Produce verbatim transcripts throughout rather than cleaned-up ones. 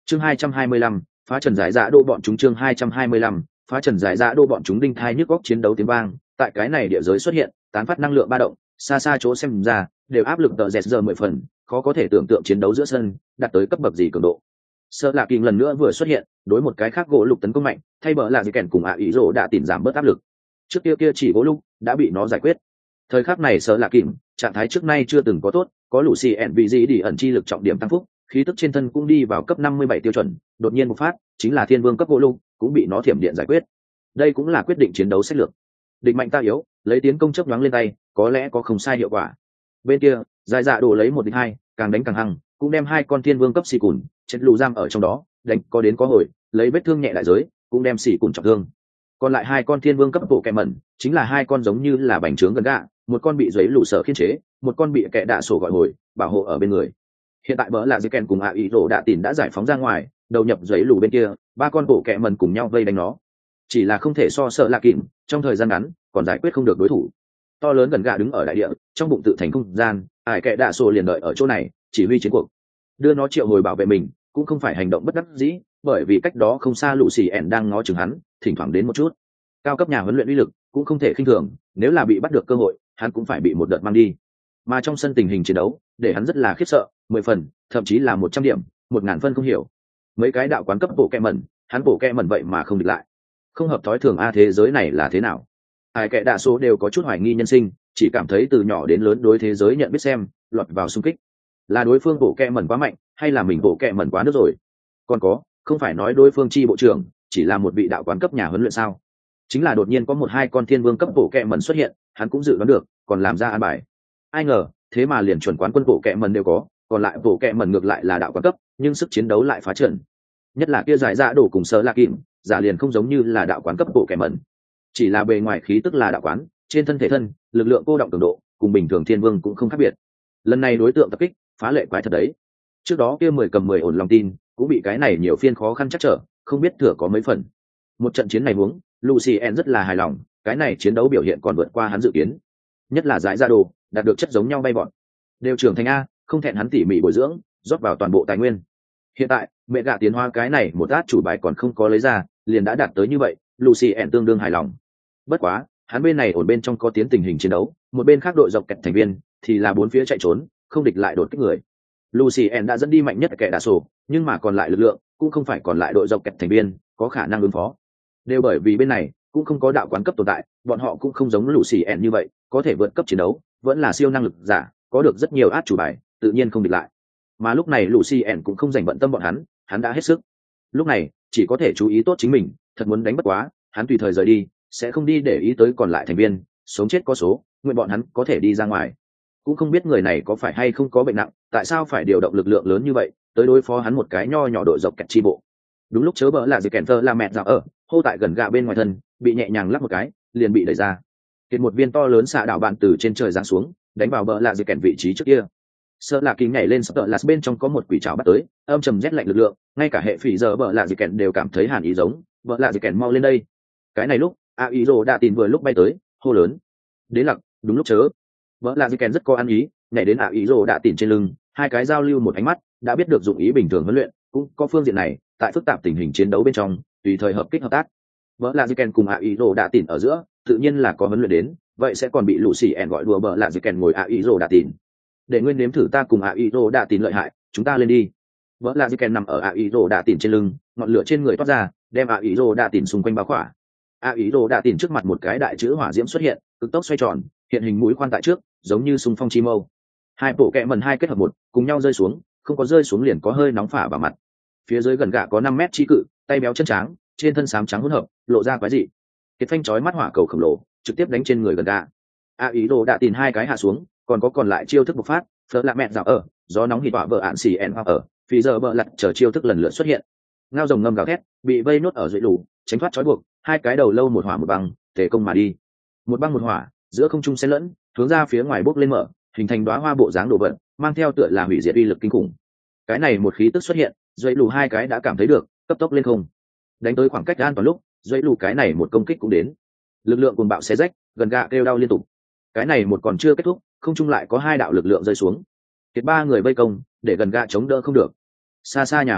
chương hai trăm hai mươi lăm, phá trần giải dạ đô bọn chúng chương hai trăm hai mươi lăm, phá trần giải dạ đô bọn chúng đinh thai nhức góc chiến đấu tiếng vang tại cái này địa giới xuất hiện, tán phát năng lượng ba động, xa xa chỗ xem ra đều áp lực tờ dẹt giờ mười phần, khó có thể tưởng tượng chiến đấu giữa sân đạt tới cấp bậc gì cường độ. Sợ Lạ Kình lần nữa vừa xuất hiện, đối một cái khác gỗ lục tấn công mạnh, thay bờ là gì kèn cùng ạ ý rồ đã tìm giảm bớt áp lực. Trước kia kia chỉ gỗ lục đã bị nó giải quyết. Thời khắc này Sợ Lạ Kình trạng thái trước nay chưa từng có tốt, có lũ xì ẹn vị gì đi ẩn chi lực trọng điểm tăng phúc, khí tức trên thân cũng đi vào cấp năm mươi bảy tiêu chuẩn, đột nhiên một phát, chính là thiên vương cấp gỗ lục, cũng bị nó thiểm điện giải quyết. Đây cũng là quyết định chiến đấu sách lược. Địch mạnh ta yếu, lấy tiến công chớp nhoáng lên tay, có lẽ có không sai hiệu quả. Bên kia, dài dạ đổ lấy một địch hai, càng đánh càng hăng, cũng đem hai con thiên vương cấp xì cùn chết lù giam ở trong đó, đánh có đến có hồi, lấy vết thương nhẹ đại giới, cũng đem xì cùn trọng thương. Còn lại hai con thiên vương cấp bộ kẹ mẩn, chính là hai con giống như là bành trướng gần gạ, một con bị giấy lù sở khiên chế, một con bị kẻ đạ sổ gọi hồi, bảo hộ ở bên người. Hiện tại bỡ là dây kèn cùng ạ ý rổ đã tìm đã giải phóng ra ngoài, đầu nhập giấy lù bên kia, ba con bộ kẹ mẩn cùng nhau vây đánh nó. Chỉ là không thể so sợ Lạ Kình, trong thời gian ngắn còn giải quyết không được đối thủ. To lớn gần gạ đứng ở đại địa, trong bụng tự thành không gian, ải kẻ đạ sổ liền đợi ở chỗ này, chỉ huy chiến cuộc. Đưa nó triệu hồi bảo vệ mình cũng không phải hành động bất đắc dĩ, bởi vì cách đó không xa lũ xì ẻn đang ngó chừng hắn, thỉnh thoảng đến một chút. Cao cấp nhà huấn luyện uy lực cũng không thể khinh thường, nếu là bị bắt được cơ hội hắn cũng phải bị một đợt mang đi. Mà trong sân tình hình chiến đấu để hắn rất là khiếp sợ, mười phần thậm chí là một trăm điểm, một ngàn phân không hiểu. Mấy cái đạo quán cấp bộ kẹ mẩn, hắn bộ kẹ mẩn vậy mà không địch lại, không hợp thói thường a. Thế giới này là thế nào? Hai kẻ đa số đều có chút hoài nghi nhân sinh, chỉ cảm thấy từ nhỏ đến lớn đối thế giới nhận biết xem lọt vào xung kích, là đối phương bộ kẹ mẩn quá mạnh hay là mình bộ kẹ mẩn quá nước rồi. Còn có, không phải nói đối phương chi bộ trưởng chỉ là một vị đạo quán cấp nhà huấn luyện sao? Chính là đột nhiên có một hai con thiên vương cấp bộ kẹ mẩn xuất hiện, hắn cũng dự đoán được, còn làm ra an bài. Ai ngờ thế mà liền chuẩn quán quân bộ kẹ mẩn đều có, còn lại bộ kẹ mẩn ngược lại là đạo quán cấp, nhưng sức chiến đấu lại phá trận. Nhất là kia giải dạ đổ cùng Sợ Lạ Kình, giả liền không giống như là đạo quán cấp bộ kẹ mẩn, chỉ là bề ngoài khí tức là đạo quán, trên thân thể thân lực lượng cô động cường độ cùng bình thường thiên vương cũng không khác biệt. Lần này đối tượng tập kích phá lệ quái thật đấy. Trước đó kia mười cầm mười ổn lòng tin cũng bị cái này nhiều phiên khó khăn chắc trở, không biết thừa có mấy phần. Một trận chiến này huống, Lucien rất là hài lòng, cái này chiến đấu biểu hiện còn vượt qua hắn dự kiến. Nhất là giải ra đồ đạt được chất giống nhau bay bọn, đều trưởng thành a, không thẹn hắn tỉ mỉ bồi dưỡng, rót vào toàn bộ tài nguyên. Hiện tại mẹ gạ tiến hóa cái này một át chủ bài còn không có lấy ra, liền đã đạt tới như vậy, Lucien tương đương hài lòng. Bất quá hắn bên này ổn bên trong có tiến tình hình chiến đấu, một bên khác đội dọc kẹt thành viên thì là bốn phía chạy trốn, không địch lại đột kích người. Lucien đã dẫn đi mạnh nhất kẻ đạ sổ, nhưng mà còn lại lực lượng cũng không phải còn lại đội dọc kẹt thành viên có khả năng ứng phó. Đều bởi vì bên này cũng không có đạo quán cấp tồn tại, bọn họ cũng không giống Lucien như vậy, có thể vượt cấp chiến đấu, vẫn là siêu năng lực giả, có được rất nhiều át chủ bài, tự nhiên không địch lại. Mà lúc này Lucien cũng không dành bận tâm bọn hắn, hắn đã hết sức. Lúc này chỉ có thể chú ý tốt chính mình, thật muốn đánh bất quá, hắn tùy thời rời đi, sẽ không đi để ý tới còn lại thành viên, sống chết có số, nguyện bọn hắn có thể đi ra ngoài. Cũng không biết người này có phải hay không có bệnh nặng, tại sao phải điều động lực lượng lớn như vậy tới đối phó hắn một cái nho nhỏ đội dọc kẹt chi bộ. Đúng lúc chớ bỡ là gì kèn thơ la mẹ dạo ở hô tại gần gạ bên ngoài thân, bị nhẹ nhàng lắc một cái liền bị đẩy ra. Kiệt một viên to lớn xạ đạo bạn từ trên trời giáng xuống, đánh vào bỡ là gì kèn vị trí trước kia. Sợ là Kình nhảy lên sợ là bên trong có một quỷ trảo bắt tới, âm trầm rét lạnh lực lượng, ngay cả hệ phỉ giờ bỡ là gì kèn đều cảm thấy hàn ý giống, bỡ là gì kèn mau lên đây. Cái này lúc a ý rồ đã tìm vừa lúc bay tới, hô lớn đến lặc, đúng lúc chớ. Bỡ là gì kèn rất có ăn ý, nhảy đến a ý rồ đã tìm trên lưng, hai cái giao lưu một ánh mắt, đã biết được dụng ý bình thường huấn luyện cũng có phương diện này, tại phức tạp tình hình chiến đấu bên trong tùy thời hợp kích hợp tác. Bỡ là gì kèn cùng a ý rồ đã tìm ở giữa tự nhiên là có huấn luyện đến, vậy sẽ còn bị lũ xì ẻn gọi đùa bỡ là gì kèn ngồi a ý rồ đã tìm. Để nguyên nếm thử ta cùng a ý rồ đã tìm lợi hại, chúng ta lên đi. Bỡ là gì kèn nằm ở a ý rồ đã tìm trên lưng, ngọn lửa trên người toát ra, đem a ý rồ đã tìm xung quanh bao khỏa. a ý rồ đã tìm trước mặt một cái đại chữ hỏa diễm xuất hiện, cực tốc xoay tròn, hiện hình mũi khoan tại trước, giống như xung phong chi mâu. Hai bộ kẹ mần hai kết hợp một, cùng nhau rơi xuống, không có rơi xuống liền có hơi nóng phả vào mặt. Phía dưới gần gạ có năm mét chi cự, tay béo chân trắng, trên thân xám trắng hỗn hợp, lộ ra quái dị. Kiệt phanh chói mắt hỏa cầu khổng lồ, trực tiếp đánh trên người gần gạ. a ý rồ đã tìm hai cái hạ xuống, còn có còn lại chiêu thức bộc phát, phớt lạ mẹ dạo ở, gió nóng hít tỏa vợ ạn xì ẻn hoa ở, phi giờ bờ lật chờ chiêu thức lần lượt xuất hiện. Ngao rồng ngâm gào thét, bị vây nốt ở dưới lũ, tránh thoát trói buộc, hai cái đầu lâu một hỏa một băng, tề công mà đi. Một băng một hỏa, giữa không trung xen lẫn, hướng ra phía ngoài bốc lên mở, hình thành đóa hoa bộ dáng đồ vật, mang theo tựa là hủy diệt uy lực kinh khủng. Cái này một khí tức xuất hiện, dây lù hai cái đã cảm thấy được, cấp tốc lên không. Đánh tới khoảng cách an toàn lúc, dây lù cái này một công kích cũng đến. Lực lượng cuồng bạo xé rách, gần gạ kêu đau liên tục. Cái này một còn chưa kết thúc, không trung lại có hai đạo lực lượng rơi xuống. Kiệt ba người vây công, để gần gạ chống đỡ không được. Xa xa nhà huấn luyện,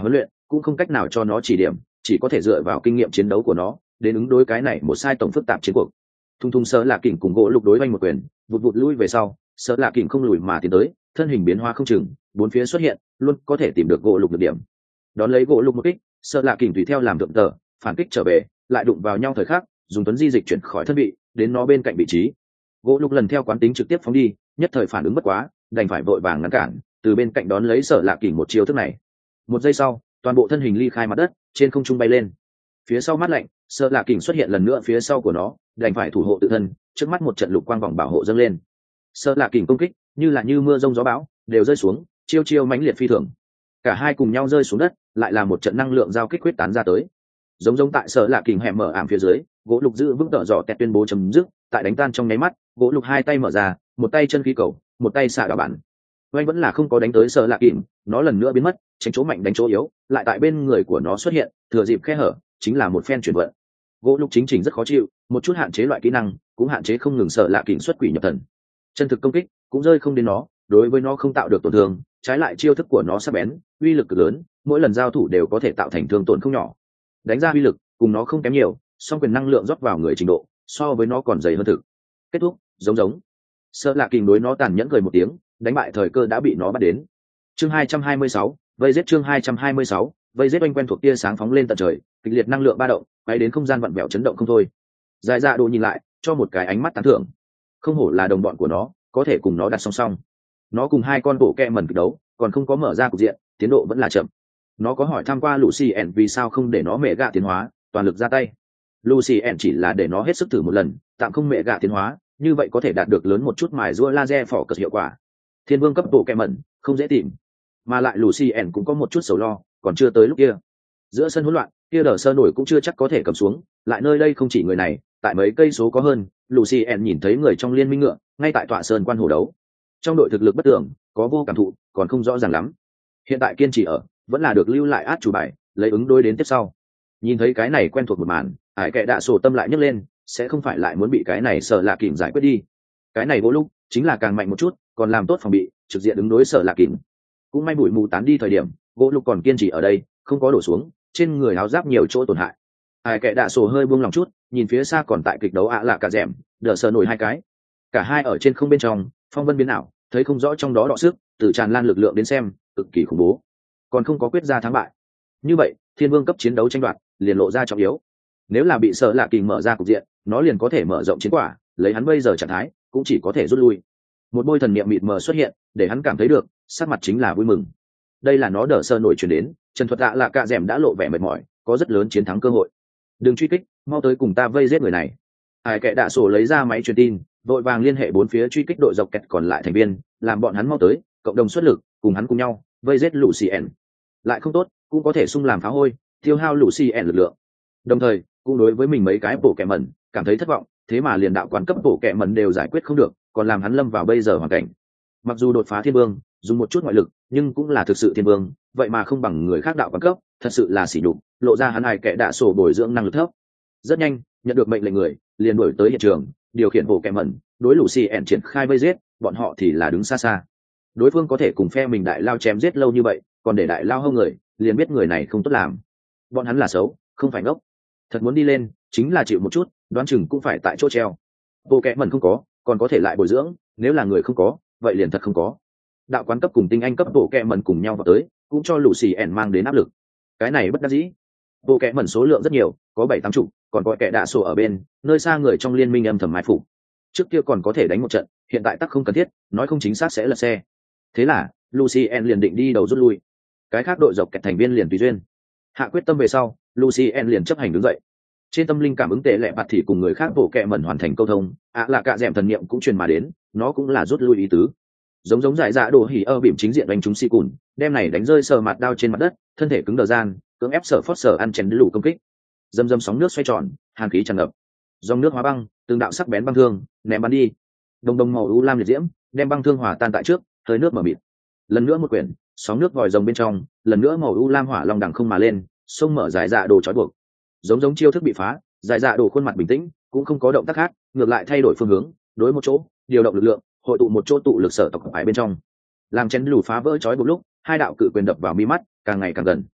cũng không cách nào cho nó chỉ điểm, chỉ có thể dựa vào kinh nghiệm chiến đấu của nó đến ứng đối cái này một sai tổng phức tạp chiến cuộc. Thung thung Sở Lạ Kình cùng gỗ lục đối oanh một quyền, vụt vụt lui về sau, Sở Lạ Kình không lùi mà tiến tới, thân hình biến hóa không chừng, bốn phía xuất hiện, luôn có thể tìm được gỗ lục được điểm. Đón lấy gỗ lục một kích, Sở Lạ Kình tùy theo làm thượng tờ, phản kích trở về, lại đụng vào nhau thời khắc, dùng tuấn di dịch chuyển khỏi thân vị, đến nó bên cạnh vị trí. Gỗ lục lần theo quán tính trực tiếp phóng đi, nhất thời phản ứng bất quá, đành phải vội vàng ngăn cản, từ bên cạnh đón lấy Sở Lạ Kình một chiêu thức này. Một giây sau, toàn bộ thân hình ly khai mặt đất, trên không trung bay lên. Phía sau mắt lạnh, Sở Lạ Kình xuất hiện lần nữa phía sau của nó, đành phải thủ hộ tự thân, trước mắt một trận lục quang vòng bảo hộ dâng lên. Sở Lạ Kình công kích như là như mưa rông gió bão, đều rơi xuống, chiêu chiêu mãnh liệt phi thường. Cả hai cùng nhau rơi xuống đất, lại là một trận năng lượng giao kích quyết tán ra tới. Giống giống tại Sở Lạ Kình hẻm mở ảm phía dưới, gỗ lục giữ vững tợ dọ kẹt tuyên bố chấm dứt, tại đánh tan trong nháy mắt, gỗ lục hai tay mở ra, một tay chân khí cầu, một tay xạ đảo bản. Oanh vẫn là không có đánh tới Sở Lạ Kình, nó lần nữa biến mất, tránh chỗ mạnh đánh chỗ yếu, lại tại bên người của nó xuất hiện, thừa dịp khe hở, chính là một phen chuyển vận. Gỗ lục chính trình rất khó chịu, một chút hạn chế loại kỹ năng, cũng hạn chế không ngừng Sở Lạ Kình xuất quỷ nhập thần. Chân thực công kích cũng rơi không đến nó, đối với nó không tạo được tổn thương, trái lại chiêu thức của nó sắc bén, uy lực cực lớn, mỗi lần giao thủ đều có thể tạo thành thương tổn không nhỏ. Đánh ra uy lực cùng nó không kém nhiều, song quyền năng lượng rót vào người trình độ so với nó còn dày hơn thực. Kết thúc, giống giống. Sở Lạ Kình đối nó tàn nhẫn cười một tiếng, đánh bại thời cơ đã bị nó bắt đến. Chương hai trăm hai mươi sáu, vây giết chương hai trăm hai mươi sáu, vây giết oanh quen thuộc tia sáng phóng lên tận trời, kịch liệt năng lượng ba động, bay đến không gian vặn vẹo chấn động không thôi. Dài dạ đồ nhìn lại, cho một cái ánh mắt tán thưởng. Không hổ là đồng bọn của nó, có thể cùng nó đặt song song. Nó cùng hai con bộ kẹ mẩn kịch đấu, còn không có mở ra cục diện, tiến độ vẫn là chậm. Nó có hỏi tham qua Lucien vì sao không để nó mẹ gạ tiến hóa, toàn lực ra tay. Lucien chỉ là để nó hết sức thử một lần, tạm không mẹ gạ tiến hóa, như vậy có thể đạt được lớn một chút mài giũa laser phỏ cật hiệu quả. Thiên vương cấp bộ kẹ mẩn, không dễ tìm. Mà lại Lucien cũng có một chút sầu lo, còn chưa tới lúc kia. Giữa sân hỗn loạn, kia đờ sơ nổi cũng chưa chắc có thể cầm xuống, lại nơi đây không chỉ người này, tại mấy cây số có hơn, Lucien nhìn thấy người trong liên minh ngựa, ngay tại tọa sơn quan hồ đấu. Trong đội thực lực bất tưởng, có vô cảm thụ, còn không rõ ràng lắm. Hiện tại kiên trì ở, vẫn là được lưu lại át chủ bài, lấy ứng đối đến tiếp sau. Nhìn thấy cái này quen thuộc một màn, Hải Kệ Đạ sổ tâm lại nhấc lên, sẽ không phải lại muốn bị cái này Sở Lạ Kình giải quyết đi. Cái này vô lúc, chính là càng mạnh một chút, còn làm tốt phòng bị, trực diện ứng đối Sở Lạ Kình. Cũng may bụi mù tán đi thời điểm, gỗ lục còn kiên trì ở đây, không có đổ xuống, trên người áo giáp nhiều chỗ tổn hại. Hải Kệ Đạ sổ hơi buông lòng chút, nhìn phía xa còn tại kịch đấu ạ lạ cả dẻm, đỡ sờ nổi hai cái. Cả hai ở trên không bên trong, phong vân biến ảo, thấy không rõ trong đó đọ sức, từ tràn lan lực lượng đến xem, cực kỳ khủng bố. Còn không có quyết ra thắng bại. Như vậy, thiên vương cấp chiến đấu tranh đoạt, liền lộ ra trọng yếu. Nếu là bị Sở Lạ Kình mở ra cục diện, nó liền có thể mở rộng chiến quả, lấy hắn bây giờ trạng thái, cũng chỉ có thể rút lui. Một bôi thần niệm mịt mờ xuất hiện, để hắn cảm thấy được, sắc mặt chính là vui mừng. Đây là nó đỡ sơ nổi truyền đến, Trần Thuật ạ lạ cạ dẻm đã lộ vẻ mệt mỏi, có rất lớn chiến thắng cơ hội. Đừng truy kích, mau tới cùng ta vây giết người này. Hải Kệ Đạ sổ lấy ra máy truyền tin, vội vàng liên hệ bốn phía truy kích đội dọc kẹt còn lại thành viên, làm bọn hắn mau tới, cộng đồng xuất lực, cùng hắn cùng nhau vây giết Lucien. Lại không tốt, cũng có thể xung làm phá hôi, tiêu hao Lucien lực lượng. Đồng thời, cũng đối với mình mấy cái bộ kẻ mẩn, cảm thấy thất vọng, thế mà liền đạo quán cấp bộ kẻ mẩn đều giải quyết không được, còn làm hắn lâm vào bây giờ hoàn cảnh. Mặc dù đột phá thiên vương, dùng một chút ngoại lực, nhưng cũng là thực sự thiên vương, vậy mà không bằng người khác đạo quán cấp, thật sự là sỉ nhục, lộ ra hắn Hải Kệ Đạ sổ bồi dưỡng năng lực thấp. Rất nhanh, nhận được mệnh lệnh người, liền đuổi tới hiện trường, điều khiển bộ kẻ mẩn, đối Lucien triển khai vây giết, bọn họ thì là đứng xa xa. Đối phương có thể cùng phe mình đại lao chém giết lâu như vậy, còn để đại lao hông người, liền biết người này không tốt làm. Bọn hắn là xấu, không phải ngốc. Thật muốn đi lên, chính là chịu một chút, đoán chừng cũng phải tại chỗ treo. Bộ kẻ mẩn không có, còn có thể lại bồi dưỡng, nếu là người không có, vậy liền thật không có. Đạo quán cấp cùng tinh anh cấp bộ kẻ mẩn cùng nhau vào tới, cũng cho Lucien mang đến áp lực. Cái này bất đắc dĩ. Bộ kẻ mẩn số lượng rất nhiều, có bảy tám chục, còn có kẻ đạ sổ ở bên, nơi xa người trong liên minh âm thầm mai phục. Trước kia còn có thể đánh một trận, hiện tại tắc không cần thiết, nói không chính xác sẽ lật xe. Thế là Lucien liền định đi đầu rút lui, cái khác đội dọc kẹt thành viên liền tùy duyên. Hạ quyết tâm về sau, Lucien liền chấp hành đứng dậy. Trên tâm linh cảm ứng tệ lệ bạt thì cùng người khác bộ kẹ mẩn hoàn thành câu thông, ạ là cả dẻm thần niệm cũng truyền mà đến, nó cũng là rút lui ý tứ. Giống giống giải dạ đồ hỉ ơ bìm chính diện đánh chúng si cùn, đem này đánh rơi sờ mặt đao trên mặt đất, thân thể cứng đờ gian, cưỡng ép sở phót sở ăn chén lũ công kích. Dâm dâm sóng nước xoay tròn, hàn khí tràn ngập, dòng nước hóa băng, từng đạo sắc bén băng thương ném bắn đi. Đồng đồng màu u lam liệt diễm, đem băng thương hòa tan tại trước, hơi nước mở mịt. Lần nữa một quyển, sóng nước vòi rồng bên trong, lần nữa màu u lam hỏa long đằng không mà lên, sông mở giải dạ đồ trói buộc. Giống giống chiêu thức bị phá, giải dạ đồ khuôn mặt bình tĩnh, cũng không có động tác khác, ngược lại thay đổi phương hướng, đối một chỗ, điều động lực lượng, hội tụ một chỗ tụ lực sở tộc ở bên trong. Làm chén lù phá vỡ trói buộc lúc, hai đạo cự quyền đập vào mi mắt, càng ngày càng gần.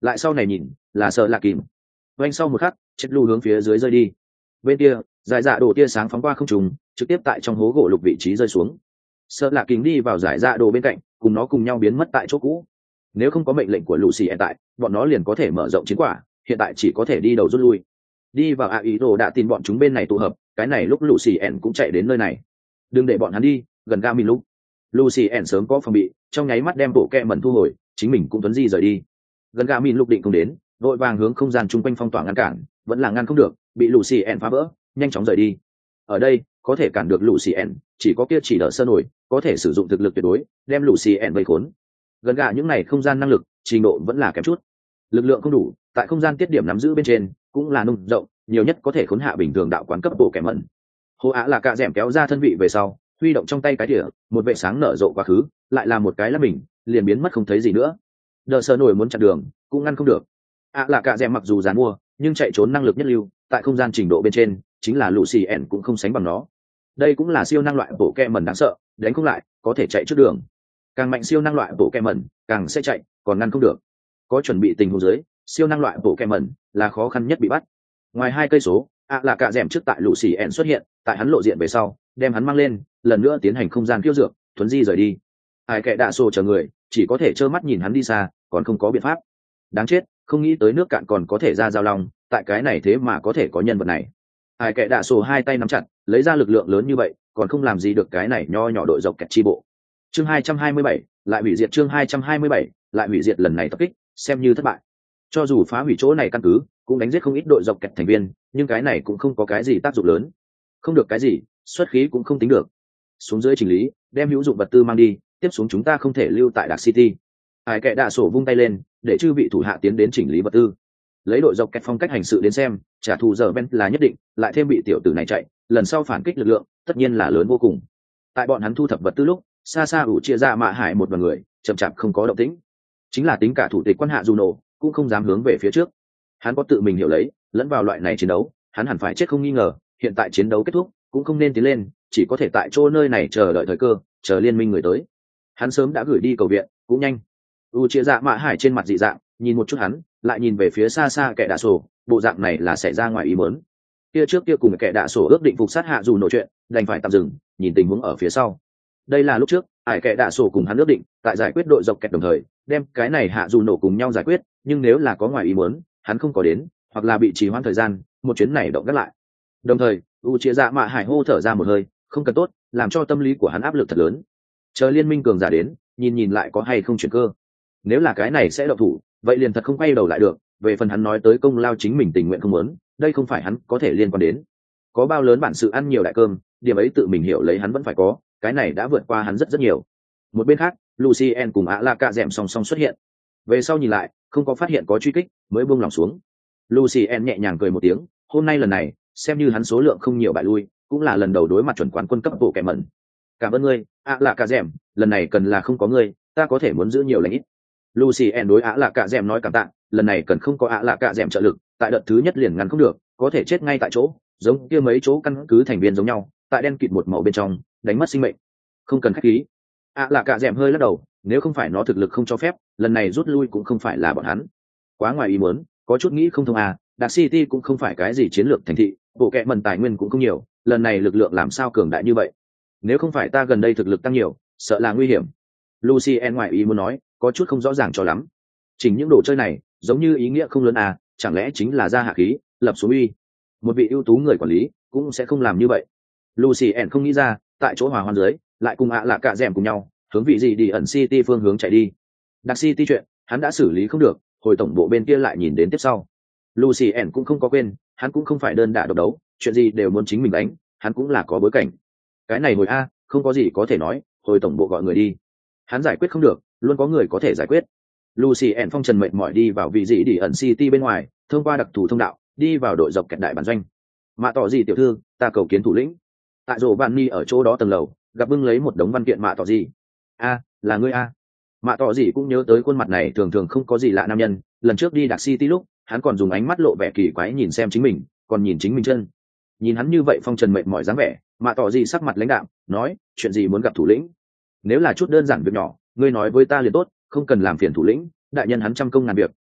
lại sau này nhìn là sợ là kìm. Oanh sau một khắc chết lù hướng phía dưới rơi đi. Bên kia giải dạ đồ tia sáng phóng qua không trùng, trực tiếp tại trong hố gỗ lục vị trí rơi xuống. Sợ là kìm đi vào giải dạ đồ bên cạnh, cùng nó cùng nhau biến mất tại chỗ cũ. Nếu không có mệnh lệnh của Lucy hiện tại bọn nó liền có thể mở rộng chiến quả, hiện tại chỉ có thể đi đầu rút lui. Đi vào ạ ý đồ đã tin bọn chúng bên này tụ hợp, cái này lúc Lucy ẻn cũng chạy đến nơi này. Đừng để bọn hắn đi gần ga mình lúc. Lucy ẻn sớm có phòng bị, trong nháy mắt đem bộ kẹ mẩn thu hồi, chính mình cũng tuấn di rời đi. Gần ga mình lúc định không đến, vội vàng hướng không gian chung quanh phong tỏa ngăn cản, vẫn là ngăn không được, bị Lucy ẻn phá vỡ, nhanh chóng rời đi. Ở đây có thể cản được Lucy ẻn, chỉ có kia chỉ đỡ sơ nổi, có thể sử dụng thực lực tuyệt đối, đem Lucy ẻn vây khốn. Gần gà những này không gian năng lực trình độ vẫn là kém chút, lực lượng không đủ, tại không gian tiết điểm nắm giữ bên trên cũng là nung rộng, nhiều nhất có thể khốn hạ bình thường đạo quán cấp bộ kẻ mẩn. Hồ Á là cạ dẻm kéo ra thân vị về sau, huy động trong tay cái đĩa, một vệ sáng nở rộ quá khứ, lại là một cái là mình liền biến mất không thấy gì nữa. Đờ sơ nổi muốn chặn đường cũng ngăn không được. Á là cạ dẻm mặc dù dàn mua, nhưng chạy trốn năng lực nhất lưu, tại không gian trình độ bên trên chính là Lucy ẻn cũng không sánh bằng nó. Đây cũng là siêu năng loại bộ kẻ mẩn đáng sợ, đánh không lại có thể chạy trước đường. Càng mạnh siêu năng loại bộ kẹ mẩn càng sẽ chạy, còn ngăn không được. Có chuẩn bị tình huống dưới, siêu năng loại bộ kẹ mẩn là khó khăn nhất bị bắt. Ngoài hai cây số, ạ là cạ dẻm trước tại lũ xì ẻn xuất hiện, tại hắn lộ diện về sau đem hắn mang lên, lần nữa tiến hành không gian khiêu dược, thuấn di rời đi. Ai kệ đạ sổ chờ người chỉ có thể trơ mắt nhìn hắn đi xa, còn không có biện pháp. Đáng chết, không nghĩ tới nước cạn còn có thể ra giao long, tại cái này thế mà có thể có nhân vật này. Ai kệ đạ sổ hai tay nắm chặt, lấy ra lực lượng lớn như vậy, còn không làm gì được cái này nho nhỏ đội dọc kẹt chi bộ. Chương hai trăm hai mươi bảy, lại hủy diệt chương hai trăm hai mươi bảy, lại hủy diệt lần này tập kích, xem như thất bại. Cho dù phá hủy chỗ này căn cứ, cũng đánh giết không ít đội dọc kẹt thành viên, nhưng cái này cũng không có cái gì tác dụng lớn. Không được cái gì, xuất khí cũng không tính được. Xuống dưới chỉnh lý, đem hữu dụng vật tư mang đi, tiếp xuống chúng ta không thể lưu tại Dark City. Ai kệ đạ sổ vung tay lên, để chư vị thủ hạ tiến đến chỉnh lý vật tư. Lấy đội dọc kẹt phong cách hành sự đến xem, trả thù giờ Ben là nhất định, lại thêm bị tiểu tử này chạy, lần sau phản kích lực lượng, tất nhiên là lớn vô cùng. Tại bọn hắn thu thập vật tư lúc, xa xa ủ chia ra mạ hải một đoàn người chậm chạp không có động tĩnh, chính là tính cả thủ tịch quan hạ Juno cũng không dám hướng về phía trước. Hắn có tự mình hiểu lấy, lẫn vào loại này chiến đấu hắn hẳn phải chết không nghi ngờ. Hiện tại chiến đấu kết thúc cũng không nên tiến lên, chỉ có thể tại chỗ nơi này chờ đợi thời cơ, chờ liên minh người tới. Hắn sớm đã gửi đi cầu viện, cũng nhanh. U chia dạ mạ hải trên mặt dị dạng, nhìn một chút hắn, lại nhìn về phía xa xa kẻ đạ sổ, bộ dạng này là xảy ra ngoài ý muốn. Kia trước kia cùng kẻ đạ sổ ước định phục sát hạ dù nổi chuyện, đành phải tạm dừng, nhìn tình huống ở phía sau. Đây là lúc trước ải kẻ đạ sổ cùng hắn ước định tại giải quyết đội dọc kẹt đồng thời đem cái này hạ dù nổ cùng nhau giải quyết, nhưng nếu là có ngoài ý muốn hắn không có đến, hoặc là bị trì hoãn thời gian, một chuyến này động gác lại. Đồng thời u chia dạ mạ hải hô thở ra một hơi, không cần tốt, làm cho tâm lý của hắn áp lực thật lớn. Chờ liên minh cường giả đến, nhìn nhìn lại có hay không chuyển cơ. Nếu là cái này sẽ động thủ, vậy liền thật không quay đầu lại được. Về phần hắn nói tới công lao chính mình tình nguyện không muốn, đây không phải hắn có thể liên quan đến. Có bao lớn bản sự ăn nhiều đại cơm, điểm ấy tự mình hiểu lấy hắn vẫn phải có, cái này đã vượt qua hắn rất rất nhiều. Một bên khác Lucien cùng ạ la cạ dẻm song song xuất hiện, về sau nhìn lại không có phát hiện có truy kích, mới buông lòng xuống. Lucien nhẹ nhàng cười một tiếng, hôm nay lần này xem như hắn số lượng không nhiều bại lui, cũng là lần đầu đối mặt chuẩn quán quân cấp bộ kẻ mẩn. Cảm ơn ngươi ạ la cạ dẻm, lần này cần là không có ngươi ta có thể muốn giữ nhiều lãnh ít. Lucien đối ạ la cạ dẻm nói cảm tạ, lần này cần không có ạ la cạ dẻm trợ lực, tại đợt thứ nhất liền ngăn không được, có thể chết ngay tại chỗ, giống kia mấy chỗ căn cứ thành viên giống nhau, tại đen kịt một màu bên trong đánh mất sinh mệnh. Không cần khách khí. ạ là cả dẻm hơi lắc đầu, nếu không phải nó thực lực không cho phép, lần này rút lui cũng không phải là bọn hắn. Quá ngoài ý muốn, có chút nghĩ không thông à. Dark City cũng không phải cái gì chiến lược thành thị, bộ kệ mẩn tài nguyên cũng không nhiều, lần này lực lượng làm sao cường đại như vậy. Nếu không phải ta gần đây thực lực tăng nhiều, sợ là nguy hiểm. Lucien ngoài ý muốn nói, có chút không rõ ràng cho lắm. Chỉnh những đồ chơi này giống như ý nghĩa không lớn à, chẳng lẽ chính là ra hạ khí lập xuống uy. Một vị ưu tú người quản lý cũng sẽ không làm như vậy. Lucien không nghĩ ra, tại chỗ hòa hoan dưới lại cùng ạ là cả dẻm cùng nhau hướng vị gì đi ẩn City phương hướng chạy đi. Dark City chuyện hắn đã xử lý không được, hồi tổng bộ bên kia lại nhìn đến tiếp sau. Lucien cũng không có quên, hắn cũng không phải đơn đả độc đấu, chuyện gì đều muốn chính mình đánh, hắn cũng là có bối cảnh. Cái này hồi a, không có gì có thể nói, hồi tổng bộ gọi người đi. Hắn giải quyết không được, luôn có người có thể giải quyết. Lucien phong trần mệt mỏi đi vào vị gì đi ẩn City bên ngoài, thông qua đặc thù thông đạo, đi vào đội dọc kẹt đại bản doanh. Mạ tỏ gì tiểu thư, ta cầu kiến thủ lĩnh. Tại rổ bạn ni ở chỗ đó tầng lầu, gặp bưng lấy một đống văn kiện mạ tỏ gì. A, là ngươi a. Mạ tỏ gì cũng nhớ tới khuôn mặt này thường thường không có gì lạ nam nhân, lần trước đi Dark City lúc hắn còn dùng ánh mắt lộ vẻ kỳ quái nhìn xem chính mình, còn nhìn chính mình chân. Nhìn hắn như vậy phong trần mệt mỏi dáng vẻ, mạ tỏ gì sắc mặt lãnh đạm, nói, chuyện gì muốn gặp thủ lĩnh? Nếu là chút đơn giản việc nhỏ, ngươi nói với ta liền tốt, không cần làm phiền thủ lĩnh, đại nhân hắn trăm công ngàn việc,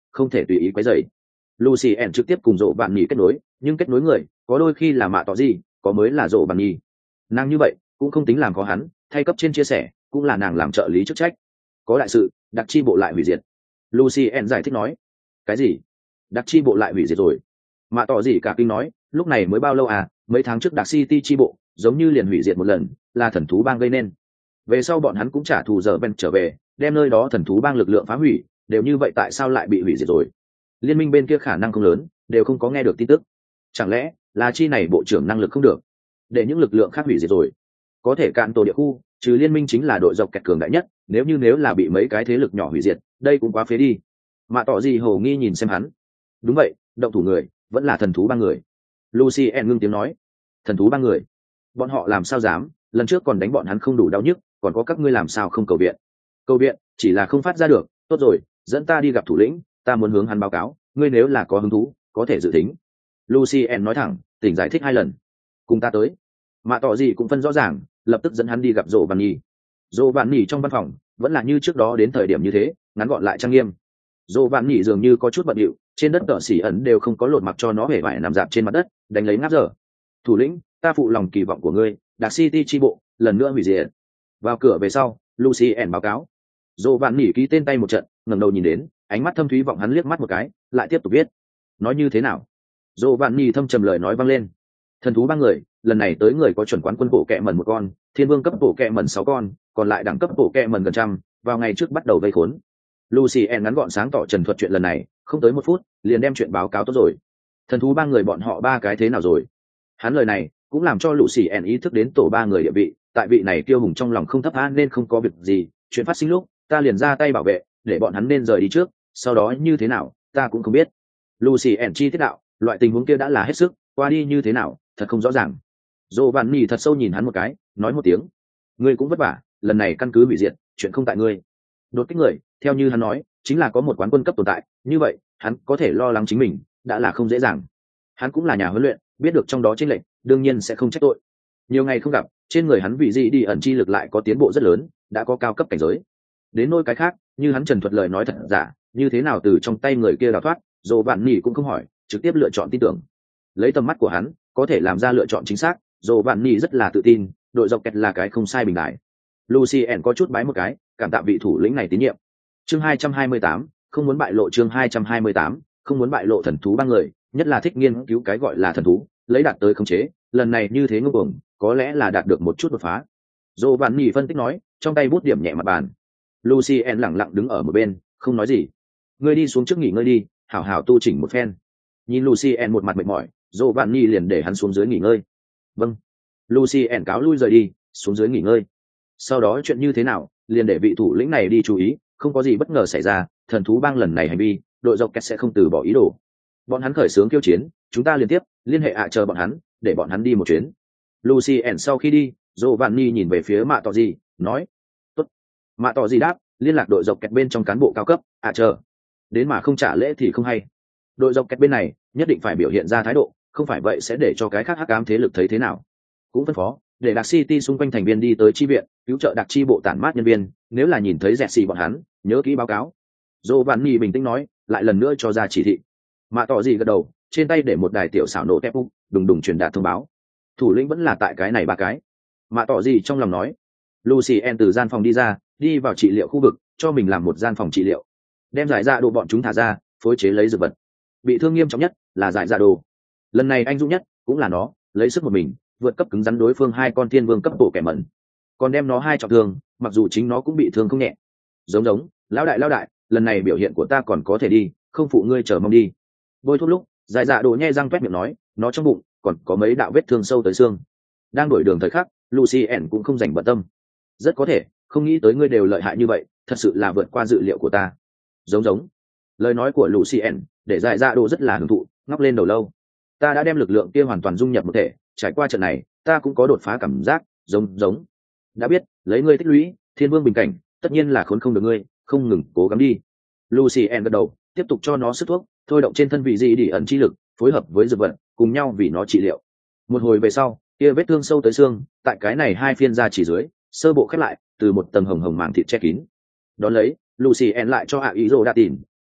không thể tùy ý quấy rầy. Lucien trực tiếp cùng rộ bạn nhỉ kết nối, nhưng kết nối người có đôi khi là mạ tỏ gì, có mới là rộ bạn nhỉ. Nàng như vậy cũng không tính làm khó hắn, thay cấp trên chia sẻ cũng là nàng làm trợ lý chức trách. Có đại sự, đặc chi bộ lại hủy diệt. Lucien giải thích nói. Cái gì? Đặc chi bộ lại hủy diệt rồi? Mạ tỏ gì cả kinh nói, lúc này mới bao lâu à, mấy tháng trước đặc city chi bộ giống như liền hủy diệt một lần, là thần thú bang gây nên. Về sau bọn hắn cũng trả thù giờ Ben trở về, đem nơi đó thần thú bang lực lượng phá hủy, đều như vậy tại sao lại bị hủy diệt rồi? Liên minh bên kia khả năng không lớn, đều không có nghe được tin tức. Chẳng lẽ là chi này bộ trưởng năng lực không được, để những lực lượng khác hủy diệt rồi? Có thể cạn tổ địa khu, trừ liên minh chính là đội dọc kẹt cường đại nhất, nếu như nếu là bị mấy cái thế lực nhỏ hủy diệt, đây cũng quá phế đi. Mà tỏ gì hồ nghi nhìn xem hắn. Đúng vậy, động thủ người vẫn là thần thú ba người. Lucien ngưng tiếng nói. Thần thú ba người? Bọn họ làm sao dám, lần trước còn đánh bọn hắn không đủ đau nhức, còn có các ngươi làm sao không cầu viện? Cầu viện chỉ là không phát ra được. Tốt rồi, dẫn ta đi gặp thủ lĩnh, ta muốn hướng hắn báo cáo, ngươi nếu là có hứng thú có thể dự tính. Lucien nói thẳng, tỉnh giải thích hai lần. Cùng ta tới. Mạ tỏ gì cũng phân rõ ràng, lập tức dẫn hắn đi gặp Dỗ Vạn Nhi. Dỗ Vạn Nhi trong văn phòng vẫn là như trước đó đến thời điểm như thế, ngắn gọn lại trang nghiêm. Dỗ Vạn Nhi dường như có chút bận rộn, trên đất tợ xỉ ẩn đều không có lột mặc cho nó hề vải nằm dạp trên mặt đất, đánh lấy ngáp giờ. Thủ lĩnh, ta phụ lòng kỳ vọng của ngươi, Dark City chi bộ lần nữa hủy diệt. Vào cửa về sau, Lucien báo cáo. Dỗ Vạn Nhi ký tên tay một trận, ngẩng đầu nhìn đến, ánh mắt thâm thúy vọng hắn liếc mắt một cái, lại tiếp tục viết. Nói như thế nào? Dỗ Vạn Nhi thâm trầm lời nói vang lên. Thần thú ba người, lần này tới người có chuẩn quán quân bộ kẹ mẩn một con, thiên vương cấp bộ kẹ mẩn sáu con, còn lại đẳng cấp bộ kẹ mẩn gần trăm, vào ngày trước bắt đầu vây khốn. Lucien ngắn gọn sáng tỏ trần thuật chuyện lần này, không tới một phút, liền đem chuyện báo cáo tốt rồi. Thần thú ba người bọn họ ba cái thế nào rồi? Hắn lời này cũng làm cho Lucien ý thức đến tổ ba người địa vị, tại vị này tiêu hùng trong lòng không thấp tha nên không có việc gì, chuyện phát sinh lúc, ta liền ra tay bảo vệ, để bọn hắn nên rời đi trước, sau đó như thế nào, ta cũng không biết. Lucien chi tiết đạo, loại tình huống kia đã là hết sức, qua đi như thế nào, thật không rõ ràng. Dỗ Vạn Nhi thật sâu nhìn hắn một cái, nói một tiếng, ngươi cũng vất vả, lần này căn cứ hủy diệt, chuyện không tại ngươi. Đột kích người, theo như hắn nói, chính là có một quán quân cấp tồn tại, như vậy, hắn có thể lo lắng chính mình, đã là không dễ dàng. Hắn cũng là nhà huấn luyện, biết được trong đó chênh lệch, đương nhiên sẽ không trách tội. Nhiều ngày không gặp, trên người hắn vị gì đi ẩn chi lực lại có tiến bộ rất lớn, đã có cao cấp cảnh giới. Đến nỗi cái khác, như hắn trần thuật lời nói thật giả, như thế nào từ trong tay người kia đào thoát, Dỗ Vạn Nhi cũng không hỏi, trực tiếp lựa chọn tin tưởng. Lấy tầm mắt của hắn, có thể làm ra lựa chọn chính xác, Dỗ Vạn Nhi rất là tự tin, đội dọc kẹt là cái không sai bình đại. Lucien có chút bái một cái, cảm tạ vị thủ lĩnh này tín nhiệm. Chương hai trăm hai mươi tám, không muốn bại lộ chương hai trăm hai mươi tám, không muốn bại lộ thần thú ba người, nhất là thích nghiên cứu cái gọi là thần thú, lấy đạt tới khống chế, lần này như thế ngông cuồng, có lẽ là đạt được một chút đột phá. Dỗ Vạn Nhi phân tích nói, trong tay bút điểm nhẹ mặt bàn. Lucien lặng lặng đứng ở một bên, không nói gì. Ngươi đi xuống trước nghỉ ngơi đi, hảo hảo tu chỉnh một phen. Nhìn Lucien một mặt mệt mỏi, Dỗ Vạn Nhi liền để hắn xuống dưới nghỉ ngơi. Vâng. Lucien cáo lui rời đi, xuống dưới nghỉ ngơi. Sau đó chuyện như thế nào, liền để vị thủ lĩnh này đi chú ý, không có gì bất ngờ xảy ra, thần thú bang lần này hành vi, đội dọc kẹt sẽ không từ bỏ ý đồ. Bọn hắn khởi xướng khiêu chiến, chúng ta liên tiếp liên hệ ạ chờ bọn hắn, để bọn hắn đi một chuyến. Lucien sau khi đi, Dỗ Vạn Nhi nhìn về phía Mạ Tỏ Gì, nói: "Tốt." Mạ Tỏ Gì đáp: "Liên lạc đội dọc kẹt bên trong cán bộ cao cấp, ạ chờ. Đến mà không trả lễ thì không hay. Đội dọc kẹt bên này nhất định phải biểu hiện ra thái độ, không phải vậy sẽ để cho cái khác hắc ám thế lực thấy thế nào." Cũng phân phó để Dark City xung quanh thành viên đi tới chi viện, cứu trợ đặc chi bộ tản mát nhân viên, nếu là nhìn thấy dẹt xì bọn hắn, nhớ kỹ báo cáo. Dỗ Vạn Nhi bình tĩnh nói, lại lần nữa cho ra chỉ thị. Mạ Tỏ Gì gật đầu, trên tay để một đài tiểu xảo nổ tép úc, đùng đùng truyền đạt thông báo. Thủ lĩnh vẫn là tại cái này ba cái. Mạ Tỏ Gì trong lòng nói. Lucien từ gian phòng đi ra, đi vào trị liệu khu vực, cho mình làm một gian phòng trị liệu, đem giải ra đồ bọn chúng thả ra, phối chế lấy dược vật. Bị thương nghiêm trọng nhất là giải ra đồ. Lần này anh dũng nhất cũng là nó, lấy sức một mình vượt cấp cứng rắn đối phương hai con thiên vương cấp bộ kẻ mẩn, còn đem nó hai trọng thương, mặc dù chính nó cũng bị thương không nhẹ. Giống giống, lão đại lão đại, lần này biểu hiện của ta còn có thể đi, không phụ ngươi chờ mong đi. Bôi thuốc lúc, dài dạ đồ nhe răng toét miệng nói, nó trong bụng còn có mấy đạo vết thương sâu tới xương. Đang đổi đường thời khắc, Lucien cũng không dành bận tâm. Rất có thể, không nghĩ tới ngươi đều lợi hại như vậy, thật sự là vượt qua dự liệu của ta. Giống giống, lời nói của Lucien để dài dạ đồ rất là hưởng thụ, ngóc lên đầu lâu. Ta đã đem lực lượng kia hoàn toàn dung nhập một thể, trải qua trận này, ta cũng có đột phá cảm giác, giống giống. Đã biết, lấy ngươi tích lũy, thiên vương bình cảnh, tất nhiên là khốn không được ngươi, không ngừng cố gắng đi. Lucien gật đầu, tiếp tục cho nó sức thuốc, thôi động trên thân vị gì đi ẩn chi lực, phối hợp với dược vật, cùng nhau vì nó trị liệu. Một hồi về sau, kia vết thương sâu tới xương, tại cái này hai phiên da chỉ dưới, sơ bộ khép lại, từ một tầng hồng hồng màng thịt che kín. Đón lấy, Lucien lại cho ạ ý rồ đa tìm,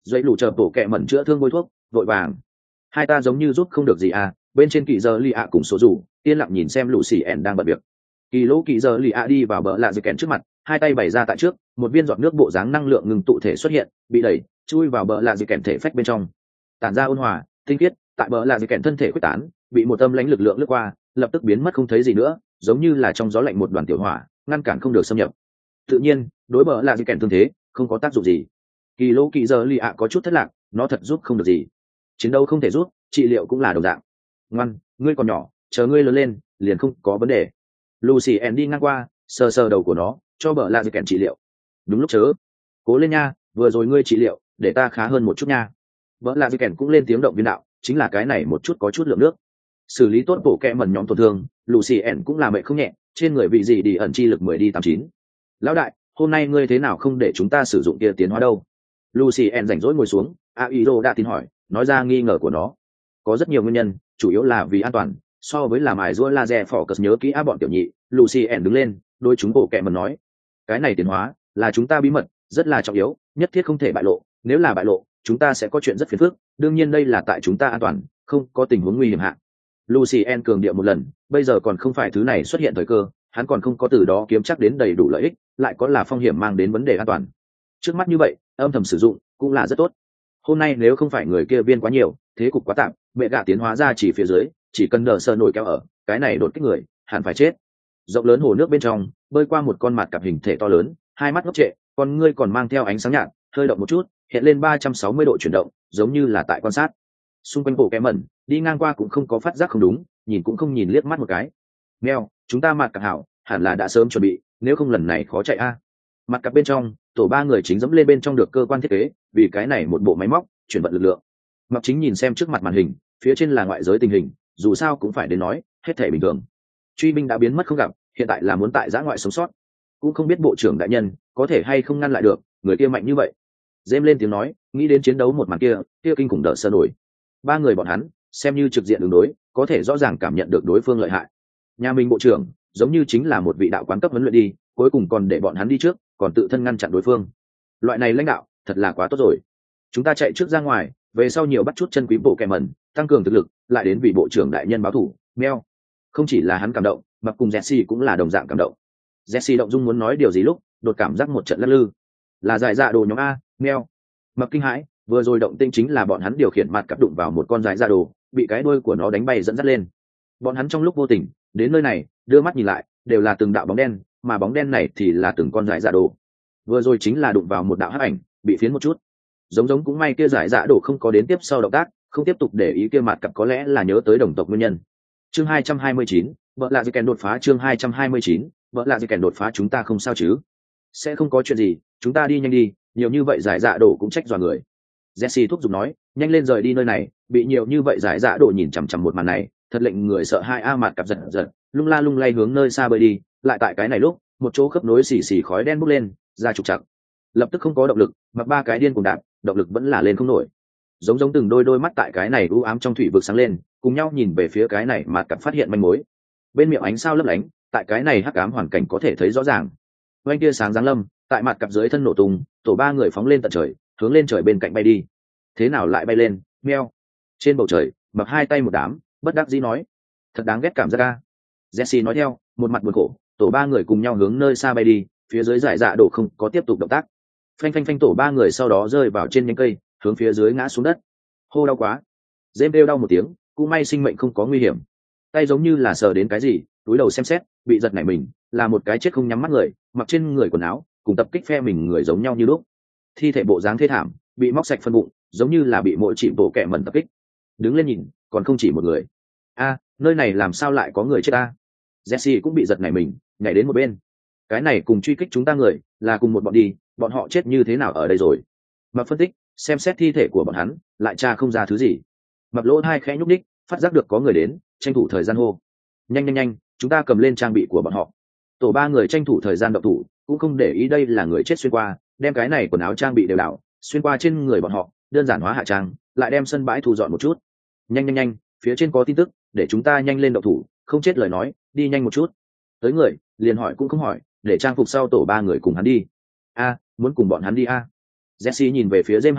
dậy lù chờ bổ kẹ mẩn chữa thương bôi thuốc vội vàng. Hai ta giống như giúp không được gì à. Bên trên kỳ giờ lì ạ cùng số rủ yên lặng nhìn xem lù xì ẻn đang bận việc. Kỳ lỗ kỳ giờ lì ạ đi vào bờ lạ dây kèn trước mặt, hai tay bày ra tại trước, một viên giọt nước bộ dáng năng lượng ngừng tụ thể xuất hiện, bị đẩy chui vào bờ lạ dây kèn thể phách bên trong, tản ra ôn hòa tinh khiết. Tại bờ lạ dây kèn thân thể quyết tán, bị một âm lãnh lực lượng lướt qua, lập tức biến mất không thấy gì nữa, giống như là trong gió lạnh một đoàn tiểu hỏa, ngăn cản không được xâm nhập. Tự nhiên đối bờ lạ dây kèn thương thế không có tác dụng gì. Kỳ lỗ kỳ giờ lì ạ có chút thất lạc, nó thật giúp không được gì, chiến đấu không thể giúp, trị liệu cũng là đồng dạng. Ngoan, ngươi còn nhỏ, chờ ngươi lớn lên liền không có vấn đề. Lucy Ann đi ngang qua, sờ sờ đầu của nó, cho bờ lạ dây kèn trị liệu. Đúng lúc chớ, cố lên nha, vừa rồi ngươi trị liệu để ta khá hơn một chút nha. Bờ lạ dây kèn cũng lên tiếng động viên đạo, chính là cái này một chút có chút lượng nước. Xử lý tốt bộ kẹ mẩn nhóm tổn thương, Lucy Ann cũng là mệt không nhẹ, trên người vị gì đi ẩn chi lực mười đi tám chín. Lão đại, hôm nay ngươi thế nào không để chúng ta sử dụng kia tiến hóa đâu? Lucy Ann rảnh rỗi ngồi xuống, Airo đã tin hỏi, nói ra nghi ngờ của nó. Có rất nhiều nguyên nhân, chủ yếu là vì an toàn. So với làm ải rũa laser focus nhớ kỹ á bọn tiểu nhị, Lucy Ann đứng lên, đôi chúng bộ kẹ mẩn nói, cái này tiến hóa là chúng ta bí mật, rất là trọng yếu, nhất thiết không thể bại lộ, nếu là bại lộ, chúng ta sẽ có chuyện rất phiền phức, đương nhiên đây là tại chúng ta an toàn, không có tình huống nguy hiểm hạn. Lucy Ann cường điệu một lần, bây giờ còn không phải thứ này xuất hiện thời cơ, hắn còn không có từ đó kiếm chắc đến đầy đủ lợi ích, lại có là phong hiểm mang đến vấn đề an toàn. Trước mắt như vậy, âm thầm sử dụng cũng là rất tốt. Hôm nay nếu không phải người kia viên quá nhiều, thế cục quá tạm, mẹ gạ tiến hóa ra chỉ phía dưới, chỉ cần đờ sơ nổi kéo ở, cái này đột kích người, hẳn phải chết. Rộng lớn hồ nước bên trong, bơi qua một con mặt cặp hình thể to lớn, hai mắt ngốc trệ, con ngươi còn mang theo ánh sáng nhạt, hơi động một chút, hiện lên ba trăm sáu mươi độ chuyển động, giống như là tại quan sát. Xung quanh bộ kẽ mẩn, đi ngang qua cũng không có phát giác không đúng, nhìn cũng không nhìn liếc mắt một cái. Mèo, chúng ta mặt cặp hảo, hẳn là đã sớm chuẩn bị, nếu không lần này khó chạy a. Mặt cặp bên trong, tổ ba người chính dẫm lên bên trong được cơ quan thiết kế, vì cái này một bộ máy móc, chuyển vận lực lượng. Mặc chính nhìn xem trước mặt màn hình, phía trên là ngoại giới tình hình, dù sao cũng phải đến nói, hết thể bình thường. Truy binh đã biến mất không gặp, hiện tại là muốn tại giã ngoại sống sót, cũng không biết bộ trưởng đại nhân có thể hay không ngăn lại được người kia mạnh như vậy. Dêm lên tiếng nói, nghĩ đến chiến đấu một màn kia, kia kinh khủng đỡ sơ nổi. Ba người bọn hắn xem như trực diện đường đối, có thể rõ ràng cảm nhận được đối phương lợi hại. Nhà mình bộ trưởng giống như chính là một vị đạo quán cấp huấn luyện đi, cuối cùng còn để bọn hắn đi trước, còn tự thân ngăn chặn đối phương. Loại này lãnh đạo thật là quá tốt rồi. Chúng ta chạy trước ra ngoài, về sau nhiều bắt chút chân quý bộ kẻ mẩn, tăng cường thực lực, lại đến vị bộ trưởng đại nhân báo thủ. Meo, không chỉ là hắn cảm động, mà cùng Jesse cũng là đồng dạng cảm động. Jesse động dung muốn nói điều gì lúc, đột cảm giác một trận lắc lư. Là giải dạ đồ nhóm a. Meo, mập kinh hãi, vừa rồi động tinh chính là bọn hắn điều khiển mặt cặp đụng vào một con giải dạ đồ, bị cái đuôi của nó đánh bay dẫn dắt lên. Bọn hắn trong lúc vô tình đến nơi này, đưa mắt nhìn lại, đều là từng đạo bóng đen, mà bóng đen này thì là từng con giải dạ đồ. Vừa rồi chính là đụng vào một đạo hắc ảnh, bị phiến một chút. Giống giống cũng may kia giải dạ đồ không có đến tiếp sau động tác, không tiếp tục để ý kia mặt cặp, có lẽ là nhớ tới đồng tộc nguyên nhân. Chương hai trăm hai mươi chín, vợ lạ gì kèn đột phá. Chương hai trăm hai mươi chín, vợ lạ gì kèn đột phá. Chúng ta không sao chứ? Sẽ không có chuyện gì, chúng ta đi nhanh đi, nhiều như vậy giải dạ đồ cũng trách dọa người. Jesse thúc giục nói, nhanh lên rời đi nơi này, bị nhiều như vậy giải dạ đồ nhìn chằm chằm một màn này, thật lệnh người sợ hai a. Mặt cặp giật giật, lung la lung lay hướng nơi xa bơi đi, lại tại cái này lúc, một chỗ khớp nối xì xì khói đen bốc lên, ra trục trặc. Lập tức không có động lực, mặc ba cái điên cùng đạp, động lực vẫn là lên không nổi. Giống giống từng đôi đôi mắt tại cái này u ám trong thủy vực sáng lên, cùng nhau nhìn về phía cái này, mà cặp phát hiện manh mối. Bên miệng ánh sao lấp lánh, tại cái này hắc ám hoàn cảnh có thể thấy rõ ràng. Oanh kia sáng giáng lâm, tại mặt cặp dưới thân nổ tung, tổ ba người phóng lên tận trời, hướng lên trời bên cạnh bay đi. Thế nào lại bay lên? Meo. Trên bầu trời, mặc hai tay một đám, bất đắc dĩ nói, thật đáng ghét cảm giác a. Jesse nói theo, một mặt buồn khổ. Tổ ba người cùng nhau hướng nơi xa bay đi, phía dưới giải dạ đổ không có tiếp tục động tác. Phanh phanh phanh, tổ ba người sau đó rơi vào trên nhánh cây, hướng phía dưới ngã xuống đất. Hô, đau quá. Dêm kêu đau một tiếng, cũng may sinh mệnh không có nguy hiểm. Tay giống như là sờ đến cái gì, túi đầu xem xét, bị giật nảy mình, là một cái chết không nhắm mắt người, mặc trên người quần áo cùng tập kích phe mình người giống nhau như lúc. Thi thể bộ dáng thê thảm, bị móc sạch phân bụng, giống như là bị mỗi chỉ bộ kẹ mẩn tập kích. Đứng lên nhìn, còn không chỉ một người. A, nơi này làm sao lại có người chết ta? Jesse cũng bị giật nảy mình, nhảy đến một bên. Cái này cùng truy kích chúng ta người, là cùng một bọn đi, bọn họ chết như thế nào ở đây rồi? Mà phân tích, xem xét thi thể của bọn hắn, lại tra không ra thứ gì. Mập lỗ hai khẽ nhúc nhích, phát giác được có người đến, tranh thủ thời gian hô, nhanh nhanh nhanh, chúng ta cầm lên trang bị của bọn họ. Tổ ba người tranh thủ thời gian động thủ, cũng không để ý đây là người chết xuyên qua, đem cái này quần áo trang bị đều đảo xuyên qua trên người bọn họ, đơn giản hóa hạ trang, lại đem sân bãi thu dọn một chút. Nhanh nhanh nhanh, phía trên có tin tức, để chúng ta nhanh lên động thủ, không chết lời nói, đi nhanh một chút. Tới người, liền hỏi cũng không hỏi, để trang phục sau tổ ba người cùng hắn đi. A, muốn cùng bọn hắn đi a. Jesse nhìn về phía James hai cái,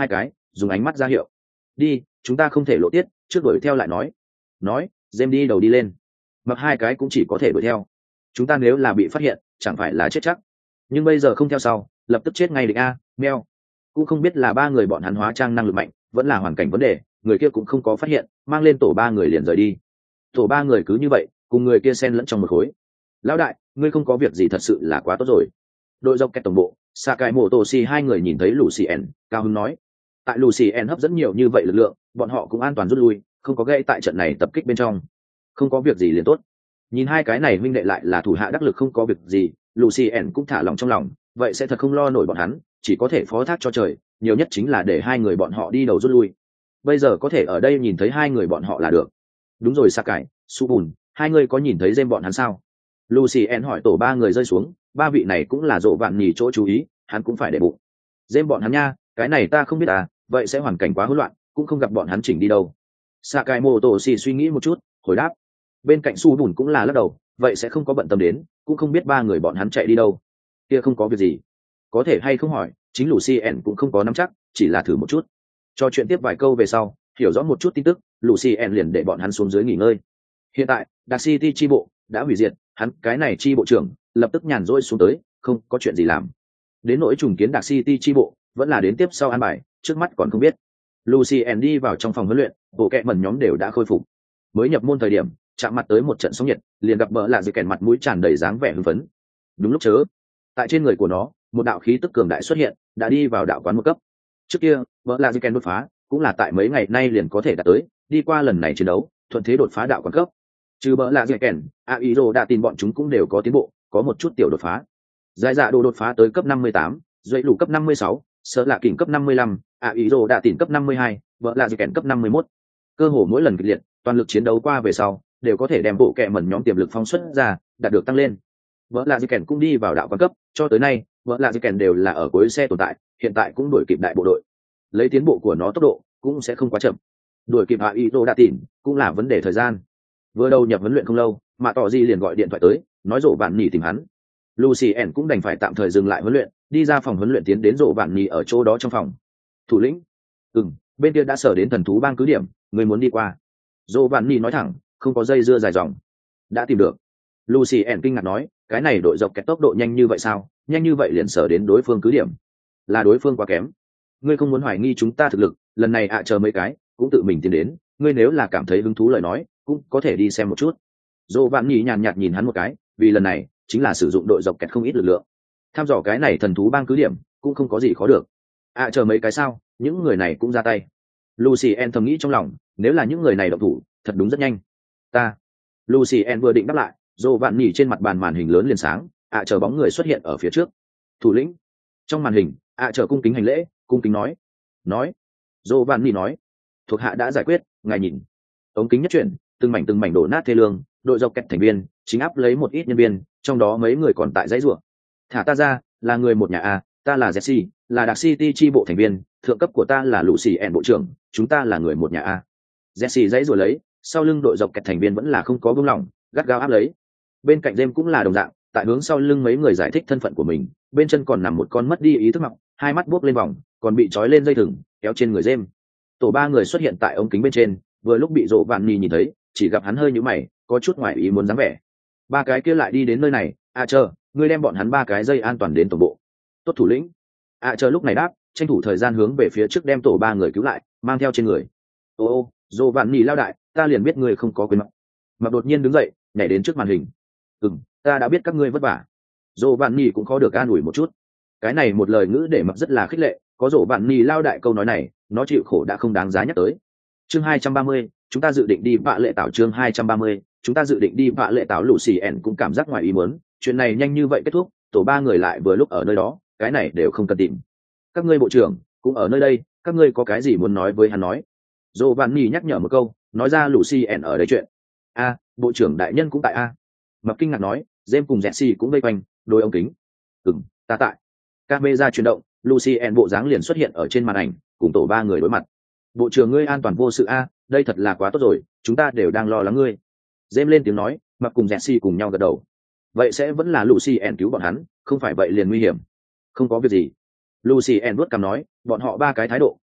dùng ánh mắt ra hiệu. Đi, chúng ta không thể lộ tiết, trước đuổi theo lại nói. Nói, James đi đầu đi lên. Mặc hai cái cũng chỉ có thể đuổi theo. Chúng ta nếu là bị phát hiện, chẳng phải là chết chắc. Nhưng bây giờ không theo sau, lập tức chết ngay định a, meo. Cũng không biết là ba người bọn hắn hóa trang năng lực mạnh, vẫn là hoàn cảnh vấn đề, người kia cũng không có phát hiện, mang lên tổ ba người liền rời đi. Tổ ba người cứ như vậy, cùng người kia xen lẫn trong một khối. Lão đại, ngươi không có việc gì thật sự là quá tốt rồi. Đội dọc kẹt tổng bộ, Sakai Motoshi hai người nhìn thấy Lucien, cao hứng nói. Tại Lucien hấp dẫn nhiều như vậy lực lượng, bọn họ cũng an toàn rút lui, không có gây tại trận này tập kích bên trong. Không có việc gì liền tốt. Nhìn hai cái này huynh đệ lại là thủ hạ đắc lực không có việc gì, Lucien cũng thả lòng trong lòng, vậy sẽ thật không lo nổi bọn hắn, chỉ có thể phó thác cho trời, nhiều nhất chính là để hai người bọn họ đi đầu rút lui. Bây giờ có thể ở đây nhìn thấy hai người bọn họ là được. Đúng rồi Sakai, Subun, hai người có nhìn thấy Gem bọn hắn sao? Lucien hỏi tổ ba người rơi xuống, ba vị này cũng là rộ vạn nhì chỗ chú ý, hắn cũng phải để bụng. Gem bọn hắn nha, cái này ta không biết à, vậy sẽ hoàn cảnh quá hỗn loạn, cũng không gặp bọn hắn chỉnh đi đâu. Sakai Motoshi suy nghĩ một chút, hồi đáp. Bên cạnh Subun cũng là lắc đầu, vậy sẽ không có bận tâm đến, cũng không biết ba người bọn hắn chạy đi đâu. Kia không có việc gì. Có thể hay không hỏi, chính Lucien cũng không có nắm chắc, chỉ là thử một chút. Cho chuyện tiếp vài câu về sau, hiểu rõ một chút tin tức, Lucien liền để bọn hắn xuống dưới nghỉ ngơi. Hiện tại, Dark City chi bộ đã hủy diệt, hắn cái này chi bộ trưởng lập tức nhàn rỗi xuống tới, không có chuyện gì làm. Đến nỗi trùng kiến Dark City chi bộ, vẫn là đến tiếp sau an bài, trước mắt còn không biết. Lucien đi vào trong phòng huấn luyện, bộ kệ mẩn nhóm đều đã khôi phục. Mới nhập môn thời điểm, chạm mặt tới một trận sóng nhiệt, liền gặp bỡ là dư kèn mặt mũi tràn đầy dáng vẻ hưng phấn. Đúng lúc chớ, tại trên người của nó, một đạo khí tức cường đại xuất hiện, đã đi vào đạo quán một cấp. Trước kia, bỡ là dư kèn đột phá, cũng là tại mấy ngày nay liền có thể đạt tới, đi qua lần này chiến đấu, thuận thế đột phá đạo quán cấp. Trừ bỡ là dư kèn, Airo đã tin bọn chúng cũng đều có tiến bộ, có một chút tiểu đột phá. Giải dạ đồ đột phá tới cấp năm mươi tám, dậy đủ cấp năm mươi sáu, sợ lạ kỉnh cấp năm mươi lăm, Airo đã tin cấp năm mươi hai, bỡ là dư kèn cấp năm mươi mốt. Cơ hồ mỗi lần kịch liệt, toàn lực chiến đấu qua về sau, đều có thể đem bộ kệ mẩn nhóm tiềm lực phong xuất ra, đạt được tăng lên. Vợ là dư kèn cũng đi vào đạo quan cấp, cho tới nay, vợ là dư kèn đều là ở cuối xe tồn tại, hiện tại cũng đuổi kịp đại bộ đội. Lấy tiến bộ của nó tốc độ, cũng sẽ không quá chậm. Đuổi kịp hạ ý tô đã tỉn, cũng là vấn đề thời gian. Vừa đầu nhập huấn luyện không lâu, mà tỏ gì liền gọi điện thoại tới, nói rộ vạn nhì tìm hắn. Lucien cũng đành phải tạm thời dừng lại huấn luyện, đi ra phòng huấn luyện tiến đến rộ vạn nhì ở chỗ đó trong phòng. Thủ lĩnh, ừm, bên kia đã sở đến thần thú bang cứ điểm, người muốn đi qua. Rộ vạn nhì nói thẳng, không có dây dưa dài dòng. Đã tìm được. Lucien kinh ngạc nói, cái này đội dọc kẹt tốc độ nhanh như vậy sao? Nhanh như vậy liền sở đến đối phương cứ điểm. Là đối phương quá kém. Ngươi không muốn hoài nghi chúng ta thực lực, lần này ạ chờ mấy cái, cũng tự mình tiến đến, ngươi nếu là cảm thấy hứng thú lời nói, cũng có thể đi xem một chút. Dỗ Vạn Nhĩ nhàn nhạt nhìn hắn một cái, vì lần này chính là sử dụng đội dọc kẹt không ít lực lượng. Tham dò cái này thần thú bang cứ điểm, cũng không có gì khó được. ạ chờ mấy cái sao? Những người này cũng ra tay. Lucien thầm nghĩ trong lòng, nếu là những người này động thủ, thật đúng rất nhanh. Ta. Lucien vừa định đáp lại, Dỗ Vạn Nhĩ trên mặt bàn màn hình lớn liền sáng, ạ chờ bóng người xuất hiện ở phía trước. Thủ lĩnh. Trong màn hình, ạ chờ cung kính hành lễ, cung kính nói. Nói. Dỗ Vạn Nhĩ nói. Thuộc hạ đã giải quyết, ngài nhìn. Ống kính nhất chuyển, từng mảnh từng mảnh đổ nát thê lương, đội dọc kẹt thành viên chính áp lấy một ít nhân viên, trong đó mấy người còn tại dãy rủa. Thả ta ra, là người một nhà a, ta là Jesse, là Dark City chi bộ thành viên, thượng cấp của ta là Lucien bộ trưởng, chúng ta là người một nhà a. Jesse dãy rủa lấy, sau lưng đội dọc kẹt thành viên vẫn là không có buông lỏng, gắt gao áp lấy. Bên cạnh James cũng là đồng dạng, tại hướng sau lưng mấy người giải thích thân phận của mình, bên chân còn nằm một con mất đi ý thức mọc, hai mắt buốc lên vòng, còn bị trói lên dây thừng, kéo trên người James. Tổ ba người xuất hiện tại ống kính bên trên, vừa lúc bị Dỗ Vạn Nhĩ nhìn thấy, chỉ gặp hắn hơi nhíu mày, có chút ngoài ý muốn dáng vẻ. Ba cái kia lại đi đến nơi này, à chờ, ngươi đem bọn hắn ba cái dây an toàn đến tổng bộ. Tốt thủ lĩnh. À chờ lúc này đáp, tranh thủ thời gian hướng về phía trước đem tổ ba người cứu lại, mang theo trên người. Ô ô, Dỗ Vạn Nhĩ lao đại, ta liền biết ngươi không có quyền mặc. Mặc đột nhiên đứng dậy, nhảy đến trước màn hình. Ừm, ta đã biết các ngươi vất vả. Dỗ Vạn Nhĩ cũng khó được an ủi một chút. Cái này một lời ngữ để mặc rất là khích lệ, có Dỗ Vạn Nhĩ lao đại câu nói này, nó chịu khổ đã không đáng giá nhắc tới. Chương hai trăm ba mươi, chúng ta dự định đi vạ lệ tảo. Chương hai trăm ba mươi, chúng ta dự định đi vạ lệ tảo. Lucien cũng cảm giác ngoài ý muốn, chuyện này nhanh như vậy kết thúc, tổ ba người lại vừa lúc ở nơi đó, cái này đều không cần tìm. Các ngươi bộ trưởng cũng ở nơi đây, các ngươi có cái gì muốn nói với hắn nói. Dỗ Vạn Nhĩ nhắc nhở một câu, nói ra Lucien ở đây chuyện. A, bộ trưởng đại nhân cũng tại a. Mập kinh ngạc nói, James cùng Jesse cũng vây quanh, đôi ống kính. Ừm, ta tại. Camera chuyển động, Lucien bộ dáng liền xuất hiện ở trên màn ảnh, cùng tổ ba người đối mặt. Bộ trưởng ngươi an toàn vô sự a, đây thật là quá tốt rồi, chúng ta đều đang lo lắng ngươi. James lên tiếng nói, Mập cùng Jesse cùng nhau gật đầu. Vậy sẽ vẫn là Lucien cứu bọn hắn, không phải vậy liền nguy hiểm. Không có việc gì. Lucien vuốt cằm nói, bọn họ ba cái thái độ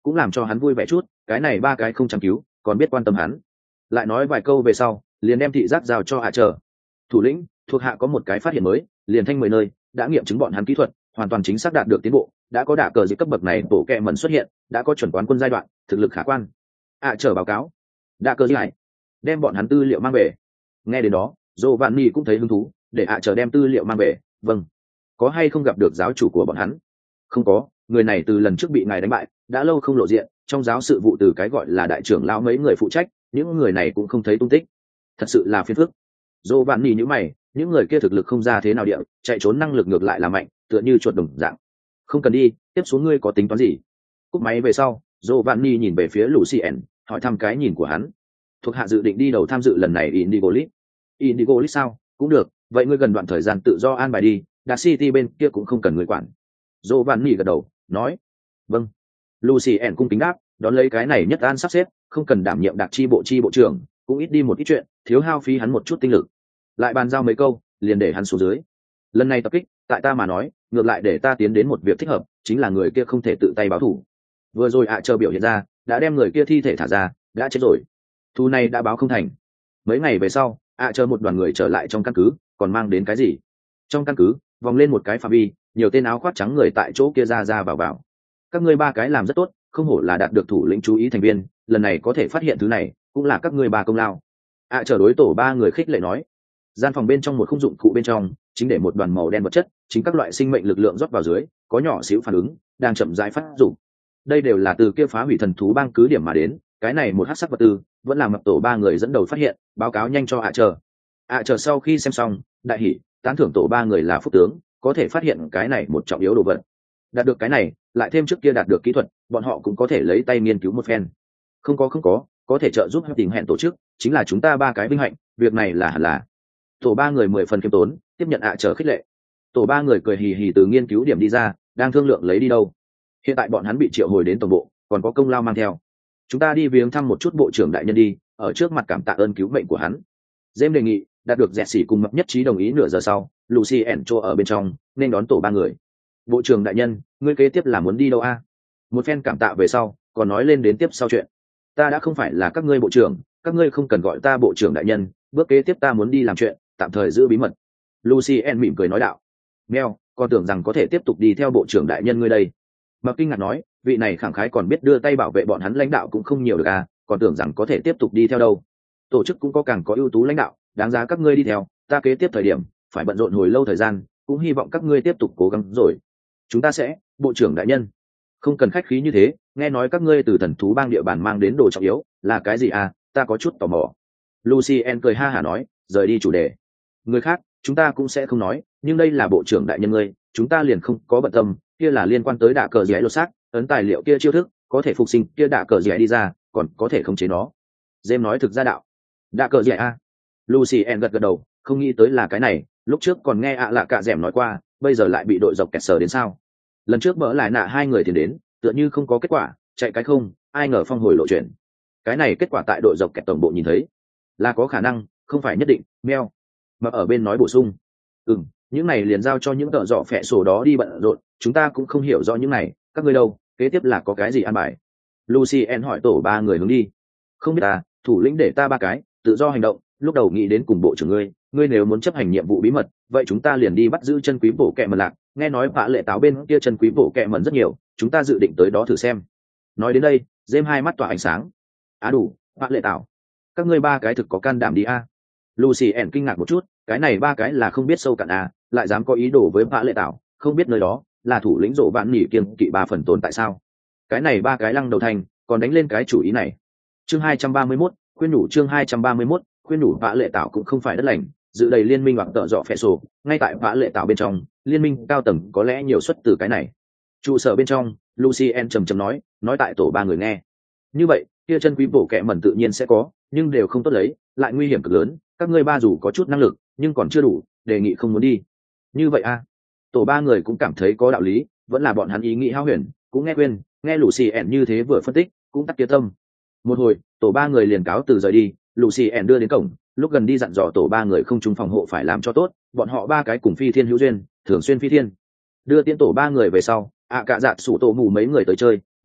cũng làm cho hắn vui vẻ chút, cái này ba cái không chăm cứu còn biết quan tâm hắn. Lại nói vài câu về sau, liền đem thị giác giao cho hạ chờ. Thủ lĩnh, thuộc hạ có một cái phát hiện mới, liền thanh mười nơi đã nghiệm chứng bọn hắn kỹ thuật hoàn toàn chính xác đạt được tiến bộ, đã có đả cờ dưới cấp bậc này bộ kẹ mẩn xuất hiện, đã có chuẩn quán quân giai đoạn, thực lực khả quan. Hạ chờ báo cáo, đả cờ dưới đem bọn hắn tư liệu mang về. Nghe đến đó, Giovanni cũng thấy hứng thú, để hạ chờ đem tư liệu mang về. Vâng. Có hay không gặp được giáo chủ của bọn hắn? Không có, người này từ lần trước bị ngài đánh bại đã lâu không lộ diện, trong giáo sự vụ từ cái gọi là đại trưởng lão mấy người phụ trách, những người này cũng không thấy tung tích, thật sự là phiền phức. Giovanni nhíu mày, những người kia thực lực không ra thế nào địa, chạy trốn năng lực ngược lại là mạnh, tựa như chuột đồng dạng. Không cần đi, tiếp xuống ngươi có tính toán gì? Cúp máy về sau, Giovanni nhìn về phía Lucien, hỏi thăm cái nhìn của hắn. Thuộc hạ dự định đi đầu tham dự lần này Indigo League. Indigo League sao? Cũng được, vậy ngươi gần đoạn thời gian tự do an bài đi, Dark City bên kia cũng không cần ngươi quản. Giovanni gật đầu, nói. Vâng. Lucien cung kính đáp, đón lấy cái này nhất an sắp xếp, không cần đảm nhiệm đặc chi bộ chi bộ trưởng, cũng ít đi một ít chuyện, thiếu hao phí hắn một chút tinh lực. Lại bàn giao mấy câu, liền để hắn xuống dưới. Lần này tập kích, tại ta mà nói, ngược lại để ta tiến đến một việc thích hợp, chính là người kia không thể tự tay báo thù. Vừa rồi ạ chờ biểu hiện ra, đã đem người kia thi thể thả ra, đã chết rồi. Thù này đã báo không thành. Mấy ngày về sau, ạ chờ một đoàn người trở lại trong căn cứ, còn mang đến cái gì? Trong căn cứ, vòng lên một cái phạm vi, nhiều tên áo khoác trắng người tại chỗ kia ra ra vào vào. Các ngươi ba cái làm rất tốt, không hổ là đạt được thủ lĩnh chú ý thành viên, lần này có thể phát hiện thứ này, cũng là các ngươi ba công lao. ạ chờ đối tổ ba người khích lệ nói. Gian phòng bên trong một khung dụng cụ bên trong, chính để một đoàn màu đen vật chất, chính các loại sinh mệnh lực lượng rót vào dưới, có nhỏ xíu phản ứng, đang chậm rãi phát dụng. Đây đều là từ kia phá hủy thần thú bang cứ điểm mà đến, cái này một hắc sắc vật tư, vẫn là mập tổ ba người dẫn đầu phát hiện, báo cáo nhanh cho ạ chờ. ạ chờ sau khi xem xong, đại hỉ, tán thưởng tổ ba người là phúc tướng, có thể phát hiện cái này một trọng yếu đồ vật. Đạt được cái này, lại thêm trước kia đạt được kỹ thuật, bọn họ cũng có thể lấy tay nghiên cứu một phen. Không có không có, có thể trợ giúp tình hẹn tổ chức, chính là chúng ta ba cái vinh hạnh, việc này là hẳn là. Tổ ba người mười phần khiêm tốn, tiếp nhận ạ chờ khích lệ. Tổ ba người cười hì hì từ nghiên cứu điểm đi ra, đang thương lượng lấy đi đâu. Hiện tại bọn hắn bị triệu hồi đến tổng bộ, còn có công lao mang theo. Chúng ta đi viếng thăm một chút bộ trưởng đại nhân đi, ở trước mặt cảm tạ ơn cứu mệnh của hắn. James đề nghị, đạt được dẹt xỉ cùng mập nhất trí đồng ý. Nửa giờ sau, Lucy Encho ở bên trong nên đón tổ ba người. Bộ trưởng đại nhân, ngươi kế tiếp là muốn đi đâu a? Một phen cảm tạ về sau, còn nói lên đến tiếp sau chuyện. Ta đã không phải là các ngươi bộ trưởng, các ngươi không cần gọi ta bộ trưởng đại nhân, bước kế tiếp ta muốn đi làm chuyện, tạm thời giữ bí mật. Lucien mỉm cười nói đạo. Mèo, con tưởng rằng có thể tiếp tục đi theo bộ trưởng đại nhân ngươi đây. Mập kinh ngạc nói, vị này khẳng khái còn biết đưa tay bảo vệ bọn hắn lãnh đạo cũng không nhiều được à, còn tưởng rằng có thể tiếp tục đi theo đâu. Tổ chức cũng có càng có ưu tú lãnh đạo, đáng giá các ngươi đi theo, ta kế tiếp thời điểm, phải bận rộn hồi lâu thời gian, cũng hy vọng các ngươi tiếp tục cố gắng rồi. Chúng ta sẽ, bộ trưởng đại nhân. Không cần khách khí như thế, nghe nói các ngươi từ thần thú bang địa bàn mang đến đồ trọng yếu, là cái gì à, ta có chút tò mò. Lucien cười ha hả nói, rời đi chủ đề. Người khác, chúng ta cũng sẽ không nói, nhưng đây là bộ trưởng đại nhân ngươi, chúng ta liền không có bận tâm, kia là liên quan tới đả cờ dẻ lột xác, ấn tài liệu kia chiêu thức, có thể phục sinh kia đả cờ dẻ đi ra, còn có thể khống chế nó. James nói thực ra đạo. Đả cờ dẻ à? Lucien gật gật đầu, không nghĩ tới là cái này, lúc trước còn nghe ạ à lạ cả dẻm nói qua, bây giờ lại bị đội dọc kẹt sờ đến sao. Lần trước bỡ lại nạ hai người thì đến, tựa như không có kết quả, chạy cái không, ai ngờ phong hồi lộ chuyển. Cái này kết quả tại đội dọc kẹt tổng bộ nhìn thấy, là có khả năng, không phải nhất định. Meo mà ở bên nói bổ sung, ừm, những này liền giao cho những tợ dọ phẹ sổ đó đi bận rộn, chúng ta cũng không hiểu rõ những này, các ngươi đâu, kế tiếp là có cái gì an bài. Lucien hỏi tổ ba người hướng đi. Không biết ta, thủ lĩnh để ta ba cái tự do hành động, lúc đầu nghĩ đến cùng bộ trưởng ngươi, ngươi nếu muốn chấp hành nhiệm vụ bí mật, vậy chúng ta liền đi bắt giữ chân quý bộ kẹ mần lạc, nghe nói vạ lệ táo bên kia chân quý bộ kẹ mần rất nhiều, chúng ta dự định tới đó thử xem. Nói đến đây, James hai mắt tỏa ánh sáng. Á đủ, vạ lệ táo, các ngươi ba cái thực có can đảm đi a. Lucien kinh ngạc một chút, cái này ba cái là không biết sâu cạn à, lại dám có ý đồ với vạ lệ táo, không biết nơi đó là thủ lĩnh rộ vạn nỉ kiêng kỵ ba phần tồn tại sao. Cái này ba cái lăng đầu thành, còn đánh lên cái chủ ý này. Chương hai trăm ba mươi mốt, khuyên nhủ chương hai trăm ba mươi mốt, khuyên nhủ vạ lệ táo cũng không phải đất lành, dự đầy liên minh hoặc tợ dọ phẹ sổ, ngay tại vạ lệ táo bên trong, liên minh cao tầng có lẽ nhiều xuất từ cái này. Trụ sở bên trong, Lucien trầm trầm nói, nói tại tổ ba người nghe. Như vậy, kia chân quý bổ kẹ mẩn tự nhiên sẽ có, nhưng đều không tốt lấy, lại nguy hiểm cực lớn, các ngươi ba dù có chút năng lực, nhưng còn chưa đủ, đề nghị không muốn đi. Như vậy a, à? Tổ ba người cũng cảm thấy có đạo lý, vẫn là bọn hắn ý nghĩ hao huyền, cũng nghe khuyên, nghe Lucien như thế vừa phân tích, cũng tắt kia tâm. Một hồi, tổ ba người liền cáo từ rời đi, Lucien đưa đến cổng, lúc gần đi dặn dò tổ ba người không chung phòng hộ phải làm cho tốt, bọn họ ba cái cùng phi thiên hữu duyên, thường xuyên phi thiên. Đưa tiến tổ ba người về sau, ạ à cả dạ sủ tổ mù mấy người tới chơi,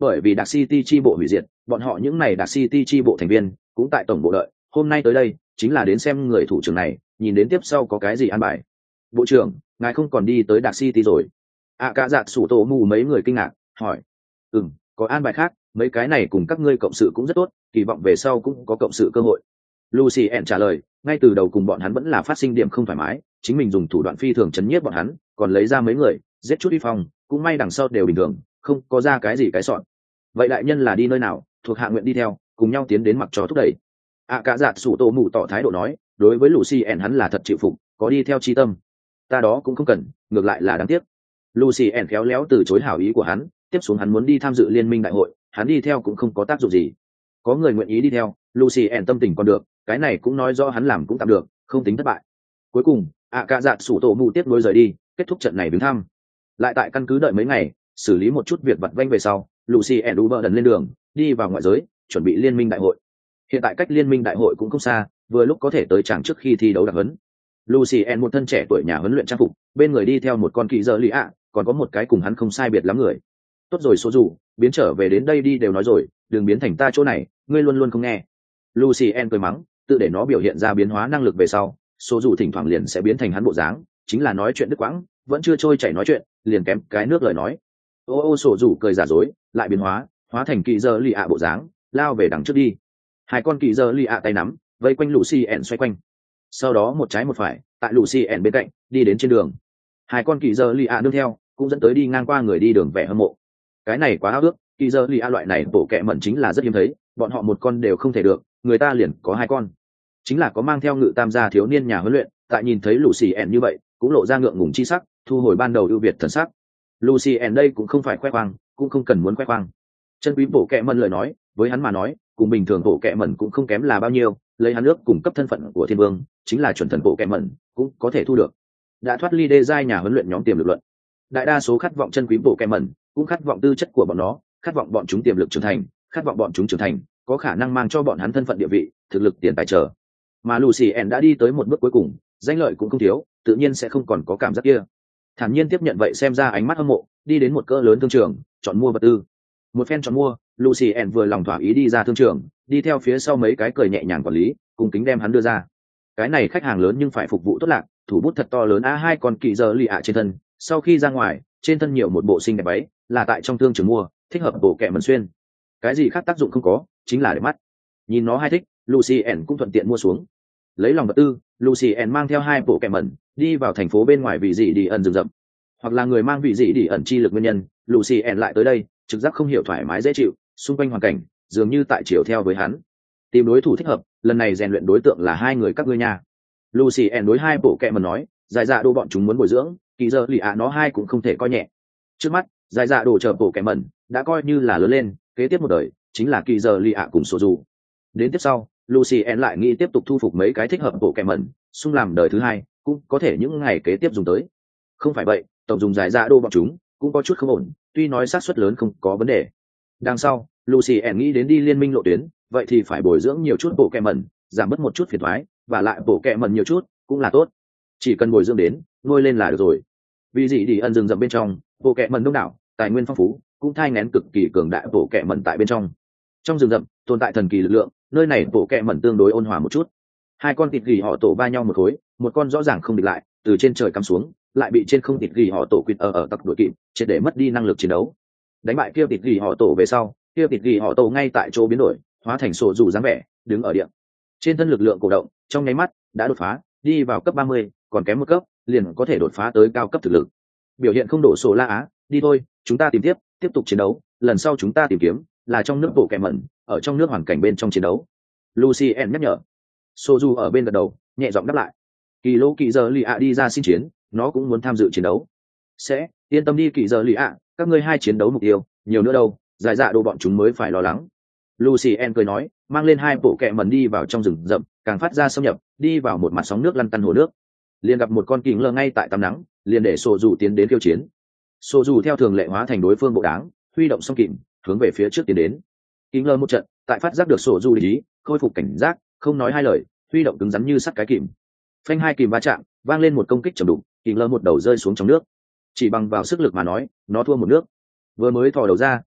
bởi vì Dark City chi bộ hủy diệt, bọn họ những này Dark City chi bộ thành viên cũng tại tổng bộ đợi, hôm nay tới đây chính là đến xem người thủ trưởng này, nhìn đến tiếp sau có cái gì an bài. Bộ trưởng, ngài không còn đi tới Dark City rồi? À cả giạt sủ tổ mù mấy người kinh ngạc hỏi. Ừm, có an bài khác, mấy cái này cùng các ngươi cộng sự cũng rất tốt, kỳ vọng về sau cũng có cộng sự cơ hội. Lucien trả lời, ngay từ đầu cùng bọn hắn vẫn là phát sinh điểm không thoải mái, chính mình dùng thủ đoạn phi thường chấn nhiếp bọn hắn, còn lấy ra mấy người giết chút uy phong, cũng may đằng sau đều bình thường, không có ra cái gì cái sọn. Vậy đại nhân là đi nơi nào, thuộc hạ nguyện đi theo, cùng nhau tiến đến mặc trò thúc đẩy. À cả giạt sủ tổ mù tỏ thái độ nói, đối với Lucien hắn là thật chịu phục, có đi theo chi tâm. Ta đó cũng không cần, ngược lại là đáng tiếc. Lucien khéo léo từ chối hảo ý của hắn, tiếp xuống hắn muốn đi tham dự liên minh đại hội, hắn đi theo cũng không có tác dụng gì. Có người nguyện ý đi theo, Lucien tâm tình còn được, cái này cũng nói rõ hắn làm cũng tạm được, không tính thất bại. Cuối cùng, ạ cả dạn sủ tổ mù tiếp nối rời đi, kết thúc trận này viếng thăm. Lại tại căn cứ đợi mấy ngày, xử lý một chút việc vặt vãnh về sau, Lucien Uber lên đường, đi vào ngoại giới, chuẩn bị liên minh đại hội. Hiện tại cách liên minh đại hội cũng không xa, vừa lúc có thể tới chẳng trước khi thi đấu đặc huấn. Lucien một thân trẻ tuổi nhà huấn luyện trang phục, bên người đi theo một con kỳ dơ lì ạ, còn có một cái cùng hắn không sai biệt lắm người. Tốt rồi số dù, biến trở về đến đây đi đều nói rồi, đừng biến thành ta chỗ này, ngươi luôn luôn không nghe. Lucien cười mắng, tự để nó biểu hiện ra biến hóa năng lực về sau, số dù thỉnh thoảng liền sẽ biến thành hắn bộ dáng, chính là nói chuyện đứt quãng, vẫn chưa trôi chảy nói chuyện, liền kém cái nước lời nói. Ô ô sổ dù cười giả dối, lại biến hóa, hóa thành kỳ dơ lì ạ bộ dáng, lao về đằng trước đi. Hai con kỳ dơ lì ạ tay nắm, vây quanh Lucien xoay quanh. Sau đó một trái một phải, tại Lucien bên cạnh, đi đến trên đường. Hai con kỳ dơ lì ạ đương theo, cũng dẫn tới đi ngang qua người đi đường vẻ hâm mộ. Cái này quá ao ước, kỳ dơ lì ạ loại này bổ kẹ mẩn chính là rất hiếm thấy, bọn họ một con đều không thể được, người ta liền có hai con. Chính là có mang theo ngự tam gia thiếu niên nhà huấn luyện, tại nhìn thấy Lucien như vậy, cũng lộ ra ngượng ngùng chi sắc, thu hồi ban đầu ưu việt thần sắc. Lucien đây cũng không phải khoe khoang, cũng không cần muốn khoe khoang. Chân quý bổ kẹ mẩn lời nói, với hắn mà nói, cùng bình thường bổ kẹ mẩn cũng không kém là bao nhiêu, lấy hắn nước cùng cấp thân phận của thiên vương, chính là chuẩn thần bổ kẹ mẩn, cũng có thể thu được. Đã thoát ly đê giai nhà huấn luyện nhóm tiềm lực luận. Đại đa số khát vọng chân quý bổ kẹ mẩn, cũng khát vọng tư chất của bọn nó, khát vọng bọn chúng tiềm lực trưởng thành, khát vọng bọn chúng trưởng thành, có khả năng mang cho bọn hắn thân phận địa vị, thực lực tiền tài trợ. Mà Lucien đã đi tới một bước cuối cùng, danh lợi cũng không thiếu, tự nhiên sẽ không còn có cảm giác kia. Thản nhiên tiếp nhận vậy xem ra ánh mắt hâm mộ, đi đến một cỡ lớn thương trường, chọn mua vật tư. Một phen chọn mua, Lucien vừa lòng thỏa ý đi ra thương trường, đi theo phía sau mấy cái cười nhẹ nhàng quản lý, cùng kính đem hắn đưa ra. Cái này khách hàng lớn nhưng phải phục vụ tốt lạc, thủ bút thật to lớn a hai con kỳ giờ lì ạ trên thân, sau khi ra ngoài, trên thân nhiều một bộ xinh đẹp váy, là tại trong thương trường mua, thích hợp bộ kệ mẩn xuyên. Cái gì khác tác dụng không có, chính là để mắt. Nhìn nó hai thích, Lucien cũng thuận tiện mua xuống. Lấy lòng vật tư, Lucien mang theo hai bộ kệ mẩn, đi vào thành phố bên ngoài vị dị đi ẩn rừng rậm. Hoặc là người mang vị dị đi ẩn chi lực nguyên nhân, Lucien lại tới đây, trực giác không hiểu thoải mái dễ chịu, xung quanh hoàn cảnh dường như tại chiều theo với hắn. Tìm đối thủ thích hợp, lần này rèn luyện đối tượng là hai người các ngươi nhà. Lucien đối hai bộ kệ mẩn nói, dài dạ đồ bọn chúng muốn bồi dưỡng, kỳ giờ lì ạ nó hai cũng không thể coi nhẹ. Trước mắt, dài dạ đồ chờ bộ kệ mẩn đã coi như là lớn lên, kế tiếp một đời chính là kỳ giờ lì ạ cùng số dù. Đến tiếp sau, Lucien lại nghĩ tiếp tục thu phục mấy cái thích hợp bộ kệ mẩn, xung làm đời thứ hai, cũng có thể những ngày kế tiếp dùng tới. Không phải vậy, tổng dùng dài dạ đồ bọn chúng cũng có chút không ổn, tuy nói xác suất lớn không có vấn đề. Đằng sau, Lucien nghĩ đến đi liên minh lộ tuyến, vậy thì phải bồi dưỡng nhiều chút bộ kệ mẩn, giảm bớt một chút phiền toái, và lại bộ kệ mẩn nhiều chút cũng là tốt. Chỉ cần bồi dưỡng đến, nuôi lên là được rồi. Vì gì đi ẩn rừng rậm bên trong, bộ kệ mẩn đông đảo, tài nguyên phong phú, cũng thai nghén cực kỳ cường đại bộ kệ mẩn tại bên trong. Trong rừng rậm tồn tại thần kỳ lực lượng, nơi này bộ kệ mẩn tương đối ôn hòa một chút. Hai con thịt gỉ họ tổ va nhau một khối, một con rõ ràng không địch lại, từ trên trời cắm xuống, lại bị trên không thịt gỉ họ tổ quỵt ở ở tặc đuổi kịp, triệt để mất đi năng lực chiến đấu. Đánh bại kia thịt gỉ họ tổ về sau, kia thịt gỉ họ tổ ngay tại chỗ biến đổi, hóa thành sổ dù dáng vẻ, đứng ở địa. Trên thân lực lượng cổ động, trong nháy mắt đã đột phá, đi vào cấp ba mươi, còn kém một cấp, liền có thể đột phá tới cao cấp thực lực. Biểu hiện không đổ sổ la á, đi thôi, chúng ta tìm tiếp, tiếp tục chiến đấu, lần sau chúng ta tìm kiếm là trong nước bộ kẹ mẩn, ở trong nước hoàn cảnh bên trong chiến đấu. Lucien nhắc nhở. Soju ở bên gật đầu, nhẹ giọng đáp lại. Kỳ lô kỳ giờ lì ạ đi ra xin chiến, nó cũng muốn tham dự chiến đấu. Sẽ, yên tâm đi kỳ giờ lì ạ, các ngươi hai chiến đấu mục tiêu, nhiều nữa đâu, giải dạ đồ bọn chúng mới phải lo lắng. Lucien cười nói, mang lên hai bộ kẹ mẩn đi vào trong rừng rậm, càng phát ra xâm nhập, đi vào một mặt sóng nước lăn tăn hồ nước. Liền gặp một con kình lơ ngay tại tắm nắng, liền để sổ dù tiến đến khiêu chiến. Sổ dù theo thường lệ hóa thành đối phương bộ đáng, huy động song kìm, hướng về phía trước tiến đến. Kình lơ một trận, tại phát giác được sổ dù lý, khôi phục cảnh giác, không nói hai lời, huy động cứng rắn như sắt cái kìm. Phanh hai kìm va chạm, vang lên một công kích trầm đục, kình lơ một đầu rơi xuống trong nước. Chỉ bằng vào sức lực mà nói, nó thua một nước. Vừa mới thò đầu ra,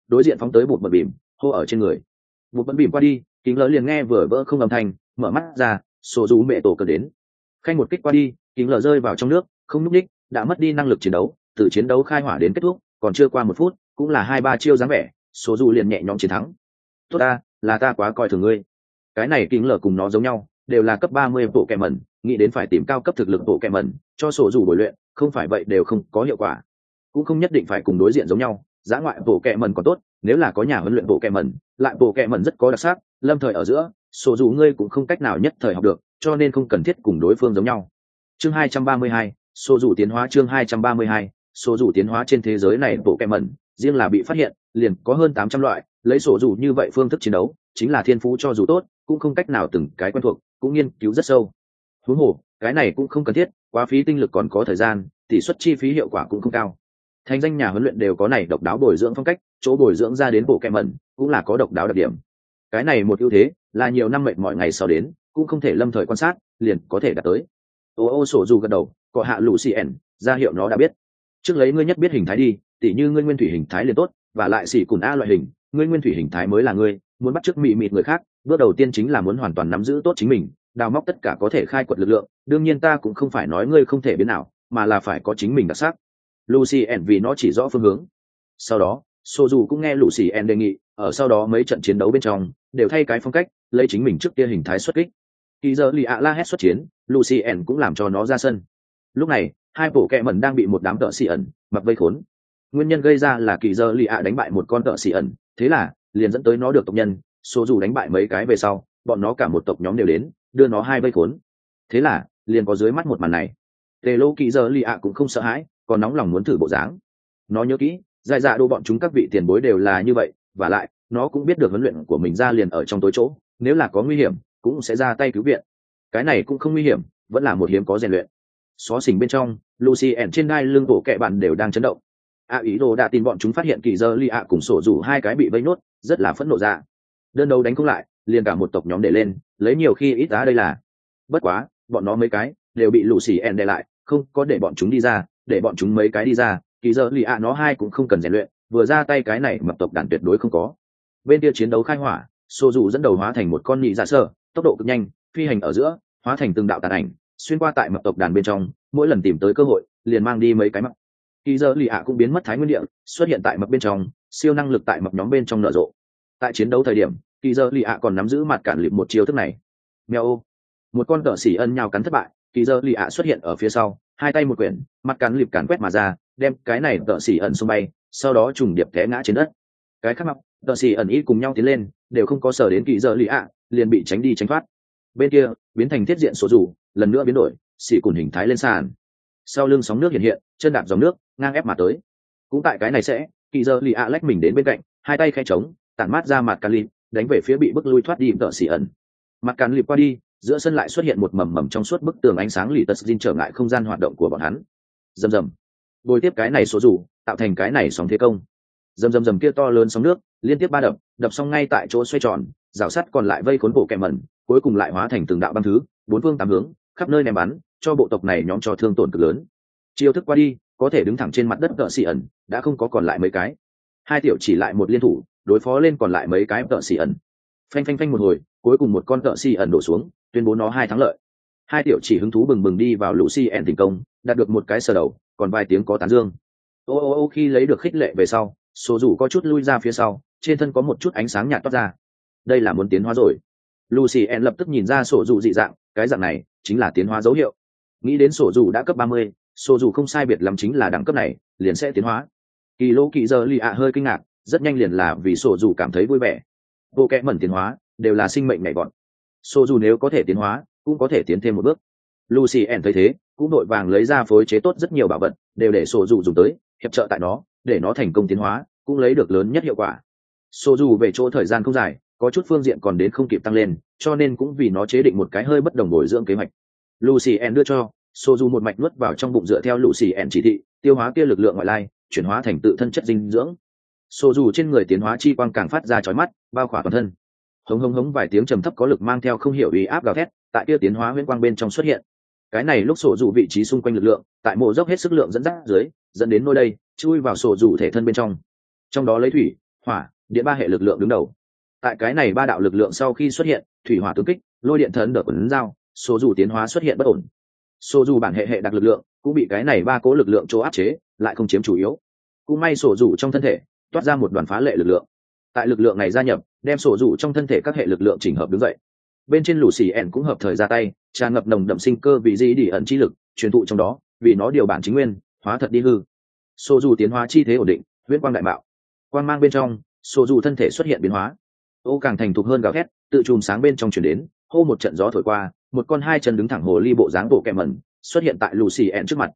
đối diện phóng tới bụt bật bìm hô ở trên người. Bụt bật bìm qua đi, kính lờ liền nghe vừa vỡ không âm thanh, mở mắt ra, sổ dù mẹ tổ cờ đến. Khanh một kích qua đi, kính lờ rơi vào trong nước, không nhúc nhích, đã mất đi năng lực chiến đấu, từ chiến đấu khai hỏa đến kết thúc còn chưa qua một phút, cũng là hai ba chiêu dáng vẻ, sổ dù liền nhẹ nhõm chiến thắng. Tốt ta, là ta quá coi thường ngươi. Cái này kính lờ cùng nó giống nhau, đều là cấp ba mươi bộ kẹ mẩn, nghĩ đến phải tìm cao cấp thực lực bộ kẹ mẩn cho sổ dù bồi luyện, không phải vậy đều không có hiệu quả. Cũng không nhất định phải cùng đối diện giống nhau, giã ngoại bộ kẹ mẩn còn tốt, nếu là có nhà huấn luyện bộ kẹ mẩn, lại bộ kẹ mẩn rất có đặc sắc, lâm thời ở giữa, sổ dù ngươi cũng không cách nào nhất thời học được, cho nên không cần thiết cùng đối phương giống nhau. Chương hai trăm ba mươi hai, sổ dù tiến hóa. Chương hai trăm ba mươi hai, sổ dù tiến hóa. Trên thế giới này bộ kẹ mẩn riêng là bị phát hiện liền có hơn tám trăm loại, lấy sổ dù như vậy phương thức chiến đấu chính là thiên phú cho dù tốt cũng không cách nào từng cái quen thuộc, cũng nghiên cứu rất sâu. Huống hồ cái này cũng không cần thiết, quá phí tinh lực còn có thời gian, tỷ suất chi phí hiệu quả cũng không cao. Thành danh nhà huấn luyện đều có này độc đáo bồi dưỡng phong cách, chỗ bồi dưỡng ra đến bộ kẹ mẩn cũng là có độc đáo đặc điểm. Cái này một ưu thế là nhiều năm mệt mọi ngày sau đến cũng không thể lâm thời quan sát liền có thể đạt tới. Ô ô sổ dù gật đầu, có hạ lũ xì ẻn ra hiệu nó đã biết. Trước lấy ngươi nhất biết hình thái đi, tỉ như ngươi nguyên thủy hình thái liền tốt, và lại xỉ cùn a loại hình, ngươi nguyên thủy hình thái mới là ngươi, muốn bắt chước mị mịt người khác, bước đầu tiên chính là muốn hoàn toàn nắm giữ tốt chính mình, đào móc tất cả có thể khai quật lực lượng. Đương nhiên ta cũng không phải nói ngươi không thể biến nào, mà là phải có chính mình đặc sắc. Lucien vì nó chỉ rõ phương hướng. Sau đó Soju cũng nghe Lucien đề nghị, ở sau đó mấy trận chiến đấu bên trong đều thay cái phong cách, lấy chính mình trước kia hình thái xuất kích. Kỳ giờ lì ạ la hét xuất chiến, Lucien cũng làm cho nó ra sân. Lúc này hai bộ kẹ mẩn đang bị một đám tợ xì ẩn mặc vây khốn. Nguyên nhân gây ra là kỳ giờ lì ạ đánh bại một con tợ xì ẩn, thế là liền dẫn tới nó được tộc nhân Soju đánh bại mấy cái về sau, bọn nó cả một tộc nhóm đều đến đưa nó hai vây khốn. Thế là liền có dưới mắt một màn này. Tề lô kỳ giờ lì ạ cũng không sợ hãi, còn nóng lòng muốn thử bộ dáng. Nó nhớ kỹ dài dạ đô bọn chúng các vị tiền bối đều là như vậy, và lại nó cũng biết được huấn luyện của mình ra liền ở trong tối chỗ, nếu là có nguy hiểm cũng sẽ ra tay cứu viện. Cái này cũng không nguy hiểm, vẫn là một hiếm có rèn luyện. Xó xỉnh bên trong, Lucien trên đai lưng bộ kẹ bạn đều đang chấn động. A ý đồ đã tin bọn chúng phát hiện kỳ giờ li ạ cùng sổ rủ hai cái bị vây nốt, rất là phẫn nộ ra. Đơn đấu đánh không lại, liền cả một tộc nhóm để lên, lấy nhiều khi ít á đây là. Bất quá, bọn nó mấy cái đều bị Lucien đè lại, không có để bọn chúng đi ra, để bọn chúng mấy cái đi ra, kỳ giờ li ạ nó hai cũng không cần rèn luyện, vừa ra tay cái này mập tộc đàn tuyệt đối không có. Bên kia chiến đấu khai hỏa, sổ rủ dẫn đầu hóa thành một con nhị dạ sơ, tốc độ cực nhanh, phi hành ở giữa, hóa thành từng đạo tàn ảnh, xuyên qua tại mập tộc đàn bên trong, mỗi lần tìm tới cơ hội liền mang đi mấy cái mập. Kỳ giờ lì ạ cũng biến mất thái nguyên địa, xuất hiện tại mập bên trong, siêu năng lực tại mập nhóm bên trong nở rộ. Tại chiến đấu thời điểm, kỳ giờ lì ạ còn nắm giữ mặt cản lịp một chiêu thức này. Mèo ô, một con cỡ xỉ ân nhào cắn thất bại, kỳ giờ lì ạ xuất hiện ở phía sau, hai tay một quyển, mặt cản lịp cản quét mà ra, đem cái này cỡ xỉ ẩn xung bay, sau đó trùng điệp té ngã trên đất. Cái khác mập, cỡ xỉ ẩn ít cùng nhau tiến lên, đều không có sở đến kỳ giờ lì ạ, liền bị tránh đi tránh thoát. Bên kia biến thành thiết diện số rủ, lần nữa biến đổi, xỉ cùn hình thái lên sàn. Sau lưng sóng nước hiện hiện, chân đạp dòng nước ngang ép mà tới. Cũng tại cái này sẽ kỳ giờ lì ạ lách mình đến bên cạnh, hai tay khẽ trống, tản mát ra mặt càn lịp, đánh về phía bị bức lui thoát đi tợ xỉ ẩn. Mặt càn lịp qua đi, giữa sân lại xuất hiện một mầm mầm trong suốt bức tường ánh sáng lì tật dinh trở ngại không gian hoạt động của bọn hắn. Rầm rầm, bồi tiếp cái này số rủ, tạo thành cái này sóng thế công. Rầm rầm rầm kia to lớn sóng nước liên tiếp ba đập, đập xong ngay tại chỗ xoay tròn, rào sắt còn lại vây khốn bộ kẹm mẩn, cuối cùng lại hóa thành từng đạo băng thứ, bốn phương tám hướng, khắp nơi ném bắn, cho bộ tộc này nhóm cho thương tổn cực lớn. Chiêu thức qua đi, có thể đứng thẳng trên mặt đất tợ xỉ ẩn đã không có còn lại mấy cái. Hai tiểu chỉ lại một liên thủ, đối phó lên còn lại mấy cái tợ xỉ ẩn. Phanh phanh phanh một hồi, cuối cùng một con tợ xỉ ẩn đổ xuống, tuyên bố nó hai thắng lợi. Hai tiểu chỉ hứng thú bừng bừng đi vào Lucien thành công, đạt được một cái sờ đầu, còn vài tiếng có tán dương. Ô ô ô khi lấy được khích lệ về sau, số rủ có chút lui ra phía sau, trên thân có một chút ánh sáng nhạt toát ra. Đây là muốn tiến hóa rồi. Lucien lập tức nhìn ra sổ rủ dị dạng, cái dạng này chính là tiến hóa dấu hiệu. Nghĩ đến sổ rủ đã cấp ba mươi, sổ rủ không sai biệt lắm chính là đẳng cấp này liền sẽ tiến hóa. Kỳ lô kỳ giờ lì ạ hơi kinh ngạc, rất nhanh liền là vì sổ rủ cảm thấy vui vẻ. Bộ kẽ mẩn tiến hóa đều là sinh mệnh nhảy vọt, sổ rủ nếu có thể tiến hóa cũng có thể tiến thêm một bước. Lucien thấy thế cũng đội vàng lấy ra phối chế tốt rất nhiều bảo vật, đều để sổ rủ dùng tới hiệp trợ tại nó, để nó thành công tiến hóa cũng lấy được lớn nhất hiệu quả. Sổ rủ về chỗ thời gian không dài, có chút phương diện còn đến không kịp tăng lên, cho nên cũng vì nó chế định một cái hơi bất đồng bồi dưỡng kế hoạch. Lucien đưa cho Soju một mạch nuốt vào trong bụng, dựa theo Lucien chỉ thị, tiêu hóa kia lực lượng ngoại lai, chuyển hóa thành tự thân chất dinh dưỡng. Soju trên người tiến hóa chi quang càng phát ra chói mắt, bao khỏa toàn thân. Hống hống hống vài tiếng trầm thấp có lực mang theo không hiểu uy áp gào thét, tại kia tiến hóa huyễn quang bên trong xuất hiện. Cái này lúc Soju vị trí xung quanh lực lượng, tại mộ dốc hết sức lượng dẫn dắt dưới, dẫn đến nơi đây, chui vào Soju thể thân bên trong. Trong đó lấy thủy, hỏa điện ba hệ lực lượng đứng đầu. Tại cái này ba đạo lực lượng sau khi xuất hiện, thủy hỏa tướng kích, lôi điện thần đỡ quấn dao, số dù tiến hóa xuất hiện bất ổn. Số dù bản hệ hệ đặc lực lượng cũng bị cái này ba cố lực lượng chỗ áp chế, lại không chiếm chủ yếu. Cũng may sổ dù trong thân thể toát ra một đoàn phá lệ lực lượng. Tại lực lượng này gia nhập, đem sổ dù trong thân thể các hệ lực lượng chỉnh hợp đứng dậy. Bên trên lũ xì ẻn cũng hợp thời ra tay, tràn ngập nồng đậm sinh cơ vì gì đi ẩn chi lực truyền thụ trong đó, vì nó điều bản chính nguyên, hóa thật đi hư. Sổ dù tiến hóa chi thế ổn định, huyễn quang đại mạo. Quang mang bên trong, sổ dù thân thể xuất hiện biến hóa. Ô càng thành thục hơn gào thét, tự chùm sáng bên trong truyền đến, hô một trận gió thổi qua, một con hai chân đứng thẳng hồ ly bộ dáng bộ kẹm mẩn xuất hiện tại Lucy En trước mặt.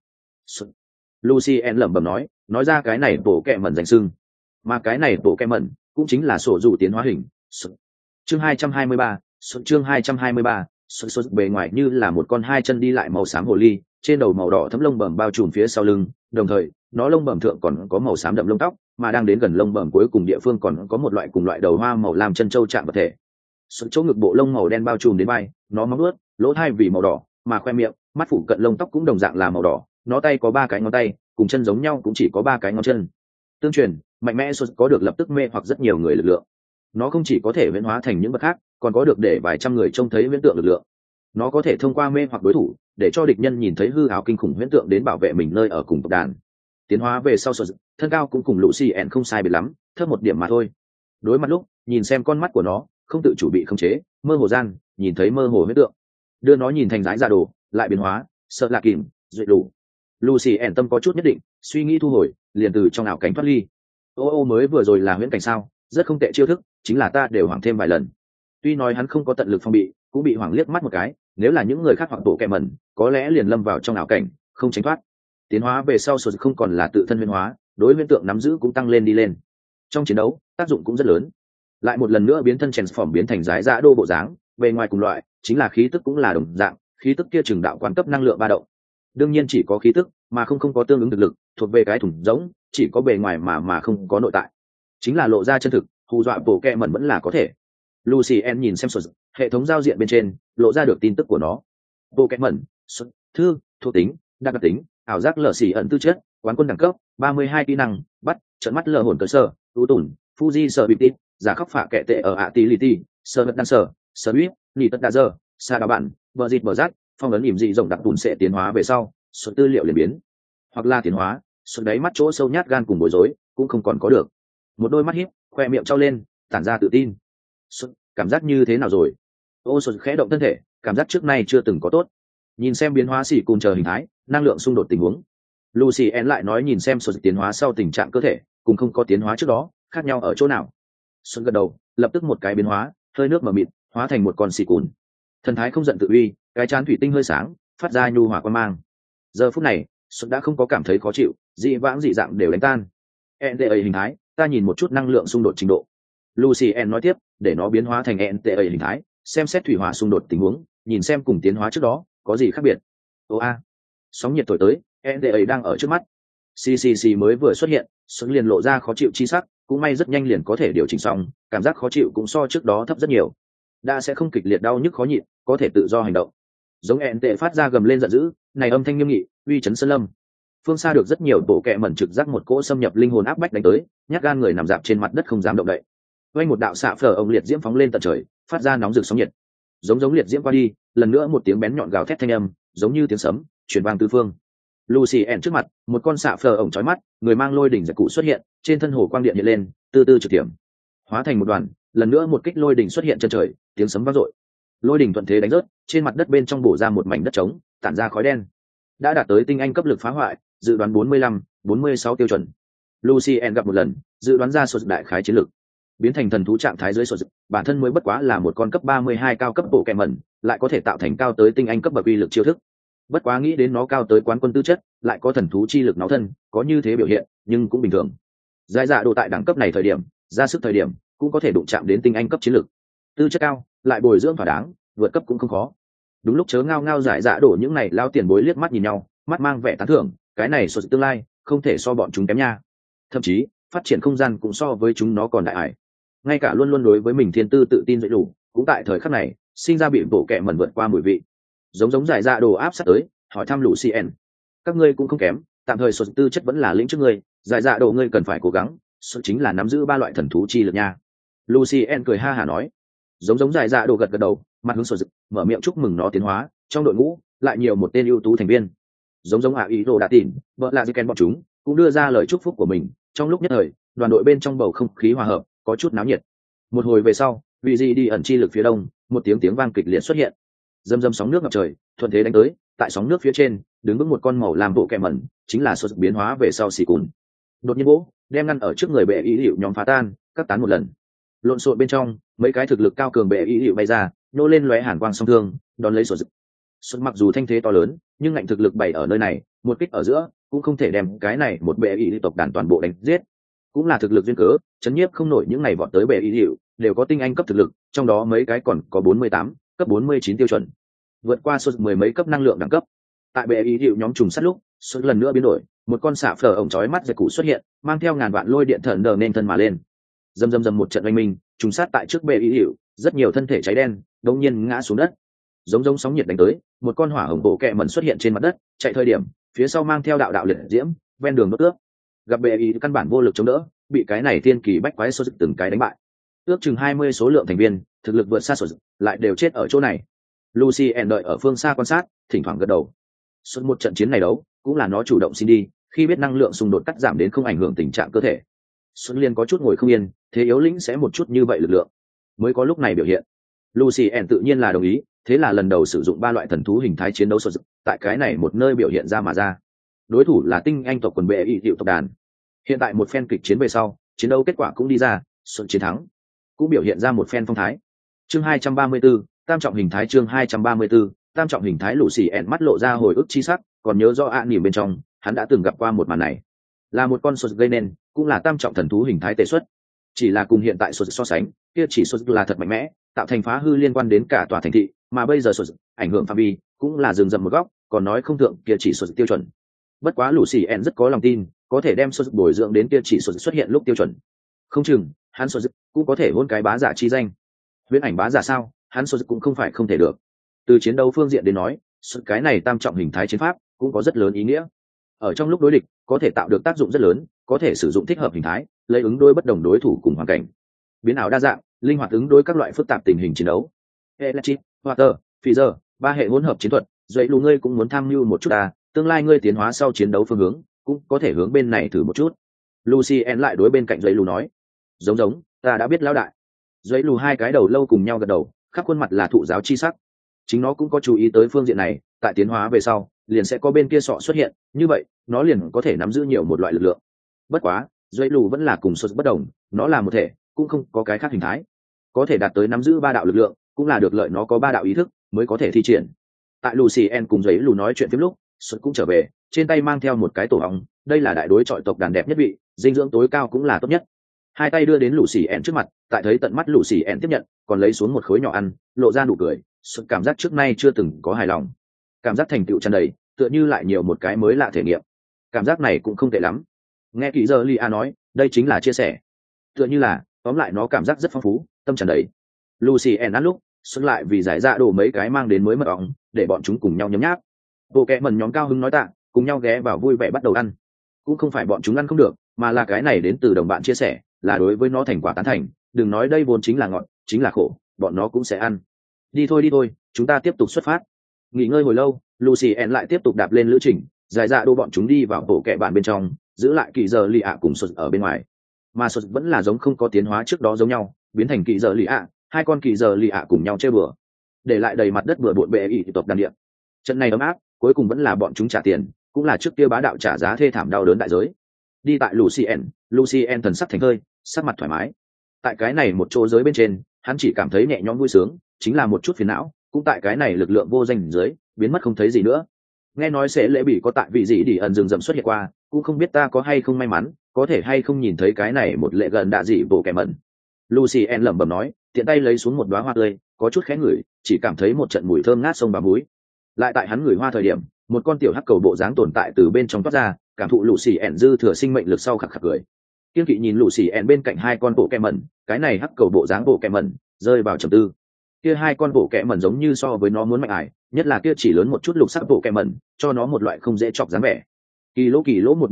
Lucy En lẩm bẩm nói, nói ra cái này bộ kẹm mẩn danh xưng, mà cái này bộ kẹm mẩn cũng chính là sổ dù tiến hóa hình. Chương hai trăm hai mươi ba, chương hai trăm hai mươi ba, sốt bề ngoài như là một con hai chân đi lại màu xám hồ ly, trên đầu màu đỏ thấm lông bẩm bao trùm phía sau lưng, đồng thời nó lông bẩm thượng còn có màu xám đậm lông tóc, mà đang đến gần lông bẩm cuối cùng địa phương còn có một loại cùng loại đầu hoa màu làm chân châu chạm vật thể. Sốt chỗ ngực bộ lông màu đen bao trùm đến vai, nó móng nuốt, lỗ tai vì màu đỏ, mà khoe miệng, mắt phủ cận lông tóc cũng đồng dạng là màu đỏ, nó tay có ba cái ngón tay, cùng chân giống nhau cũng chỉ có ba cái ngón chân. Tương truyền, mạnh mẽ sốt có được lập tức mê hoặc rất nhiều người lực lượng. Nó không chỉ có thể huyễn hóa thành những vật khác, còn có được để vài trăm người trông thấy huyễn tượng lực lượng. Nó có thể thông qua mê hoặc đối thủ, để cho địch nhân nhìn thấy hư ảo kinh khủng huyễn tượng đến bảo vệ mình nơi ở cùng tộc đàn. Tiến hóa về sau sốt, thân cao cũng cùng Lucy En không sai biệt lắm, thấp một điểm mà thôi. Đối mặt lúc, nhìn xem con mắt của nó, không tự chủ bị khống chế, mơ hồ gian, nhìn thấy mơ hồ huyễn tượng. Đưa nó nhìn thành dái ra đồ, lại biến hóa, sợ lạ kìm, dội đủ. Lucy En tâm có chút nhất định, suy nghĩ thu hồi, liền từ trong ảo cảnh thoát ly. Ô ô mới vừa rồi là huyễn cảnh sao, rất không tệ chiêu thức, chính là ta đều hoảng thêm vài lần. Tuy nói hắn không có tận lực phòng bị, cũng bị hoảng liếc mắt một cái, nếu là những người khác hoặc tổ kẹ mẩn, có lẽ liền lâm vào trong ảo cảnh, không tránh thoát. Tiến hóa về sau sột không còn là tự thân huyễn hóa, đối huyễn tượng nắm giữ cũng tăng lên đi lên. Trong chiến đấu, tác dụng cũng rất lớn. Lại một lần nữa biến thân transform biến thành giái dã đô bộ dáng, bề ngoài cùng loại, chính là khí tức cũng là đồng dạng, khí tức kia trường đạo quán cấp năng lượng ba động. Đương nhiên chỉ có khí tức, mà không không có tương ứng thực lực, thuộc về cái thủng giống, chỉ có bề ngoài mà mà không có nội tại. Chính là lộ ra chân thực, hù dọa bộ kẹ mẩn vẫn là có thể. Lucy En nhìn xem sột, hệ thống giao diện bên trên lộ ra được tin tức của nó. Bộ kẹ mẩn, sột, thư, thuộc tính, đặc đặc tính, ảo giác lở xỉ ẩn tư chất, quán quân đẳng cấp, ba mươi hai kỹ năng, bắt, trận mắt lờ hồn cơ sở, ưu tủn, Fuji sở bị tít, giả khóc phạ kệ tệ ở ạ tí lì tì, sơ vật đan sở, sơ huyết, nỉ tất đa dơ, xa đào bản, vợ dịt vợ rát, phong ấn ỉm dị rộng đặc tùn sẽ tiến hóa về sau, sột tư liệu liền biến. Hoặc là tiến hóa, sột đáy mắt chỗ sâu nhát gan cùng bối rối, cũng không còn có được. Một đôi mắt híp, khoe miệng trao lên, tản ra tự tin. Sột, cảm giác như thế nào rồi? Ô sột khẽ động thân thể, cảm giác trước nay chưa từng có tốt. Nhìn xem biến hóa xỉ cùng chờ hình thái, năng lượng xung đột tình huống. Lucy En lại nói nhìn xem sột tiến hóa sau tình trạng cơ thể, cùng không có tiến hóa trước đó, khác nhau ở chỗ nào? Xuân gật đầu, lập tức một cái biến hóa, hơi nước mờ mịt, hóa thành một con xì cùn. Thần thái không giận tự uy, cái trán thủy tinh hơi sáng, phát ra nhu hòa quan mang. Giờ phút này, Xuân đã không có cảm thấy khó chịu, dị vãng dị dạng đều đánh tan. en tê a hình thái, ta nhìn một chút năng lượng xung đột trình độ. Lucy En nói tiếp, để nó biến hóa thành en tê a hình thái, xem xét thủy hỏa xung đột tình huống, nhìn xem cùng tiến hóa trước đó có gì khác biệt. Ô a, sóng nhiệt thổi tới, en tê a đang ở trước mắt. xê xê xê mới vừa xuất hiện, Xuân liền lộ ra khó chịu chi sắc, cũng may rất nhanh liền có thể điều chỉnh xong, cảm giác khó chịu cũng so trước đó thấp rất nhiều. Đã sẽ không kịch liệt đau nhức khó nhịn, có thể tự do hành động. Giống ẹn tệ phát ra gầm lên giận dữ, này âm thanh nghiêm nghị, uy chấn sơn lâm. Phương xa được rất nhiều bộ kệ mẩn trực giác một cỗ xâm nhập linh hồn áp bách đánh tới, nhát gan người nằm dạp trên mặt đất không dám động đậy. Vây một đạo xạ phở ông liệt diễm phóng lên tận trời, phát ra nóng rực sóng nhiệt. Giống giống liệt diễm qua đi, lần nữa một tiếng bén nhọn gào thét thanh âm, giống như tiếng sấm, truyền vang tứ phương. Lucy En trước mặt, một con xạ phở ổng chói mắt, người mang lôi đỉnh giật cụ xuất hiện, trên thân hồ quang điện hiện lên, từ từ trực điểm, hóa thành một đoàn, lần nữa một kích lôi đỉnh xuất hiện chân trời, tiếng sấm vang dội. Lôi đỉnh thuận thế đánh rớt, trên mặt đất bên trong bổ ra một mảnh đất trống, tản ra khói đen. Đã đạt tới tinh anh cấp lực phá hoại, dự đoán bốn mươi lăm, bốn mươi sáu tiêu chuẩn. Lucy En gặp một lần, dự đoán ra sột đại khái chiến lực. Biến thành thần thú trạng thái dưới sột, bản thân mới bất quá là một con cấp ba mươi hai cao cấp bộ kẹm mẩn, lại có thể tạo thành cao tới tinh anh cấp bậc uy lực chiêu thức. Bất quá nghĩ đến nó cao tới quán quân tư chất, lại có thần thú chi lực náo thân, có như thế biểu hiện, nhưng cũng bình thường. Giải dạ độ tại đẳng cấp này thời điểm, ra sức thời điểm, cũng có thể đụng chạm đến tinh anh cấp chiến lực. Tư chất cao, lại bồi dưỡng thỏa đáng, vượt cấp cũng không khó. Đúng lúc chớ ngao ngao giải dạ độ những này lao tiền bối liếc mắt nhìn nhau, mắt mang vẻ tán thưởng, cái này so tương lai, không thể so bọn chúng kém nha. Thậm chí, phát triển không gian cũng so với chúng nó còn đại ải. Ngay cả luôn luôn đối với mình thiên tư tự tin dậy đủ, cũng tại thời khắc này, sinh ra bị bộ kệ mẩn vượt qua mùi vị. Giống giống giải dạ đồ áp sát tới, hỏi thăm Lucien, các ngươi cũng không kém, tạm thời số tư chất vẫn là lĩnh trước ngươi, giải dạ đồ ngươi cần phải cố gắng, Sốt chính là nắm giữ ba loại thần thú chi lực nha. Lucien cười ha hả nói. Giống giống dài dạ đồ gật gật đầu, mặt hướng sốt mở miệng chúc mừng nó tiến hóa, trong đội ngũ lại nhiều một tên ưu tú thành viên. Giống giống ạ ý đồ đã tìm, vợ là Ken bọn chúng cũng đưa ra lời chúc phúc của mình. Trong lúc nhất thời, đoàn đội bên trong bầu không khí hòa hợp, có chút náo nhiệt. Một hồi về sau, vì gì đi ẩn chi lực phía đông, một tiếng tiếng vang kịch liệt xuất hiện. Dâm dâm sóng nước ngập trời, thuận thế đánh tới, tại sóng nước phía trên, đứng vững một con màu làm bộ kẹ mẩn, chính là sốt biến hóa về sau xì cùn. Đột nhiên vỗ, đem ngăn ở trước người bệ ý hiệu nhóm phá tan, cắt tán một lần. Lộn xộn bên trong, mấy cái thực lực cao cường bệ ý hiệu bay ra, nô lên lóe hàn quang song thương, đón lấy sốt. Sốt mặc dù thanh thế to lớn, nhưng ngạnh thực lực bày ở nơi này, một kích ở giữa, cũng không thể đem cái này một bệ ý tộc đàn toàn bộ đánh giết. Cũng là thực lực duyên cớ, chấn nhiếp không nổi những ngày vọt tới bệ ý hiệu, đều có tinh anh cấp thực lực, trong đó mấy cái còn có bốn mươi tám, cấp bốn mươi chín tiêu chuẩn, vượt qua số mười mấy cấp năng lượng đẳng cấp. Tại bệ ý hiệu nhóm trùng sát lúc, số lần nữa biến đổi, một con xạ phở ổng chói mắt giật cụ xuất hiện, mang theo ngàn vạn lôi điện thần đờ nên thân mà lên. Dầm dầm dầm một trận oanh minh, trùng sát tại trước bệ ý hiệu, rất nhiều thân thể cháy đen, đột nhiên ngã xuống đất. Giống giống sóng nhiệt đánh tới, một con hỏa hồng bộ kẹ mẩn xuất hiện trên mặt đất, chạy thời điểm, phía sau mang theo đạo đạo liệt diễm, ven đường đốt ước. Gặp bệ ý căn bản vô lực chống đỡ, bị cái này tiên kỳ bách quái số dựng từng cái đánh bại. Ước chừng hai mươi số lượng thành viên, thực lực vượt xa số dựng, lại đều chết ở chỗ này. Lucien đợi ở phương xa quan sát, thỉnh thoảng gật đầu. Suốt một trận chiến này đấu, cũng là nó chủ động xin đi, khi biết năng lượng xung đột cắt giảm đến không ảnh hưởng tình trạng cơ thể. Xuân Liên có chút ngồi không yên, thế yếu lĩnh sẽ một chút như vậy lực lượng, mới có lúc này biểu hiện. Lucien tự nhiên là đồng ý, thế là lần đầu sử dụng ba loại thần thú hình thái chiến đấu sột dựng, tại cái này một nơi biểu hiện ra mà ra. Đối thủ là tinh anh tộc quần bệ y hiệu tộc đàn. Hiện tại một phen kịch chiến về sau, chiến đấu kết quả cũng đi ra, Xuân chiến thắng, cũng biểu hiện ra một phen phong thái. Chương hai trăm ba mươi 34, tam trọng hình thái chương hai trăm ba mươi 34, tam trọng hình thái Lucien mắt lộ ra hồi ức chi sắc, còn nhớ rõ ạ niềm bên trong, hắn đã từng gặp qua một màn này. Là một con sột gây nên, cũng là tam trọng thần thú hình thái tề xuất. Chỉ là cùng hiện tại sột so sánh, kia chỉ sột là thật mạnh mẽ, tạo thành phá hư liên quan đến cả tòa thành thị, mà bây giờ sột ảnh hưởng phạm vi, cũng là rừng rậm một góc, còn nói không thượng kia chỉ sột tiêu chuẩn. Bất quá Lucien rất có lòng tin, có thể đem sột bồi dưỡng đến kia chỉ sột xuất hiện lúc tiêu chuẩn. Không chừng, hắn sột cũng có thể hôn cái bá giả chi danh. Viễn ảnh bá giả sao? Hắn sột cũng không phải không thể được. Từ chiến đấu phương diện đến nói, cái này tam trọng hình thái chiến pháp cũng có rất lớn ý nghĩa. Ở trong lúc đối địch, có thể tạo được tác dụng rất lớn, có thể sử dụng thích hợp hình thái, lấy ứng đối bất đồng đối thủ cùng hoàn cảnh. Biến ảo đa dạng, linh hoạt ứng đối các loại phức tạp tình hình chiến đấu. Electric, Water, Freezer, ba hệ hỗn hợp chiến thuật, dậy lù ngươi cũng muốn tham mưu một chút à, tương lai ngươi tiến hóa sau chiến đấu phương hướng, cũng có thể hướng bên này thử một chút. Lucien lại đối bên cạnh dậy lù nói, giống giống, ta đã biết lão đại. Dậy lù hai cái đầu lâu cùng nhau gật đầu, khắp khuôn mặt là thụ giáo chi sắc. Chính nó cũng có chú ý tới phương diện này, tại tiến hóa về sau, liền sẽ có bên kia sọ xuất hiện, như vậy, nó liền có thể nắm giữ nhiều một loại lực lượng. Bất quá, dây lù vẫn là cùng sốt bất đồng, nó là một thể, cũng không có cái khác hình thái. Có thể đạt tới nắm giữ ba đạo lực lượng, cũng là được lợi nó có ba đạo ý thức, mới có thể thi triển. Tại Lucien cùng giấy lù nói chuyện tiếp lúc, sốt cũng trở về, trên tay mang theo một cái tổ ong, đây là đại đối chọi tộc đàn đẹp nhất vị, dinh dưỡng tối cao cũng là tốt nhất. Hai tay đưa đến Lucien trước mặt, tại thấy tận mắt Lucien tiếp nhận, còn lấy xuống một khối nhỏ ăn, lộ ra nụ cười, sốt cảm giác trước nay chưa từng có hài lòng. Cảm giác thành tựu tràn đầy, tựa như lại nhiều một cái mới lạ thể nghiệm. Cảm giác này cũng không tệ lắm. Nghe kỹ giờ Lia nói, đây chính là chia sẻ. Tựa như là, tóm lại nó cảm giác rất phong phú, tâm tràn đầy. Lucien ăn lúc, xuân lại vì giải ra đồ mấy cái mang đến mới mật ong, để bọn chúng cùng nhau nhấm nháp. Bộ kẹ mần nhóm cao hứng nói tạ, cùng nhau ghé vào vui vẻ bắt đầu ăn. Cũng không phải bọn chúng ăn không được, mà là cái này đến từ đồng bạn chia sẻ, là đối với nó thành quả tán thành. Đừng nói đây vốn chính là ngọt, chính là khổ, bọn nó cũng sẽ ăn. Đi thôi đi thôi, chúng ta tiếp tục xuất phát. Nghỉ ngơi hồi lâu, Lucien lại tiếp tục đạp lên lữ trình, giải dạ đô bọn chúng đi vào bộ kẹ bạn bên trong, giữ lại kỳ giờ lì ạ cùng sột ở bên ngoài. Mà sột vẫn là giống không có tiến hóa trước đó giống nhau, biến thành kỳ giờ lì ạ, hai con kỳ giờ lì ạ cùng nhau chơi bừa, để lại đầy mặt đất bừa bộn bệ ỉ tộc đàn địa. Trận này ấm áp, cuối cùng vẫn là bọn chúng trả tiền, cũng là trước kia bá đạo trả giá thê thảm đau đớn đại giới. Đi tại Lucien, Lucien thần sắc thành thơi, sắc mặt thoải mái. Tại cái này một chỗ giới bên trên, hắn chỉ cảm thấy nhẹ nhõm vui sướng, chính là một chút phiền não, cũng tại cái này lực lượng vô danh dưới biến mất không thấy gì nữa. Nghe nói sẽ lễ bị có tại vị gì đi ẩn rừng rậm xuất hiện qua, cũng không biết ta có hay không may mắn, có thể hay không nhìn thấy cái này một lệ gần đạ dị bộ kẻ mẩn. Lucien lẩm bẩm nói, tiện tay lấy xuống một đóa hoa tươi, có chút khẽ ngửi, chỉ cảm thấy một trận mùi thơm ngát sông bà múi. Lại tại hắn ngửi hoa thời điểm, một con tiểu hắc cầu bộ dáng tồn tại từ bên trong toát ra, cảm thụ Lucien dư thừa sinh mệnh lực sau khạc khạc cười. Kiên kỵ nhìn Lucien bên cạnh hai con bộ kẻ mẩn, cái này hắc cầu bộ dáng bộ kẻ mẩn, rơi vào trầm tư. Kia hai con bộ kẻ mẩn giống như so với nó muốn mạnh ải, nhất là kia chỉ lớn một chút lục sắc bộ kẻ mẩn, cho nó một loại không dễ chọc dáng vẻ. Kỳ lỗ kỳ lỗ một bên khác,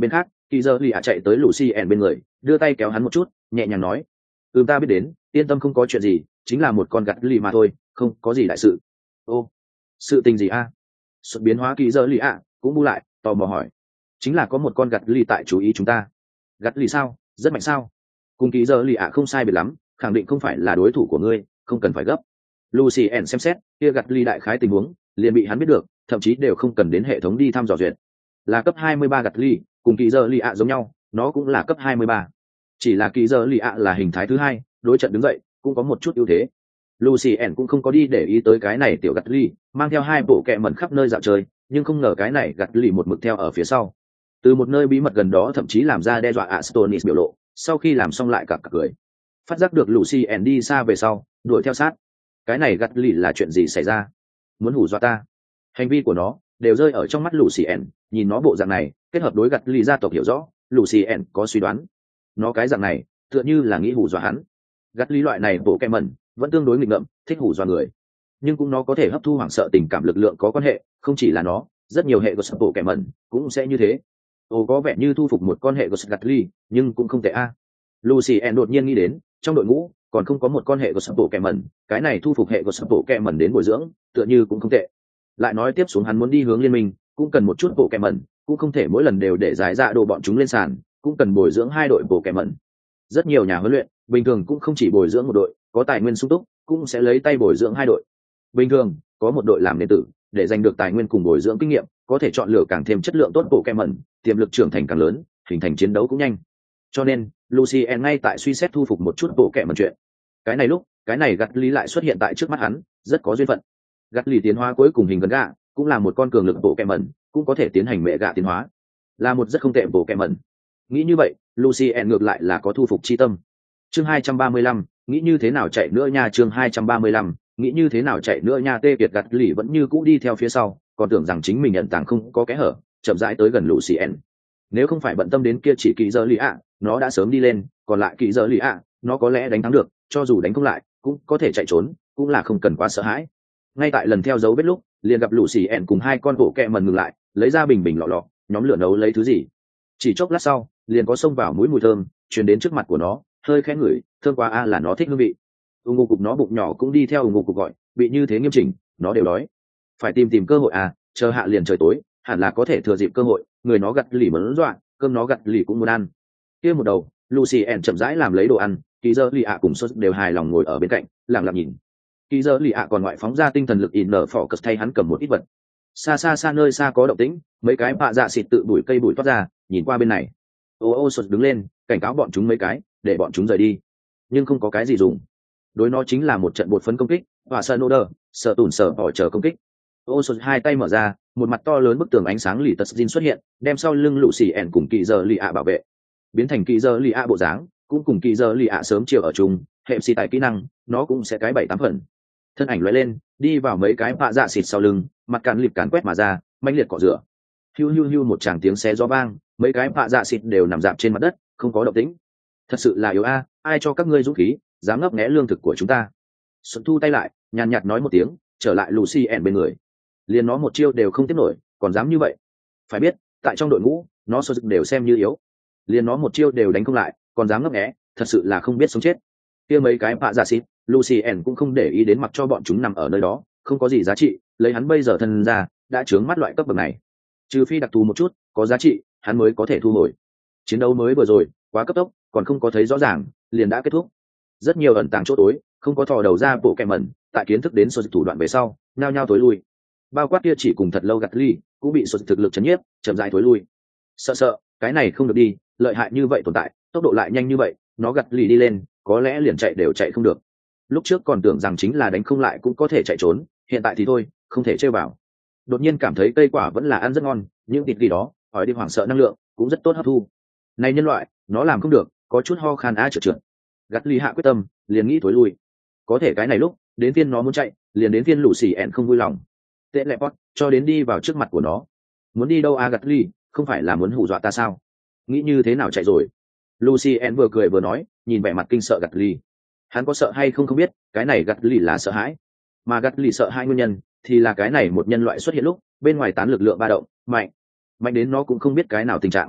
Kỳ giờ lì ạ chạy tới Lucien bên người, đưa tay kéo hắn một chút, nhẹ nhàng nói: "Ừm, ta biết đến, yên tâm, không có chuyện gì, chính là một con gặt lì mà thôi, không có gì đại sự." "Ô, sự tình gì a?" Xuất biến hóa Kỳ giờ lì ạ cũng bu lại, tò mò hỏi: "Chính là có một con gặt lì tại chú ý chúng ta." "Gặt lì sao? Rất mạnh sao?" "Cùng Kỳ giờ lì ạ không sai biệt lắm, khẳng định không phải là đối thủ của ngươi, không cần phải gấp." Lucien xem xét kia gặt lì đại khái tình huống, liền bị hắn biết được, thậm chí đều không cần đến hệ thống đi thăm dò duyệt. Là cấp hai mươi ba gặt lì, cùng Kỳ giờ lì ạ giống nhau, nó cũng là cấp hai mươi ba. Chỉ là Kỳ giờ lì ạ là hình thái thứ hai, đối trận đứng dậy cũng có một chút ưu thế. Lucien cũng không có đi để ý tới cái này tiểu gặt lì, mang theo hai bộ kẹ mẩn khắp nơi dạo chơi, nhưng không ngờ cái này gặt lì một mực theo ở phía sau. Từ một nơi bí mật gần đó thậm chí làm ra đe dọa Astonis biểu lộ, sau khi làm xong lại cặc cặc cười. Phát giác được Lucien đi xa về sau, đuổi theo sát. Cái này gặt lì là chuyện gì xảy ra? Muốn hù dọa ta? Hành vi của nó đều rơi ở trong mắt Lucien, nhìn nó bộ dạng này, kết hợp đối gặt lì gia tộc hiểu rõ, Lucien có suy đoán. Nó cái dạng này, tựa như là nghĩ hù dọa hắn. Gặt lì loại này bộ kẹ mẩn vẫn tương đối nghịch ngợm, thích hù dọa người, nhưng cũng nó có thể hấp thu hoảng sợ tình cảm lực lượng có quan hệ, không chỉ là nó, rất nhiều hệ của sập bộ kẹ mẩn cũng sẽ như thế. Ồ, có vẻ như thu phục một con hệ của gặt lì, nhưng cũng không tệ a. Lucien đột nhiên nghĩ đến, trong đội ngũ còn không có một con hệ của sập bộ kẹ mẩn, cái này thu phục hệ của sập bộ kẹ mẩn đến bồi dưỡng, tựa như cũng không tệ. Lại nói tiếp xuống, hắn muốn đi hướng liên minh, cũng cần một chút bộ kẹ mẩn, cũng không thể mỗi lần đều để giải dạ đồ bọn chúng lên sàn, cũng cần bồi dưỡng hai đội bộ kẹ mẩn. Rất nhiều nhà huấn luyện bình thường cũng không chỉ bồi dưỡng một đội, có tài nguyên sung túc cũng sẽ lấy tay bồi dưỡng hai đội. Bình thường có một đội làm nền tử, để giành được tài nguyên cùng bồi dưỡng kinh nghiệm, có thể chọn lựa càng thêm chất lượng tốt bộ kẹ mẩn, tiềm lực trưởng thành càng lớn, hình thành chiến đấu cũng nhanh. Cho nên Lucien ngay tại suy xét thu phục một chút bộ kẹ mẩn chuyện. Cái này lúc cái này gặt lý lại xuất hiện tại trước mắt hắn, rất có duyên phận. Gặt lì tiến hóa cuối cùng hình gần gạ, cũng là một con cường lực bộ kẹ mẩn, cũng có thể tiến hành mẹ gạ tiến hóa, là một rất không tệ bộ kẹ mẩn. Nghĩ như vậy, Lucien ngược lại là có thu phục chi tâm. Chương hai trăm ba mươi lăm, nghĩ như thế nào chạy nữa nha. Chương hai trăm ba mươi lăm, nghĩ như thế nào chạy nữa nha. Tê Kiệt gặt lì vẫn như cũ đi theo phía sau, còn tưởng rằng chính mình nhận tàng không có kẽ hở, chậm rãi tới gần Lucien. Nếu không phải bận tâm đến kia chỉ kỳ giờ lì ạ, nó đã sớm đi lên, còn lại kỳ giờ lì ạ, nó có lẽ đánh thắng được, cho dù đánh không lại, cũng có thể chạy trốn, cũng là không cần quá sợ hãi. Ngay tại lần theo dấu vết lúc, liền gặp Lucien cùng hai con bộ kẹ mần ngừng lại, lấy ra bình bình lọ lọ, nhóm lửa nấu lấy thứ gì. Chỉ chốc lát sau, liền có xông vào mũi mùi thơm truyền đến trước mặt của nó, hơi khẽ ngửi, thơm quá a, là nó thích hương vị. ù ngục cục nó bụng nhỏ cũng đi theo ù ngục cục gọi, bị như thế nghiêm chỉnh, nó đều đói. Phải tìm tìm cơ hội à, chờ hạ liền trời tối, hẳn là có thể thừa dịp cơ hội, người nó gặt lì mớn dọa, cơm nó gặt lì cũng muốn ăn. Kia một đầu, Lucien chậm rãi làm lấy đồ ăn, kỳ giờ lì ạ cùng sốt đều hài lòng ngồi ở bên cạnh, lặng lặng nhìn. Kỳ giờ lì ạ còn ngoại phóng ra tinh thần lực in nở phỏ cất thay hắn cầm một ít vật. Xa xa xa nơi xa có động tĩnh, mấy cái bạ dạ xịt tự bụi cây bụi toát ra, nhìn qua bên này. ô ô sốt đứng lên, cảnh cáo bọn chúng mấy cái, để bọn chúng rời đi, nhưng không có cái gì dùng. Đối nó chính là một trận bột phấn công kích, và sợ nô đơ, sợ tủn sợ bỏ chờ công kích. ô sốt hai tay mở ra, một mặt to lớn bức tường ánh sáng lì tật xin xuất hiện, đem sau lưng lũ xì ẻn cùng kỳ giờ lì ạ bảo vệ, biến thành kỳ giờ lì ạ bộ dáng, cũng cùng kỳ giờ lì ạ sớm chiều ở chung, hệ xì tài kỹ năng, nó cũng sẽ cái bảy tám phần. Thân ảnh lóe lên, đi vào mấy cái bạ dạ xịt sau lưng, mặt càn lịp càn quét mà ra, mãnh liệt cọ rửa. Hiu hiu hiu một tràng tiếng xé gió vang, mấy cái bạ dạ xịt đều nằm dạp trên mặt đất, không có động tĩnh. Thật sự là yếu a, ai cho các ngươi dũng khí, dám ngấp nghé lương thực của chúng ta. Xuân thu tay lại, nhàn nhạt nói một tiếng, trở lại Lucien bên người. Liền nó một chiêu đều không tiếp nổi, còn dám như vậy. Phải biết, tại trong đội ngũ, nó sơ dực đều xem như yếu. Liền nó một chiêu đều đánh không lại, còn dám ngấp nghé, thật sự là không biết sống chết. Kia mấy cái bạ dạ xịt, Lucien cũng không để ý đến, mặc cho bọn chúng nằm ở nơi đó, không có gì giá trị, lấy hắn bây giờ thân ra, đã chướng mắt loại cấp bậc này. Trừ phi đặc thù một chút, có giá trị, hắn mới có thể thu hồi. Chiến đấu mới vừa rồi, quá cấp tốc, còn không có thấy rõ ràng, liền đã kết thúc. Rất nhiều ẩn tàng chỗ tối, không có thò đầu ra bộ kẹ mẩn, tại kiến thức đến số dịch thủ đoạn về sau, nhao nhao tối lui. Bao quát kia chỉ cùng thật lâu gặt ly, cũng bị số dịch thực lực chấn nhiếp, chậm rãi tối lui. Sợ sợ, cái này không được đi, lợi hại như vậy tồn tại, tốc độ lại nhanh như vậy, nó gặt lì đi lên, có lẽ liền chạy đều chạy không được. Lúc trước còn tưởng rằng chính là đánh không lại cũng có thể chạy trốn, hiện tại thì thôi, không thể chơi vào. Đột nhiên cảm thấy cây quả vẫn là ăn rất ngon, những thịt gì đó, hỏi đi hoảng sợ năng lượng, cũng rất tốt hấp thu. Này nhân loại, nó làm không được, có chút ho khan á trượt trượt. Gắt ly hạ quyết tâm, liền nghĩ thối lui. Có thể cái này lúc, đến phiên nó muốn chạy, liền đến phiên lũ xì ẹn không vui lòng. Tệ lẹ pot, cho đến đi vào trước mặt của nó. Muốn đi đâu à gắt ly, không phải là muốn hù dọa ta sao? Nghĩ như thế nào chạy rồi? Lucien vừa cười vừa nói, nhìn vẻ mặt kinh sợ gắt ly. Hắn có sợ hay không không biết, cái này gắt ly là sợ hãi. Mà gắt ly sợ hai nguyên nhân, thì là cái này một nhân loại xuất hiện lúc, bên ngoài tán lực lượng ba động, mạnh. Mạnh đến nó cũng không biết cái nào tình trạng.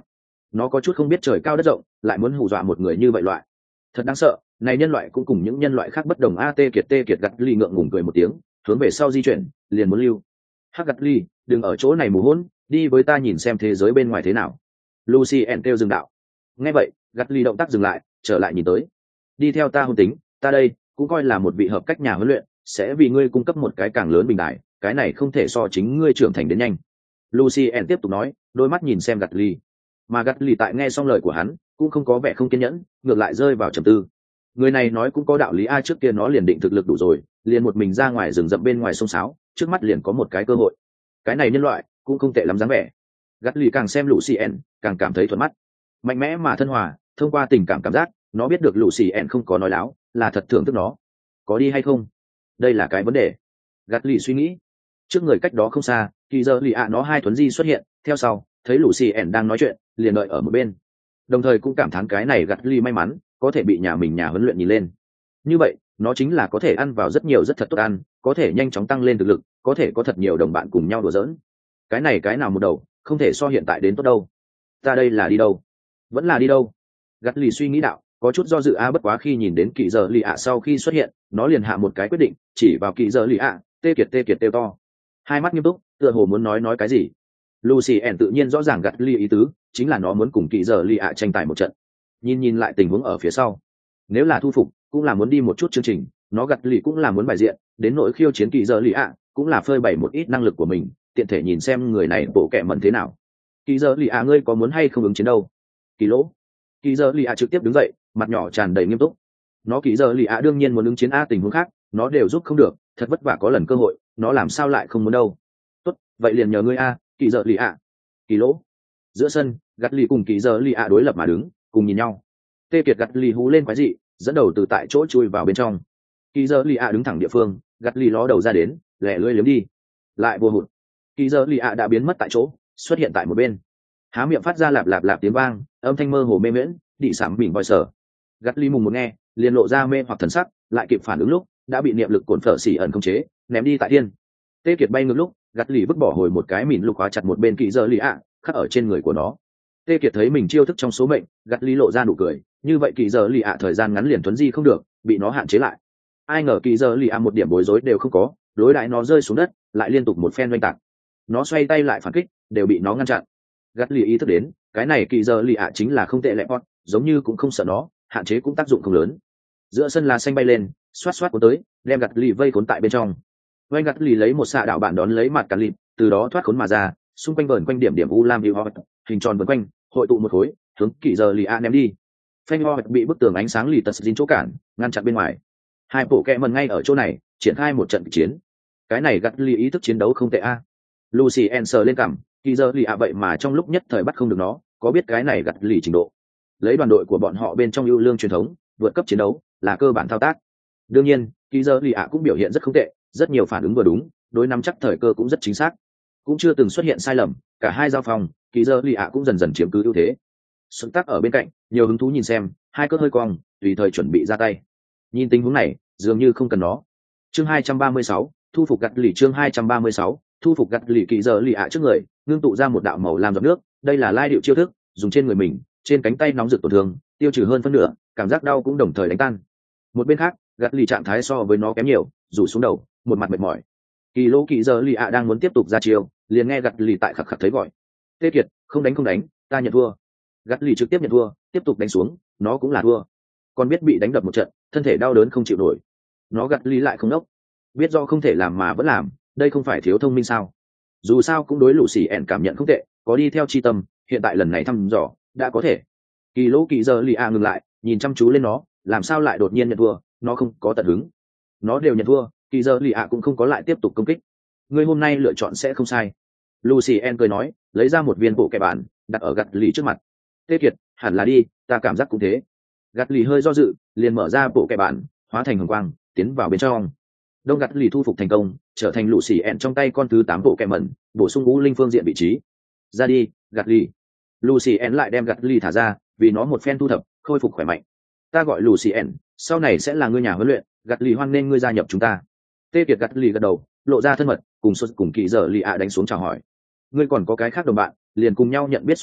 nó có chút không biết trời cao đất rộng, lại muốn hù dọa một người như vậy loại. Thật đáng sợ, này nhân loại cũng cùng những nhân loại khác bất đồng. A Tê Kiệt Tê Kiệt gặt ly ngượng ngùng cười một tiếng, hướng về sau di chuyển, liền muốn lưu. Hắc gặt ly, đừng ở chỗ này mù hỗn, đi với ta nhìn xem thế giới bên ngoài thế nào. Lucy ẻn kêu dừng đạo. Nghe vậy, gặt ly động tác dừng lại, trở lại nhìn tới. Đi theo ta hôn tính, ta đây cũng coi là một vị hợp cách nhà huấn luyện, sẽ vì ngươi cung cấp một cái càng lớn bình đại, cái này không thể so chính ngươi trưởng thành đến nhanh. Lucy ẻn tiếp tục nói, đôi mắt nhìn xem gặt ly. Mà gặt ly tại nghe xong lời của hắn, cũng không có vẻ không kiên nhẫn, ngược lại rơi vào trầm tư. Người này nói cũng có đạo lý. A, trước kia nó liền định thực lực đủ rồi, liền một mình ra ngoài rừng rậm bên ngoài sông sáo, trước mắt liền có một cái cơ hội. Cái này nhân loại cũng không tệ lắm dáng vẻ. Gắt lì càng xem Lucien càng cảm thấy thuận mắt, mạnh mẽ mà thân hòa. Thông qua tình cảm cảm giác, nó biết được Lucien không có nói láo, là thật thưởng thức nó. Có đi hay không, đây là cái vấn đề. Gắt lì suy nghĩ. Trước người cách đó không xa, thì giờ lì ạ nó hai thuấn di xuất hiện, theo sau thấy Lucien đang nói chuyện, liền đợi ở một bên, đồng thời cũng cảm thán cái này gắt lì may mắn có thể bị nhà mình nhà huấn luyện nhìn lên. Như vậy nó chính là có thể ăn vào rất nhiều rất thật tốt ăn, có thể nhanh chóng tăng lên thực lực, có thể có thật nhiều đồng bạn cùng nhau đùa giỡn. Cái này cái nào một đầu không thể so hiện tại đến tốt đâu. Ta đây là đi đâu, vẫn là đi đâu? Gắt lì suy nghĩ đạo, có chút do dự. A, bất quá khi nhìn đến kỳ giờ lì ạ sau khi xuất hiện, nó liền hạ một cái quyết định, chỉ vào kỳ giờ lì ạ. Tê Kiệt Tê Kiệt kêu to, hai mắt nghiêm túc, tựa hồ muốn nói nói cái gì. Lucy ẻn tự nhiên rõ ràng gắt lì ý tứ, chính là nó muốn cùng kỳ giờ lì ạ tranh tài một trận. Nhìn nhìn lại tình huống ở phía sau, nếu là thu phục cũng là muốn đi một chút chương trình, nó gặt lì cũng là muốn bài diện, đến nỗi khiêu chiến kỳ giờ lì ạ cũng là phơi bày một ít năng lực của mình, tiện thể nhìn xem người này bộ kệ mẩn thế nào. Kỳ giờ lì ạ, ngươi có muốn hay không ứng chiến đâu? Kỳ lỗ. Kỳ giờ lì ạ trực tiếp đứng dậy, mặt nhỏ tràn đầy nghiêm túc. Nó kỳ giờ lì ạ đương nhiên muốn ứng chiến. A, tình huống khác nó đều giúp không được, thật vất vả có lần cơ hội, nó làm sao lại không muốn đâu. Tốt, vậy liền nhờ ngươi. A, kỳ giờ lì ạ. Kỳ lỗ. Giữa sân, gặt lì cùng kỳ giờ lì ạ đối lập mà đứng, cùng nhìn nhau. Tê Kiệt gặt lì hú lên quái dị, dẫn đầu từ tại chỗ chui vào bên trong. Kỳ giờ lì ạ đứng thẳng địa phương, gặt lì ló đầu ra đến, lẻ lưỡi liếm đi, lại vô hụt. Kỳ giờ lì ạ đã biến mất tại chỗ, xuất hiện tại một bên, há miệng phát ra lạp lạp lạp tiếng vang, âm thanh mơ hồ mê miễn, đị sảm bình voi sở. Gặt lì mùng một nghe, liền lộ ra mê hoặc thần sắc, lại kịp phản ứng lúc đã bị niệm lực cồn phở xỉ ẩn khống chế, ném đi tại thiên. Tê Kiệt bay ngược lúc, gặt lì vứt bỏ hồi một cái mìn lục khóa chặt một bên kỳ giờ lì ạ, khắc ở trên người của nó. Tê Kiệt thấy mình chiêu thức trong số mệnh, gặt lì lộ ra nụ cười, như vậy kỳ giờ lì ạ thời gian ngắn liền tuấn di không được, bị nó hạn chế lại. Ai ngờ kỳ giờ lì ạ một điểm bối rối đều không có, đối đãi nó rơi xuống đất, lại liên tục một phen oanh tạc. Nó xoay tay lại phản kích, đều bị nó ngăn chặn. Gặt lì ý thức đến, cái này kỳ giờ lì ạ chính là không tệ lẹ pot, giống như cũng không sợ nó, hạn chế cũng tác dụng không lớn. Giữa sân lá xanh bay lên, xoát xoát cuốn tới, đem gặt lì vây cuốn tại bên trong. Oanh gặt lì lấy một xạ đạo bản đón lấy mặt cả lịp, từ đó thoát khốn mà ra, xung quanh vờn quanh điểm điểm u lam hot, hình tròn vần quanh, hội tụ một khối, hướng kỳ giờ lì ạ ném đi. Phanh ho bị bức tường ánh sáng lì tật dính chỗ cản, ngăn chặn bên ngoài. Hai bộ kẹ mần ngay ở chỗ này triển khai một trận chiến. Cái này gặt lì ý thức chiến đấu không tệ a. Lucy answer lên cằm, kỳ giờ lì ạ vậy mà trong lúc nhất thời bắt không được nó, có biết cái này gặt lì trình độ. Lấy đoàn đội của bọn họ bên trong ưu lương truyền thống, vượt cấp chiến đấu là cơ bản thao tác. Đương nhiên, kỳ giờ lì ạ cũng biểu hiện rất không tệ, rất nhiều phản ứng vừa đúng, đối nắm chắc thời cơ cũng rất chính xác, cũng chưa từng xuất hiện sai lầm. Cả hai giao phòng, kỳ giờ lì ạ cũng dần dần chiếm cứ ưu thế. Xuân Tắc ở bên cạnh, nhiều hứng thú nhìn xem, hai cơn hơi cong, tùy thời chuẩn bị ra tay. Nhìn tình huống này, dường như không cần nó. Chương hai trăm ba mươi sáu, thu phục gặt lì. Chương hai trăm ba mươi sáu, thu phục gặt lì. Kỳ giờ lì ạ trước người, ngưng tụ ra một đạo màu làm giọt nước, đây là lai điệu chiêu thức, dùng trên người mình, trên cánh tay nóng rực tổn thương, tiêu trừ hơn phân nửa, cảm giác đau cũng đồng thời đánh tan. Một bên khác, gặt lì trạng thái so với nó kém nhiều, rủ xuống đầu, một mặt mệt mỏi. Kỳ lỗ kỳ giờ lì ạ đang muốn tiếp tục ra chiêu, liền nghe gặt lì tại khạc khạc thấy gọi. Tê Kiệt, không đánh không đánh, ta nhận thua. Gặt lì trực tiếp nhận thua, tiếp tục đánh xuống, nó cũng là thua. Còn biết bị đánh đập một trận, thân thể đau đớn không chịu nổi. Nó gặt lì lại không đốc, biết do không thể làm mà vẫn làm, đây không phải thiếu thông minh sao? Dù sao cũng đối lũ xỉ ẻn cảm nhận không tệ, có đi theo chi tâm, hiện tại lần này thăm dò đã có thể. Kỳ lỗ kỳ giờ lì ạ ngừng lại, nhìn chăm chú lên nó, làm sao lại đột nhiên nhận thua? Nó không có tận hứng, nó đều nhận thua, kỳ giờ lì ạ cũng không có lại tiếp tục công kích. Ngươi hôm nay lựa chọn sẽ không sai. Lucien cười nói, lấy ra một viên bộ kẻ bản, đặt ở gặt lì trước mặt. Tê Kiệt, hẳn là đi, ta cảm giác cũng thế. Gặt lì hơi do dự, liền mở ra bộ kẻ bản, hóa thành hồng quang, tiến vào bên trong. Đông gặt lì thu phục thành công, trở thành Lucien trong tay con thứ tám bộ kẻ mẩn, bổ sung ngũ linh phương diện vị trí. Ra đi, gặt lì. Lucien lại đem gặt lì thả ra, vì nó một phen thu thập, khôi phục khỏe mạnh. Ta gọi Lucien, sau này sẽ là ngươi nhà huấn luyện, gặt lì hoan nên ngươi gia nhập chúng ta. Tê Kiệt gặt lì gật đầu, lộ ra thân mật, cùng xuất cùng kỳ giờ lì ạ đánh xuống chào hỏi. Ngươi còn có cái khác đồng bạn, liền cùng nhau nhận biết xuống đi,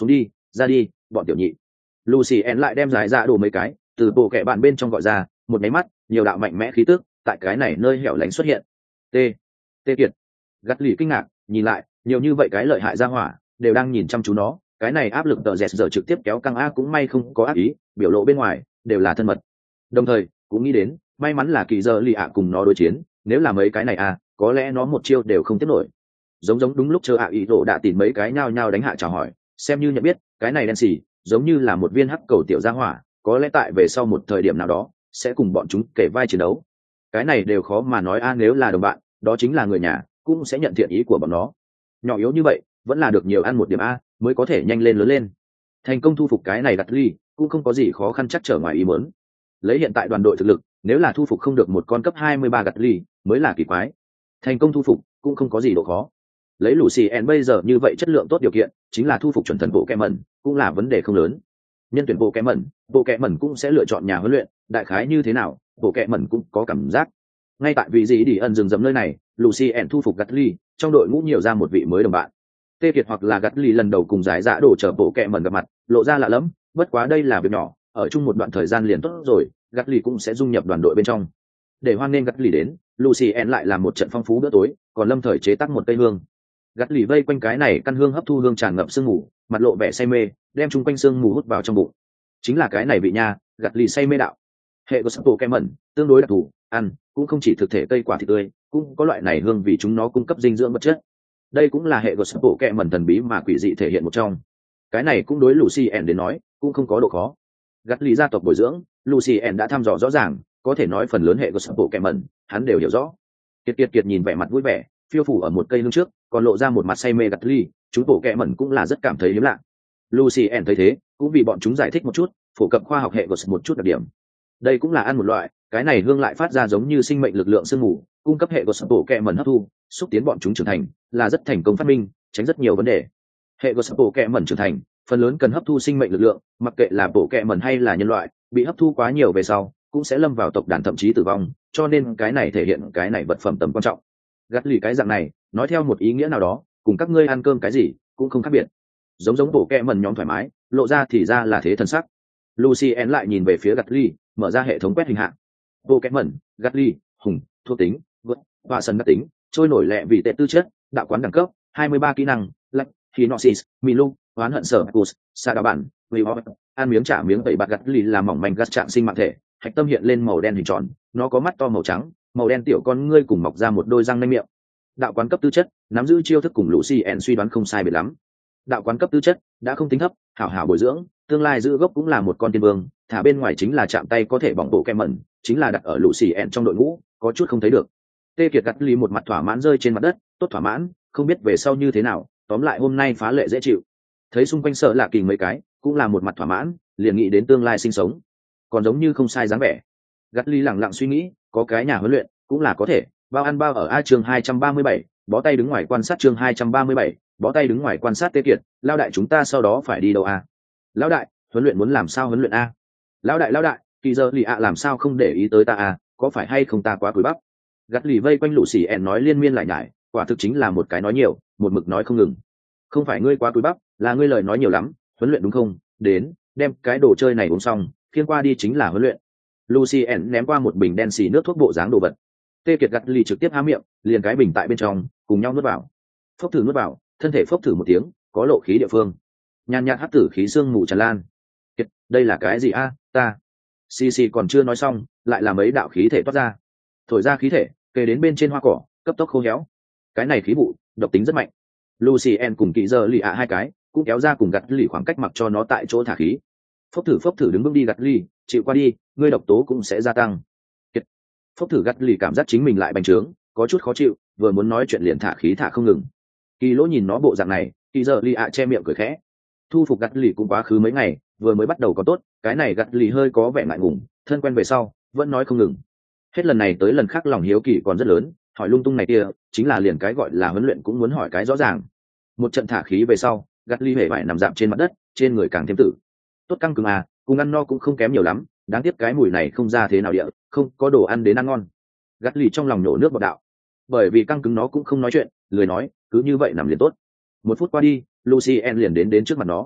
ra đi bọn tiểu nhị. Lucien lại đem giải dạ đồ mấy cái từ bộ kẻ bạn bên trong gọi ra, một máy mắt nhiều đạo mạnh mẽ khí tức tại cái này nơi hẻo lánh xuất hiện. T. Tê Kiệt. Gắt lì kinh ngạc nhìn lại, nhiều như vậy cái lợi hại ra hỏa đều đang nhìn chăm chú nó, cái này áp lực tờ dẹt giờ trực tiếp kéo căng ác cũng may không có ác ý, biểu lộ bên ngoài đều là thân mật. Đồng thời cũng nghĩ đến may mắn là kỳ giờ lì ạ cùng nó đối chiến, nếu là mấy cái này à có lẽ nó một chiêu đều không tiếp nổi. Giống giống đúng lúc chờ ạ ý rộ đã tìm mấy cái nhao nhao đánh hạ chào hỏi, xem như nhận biết cái này đen xì giống như là một viên hắc cầu tiểu gia hỏa, có lẽ tại về sau một thời điểm nào đó sẽ cùng bọn chúng kể vai chiến đấu. Cái này đều khó mà nói a, nếu là đồng bạn đó chính là người nhà cũng sẽ nhận thiện ý của bọn nó. Nhỏ yếu như vậy vẫn là được nhiều ăn một điểm a mới có thể nhanh lên lớn lên. Thành công thu phục cái này đặt ly cũng không có gì khó khăn chắc trở ngoài ý muốn. Lấy hiện tại đoàn đội thực lực, nếu là thu phục không được một con cấp hai mươi ba gặt ly mới là kỳ quái. Thành công thu phục cũng không có gì độ khó. Lấy Lucien bây giờ như vậy chất lượng tốt điều kiện, chính là thu phục chuẩn thần bộ kẹ mẩn cũng là vấn đề không lớn. Nhân tuyển bộ kẹ mẩn, bộ kẹ mẩn cũng sẽ lựa chọn nhà huấn luyện, đại khái như thế nào, bộ kẹ mẩn cũng có cảm giác. Ngay tại vị gì đi ẩn rừng rậm nơi này, Lucien thu phục gặt ly, trong đội ngũ nhiều ra một vị mới đồng bạn. Tê Kiệt hoặc là gặt ly lần đầu cùng giải dạ đổ chờ bộ kẹ mẩn gặp mặt, lộ ra lạ lẫm, bất quá đây là việc nhỏ, ở chung một đoạn thời gian liền tốt rồi, gặt ly cũng sẽ dung nhập đoàn đội bên trong. Để hoan nghênh gặt ly đến, Lucien lại làm một trận phong phú bữa tối, còn lâm thời chế tác một cây hương. Gặt ly vây quanh cái này căn hương hấp thu hương tràn ngập sương mù, mặt lộ vẻ say mê, đem chung quanh sương mù hút vào trong bụng. Chính là cái này vị nha, gặt ly say mê đạo. Hệ của bộ kẹ mẩn tương đối đặc thù, ăn cũng không chỉ thực thể cây quả thịt tươi, cũng có loại này hương vì chúng nó cung cấp dinh dưỡng vật chất. Đây cũng là hệ của bộ kẹ mẩn thần bí mà quỷ dị thể hiện một trong. Cái này cũng đối Lucien đến nói cũng không có độ khó. Gặt lý gia tộc bồi dưỡng, Lucien đã thăm dò rõ ràng, có thể nói phần lớn hệ của bộ kẹ mẩn hắn đều hiểu rõ. Kiệt Kiệt Kiệt nhìn vẻ mặt vui vẻ, phiêu phủ ở một cây hương trước, còn lộ ra một mặt say mê gặt ly, chúng bộ kẹ mẩn cũng là rất cảm thấy hiếm lạ. Lucien thấy thế, cũng vì bọn chúng giải thích một chút, phổ cập khoa học hệ của một chút đặc điểm. Đây cũng là ăn một loại, cái này hương lại phát ra giống như sinh mệnh lực lượng sương mù, cung cấp hệ của bộ kẹ mẩn hấp thu, xúc tiến bọn chúng trưởng thành, là rất thành công phát minh, tránh rất nhiều vấn đề. Hệ của bộ kẹ mẩn trưởng thành, phần lớn cần hấp thu sinh mệnh lực lượng, mặc kệ là bộ kẹ mẩn hay là nhân loại, bị hấp thu quá nhiều về sau cũng sẽ lâm vào tộc đàn thậm chí tử vong, cho nên cái này thể hiện cái này vật phẩm tầm quan trọng. Gắt lì cái dạng này nói theo một ý nghĩa nào đó, cùng các ngươi ăn cơm cái gì cũng không khác biệt. Giống giống bộ kẹ mẩn nhóm thoải mái, lộ ra thì ra là thế thân sắc. Lucien lại nhìn về phía gắt lì, mở ra hệ thống quét hình hạng. Bộ kẹ mẩn, gắt lì, hùng, thuộc tính, vượt, và sân đặc tính, trôi nổi lẹ vì tệ tư chất, đạo quán đẳng cấp, hai mươi ba kỹ năng, lạnh, hinosis, milu, oán hận sở cus, sa đá bản, vì họ ăn miếng trả miếng tẩy bạc gắt lì làm mỏng manh gắt trạng sinh mạng thể, hạch tâm hiện lên màu đen hình tròn, nó có mắt to màu trắng, màu đen tiểu con ngươi cùng mọc ra một đôi răng nanh miệng. Đạo quán cấp tư chất, nắm giữ chiêu thức cùng Lucien suy đoán không sai biệt lắm. Đạo quán cấp tư chất đã không tính thấp, hảo hảo bồi dưỡng, tương lai giữ gốc cũng là một con tiên vương, thả bên ngoài chính là chạm tay có thể bỏng bộ kem mẩn, chính là đặt ở Lucien trong đội ngũ, có chút không thấy được. Tê Kiệt gắt lì một mặt thỏa mãn rơi trên mặt đất, tốt thỏa mãn, không biết về sau như thế nào, tóm lại hôm nay phá lệ dễ chịu. Thấy xung quanh sợ lạ kỳ mấy cái, cũng là một mặt thỏa mãn, liền nghĩ đến tương lai sinh sống, còn giống như không sai dáng vẻ. Gắt lì lẳng lặng suy nghĩ, có cái nhà huấn luyện cũng là có thể, bao ăn bao ở a chương hai trăm ba mươi bảy, bó tay đứng ngoài quan sát chương hai trăm ba mươi bảy, bó tay đứng ngoài quan sát. Tê Kiệt, lão đại chúng ta sau đó phải đi đâu a? Lão đại, huấn luyện muốn làm sao huấn luyện a? Lão đại lão đại, kỳ giờ lì ạ làm sao không để ý tới ta a, có phải hay không ta quá cúi bắp? Gắt lì vây quanh lũ xì ẻn nói liên miên lại nhải, quả thực chính là một cái nói nhiều, một mực nói không ngừng. Không phải ngươi quá cúi bắp, là ngươi lời nói nhiều lắm, huấn luyện đúng không? Đến, đem cái đồ chơi này uống xong, khiêng qua đi chính là huấn luyện. Lucien ném qua một bình đen xì nước thuốc bộ dáng đồ vật. Tê Kiệt gắt lì trực tiếp há miệng, liền cái bình tại bên trong, cùng nhau nuốt vào. Phốc thử nuốt vào, thân thể phốc thử một tiếng, có lộ khí địa phương. Nhàn nhạt hắc tử khí xương mù tràn lan. Kiệt, đây là cái gì a? Ta. Xì xì còn chưa nói xong, lại là mấy đạo khí thể toát ra. Thổi ra khí thể, kề đến bên trên hoa cỏ, cấp tốc khô héo. Cái này khí vụ, độc tính rất mạnh. Lucien cùng Kỵ Giờ lì ạ hai cái, cũng kéo ra cùng gặt lì khoảng cách mặc cho nó tại chỗ thả khí. Phốc thử phốc thử đứng bước đi gặt lì, chịu qua đi, ngươi độc tố cũng sẽ gia tăng. Kiệt. Phốc thử gặt lì cảm giác chính mình lại bành trướng, có chút khó chịu, vừa muốn nói chuyện liền thả khí thả không ngừng. Kỳ Lỗ nhìn nó bộ dạng này, Kỵ Giờ lì ạ che miệng cười khẽ. Thu phục gặt lì cũng quá khứ mấy ngày, vừa mới bắt đầu có tốt, cái này gặt lì hơi có vẻ ngại ngùng, thân quen về sau, vẫn nói không ngừng. Hết lần này tới lần khác lòng hiếu kỳ còn rất lớn, hỏi lung tung này kia, chính là liền cái gọi là huấn luyện cũng muốn hỏi cái rõ ràng. Một trận thả khí về sau, gặt ly hề vải nằm dạp trên mặt đất, trên người càng thêm tử. Tốt căng cứng à, cùng ăn no cũng không kém nhiều lắm, đáng tiếc cái mùi này không ra thế nào địa, không có đồ ăn đến ăn ngon. Gặt ly trong lòng nổ nước bọt đạo, bởi vì căng cứng nó cũng không nói chuyện, lười nói, cứ như vậy nằm liền tốt. Một phút qua đi, Lucien liền đến đến trước mặt nó.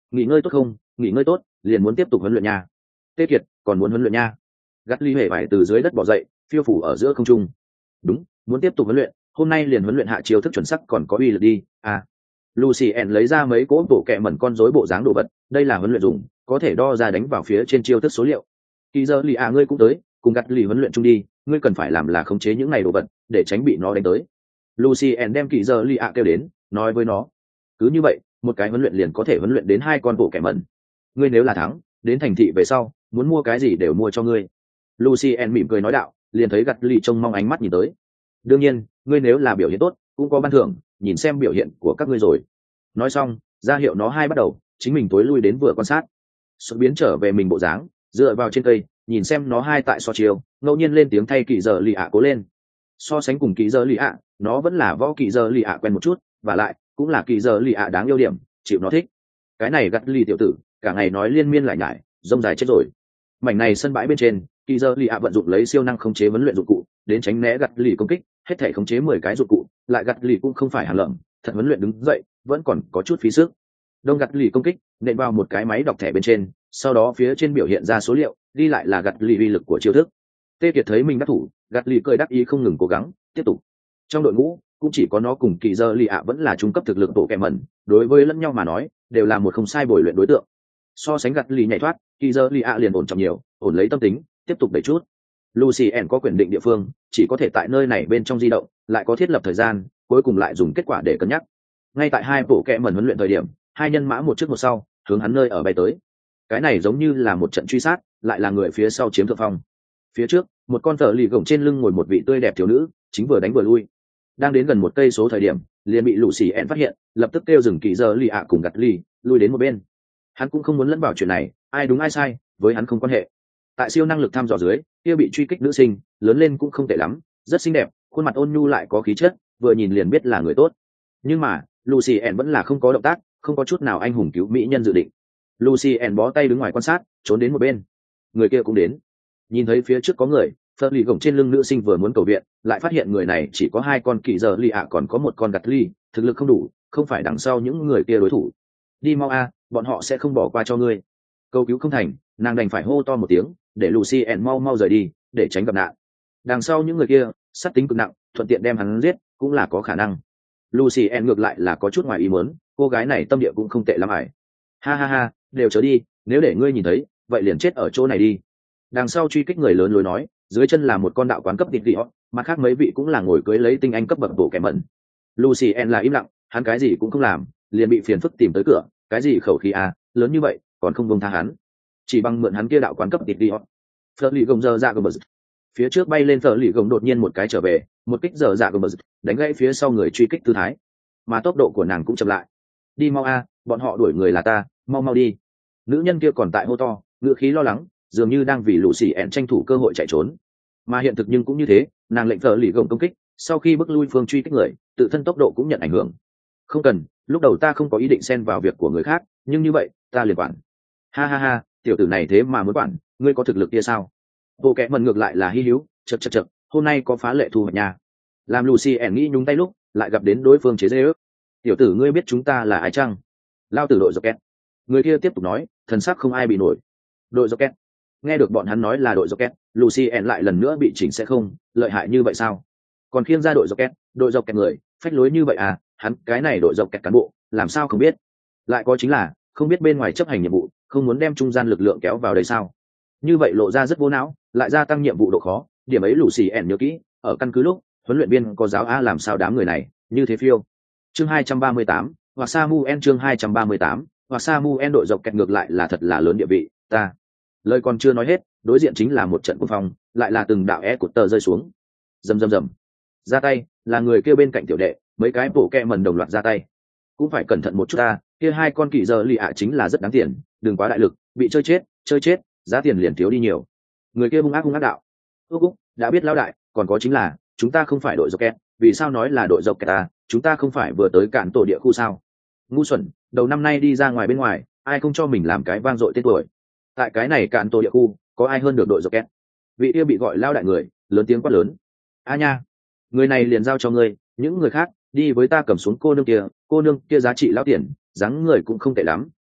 nghỉ ngơi tốt không? Nghỉ ngơi tốt liền muốn tiếp tục huấn luyện nha. Tê Kiệt còn muốn huấn luyện nha. Gắt ly hề phải từ dưới đất bỏ dậy, phiêu phủ ở giữa không trung. Đúng, muốn tiếp tục huấn luyện, hôm nay liền huấn luyện hạ chiêu thức chuẩn sắc còn có uy lực đi. À, Lucy ẻn lấy ra mấy cỗ bộ kẹ mẩn con rối bộ dáng đồ vật, đây là huấn luyện dùng, có thể đo ra đánh vào phía trên chiêu thức số liệu. Kỳ giờ lì à ngươi cũng tới, cùng gắt lì huấn luyện chung đi, ngươi cần phải làm là khống chế những này đồ vật, để tránh bị nó đánh tới. Lucy ẻn đem kỳ giờ lì à kêu đến, nói với nó, cứ như vậy, một cái huấn luyện liền có thể huấn luyện đến hai con bộ kẹ mẩn. Ngươi nếu là thắng, đến thành thị về sau, muốn mua cái gì đều mua cho ngươi. Lucy ẻn mỉm cười nói đạo, liền thấy gắt lì trông mong ánh mắt nhìn tới. Đương nhiên, ngươi nếu là biểu hiện tốt, cũng có ban thưởng, nhìn xem biểu hiện của các ngươi rồi. Nói xong, ra hiệu nó hai bắt đầu, chính mình tối lui đến vừa quan sát. Xuất biến trở về mình bộ dáng, dựa vào trên cây, nhìn xem nó hai tại so chiều, ngẫu nhiên lên tiếng thay kỳ giờ lì ạ cố lên. So sánh cùng kỳ giờ lì ạ, nó vẫn là võ kỳ giờ lì ạ quen một chút, và lại cũng là kỳ giờ lì ạ đáng yêu điểm, chịu nó thích. Cái này gắt lì tiểu tử, cả ngày nói liên miên lại nhải, rông dài chết rồi. Mảnh này sân bãi bên trên, kỳ giờ lì ạ vận dụng lấy siêu năng khống chế vấn luyện dụng cụ, đến tránh né gắt lì công kích, hết thể khống chế mười cái dụng cụ, lại gắt lì cũng không phải hàn lợm, thật huấn luyện đứng dậy, vẫn còn có chút phí sức. Đông gắt lì công kích, nện vào một cái máy đọc thẻ bên trên, sau đó phía trên biểu hiện ra số liệu, ghi lại là gắt lì uy lực của chiêu thức. Tê Kiệt thấy mình đắc thủ, gắt lì cười đắc ý không ngừng cố gắng, tiếp tục. Trong đội ngũ, cũng chỉ có nó cùng kỳ giờ lì ạ vẫn là trung cấp thực lực bộ kẹ mẩn, đối với lẫn nhau mà nói, đều là một không sai bồi luyện đối tượng. So sánh gắt lì nhảy thoát, kỳ giờ lì ạ liền ổn trọng nhiều, ổn lấy tâm tính, tiếp tục đẩy chút. Lucy ẻn có quyền định địa phương, chỉ có thể tại nơi này bên trong di động, lại có thiết lập thời gian, cuối cùng lại dùng kết quả để cân nhắc. Ngay tại hai bộ kẹ mẩn huấn luyện thời điểm, hai nhân mã một trước một sau, hướng hắn nơi ở bay tới. Cái này giống như là một trận truy sát, lại là người phía sau chiếm thượng phong. Phía trước, một con thợ lì gồng trên lưng ngồi một vị tươi đẹp thiếu nữ, chính vừa đánh vừa lui. Đang đến gần một cây số thời điểm, liền bị Lucy ẻn phát hiện, lập tức kêu dừng kỳ giờ lì ạ cùng gặt lì, lui đến một bên. Hắn cũng không muốn lẫn vào chuyện này, ai đúng ai sai, với hắn không quan hệ. Tại siêu năng lực thăm dò dưới, kia bị truy kích nữ sinh, lớn lên cũng không tệ lắm, rất xinh đẹp, khuôn mặt ôn nhu lại có khí chất, vừa nhìn liền biết là người tốt. Nhưng mà, Lucy ẻn vẫn là không có động tác, không có chút nào anh hùng cứu mỹ nhân dự định. Lucy ẻn bó tay đứng ngoài quan sát, trốn đến một bên. Người kia cũng đến. Nhìn thấy phía trước có người, Phật lì gồng trên lưng nữ sinh vừa muốn cầu viện, lại phát hiện người này chỉ có hai con kỳ giờ lì ạ còn có một con gặt ly, thực lực không đủ, không phải đằng sau những người kia đối thủ. Đi mau a, bọn họ sẽ không bỏ qua cho ngươi. Cầu cứu không thành, nàng đành phải hô to một tiếng, để Lucy ẻn mau mau rời đi, để tránh gặp nạn. Đằng sau những người kia, sát tính cực nặng, thuận tiện đem hắn giết, cũng là có khả năng. Lucy ẻn ngược lại là có chút ngoài ý muốn, cô gái này tâm địa cũng không tệ lắm ải. Ha ha ha, đều chớ đi, nếu để ngươi nhìn thấy, vậy liền chết ở chỗ này đi. Đằng sau truy kích người lớn lối nói, dưới chân là một con đạo quán cấp địch vị họ, mà khác mấy vị cũng là ngồi cưới lấy tinh anh cấp bậc bộ kẻ mẩn. Lucy ẻn là im lặng, hắn cái gì cũng không làm, liền bị phiền phức tìm tới cửa, cái gì khẩu khí à, lớn như vậy, còn không buông tha hắn. Chỉ bằng mượn hắn kia đạo quán cấp địch vị họ. Phở lì gồng giờ dạ gồng bật. Phía trước bay lên phở lì gồng đột nhiên một cái trở về, một kích giờ dạ gồng bật, đánh gãy phía sau người truy kích tư thái. Mà tốc độ của nàng cũng chậm lại. Đi mau a, bọn họ đuổi người là ta, mau mau đi. Nữ nhân kia còn tại hô to, ngựa khí lo lắng, dường như đang vì Lucy ẻn tranh thủ cơ hội chạy trốn. Mà hiện thực nhưng cũng như thế, nàng lệnh phở lì gồng công kích, sau khi bước lui phương truy kích người, tự thân tốc độ cũng nhận ảnh hưởng. Không cần, lúc đầu ta không có ý định xen vào việc của người khác, nhưng như vậy, ta liền quản. Ha ha ha, tiểu tử này thế mà muốn quản, ngươi có thực lực kia sao? Bộ kẽ mần ngược lại là hy hữu, chật chật chật, hôm nay có phá lệ thu hoạch nhà. Làm Lucy ẻn nghĩ nhúng tay lúc, lại gặp đến đối phương chế giễu. Tiểu tử ngươi biết chúng ta là ai chăng? Lao tử đội Rocket. Người kia tiếp tục nói, thần sắc không ai bị nổi. Đội Rocket. Nghe được bọn hắn nói là đội Rocket, Lucy ẻn lại lần nữa bị chỉnh sẽ không, lợi hại như vậy sao? Còn khiêng ra đội Rocket, đội Rocket người, phách lối như vậy à? Hắn cái này đội Rocket cán bộ, làm sao không biết? Lại có chính là, không biết bên ngoài chấp hành nhiệm vụ, không muốn đem trung gian lực lượng kéo vào đây sao? Như vậy lộ ra rất vô não, lại gia tăng nhiệm vụ độ khó, điểm ấy Lucy ẻn nhớ kỹ, ở căn cứ lúc, huấn luyện viên có giáo a làm sao đám người này, như thế phiêu. Chương hai trăm ba mươi tám, hoặc Samuel chương hai trăm ba mươi tám, hoặc Samuel đội dọc kẹt ngược lại là thật là lớn địa vị, ta. Lời còn chưa nói hết, đối diện chính là một trận cuồng phong, lại là từng đạo é của tờ rơi xuống. Rầm rầm rầm. Ra tay, là người kia bên cạnh tiểu đệ, mấy cái bộ kẹ mần đồng loạt ra tay. Cũng phải cẩn thận một chút ta, kia hai con kỳ giờ lì ạ chính là rất đáng tiền, đừng quá đại lực, bị chơi chết, chơi chết, giá tiền liền thiếu đi nhiều. Người kia hung ác hung ác đạo. Úc úc, đã biết lão đại, còn có chính là, chúng ta không phải đội dọc kẹt, vì sao nói là đội dọc kẹt ta, chúng ta không phải vừa tới cạn tổ địa khu sao? Ngu xuẩn, đầu năm nay đi ra ngoài bên ngoài, ai không cho mình làm cái vang dội tên tuổi. Tại cái này cạn tổ địa khu, có ai hơn được đội dọc kẹt? Vị kia bị gọi lao đại người, lớn tiếng quát lớn. A nha, người này liền giao cho ngươi, những người khác, đi với ta cầm xuống cô nương kia, cô nương kia giá trị lão tiền, dáng người cũng không tệ lắm,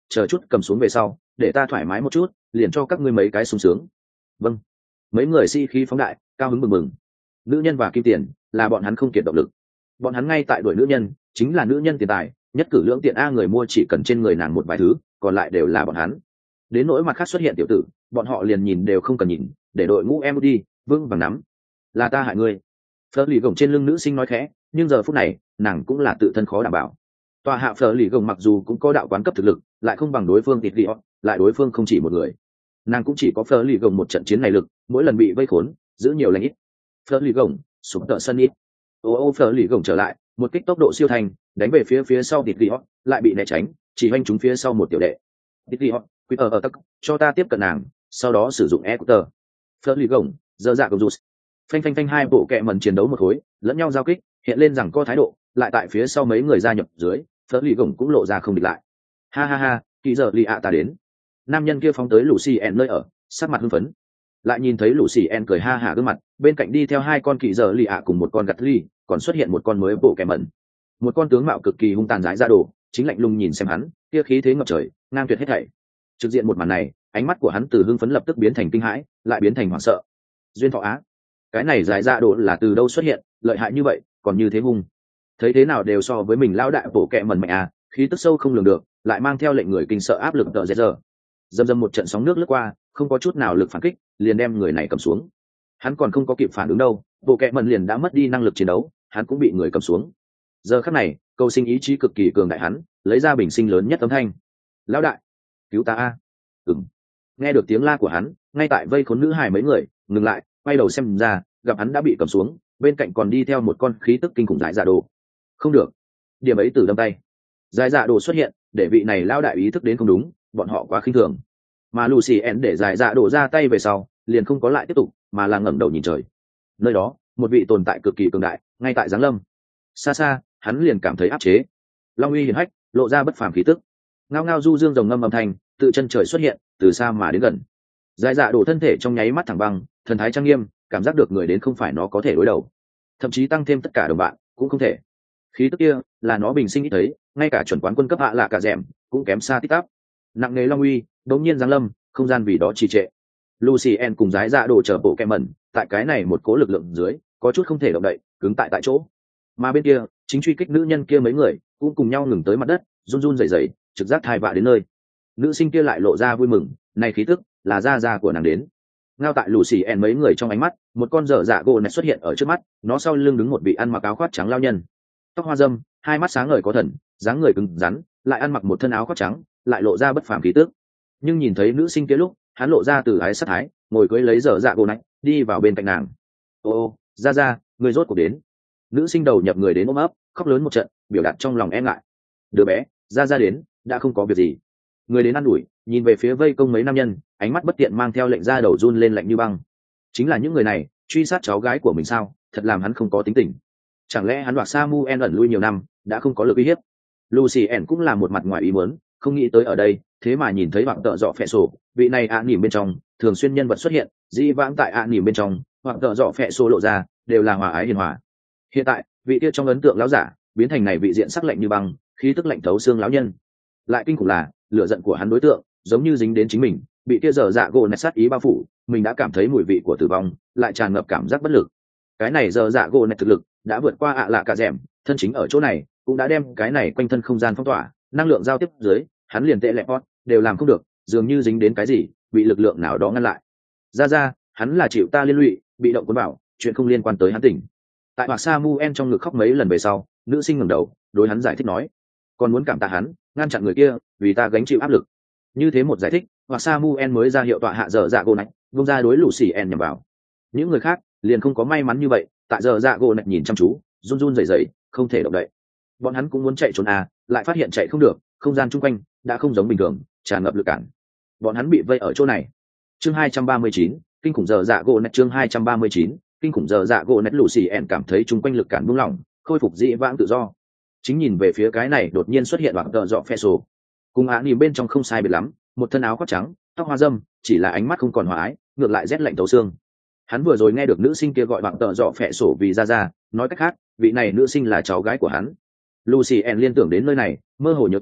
chờ chút cầm xuống về sau để ta thoải mái một chút liền cho các ngươi mấy cái sung sướng. Vâng. Mấy người si khí phóng đại cao hứng mừng mừng. Nữ nhân và kim tiền là bọn hắn không kiệt động lực, bọn hắn ngay tại đuổi nữ nhân, chính là nữ nhân tiền tài, nhất cử lưỡng tiện a, người mua chỉ cần trên người nàng một vài thứ, còn lại đều là bọn hắn. Đến nỗi mặt khác xuất hiện tiểu tử, bọn họ liền nhìn đều không cần nhìn, để đội ngũ em đi vững vàng nắm. Là ta hại ngươi. Phở lì gồng trên lưng nữ sinh nói khẽ, nhưng giờ phút này nàng cũng là tự thân khó đảm bảo. Tòa hạ Phở lì gồng mặc dù cũng có đạo quán cấp thực lực, lại không bằng đối phương tịt lịa, lại đối phương không chỉ một người, nàng cũng chỉ có Phở lì gồng một trận chiến này lực, mỗi lần bị vây khốn giữ nhiều lãnh ít. Phở lì gồng sụp tợ sân ít, ô ô Phở lì gồng trở lại, một kích tốc độ siêu thành đánh về phía phía sau tịt lịa, lại bị né tránh, chỉ hoanh chúng phía sau một tiểu đệ. Tịt lịa quy ở ở tắc cho ta tiếp cận nàng, sau đó sử dụng e-cutter. Phở lì gồng dơ dạ gồng rụt, phanh phanh phanh, hai bộ kẹ mần chiến đấu một khối, lẫn nhau giao kích, hiện lên rằng có thái độ, lại tại phía sau mấy người gia nhập dưới, Phở lì gồng cũng lộ ra không địch lại. Ha ha ha, kỳ giờ lì ạ ta đến. Nam nhân kia phóng tới Lucien nơi ở, sắc mặt hưng phấn. Lại nhìn thấy Lucien cười ha hả gương mặt, bên cạnh đi theo hai con kỳ giờ lì ạ cùng một con gặt ly, còn xuất hiện một con mới bộ kẹ mần. Một con tướng mạo cực kỳ hung tàn dãi ra đồ, chính lạnh lùng nhìn xem hắn, kia khí thế ngập trời, ngang tuyệt hết thảy. Trực diện một màn này, ánh mắt của hắn từ hưng phấn lập tức biến thành kinh hãi, lại biến thành hoảng sợ. Duyên thọ á, cái này giải ra đồ là từ đâu xuất hiện, lợi hại như vậy, còn như thế hung. Thấy thế nào đều so với mình lão đại bộ kẹ mần mạnh à, khí tức sâu không lường được, lại mang theo lệnh người kinh sợ áp lực tợ dễ giờ. Dầm dầm một trận sóng nước lướt qua, không có chút nào lực phản kích, liền đem người này cầm xuống. Hắn còn không có kịp phản ứng đâu, bộ kẹ mần liền đã mất đi năng lực chiến đấu, hắn cũng bị người cầm xuống. Giờ khắc này, cầu sinh ý chí cực kỳ cường đại hắn, lấy ra bình sinh lớn nhất âm thanh. Lão đại, cứu ta a! Ừm. Nghe được tiếng la của hắn, ngay tại vây khốn nữ hài mấy người, ngừng lại, quay đầu xem ra, gặp hắn đã bị cầm xuống, bên cạnh còn đi theo một con khí tức kinh khủng dại dạ đồ. Không được, điểm ấy tử đâm tay. Dại dạ đồ xuất hiện, để vị này lão đại ý thức đến không đúng, bọn họ quá khinh thường. Mà Lucien để dại dạ đồ ra tay về sau, liền không có lại tiếp tục, mà là ngẩng đầu nhìn trời. Nơi đó, một vị tồn tại cực kỳ cường đại, ngay tại giáng lâm. Xa xa, hắn liền cảm thấy áp chế. Long uy hiển hách, lộ ra bất phàm khí tức. Ngao ngao du dương rồng ngâm âm thanh, tự chân trời xuất hiện, từ xa mà đến gần. Dại dạ đổ thân thể trong nháy mắt thẳng băng, thần thái trang nghiêm, cảm giác được người đến không phải nó có thể đối đầu, thậm chí tăng thêm tất cả đồng bạn cũng không thể. Khí tức kia là nó bình sinh ít thấy, ngay cả chuẩn quán quân cấp hạ lạ cả rèm cũng kém xa tít tắp. Nặng nề long uy đột nhiên giáng lâm, không gian vì đó trì trệ. Lucien cùng dái dạ đổ chờ bộ kẹ mẩn, tại cái này một cố lực lượng dưới, có chút không thể động đậy, cứng tại tại chỗ. Mà bên kia, chính truy kích nữ nhân kia mấy người cũng cùng nhau ngừng tới mặt đất, run run rẩy rẩy, trực giác thai vạ đến nơi. Nữ sinh kia lại lộ ra vui mừng, này khí tức là da da của nàng đến. Ngao tại Lucien mấy người trong ánh mắt, một con dở dạ gỗ này xuất hiện ở trước mắt, nó sau lưng đứng một vị ăn mặc áo khoác trắng lao nhân, tóc hoa râm, hai mắt sáng ngời có thần, dáng người cứng rắn, lại ăn mặc một thân áo khoác trắng, lại lộ ra bất phàm khí tức. Nhưng nhìn thấy nữ sinh kia lúc, hắn lộ ra từ ái sát thái, ngồi cưỡi lấy dở dạ gỗ này, đi vào bên cạnh nàng. Ô, ra ra, người rốt cuộc đến. Nữ sinh đầu nhập người đến ôm ấp, khóc lớn một trận, biểu đạt trong lòng e ngại. Đứa bé, ra ra đến, đã không có việc gì. Người đến ăn ủi, nhìn về phía vây công mấy nam nhân, ánh mắt bất tiện mang theo lệnh ra đầu run lên lạnh như băng. Chính là những người này truy sát cháu gái của mình sao? Thật làm hắn không có tính tình. Chẳng lẽ hắn đoạt Samuel ẩn lui nhiều năm, đã không có lực uy hiếp? Lucien cũng là một mặt ngoài ý muốn, không nghĩ tới ở đây, thế mà nhìn thấy bạn tợ dọ phệ sổ, vị này ạ à nỉm bên trong, thường xuyên nhân vật xuất hiện, dĩ vãng tại ạ à nỉm bên trong, hoặc tợ dọ phệ sổ lộ ra, đều là hòa ái hiền hòa. Hiện tại, vị kia trong ấn tượng lão giả, biến thành này vị diện sắc lạnh như băng, khí tức lạnh thấu xương lão nhân. Lại kinh khủng là, lửa giận của hắn đối tượng, giống như dính đến chính mình, bị kia dở dạ gỗ nẹt sát ý bao phủ, mình đã cảm thấy mùi vị của tử vong, lại tràn ngập cảm giác bất lực. Cái này dở dạ gỗ nẹt thực lực đã vượt qua ạ lạ cả rèm, thân chính ở chỗ này, cũng đã đem cái này quanh thân không gian phong tỏa, năng lượng giao tiếp dưới, hắn liền tệ lẹ pot, đều làm không được, dường như dính đến cái gì, bị lực lượng nào đó ngăn lại. Ra ra, hắn là chịu ta liên lụy, bị động cuốn bảo, chuyện không liên quan tới hắn tỉnh. Tại Mạc Samuel trong ngực khóc mấy lần về sau, nữ sinh ngẩng đầu, đối hắn giải thích nói, còn muốn cảm tạ hắn, ngăn chặn người kia, vì ta gánh chịu áp lực. Như thế một giải thích, Mạc Samuel mới ra hiệu tọa hạ dở dạ gỗ này, vung ra đối Lucien nhằm vào. Những người khác liền không có may mắn như vậy, tại dở dạ gỗ này nhìn chăm chú, run run rẩy rẩy, không thể động đậy. Bọn hắn cũng muốn chạy trốn à, lại phát hiện chạy không được, không gian chung quanh đã không giống bình thường, tràn ngập lực cản. Bọn hắn bị vây ở chỗ này. Chương hai trăm ba mươi chín, kinh khủng dở dạ gỗ này. Chương hai trăm ba mươi chín, kinh khủng dở dạ gỗ này. Lucien cảm thấy chung quanh lực cản buông lỏng, khôi phục dị vãng tự do. Chính nhìn về phía cái này đột nhiên xuất hiện hoặc tợ dọ phe sổ, cùng ạ nhìn bên trong không sai biệt lắm, một thân áo khoác trắng, tóc hoa râm, chỉ là ánh mắt không còn hòa ái, ngược lại rét lạnh thấu xương. Hắn vừa rồi nghe được nữ sinh kia gọi hoặc tợ dọ phe sổ vì ra ra, nói cách khác, vị này nữ sinh là cháu gái của hắn. Lucien liên tưởng đến nơi này, mơ hồ nhớ kỹ,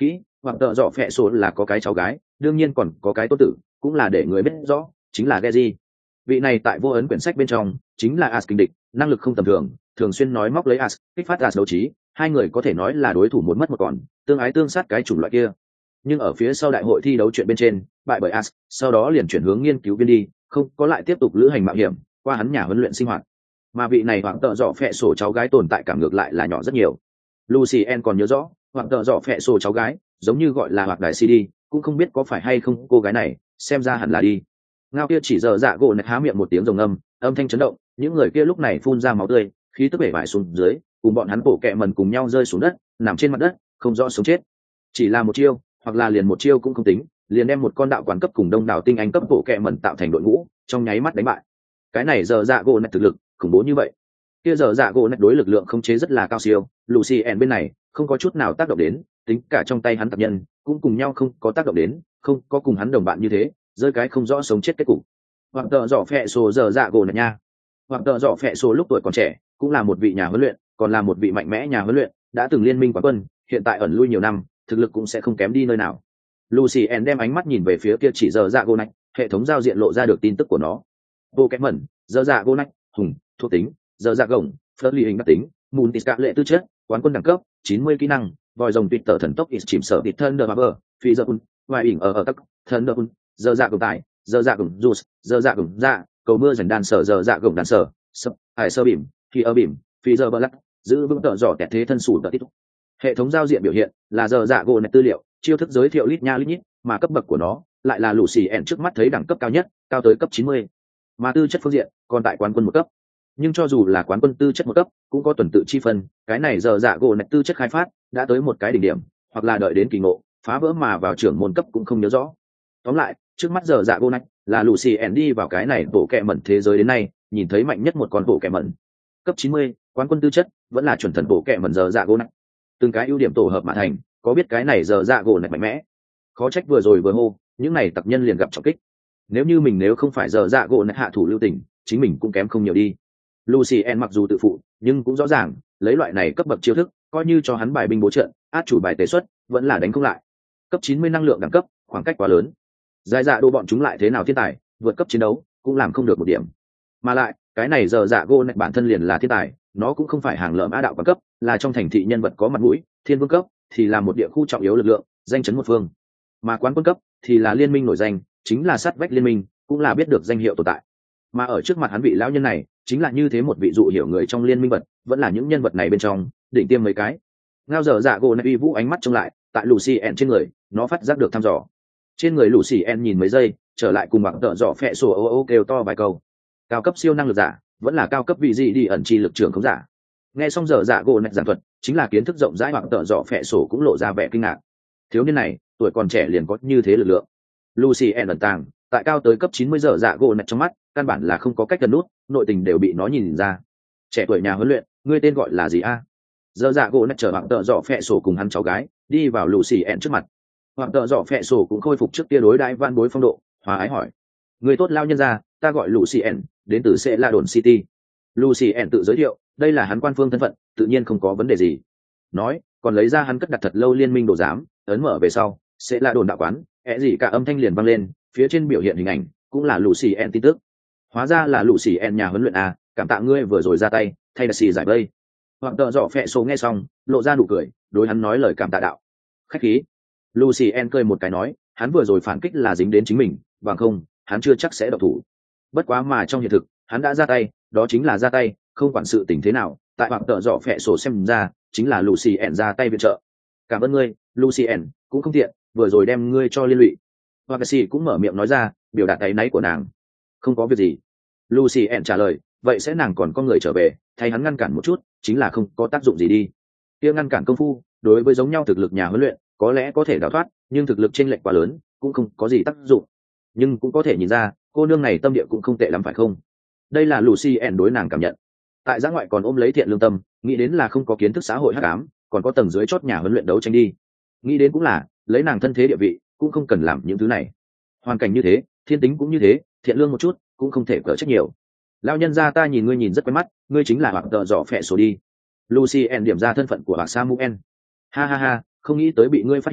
hoặc tợ dọ phẹ sổ là có cái cháu gái, đương nhiên còn có cái tôn tử, cũng là để người biết rõ, chính là Geji. Vị này tại vô ấn quyển sách bên trong chính là As kinh địch, năng lực không tầm thường, thường xuyên nói móc lấy As, kích phát As đấu trí, hai người có thể nói là đối thủ một mất một còn, tương ái tương sát cái chủng loại kia. Nhưng ở phía sau đại hội thi đấu chuyện bên trên, bại bởi As, sau đó liền chuyển hướng nghiên cứu viên đi, không có lại tiếp tục lữ hành mạo hiểm, qua hắn nhà huấn luyện sinh hoạt. Mà vị này hoặc tợ dọ phẹ sổ cháu gái tồn tại cảm ngược lại là nhỏ rất nhiều. Lucien còn nhớ rõ, hoặc tợ dọ phẹ sổ cháu gái, giống như gọi là hoặc đại xê đê, cũng không biết có phải hay không cô gái này, xem ra hẳn là đi. Ngao kia chỉ giờ dạ gỗ nạch há miệng một tiếng rồng âm, âm thanh chấn động, những người kia lúc này phun ra máu tươi, khí tức bể bại xuống dưới, cùng bọn hắn bổ kẹ mần cùng nhau rơi xuống đất, nằm trên mặt đất, không rõ sống chết. Chỉ là một chiêu, hoặc là liền một chiêu cũng không tính, liền đem một con đạo quán cấp cùng đông đảo tinh anh cấp bổ kẹ mần tạo thành đội ngũ, trong nháy mắt đánh bại. Cái này giờ dạ gỗ nạch thực lực khủng bố như vậy. Kia giờ dạ gỗ nạch đối lực lượng không chế rất là cao siêu, Lucien bên này không có chút nào tác động đến, tính cả trong tay hắn tập nhân cũng cùng nhau không có tác động đến, không có cùng hắn đồng bạn như thế, rơi cái không rõ sống chết kết cục. Hoặc tợ dọ phẹ sổ giờ dạ gỗ nạch nha. Hoặc tợ dọ phẹ sổ lúc tuổi còn trẻ cũng là một vị nhà huấn luyện, còn là một vị mạnh mẽ nhà huấn luyện, đã từng liên minh quán quân, hiện tại ẩn lui nhiều năm, thực lực cũng sẽ không kém đi nơi nào. Lucien đem ánh mắt nhìn về phía kia chỉ giờ dạ gỗ nạch, hệ thống giao diện lộ ra được tin tức của nó. Pokémon, giờ dạ gỗ nạch, hùng, thuộc tính, giờ dạ gồng, phớt ly hình đặc tính, mùn tít cả lệ tư chất, quán quân đẳng cấp, chín mươi kỹ năng, vòi rồng tuyệt tở thần tốc ít chìm sở tít thân đờ bờ, phi giờ un, ngoài ỉn ở ở tắc, thân đờ un, giờ dạ gồng tải, giờ dạ gồng juice, giờ dạ gồng dạ, cầu mưa dần đàn sở giờ dạ gồng đàn sở, sập, hải sơ bìm, khi ở bìm, phi giờ bờ lắc, giữ vững tở giỏ tẹt thế thân sủ tở tít. Hệ thống giao diện biểu hiện là giờ dạ gỗ nạch tư liệu, chiêu thức giới thiệu lít nha lít nhít, mà cấp bậc của nó lại là Lucien trước mắt thấy đẳng cấp cao nhất, cao tới cấp chín mươi. Mà tư chất phương diện còn tại quán quân một cấp. Nhưng cho dù là quán quân tư chất một cấp, cũng có tuần tự chi phân, cái này giờ dạ gỗ nạch tư chất khai phát đã tới một cái đỉnh điểm, hoặc là đợi đến kỳ ngộ, phá vỡ mà vào trưởng môn cấp cũng không nhớ rõ. Tóm lại, trước mắt giờ dạ gỗ nạch là Lucien đi vào cái này bộ kệ mẩn thế giới đến nay, nhìn thấy mạnh nhất một con bộ kệ mẩn. Cấp chín mươi, quán quân tư chất, vẫn là chuẩn thần bộ kệ mẩn giờ dạ gỗ nạch. Từng cái ưu điểm tổ hợp mà thành, có biết cái này giờ dạ gỗ nạch mạnh mẽ. Khó trách vừa rồi vừa hô, những này tặc nhân liền gặp trọng kích. Nếu như mình nếu không phải giờ dạ gỗ nạch hạ thủ lưu tình, chính mình cũng kém không nhiều đi. Lucien mặc dù tự phụ, nhưng cũng rõ ràng, lấy loại này cấp bậc chiêu thức, coi như cho hắn bài binh bố trận, át chủ bài tế xuất, vẫn là đánh không lại. Cấp chín mươi năng lượng đẳng cấp, khoảng cách quá lớn. Giải dạ đồ bọn chúng lại thế nào thiên tài, vượt cấp chiến đấu, cũng làm không được một điểm. Mà lại, cái này giờ dạ gỗ nạch bản thân liền là thiên tài, nó cũng không phải hàng lợm á đạo quá cấp, là trong thành thị nhân vật có mặt mũi, thiên vương cấp thì là một địa khu trọng yếu lực lượng, danh chấn một phương. Mà quán quân cấp thì là liên minh nổi danh, chính là sát vách liên minh, cũng là biết được danh hiệu tồn tại. Mà ở trước mặt hắn vị lão nhân này, chính là như thế một vị dụ hiểu người trong liên minh vật, vẫn là những nhân vật này bên trong đỉnh tiêm mấy cái. Ngao giờ dạ gỗ này uy vũ ánh mắt trông lại, tại Lucien trên người, nó phát giác được thăm dò. Trên người Lucien nhìn mấy giây, trở lại cùng bằng tợ dọ phẹ sổ ô ô kêu to vài câu. Cao cấp siêu năng lực giả, vẫn là cao cấp vị gì đi ẩn chi lực trưởng không giả. Nghe xong giờ dạ gỗ này giảng thuật, chính là kiến thức rộng rãi bằng tợ dọ phẹ sổ cũng lộ ra vẻ kinh ngạc. Thiếu niên này, tuổi còn trẻ liền có như thế lực lượng. Lucien ẩn tàng, tại cao tới cấp chín mươi giờ dạ gỗ này trong mắt, căn bản là không có cách gần nút, nội tình đều bị nó nhìn ra. Trẻ tuổi nhà huấn luyện, ngươi tên gọi là gì a? Giờ dạ gỗ nạch chở bằng tợ dọ phẹ sổ cùng hắn cháu gái đi vào Lucien trước mặt. Hoặc tợ dọ phẹ sổ cũng khôi phục trước kia đối đãi van bối phong độ, hòa ái hỏi: người tốt lao nhân ra, ta gọi Lucien, đến từ sẽ la đồn city. Lucien tự giới thiệu, đây là hắn quan phương thân phận, tự nhiên không có vấn đề gì. Nói, còn lấy ra hắn cất đặt thật lâu liên minh đồ giám, ấn mở về sau, sẽ la đồn đạo quán, ẹ gì cả âm thanh liền vang lên, phía trên biểu hiện hình ảnh cũng là Lucien tin tức. Hóa ra là Lucien nhà huấn luyện a, cảm tạ ngươi vừa rồi ra tay, thay đặc xì giải vây. Hoặc tợ dọ phẹ số nghe xong, lộ ra nụ cười, đối hắn nói lời cảm tạ đạo. Khách khí. Lucien cười một cái nói, hắn vừa rồi phản kích là dính đến chính mình, bằng không, hắn chưa chắc sẽ độc thủ. Bất quá mà trong hiện thực, hắn đã ra tay, đó chính là ra tay, không quản sự tình thế nào, tại hoặc tợ dọ phẹ sổ xem ra, chính là Lucien ra tay viện trợ. Cảm ơn ngươi, Lucien, cũng không tiện, vừa rồi đem ngươi cho liên lụy. Hoặc cũng mở miệng nói ra, biểu đạt áy náy của nàng. Không có việc gì. Lucien trả lời, vậy sẽ nàng còn có người trở về, thay hắn ngăn cản một chút, chính là không có tác dụng gì đi. Kia ngăn cản công phu, đối với giống nhau thực lực nhà huấn luyện, có lẽ có thể đào thoát, nhưng thực lực chênh lệch quá lớn, cũng không có gì tác dụng. Nhưng cũng có thể nhìn ra, cô nương này tâm địa cũng không tệ lắm phải không? Đây là Lucien đối nàng cảm nhận. Tại giã ngoại còn ôm lấy thiện lương tâm, nghĩ đến là không có kiến thức xã hội hắc ám, còn có tầng dưới chót nhà huấn luyện đấu tranh đi. Nghĩ đến cũng là, lấy nàng thân thế địa vị, cũng không cần làm những thứ này. Hoàn cảnh như thế, thiên tính cũng như thế, thiện lương một chút, cũng không thể cỡ trách nhiều. Lão nhân gia ta nhìn ngươi nhìn rất quen mắt, ngươi chính là Hoặc tợ dọ phẹ sổ đi. Lucien điểm ra thân phận của Hoặc Samuel. Ha ha ha, không nghĩ tới bị ngươi phát hiện,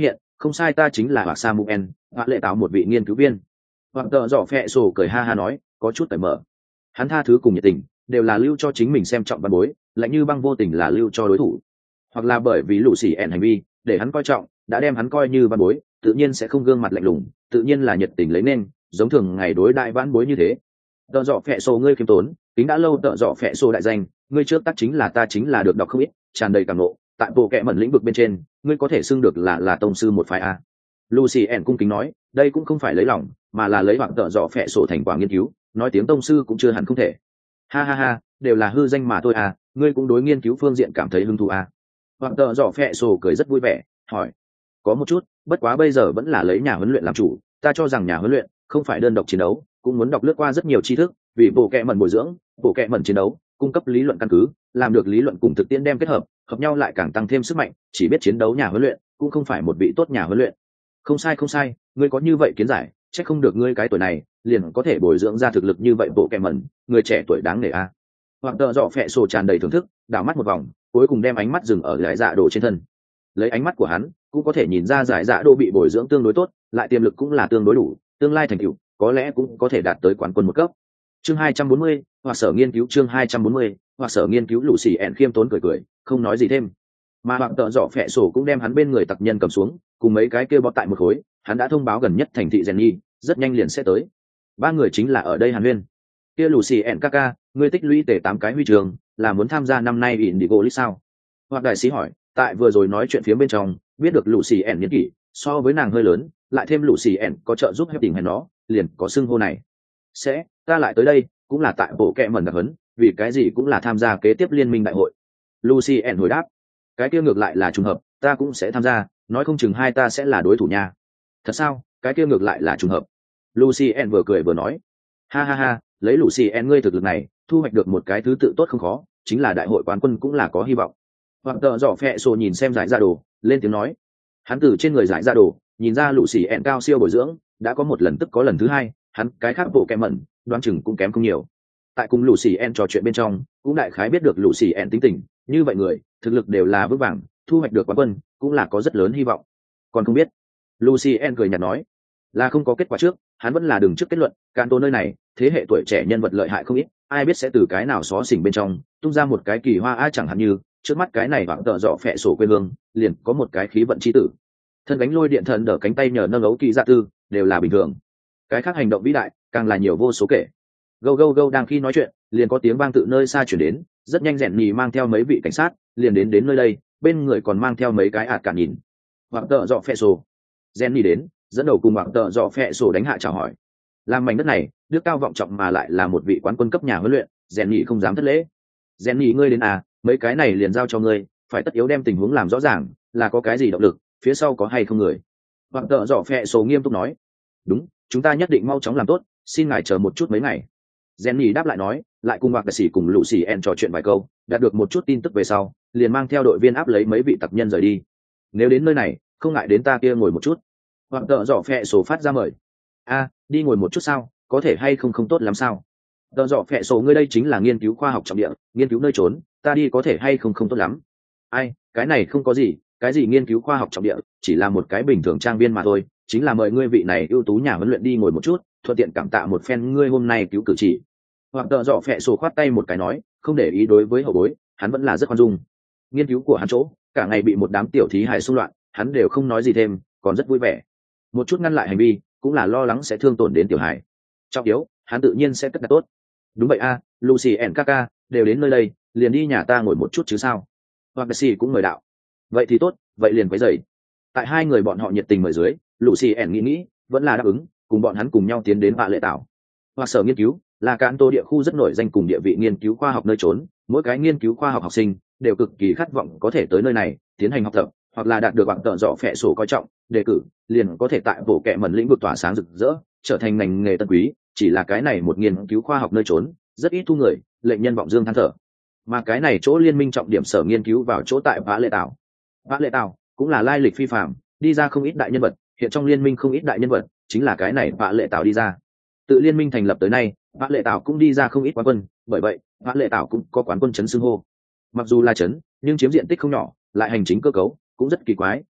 không sai, ta chính là hoặc Samuel, hoặc lệ tạo một vị nghiên cứu viên. Hoặc tợ dọ phẹ sổ cười ha ha nói, có chút cởi mở. Hắn tha thứ cùng nhiệt tình đều là lưu cho chính mình xem trọng văn bối, lạnh như băng vô tình là lưu cho đối thủ, hoặc là bởi vì lũ xì ẻn hành vi để hắn coi trọng, đã đem hắn coi như văn bối, tự nhiên sẽ không gương mặt lạnh lùng, tự nhiên là nhiệt tình lấy nên, giống thường ngày đối đại vãn bối như thế. Tợ dọ phẹ sổ ngươi khiêm tốn, tính đã lâu tợ dọ phẹ sổ đại danh, ngươi trước tác chính là ta chính là được đọc không ít, tràn đầy cảm nộ, tại bộ kệ mẩn lĩnh vực bên trên, ngươi có thể xưng được là là tông sư một phái a. Lucy ẻn cung kính nói, đây cũng không phải lấy lòng, mà là lấy hoặc tợ dọ phẹ sổ thành quả nghiên cứu, nói tiếng tông sư cũng chưa hẳn không thể. Ha ha ha, đều là hư danh mà thôi à, ngươi cũng đối nghiên cứu phương diện cảm thấy hứng thú à. Hoặc tợ dọ phẹ sổ cười rất vui vẻ, hỏi, có một chút, bất quá bây giờ vẫn là lấy nhà huấn luyện làm chủ, ta cho rằng nhà huấn luyện không phải đơn độc chiến đấu, cũng muốn đọc lướt qua rất nhiều tri thức, vì bộ kệ mẩn bồi dưỡng, bộ kệ mẩn chiến đấu, cung cấp lý luận căn cứ, làm được lý luận cùng thực tiễn đem kết hợp, hợp nhau lại càng tăng thêm sức mạnh, chỉ biết chiến đấu nhà huấn luyện, cũng không phải một vị tốt nhà huấn luyện. Không sai không sai, ngươi có như vậy kiến giải, chắc không được ngươi cái tuổi này liền có thể bồi dưỡng ra thực lực như vậy bộ kệ mẩn, người trẻ tuổi đáng nể a. Hoặc tợ dọ phẹ sổ tràn đầy thưởng thức, đảo mắt một vòng, cuối cùng đem ánh mắt dừng ở giải dạ đồ trên thân. Lấy ánh mắt của hắn cũng có thể nhìn ra giải dạ đồ bị bồi dưỡng tương đối tốt, lại tiềm lực cũng là tương đối đủ, tương lai thành tựu có lẽ cũng có thể đạt tới quán quân một cấp. Chương hai trăm bốn mươi, hoặc sở nghiên cứu chương hai trăm bốn mươi, hoặc sở nghiên cứu lũ xì ẻn khiêm tốn cười cười, không nói gì thêm. Mà hoặc tợ dọ phẹ sổ cũng đem hắn bên người tặc nhân cầm xuống, cùng mấy cái kia bó tại một khối, hắn đã thông báo gần nhất thành thị Jenny, rất nhanh liền sẽ tới. Ba người chính là ở đây Hàn Huyên. Kia Lucy ẻn Kaka, ngươi tích lũy tể tám cái huy chương, là muốn tham gia năm nay Indigo League sao? Hoặc đại sĩ hỏi, tại vừa rồi nói chuyện phía bên trong, biết được Lucy ẻn niên kỷ so với nàng hơi lớn, lại thêm Lucy ẻn có trợ giúp hết tình hay nó, liền có xưng hô này. Sẽ, ta lại tới đây, cũng là tại bộ kệ mẩn đặc huấn, vì cái gì cũng là tham gia kế tiếp liên minh đại hội. Lucy ẻn hồi đáp, cái kia ngược lại là trùng hợp, ta cũng sẽ tham gia, nói không chừng hai ta sẽ là đối thủ nha. Thật sao? Cái kia ngược lại là trùng hợp. Lucy ẻn vừa cười vừa nói, ha ha ha, lấy Lucy ẻn ngươi thực lực này, thu hoạch được một cái thứ tự tốt không khó, chính là đại hội quán quân cũng là có hy vọng. Hoặc tợ dọ phẹ sổ nhìn xem giải ra đồ, lên tiếng nói, hắn từ trên người giải ra đồ nhìn ra Lucy ẻn cao siêu bồi dưỡng, đã có một lần tức có lần thứ hai, hắn cái khác bộ kém mẩn đoán chừng cũng kém không nhiều. Tại cùng Lucy ẻn trò chuyện bên trong, cũng đại khái biết được Lucy ẻn tính tình, như vậy người thực lực đều là vững vàng, thu hoạch được quán quân cũng là có rất lớn hy vọng. Còn không biết, Lucy ẻn cười nhạt nói, là không có kết quả trước, hắn vẫn là đường trước kết luận, Cạn Tô nơi này thế hệ tuổi trẻ nhân vật lợi hại không ít, ai biết sẽ từ cái nào xó xỉnh bên trong tung ra một cái kỳ hoa a, chẳng hạn như trước mắt cái này vọng tợ dọ phẹ sổ quê hương liền có một cái khí vận chi tử, thân gánh lôi điện thần đỡ cánh tay nhờ nâng ấu kỳ dạ tư đều là bình thường, cái khác hành động vĩ đại càng là nhiều vô số kể. Gâu gâu gâu đang khi nói chuyện, liền có tiếng vang tự nơi xa chuyển đến, rất nhanh rèn nhì mang theo mấy vị cảnh sát liền đến đến nơi đây, bên người còn mang theo mấy cái ạt cả nhìn. Vọng tợ dọ phẹ sổ, rèn nhì đến dẫn đầu cùng vọng tợ dọ phẹ sổ đánh hạ chào hỏi. Làm mảnh đất này đức cao vọng trọng mà lại là một vị quán quân cấp nhà huấn luyện, rèn nhì không dám thất lễ. Rèn nhì ngươi đến à, mấy cái này liền giao cho ngươi, phải tất yếu đem tình huống làm rõ ràng, là có cái gì động lực, phía sau có hay không người. Vọng tợ dọ phẹ sổ nghiêm túc nói, đúng, chúng ta nhất định mau chóng làm tốt, xin ngài chờ một chút mấy ngày. Rèn nhì đáp lại nói, lại cùng hoặc đại sĩ cùng lũ xì en trò chuyện vài câu, đạt được một chút tin tức về sau, liền mang theo đội viên áp lấy mấy vị tặc nhân rời đi. Nếu đến nơi này không ngại đến ta kia ngồi một chút. Hoặc tợ dọ phẹ sổ phát ra mời. A, đi ngồi một chút sao, có thể hay không không tốt lắm sao? Tợ dọ phẹ sổ ngươi đây chính là nghiên cứu khoa học trọng địa, nghiên cứu nơi trốn, ta đi có thể hay không không tốt lắm? Ai, cái này không có gì, cái gì nghiên cứu khoa học trọng địa, chỉ là một cái bình thường trang viên mà thôi, chính là mời ngươi vị này ưu tú nhà huấn luyện đi ngồi một chút, thuận tiện cảm tạ một phen ngươi hôm nay cứu cử chỉ. Hoặc tợ dọ phẹ sổ khoát tay một cái nói, không để ý đối với hậu bối, hắn vẫn là rất khoan dung. Nghiên cứu của hắn chỗ cả ngày bị một đám tiểu thí hài xung loạn, hắn đều không nói gì thêm, còn rất vui vẻ. Một chút ngăn lại hành vi cũng là lo lắng sẽ thương tổn đến tiểu hài. Trọng yếu, hắn tự nhiên sẽ cất đặt tốt. Đúng vậy a, à, Lucy and Kaka đều đến nơi đây, liền đi nhà ta ngồi một chút chứ sao? Hoặc đại sĩ cũng mời đạo. Vậy thì tốt, vậy liền quấy rầy. Tại hai người bọn họ nhiệt tình mời dưới, Lucy and nghĩ nghĩ, vẫn là đáp ứng, cùng bọn hắn cùng nhau tiến đến Vạ Lệ Tảo. Hoặc sở nghiên cứu là Cạn Tô địa khu rất nổi danh cùng địa vị nghiên cứu khoa học nơi trốn, mỗi cái nghiên cứu khoa học học sinh đều cực kỳ khát vọng có thể tới nơi này tiến hành học tập, hoặc là đạt được bằng tợ dọ phẹ sổ coi trọng đề cử, liền có thể tại bộ kệ mẩn lĩnh vực tỏa sáng rực rỡ, trở thành ngành nghề tân quý. Chỉ là cái này một nghiên cứu khoa học nơi trốn rất ít thu người, lệnh nhân vọng dương than thở. Mà cái này chỗ liên minh trọng điểm sở nghiên cứu vào chỗ tại Vạ Lệ Tảo. Vạ Lệ Tảo cũng là lai lịch phi phàm, đi ra không ít đại nhân vật, hiện trong liên minh không ít đại nhân vật chính là cái này Vạ Lệ Tảo đi ra. Tự liên minh thành lập tới nay, Vạ Lệ Tảo cũng đi ra không ít quán quân, bởi vậy Vạ Lệ Tảo cũng có quán quân trấn xưng hô. Mặc dù là trấn, nhưng chiếm diện tích không nhỏ, lại hành chính cơ cấu cũng rất kỳ quái,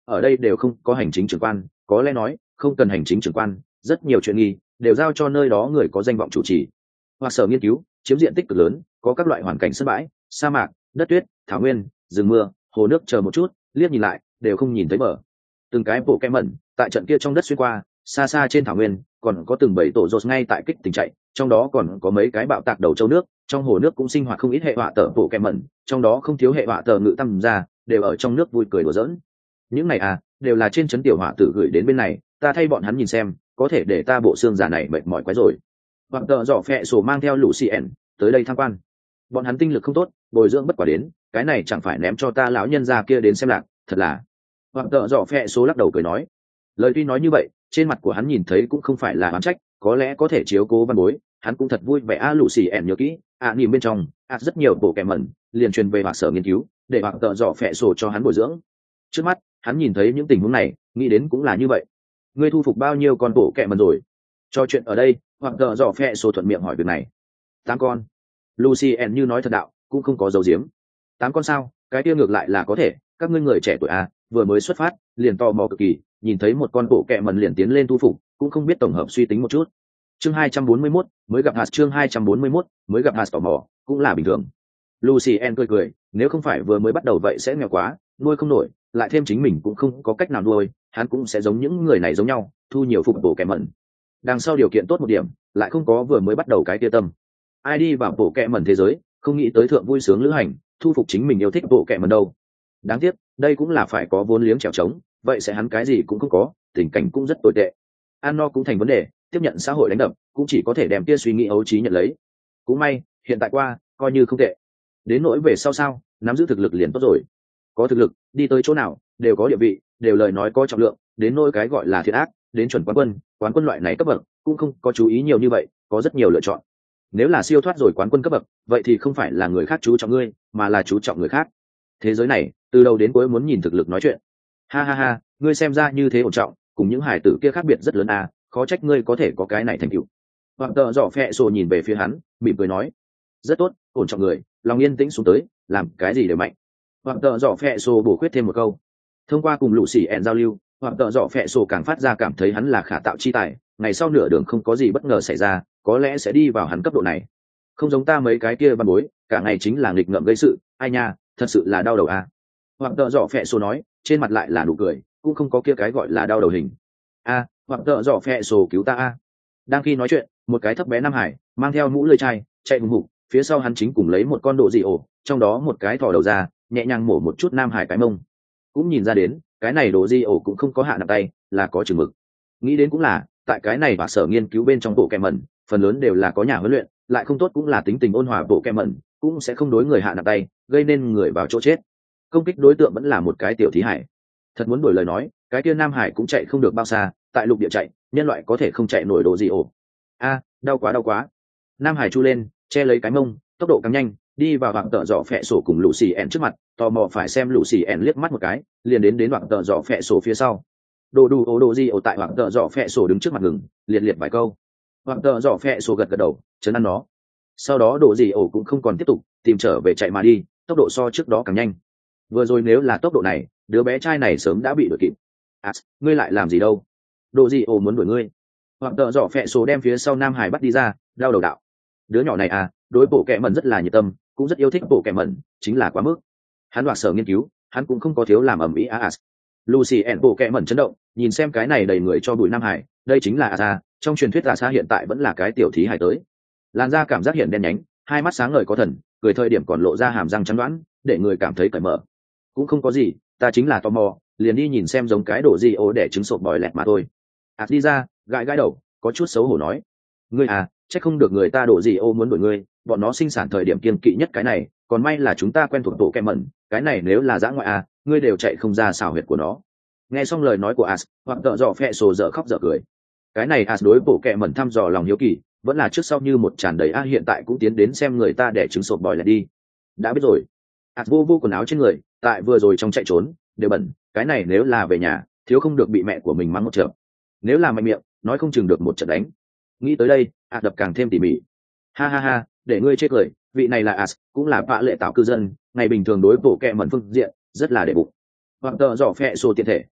ở đây đều không có hành chính trưởng quan, có lẽ nói không cần hành chính trưởng quan, rất nhiều chuyện nghi đều giao cho nơi đó người có danh vọng chủ trì. Hoặc sở nghiên cứu chiếm diện tích cực lớn, có các loại hoàn cảnh sân bãi, sa mạc, đất tuyết, thảo nguyên, rừng mưa, hồ nước, chờ một chút liếc nhìn lại đều không nhìn thấy bờ. Từng cái bộ kem mẩn tại trận kia trong đất xuyên qua, xa xa trên thảo nguyên còn có từng bảy tổ rột ngay tại kích tình chạy, trong đó còn có mấy cái bạo tạc đầu châu nước, trong hồ nước cũng sinh hoạt không ít hệ họa tờ bộ kem mẩn, trong đó không thiếu hệ họa tờ ngự tâm ra, đều ở trong nước vui cười đùa giỡn. Những này à đều là trên trấn tiểu họa tử gửi đến bên này, ta thay bọn hắn nhìn xem có thể để ta bộ xương già này mệt mỏi quái rồi. Hoặc tờ dọ phẹ sổ mang theo Lucien tới đây tham quan, bọn hắn tinh lực không tốt, bồi dưỡng bất quả đến, cái này chẳng phải ném cho ta lão nhân già kia đến xem lạc, thật là. Hoặc tờ dọ phẹ số lắc đầu cười nói, lời tuy nói như vậy, trên mặt của hắn nhìn thấy cũng không phải là oán trách, có lẽ có thể chiếu cố văn bối, hắn cũng thật vui vẻ. A Lucien nhớ kỹ, à nhìn bên trong, à rất nhiều bộ kèm mẩn, liền truyền về hoặc sở nghiên cứu, để hoặc tờ dọ phẹ sổ cho hắn bồi dưỡng. Trước mắt, hắn nhìn thấy những tình huống này, nghĩ đến cũng là như vậy. Ngươi thu phục bao nhiêu con bộ kèm mẩn rồi? Cho chuyện ở đây, hoặc tờ dọ phẹ sổ thuận miệng hỏi việc này. Tám con. Lucien như nói thật đạo, cũng không có dấu diếm. Tám con sao? Cái kia ngược lại là có thể, các ngươi người trẻ tuổi à, vừa mới xuất phát, liền tò mò cực kỳ, nhìn thấy một con bộ kẹ mẩn liền tiến lên thu phục, cũng không biết tổng hợp suy tính một chút. Chương hai trăm bốn mươi mốt, mới gặp hạt chương hai trăm bốn mươi mốt, mới gặp hạt tò mò, cũng là bình thường. Lucien cười cười, nếu không phải vừa mới bắt đầu vậy sẽ nghèo quá, nuôi không nổi, lại thêm chính mình cũng không có cách nào nuôi, hắn cũng sẽ giống những người này giống nhau, thu nhiều phục bộ kẹ mẩn. Đằng sau điều kiện tốt một điểm, lại không có vừa mới bắt đầu cái tia tâm. Ai đi vào bộ kẹ mẩn thế giới, không nghĩ tới thượng vui sướng lữ hành, thu phục chính mình yêu thích bộ kẹ mẩn đâu. Đáng tiếc, đây cũng là phải có vốn liếng trèo trống, vậy sẽ hắn cái gì cũng không có, tình cảnh cũng rất tồi tệ. Ăn no cũng thành vấn đề, tiếp nhận xã hội đánh đập, cũng chỉ có thể đem kia suy nghĩ ấu trí nhận lấy. Cũng may, hiện tại qua, coi như không tệ. Đến nỗi về sau sao, nắm giữ thực lực liền tốt rồi. Có thực lực, đi tới chỗ nào, đều có địa vị, đều lời nói có trọng lượng, đến nỗi cái gọi là thiện ác, đến chuẩn quán quân, quán quân loại này cấp bậc, cũng không có chú ý nhiều như vậy, có rất nhiều lựa chọn. Nếu là siêu thoát rồi quán quân cấp bậc, vậy thì không phải là người khác chú trọng ngươi, mà là chú trọng người khác. Thế giới này, từ đầu đến cuối muốn nhìn thực lực nói chuyện. Ha ha ha, ngươi xem ra như thế ổn trọng, cùng những hải tử kia khác biệt rất lớn à, khó trách ngươi có thể có cái này thành tựu. Hoặc tờ dọ phẹ sổ nhìn về phía hắn, mỉm cười nói, rất tốt, ổn trọng người, lòng yên tĩnh xuống tới, làm cái gì đều mạnh. Hoặc tờ dọ phẹ sổ bổ khuyết thêm một câu. Thông qua cùng lũ xỉ ẹn giao lưu, hoặc tờ dọ phẹ sổ càng phát ra cảm thấy hắn là khả tạo chi tài, ngày sau nửa đường không có gì bất ngờ xảy ra, có lẽ sẽ đi vào hắn cấp độ này. Không giống ta mấy cái kia văn bối, cả ngày chính là nghịch ngợm gây sự, ai nha, thật sự là đau đầu à. Hoặc tợ dọ phẹ sổ nói, trên mặt lại là nụ cười, cũng không có kia cái gọi là đau đầu hình. A, hoặc tợ dọ phẹ sổ cứu ta a. Đang khi nói chuyện, một cái thấp bé Nam Hải mang theo mũ lưỡi chai chạy hùng hục, phía sau hắn chính cùng lấy một con độ dị ổ, trong đó một cái thò đầu ra, nhẹ nhàng mổ một chút Nam Hải cái mông. Cũng nhìn ra đến, cái này độ dị ổ cũng không có hạ nặng tay, là có chừng mực. Nghĩ đến cũng là, tại cái này và sở nghiên cứu bên trong bộ kẹm mẩn, phần lớn đều là có nhà huấn luyện, lại không tốt cũng là tính tình ôn hòa bộ kẹm mẩn, cũng sẽ không đối người hạ nặng tay, gây nên người vào chỗ chết. Công kích đối tượng vẫn là một cái tiểu thí hải. Thật muốn đổi lời nói, cái kia Nam Hải cũng chạy không được bao xa, tại lục địa chạy, nhân loại có thể không chạy nổi độ gì ổ. A, đau quá đau quá. Nam Hải chu lên, che lấy cái mông, tốc độ càng nhanh, đi vào đoạn tợ dọ phẹ sổ cùng lũ xì ẻn trước mặt, tò mò phải xem lũ xì ẻn liếc mắt một cái, liền đến đến đoạn tợ dọ phẹ sổ phía sau. Đồ đủ ổ đồ gì ổ tại đoạn tợ dọ phẹ sổ đứng trước mặt ngừng, liệt liệt vài câu. Đoạn tợ dọ phẹ sổ gật gật đầu, chấn ăn nó. Sau đó đồ gì ổ cũng không còn tiếp tục tìm trở về chạy mà đi, tốc độ so trước đó càng nhanh. Vừa rồi nếu là tốc độ này, đứa bé trai này sớm đã bị đuổi kịp. À, ngươi lại làm gì đâu? Đồ gì ổ muốn đuổi ngươi? Hoặc tợ dọ phẹ số đem phía sau Nam Hải bắt đi ra, đau đầu đạo. Đứa nhỏ này à, đối bộ kẹ mẩn rất là nhiệt tâm, cũng rất yêu thích bộ kẹ mẩn, chính là quá mức. Hắn đoạt sở nghiên cứu, hắn cũng không có thiếu làm ẩm ĩ a. Lucy ẻn bộ kẹ mẩn chấn động, nhìn xem cái này đầy người cho bụi Nam Hải, đây chính là Asa, trong truyền thuyết Asa hiện tại vẫn là cái tiểu thí hải tới. Làn da cảm giác hiện đen nhánh, hai mắt sáng ngời có thần, cười thời điểm còn lộ ra hàm răng trắng đoán, để người cảm thấy cởi mở. Cũng không có gì, ta chính là tò mò, liền đi nhìn xem giống cái đồ gì ố để trứng sộp bòi lẹt mà thôi. À đi ra, gãi gãi đầu, có chút xấu hổ nói, ngươi à, chắc không được người ta đổ gì ô muốn đuổi ngươi, bọn nó sinh sản thời điểm kiên kỵ nhất cái này, còn may là chúng ta quen thuộc tổ kem mẩn, cái này nếu là dã ngoại à, ngươi đều chạy không ra xảo huyệt của nó. Nghe xong lời nói của As, hoặc tợ dọ phẹ sổ dở khóc dở cười. Cái này As đối bộ kẹ mẩn thăm dò lòng hiếu kỳ, vẫn là trước sau như một tràn đầy a hiện tại cũng tiến đến xem người ta để trứng sộp bòi lẹt đi. Đã biết rồi. As vô vô quần áo trên người, tại vừa rồi trong chạy trốn, đều bẩn, cái này nếu là về nhà, thiếu không được bị mẹ của mình mắng một trận. Nếu là mạnh miệng, nói không chừng được một trận đánh. Nghĩ tới đây, As đập càng thêm tỉ mỉ. Ha ha ha, để ngươi chê cười, vị này là As, cũng là vạ lệ tạo cư dân, ngày bình thường đối bộ kẹ mẩn phương diện rất là để bụng. Hoặc tợ dọ phẹ sổ tiện thể,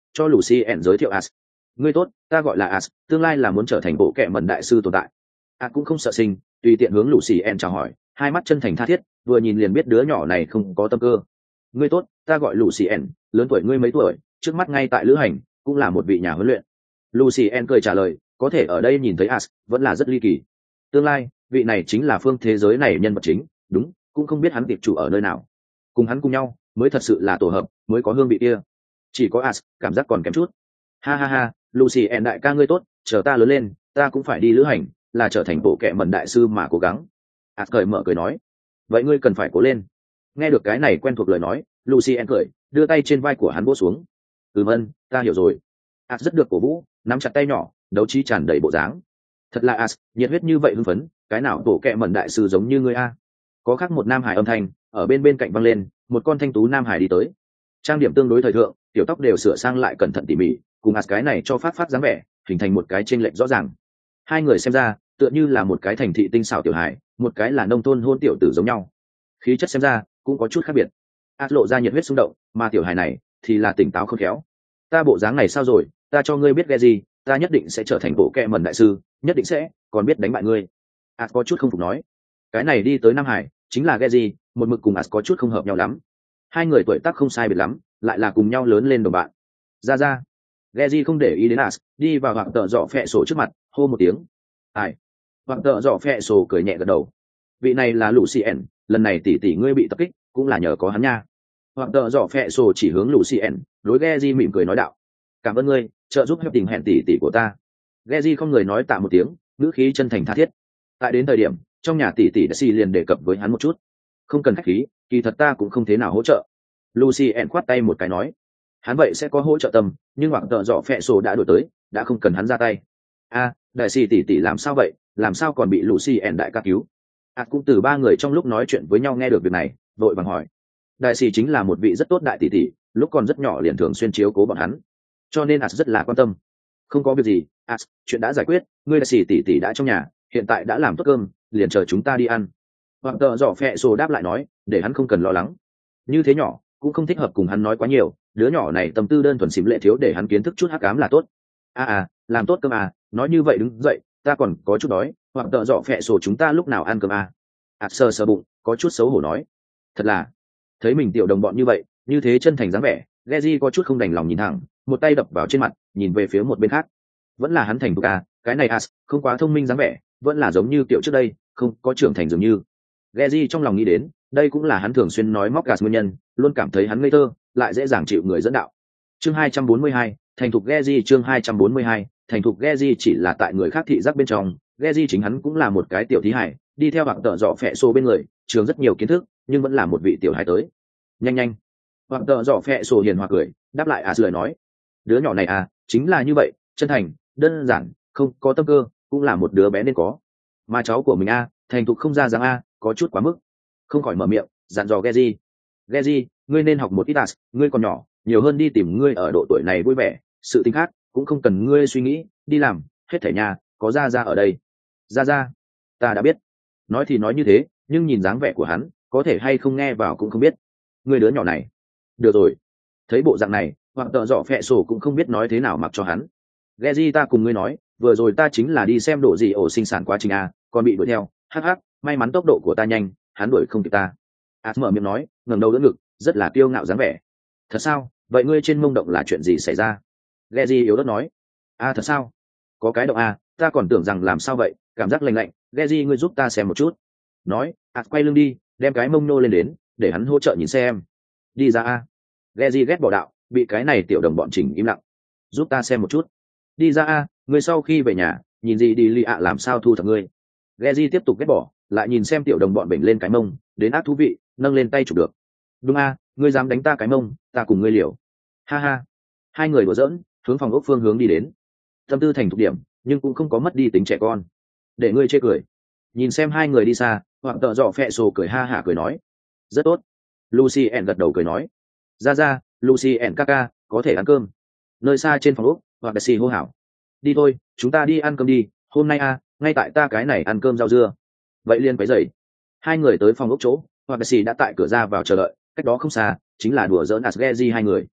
cho Lucien giới thiệu As. Ngươi tốt, ta gọi là As, tương lai là muốn trở thành bộ kệ mẩn đại sư tồn tại. As cũng không sợ sinh, tùy tiện hướng Lucien chào hỏi, hai mắt chân thành tha thiết, vừa nhìn liền biết đứa nhỏ này không có tâm cơ. Ngươi tốt, ta gọi Lucien, lớn tuổi ngươi mấy tuổi, trước mắt ngay tại lữ hành, cũng là một vị nhà huấn luyện. Lucien cười trả lời, có thể ở đây nhìn thấy As, vẫn là rất ly kỳ. Tương lai, vị này chính là phương thế giới này nhân vật chính, đúng, cũng không biết hắn tiệp chủ ở nơi nào. Cùng hắn cùng nhau, mới thật sự là tổ hợp, mới có hương vị kia. Chỉ có As, cảm giác còn kém chút. Ha ha ha, Lucien đại ca ngươi tốt, chờ ta lớn lên, ta cũng phải đi lữ hành, là trở thành bộ kệ mẩn đại sư mà cố gắng. As cười mở cười nói, vậy ngươi cần phải cố lên. Nghe được cái này quen thuộc lời nói, Lucien cười, đưa tay trên vai của hắn vỗ xuống. Ừm ân, ta hiểu rồi. As rất được cổ vũ, nắm chặt tay nhỏ, đấu trí tràn đầy bộ dáng. Thật là As, nhiệt huyết như vậy hưng phấn, cái nào bộ kệ mẩn đại sư giống như ngươi a? Có khác một nam hải âm thanh ở bên bên cạnh văng lên, một con thanh tú nam hải đi tới, trang điểm tương đối thời thượng, tiểu tóc đều sửa sang lại cẩn thận tỉ mỉ, cùng As cái này cho phát phát dáng vẻ, hình thành một cái chênh lệch rõ ràng. Hai người xem ra tựa như là một cái thành thị tinh xảo tiểu hải, một cái là nông thôn hôn tiểu tử giống nhau, khí chất xem ra cũng có chút khác biệt. As lộ ra nhiệt huyết xung động, mà tiểu hải này thì là tỉnh táo khôn khéo. Ta bộ dáng này sao rồi, ta cho ngươi biết cái gì, ta nhất định sẽ trở thành bộ kệ mẩn đại sư, nhất định sẽ, còn biết đánh bại ngươi. As có chút không phục nói, cái này đi tới Nam Hải chính là Geji, một mực cùng As có chút không hợp nhau lắm. Hai người tuổi tác không sai biệt lắm, lại là cùng nhau lớn lên đồng bạn. Ra ra, Geji không để ý đến As, đi vào hoặc tợ dọ phẹ sổ trước mặt, hô một tiếng. Ai? Hoặc tợ dọ phẹ sổ cười nhẹ gật đầu. Vị này là Lucien, lần này tỷ tỷ ngươi bị tập kích, cũng là nhờ có hắn nha. Hoặc tợ dọ phẹ sổ chỉ hướng Lucien, đối Geji mỉm cười nói đạo. Cảm ơn ngươi, trợ giúp hiệp tình hẹn tỷ tỷ của ta. Geji không người nói tạ một tiếng, ngữ khí chân thành tha thiết. Tại đến thời điểm, trong nhà tỷ tỷ Daisy liền đề cập với hắn một chút. Không cần khách khí, kỳ thật ta cũng không thế nào hỗ trợ. Lucien khoát tay một cái nói. Hắn vậy sẽ có hỗ trợ tâm, nhưng hoặc tợ dọ phẹ sổ đã đổi tới, đã không cần hắn ra tay. A, à, Daisy tỷ tỷ làm sao vậy, làm sao còn bị Lucien đại ca cứu? À, cũng từ ba người trong lúc nói chuyện với nhau nghe được việc này, vội vàng hỏi. Daisy chính là một vị rất tốt đại tỷ tỷ, lúc còn rất nhỏ liền thường xuyên chiếu cố bọn hắn, cho nên As rất là quan tâm. Không có việc gì, As, chuyện đã giải quyết, ngươi Daisy tỷ tỷ đã trong nhà, hiện tại đã làm tốt cơm, liền chờ chúng ta đi ăn. Hoặc tợ dọ phẹ sổ đáp lại nói, để hắn không cần lo lắng. Như thế nhỏ cũng không thích hợp cùng hắn nói quá nhiều, đứa nhỏ này tâm tư đơn thuần xím lệ thiếu, để hắn kiến thức chút hắc ám là tốt. À à, làm tốt cơm à, nói như vậy đứng dậy, ta còn có chút đói. Hoặc tợ dọ phẹ sổ chúng ta lúc nào ăn cơm à? As sờ sờ bụng, có chút xấu hổ nói. Thật là, thấy mình tiểu đồng bọn như vậy, như thế chân thành dáng vẻ, Geji có chút không đành lòng nhìn thẳng, một tay đập vào trên mặt, nhìn về phía một bên khác. Vẫn là hắn thành thục à, cái này As không quá thông minh dáng vẻ, vẫn là giống như tiểu trước đây, không có trưởng thành dường như. Geji trong lòng nghĩ đến, đây cũng là hắn thường xuyên nói móc gạt nguyên nhân, luôn cảm thấy hắn ngây thơ, lại dễ dàng chịu người dẫn đạo. Chương hai trăm bốn mươi hai, thành thục Geji chương hai trăm bốn mươi hai, thành thục Geji chỉ là tại người khác thị giác bên trong, Geji chính hắn cũng là một cái tiểu thí hải, đi theo hoặc tợ dọ phẹ sổ bên người, trường rất nhiều kiến thức, nhưng vẫn là một vị tiểu hải tới. Nhanh nhanh. Hoặc tợ dọ phẹ sổ hiền hòa cười, đáp lại As lời nói. Đứa nhỏ này à, chính là như vậy, chân thành, đơn giản, không có tâm cơ, cũng là một đứa bé nên có. Mà cháu của mình a, thành thục không ra dáng a, có chút quá mức. Không khỏi mở miệng, dặn dò Geji. Geji, ngươi nên học một ít As, ngươi còn nhỏ, nhiều hơn đi tìm ngươi ở độ tuổi này vui vẻ, sự tình khác cũng không cần ngươi suy nghĩ, đi làm, hết thảy nhà, có ra ra ở đây. Ra ra, ta đã biết. Nói thì nói như thế, nhưng nhìn dáng vẻ của hắn, có thể hay không nghe vào cũng không biết. Ngươi đứa nhỏ này. Được rồi. Thấy bộ dạng này, hoặc tợ dọ phẹ sổ cũng không biết nói thế nào mặc cho hắn. Geji ta cùng ngươi nói, vừa rồi ta chính là đi xem độ gì ổ sinh sản quá trình a, còn bị đuổi theo, hắc hắc, may mắn tốc độ của ta nhanh, hắn đuổi không kịp ta. As mở miệng nói, ngẩng đầu đỡ ngực, rất là kiêu ngạo dáng vẻ. Thật sao? Vậy ngươi trên mông động là chuyện gì xảy ra? Geji yếu ớt nói. A thật sao? Có cái động a, ta còn tưởng rằng làm sao vậy, cảm giác lạnh lạnh. Geji ngươi giúp ta xem một chút. Nói, As quay lưng đi, đem cái mông nô lên đến, để hắn hỗ trợ nhìn xem. Đi ra a. Geji ghét bỏ đạo, bị cái này tiểu đồng bọn chỉnh im lặng. Giúp ta xem một chút. Đi ra a, ngươi sau khi về nhà, nhìn gì đi lì ạ làm sao thu thập ngươi. Geji tiếp tục ghét bỏ, lại nhìn xem tiểu đồng bọn bệnh lên cái mông, đến ác thú vị, nâng lên tay chụp được. Đúng a, ngươi dám đánh ta cái mông, ta cùng ngươi liều. Ha ha. Hai người đùa giỡn, hướng phòng ốc phương hướng đi đến. Tâm tư thành thục điểm, nhưng cũng không có mất đi tính trẻ con. Để ngươi chê cười. Nhìn xem hai người đi xa, hoặc tợ dọ phẹ sổ cười ha hả cười nói. Rất tốt. Lucien gật đầu cười nói. Ra ra, Lucien ca ca, có thể ăn cơm. Nơi xa trên phòng ốc, hoặc Daisy hô hào. Đi thôi, chúng ta đi ăn cơm đi, hôm nay a, ngay tại ta cái này ăn cơm rau dưa. Vậy liền quấy rầy. Hai người tới phòng ốc chỗ, hoặc Daisy đã tại cửa ra vào chờ đợi, cách đó không xa, chính là đùa giỡn Asgeji hai người.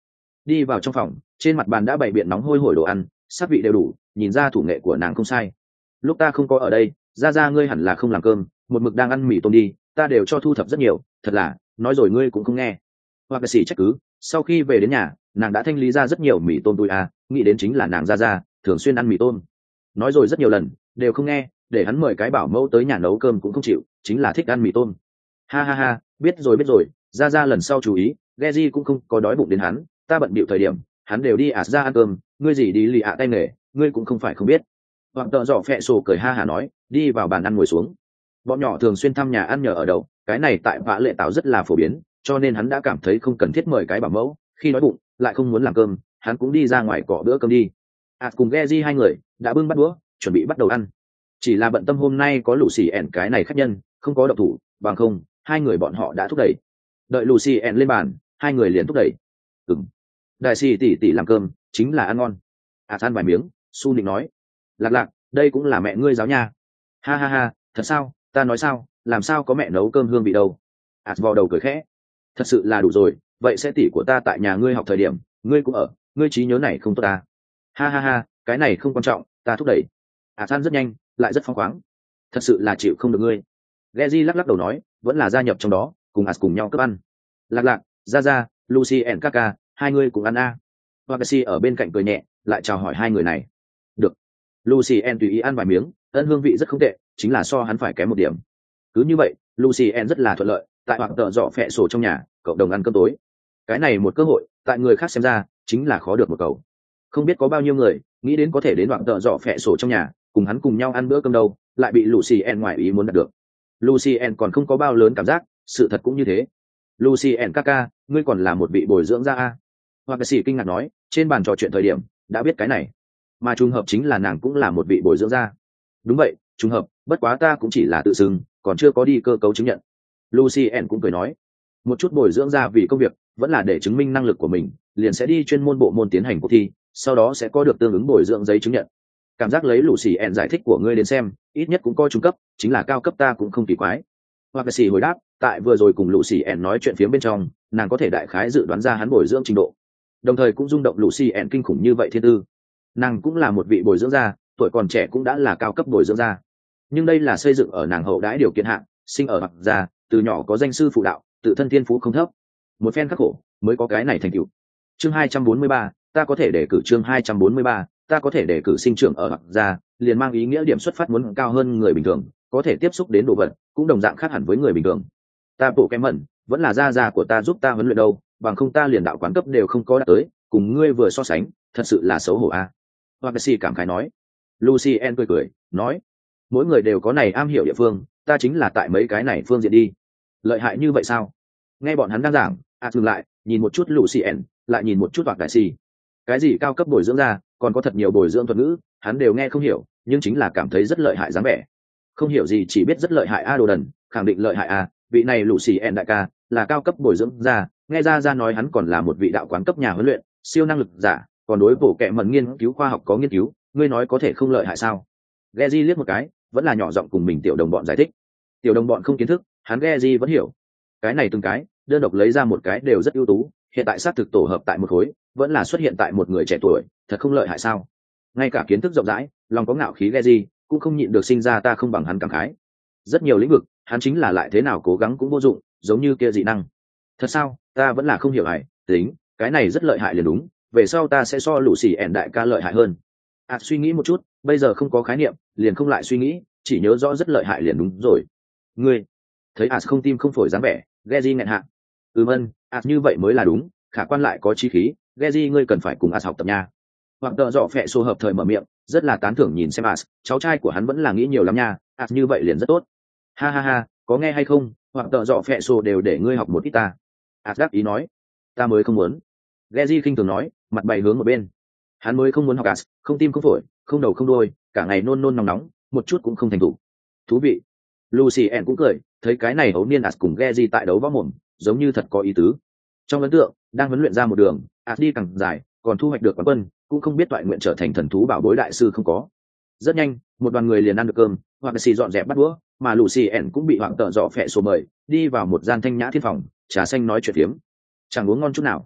đi vào trong phòng, trên mặt bàn đã bày biện nóng hôi hổi đồ ăn, sắc vị đều đủ, nhìn ra thủ nghệ của nàng không sai. Lúc ta không có ở đây, ra ra ngươi hẳn là không làm cơm, một mực đang ăn mì tôm đi, ta đều cho thu thập rất nhiều, thật là nói rồi ngươi cũng không nghe. Hoặc là xỉ trách cứ, sau khi về đến nhà nàng đã thanh lý ra rất nhiều mì tôm tui à, nghĩ đến chính là nàng ra ra thường xuyên ăn mì tôm, nói rồi rất nhiều lần đều không nghe, để hắn mời cái bảo mẫu tới nhà nấu cơm cũng không chịu, chính là thích ăn mì tôm. Ha ha ha, biết rồi biết rồi, ra ra lần sau chú ý. Geji cũng không có đói bụng đến hắn, ta bận bịu thời điểm hắn đều đi ạt ra ăn cơm, ngươi gì đi lì ạ tay nghề, ngươi cũng không phải không biết. Hoặc tợ dọ phẹ sổ cười ha hà nói, đi vào bàn ăn ngồi xuống. Bọn nhỏ thường xuyên thăm nhà ăn nhờ ở đậu, cái này tại vã lệ tạo rất là phổ biến, cho nên hắn đã cảm thấy không cần thiết mời cái bảo mẫu, khi đói bụng lại không muốn làm cơm, hắn cũng đi ra ngoài cọ bữa cơm đi. ạt cùng Geji hai người đã bưng bắt đũa chuẩn bị bắt đầu ăn, chỉ là bận tâm hôm nay có lũ xì ẻn cái này khách nhân không có động thủ, bằng không hai người bọn họ đã thúc đẩy. Đợi lũ xì ẻn lên bàn, hai người liền thúc đẩy. Ừm, đại xì tỷ tỷ làm cơm chính là ăn ngon. ạt ăn vài miếng, su nịnh nói, lạc lạc đây cũng là mẹ ngươi giáo nha. Ha ha ha, thật sao, ta nói sao, làm sao có mẹ nấu cơm hương vị đâu. ạt vò đầu cười khẽ, thật sự là đủ rồi, vậy sẽ tỷ của ta tại nhà ngươi học thời điểm ngươi cũng ở, ngươi trí nhớ này không tốt ta. Ha ha ha, cái này không quan trọng, ta thúc đẩy. ạt ăn rất nhanh lại rất phóng khoáng, thật sự là chịu không được ngươi. Geji lắc lắc đầu nói, vẫn là gia nhập trong đó cùng ạt cùng nhau cướp ăn. Lạc lạc, ra ra, Lucy and Kaka, hai người cùng ăn a. À. Wagashi ở bên cạnh cười nhẹ, lại chào hỏi hai người này. Được. Lucy and tùy ý ăn vài miếng, ân hương vị rất không tệ, chính là so hắn phải kém một điểm. Cứ như vậy, Lucy and rất là thuận lợi, tại hoặc tợ dọ phẹ sổ trong nhà, cộng đồng ăn cơm tối. Cái này một cơ hội, tại người khác xem ra, chính là khó được một cầu. Không biết có bao nhiêu người nghĩ đến có thể đến hoặc tợ dọ phẹ sổ trong nhà, cùng hắn cùng nhau ăn bữa cơm đâu, lại bị Lucy and ngoài ý muốn đạt được. Lucy and còn không có bao lớn cảm giác, sự thật cũng như thế. Lucy and Kaka, ngươi còn là một vị bồi dưỡng gia a. Hoặc sĩ kinh ngạc nói, trên bàn trò chuyện thời điểm đã biết cái này, mà trùng hợp chính là nàng cũng là một vị bồi dưỡng gia. Đúng vậy, trùng hợp, bất quá ta cũng chỉ là tự xưng, còn chưa có đi cơ cấu chứng nhận. Lucy and cũng cười nói, một chút bồi dưỡng gia vì công việc vẫn là để chứng minh năng lực của mình, liền sẽ đi chuyên môn bộ môn tiến hành cuộc thi, sau đó sẽ có được tương ứng bồi dưỡng giấy chứng nhận. Cảm giác lấy Lucy and giải thích của ngươi đến xem, ít nhất cũng coi trung cấp, chính là cao cấp ta cũng không kỳ quái. Hoặc sĩ hồi đáp, tại vừa rồi cùng Lucy and nói chuyện phía bên trong, nàng có thể đại khái dự đoán ra hắn bồi dưỡng trình độ, đồng thời cũng rung động Lucy and kinh khủng như vậy thiên tư. Nàng cũng là một vị bồi dưỡng gia, tuổi còn trẻ cũng đã là cao cấp bồi dưỡng gia, nhưng đây là xây dựng ở nàng hậu đãi điều kiện hạng, sinh ở mặc gia, từ nhỏ có danh sư phụ đạo, tự thân thiên phú không thấp, một phen khắc khổ mới có cái này thành tựu. Chương hai trăm bốn mươi ba, ta có thể đề cử chương hai trăm bốn mươi ba, ta có thể đề cử sinh trưởng ở mặc gia, liền mang ý nghĩa điểm xuất phát muốn cao hơn người bình thường, có thể tiếp xúc đến đồ vật cũng đồng dạng khác hẳn với người bình thường. Ta bộ kém mẩn vẫn là gia gia của ta giúp ta huấn luyện đâu, bằng không ta liền đạo quán cấp đều không có đạt tới, cùng ngươi vừa so sánh thật sự là xấu hổ a. À. Wagashi cảm khái nói. Lucy en cười cười nói, mỗi người đều có này am hiểu địa phương, ta chính là tại mấy cái này phương diện đi. Lợi hại như vậy sao? Nghe bọn hắn đang giảng, à dừng lại, nhìn một chút Lucy en, lại nhìn một chút Wagashi. Cái gì cao cấp bồi dưỡng ra, còn có thật nhiều bồi dưỡng thuật ngữ, hắn đều nghe không hiểu, nhưng chính là cảm thấy rất lợi hại dáng vẻ. Không hiểu gì chỉ biết rất lợi hại a đồ đần, khẳng định lợi hại a, vị này Lucy en đại ca là cao cấp bồi dưỡng ra, nghe ra ra nói hắn còn là một vị đạo quán cấp nhà huấn luyện, siêu năng lực giả, còn đối bổ kệ mẩn nghiên cứu khoa học có nghiên cứu, ngươi nói có thể không lợi hại sao? Geji liếc một cái, vẫn là nhỏ giọng cùng mình tiểu đồng bọn giải thích. Tiểu đồng bọn không kiến thức, hắn Geji vẫn hiểu. Cái này từng cái, đơn độc lấy ra một cái đều rất ưu tú, hiện tại xác thực tổ hợp tại một khối, vẫn là xuất hiện tại một người trẻ tuổi, thật không lợi hại sao? Ngay cả kiến thức rộng rãi, lòng có ngạo khí Geji, cũng không nhịn được sinh ra ta không bằng hắn cảm khái. Rất nhiều lĩnh vực, hắn chính là lại thế nào cố gắng cũng vô dụng, giống như kia dị năng. Thật sao, ta vẫn là không hiểu hại, tính, cái này rất lợi hại liền đúng, về sau ta sẽ so lũ xỉ ẻn đại ca lợi hại hơn. À suy nghĩ một chút, bây giờ không có khái niệm, liền không lại suy nghĩ, chỉ nhớ rõ rất lợi hại liền đúng rồi. Ngươi, thấy À không tim không phổi dáng vẻ, Geji nghẹn hạ. Ừm ân, À như vậy mới là đúng, khả quan lại có chí khí, Geji ngươi cần phải cùng À học tập nha. Hoặc tợ dọ phẹ xô hợp thời mở miệng, rất là tán thưởng nhìn xem À, cháu trai của hắn vẫn là nghĩ nhiều lắm nha, À như vậy liền rất tốt. Ha ha ha, có nghe hay không, hoặc tợ dọ phẹ xô đều để ngươi học một ít ta. À đáp ý nói, ta mới không muốn. Geji khinh thường nói, mặt bày hướng một bên. Hắn mới không muốn học À, không tim không phổi, không đầu không đuôi, cả ngày nôn nôn nóng nóng, một chút cũng không thành thủ. Thú vị. Lucy En cũng cười, thấy cái này hấu niên À cùng Geji tại đấu võ mồm, giống như thật có ý tứ. Trong ấn tượng, đang huấn luyện ra một đường, À đi càng dài, còn thu hoạch được quán quân, cũng không biết toại nguyện trở thành thần thú bảo bối đại sư không có. Rất nhanh, một đoàn người liền ăn được cơm, hoặc xì dọn dẹp bắt đũa, mà Lucy En cũng bị hoảng tợ dọ phẹ số mời, đi vào một gian thanh nhã thiên phòng, trà xanh nói chuyện phiếm. Chẳng uống ngon chút nào.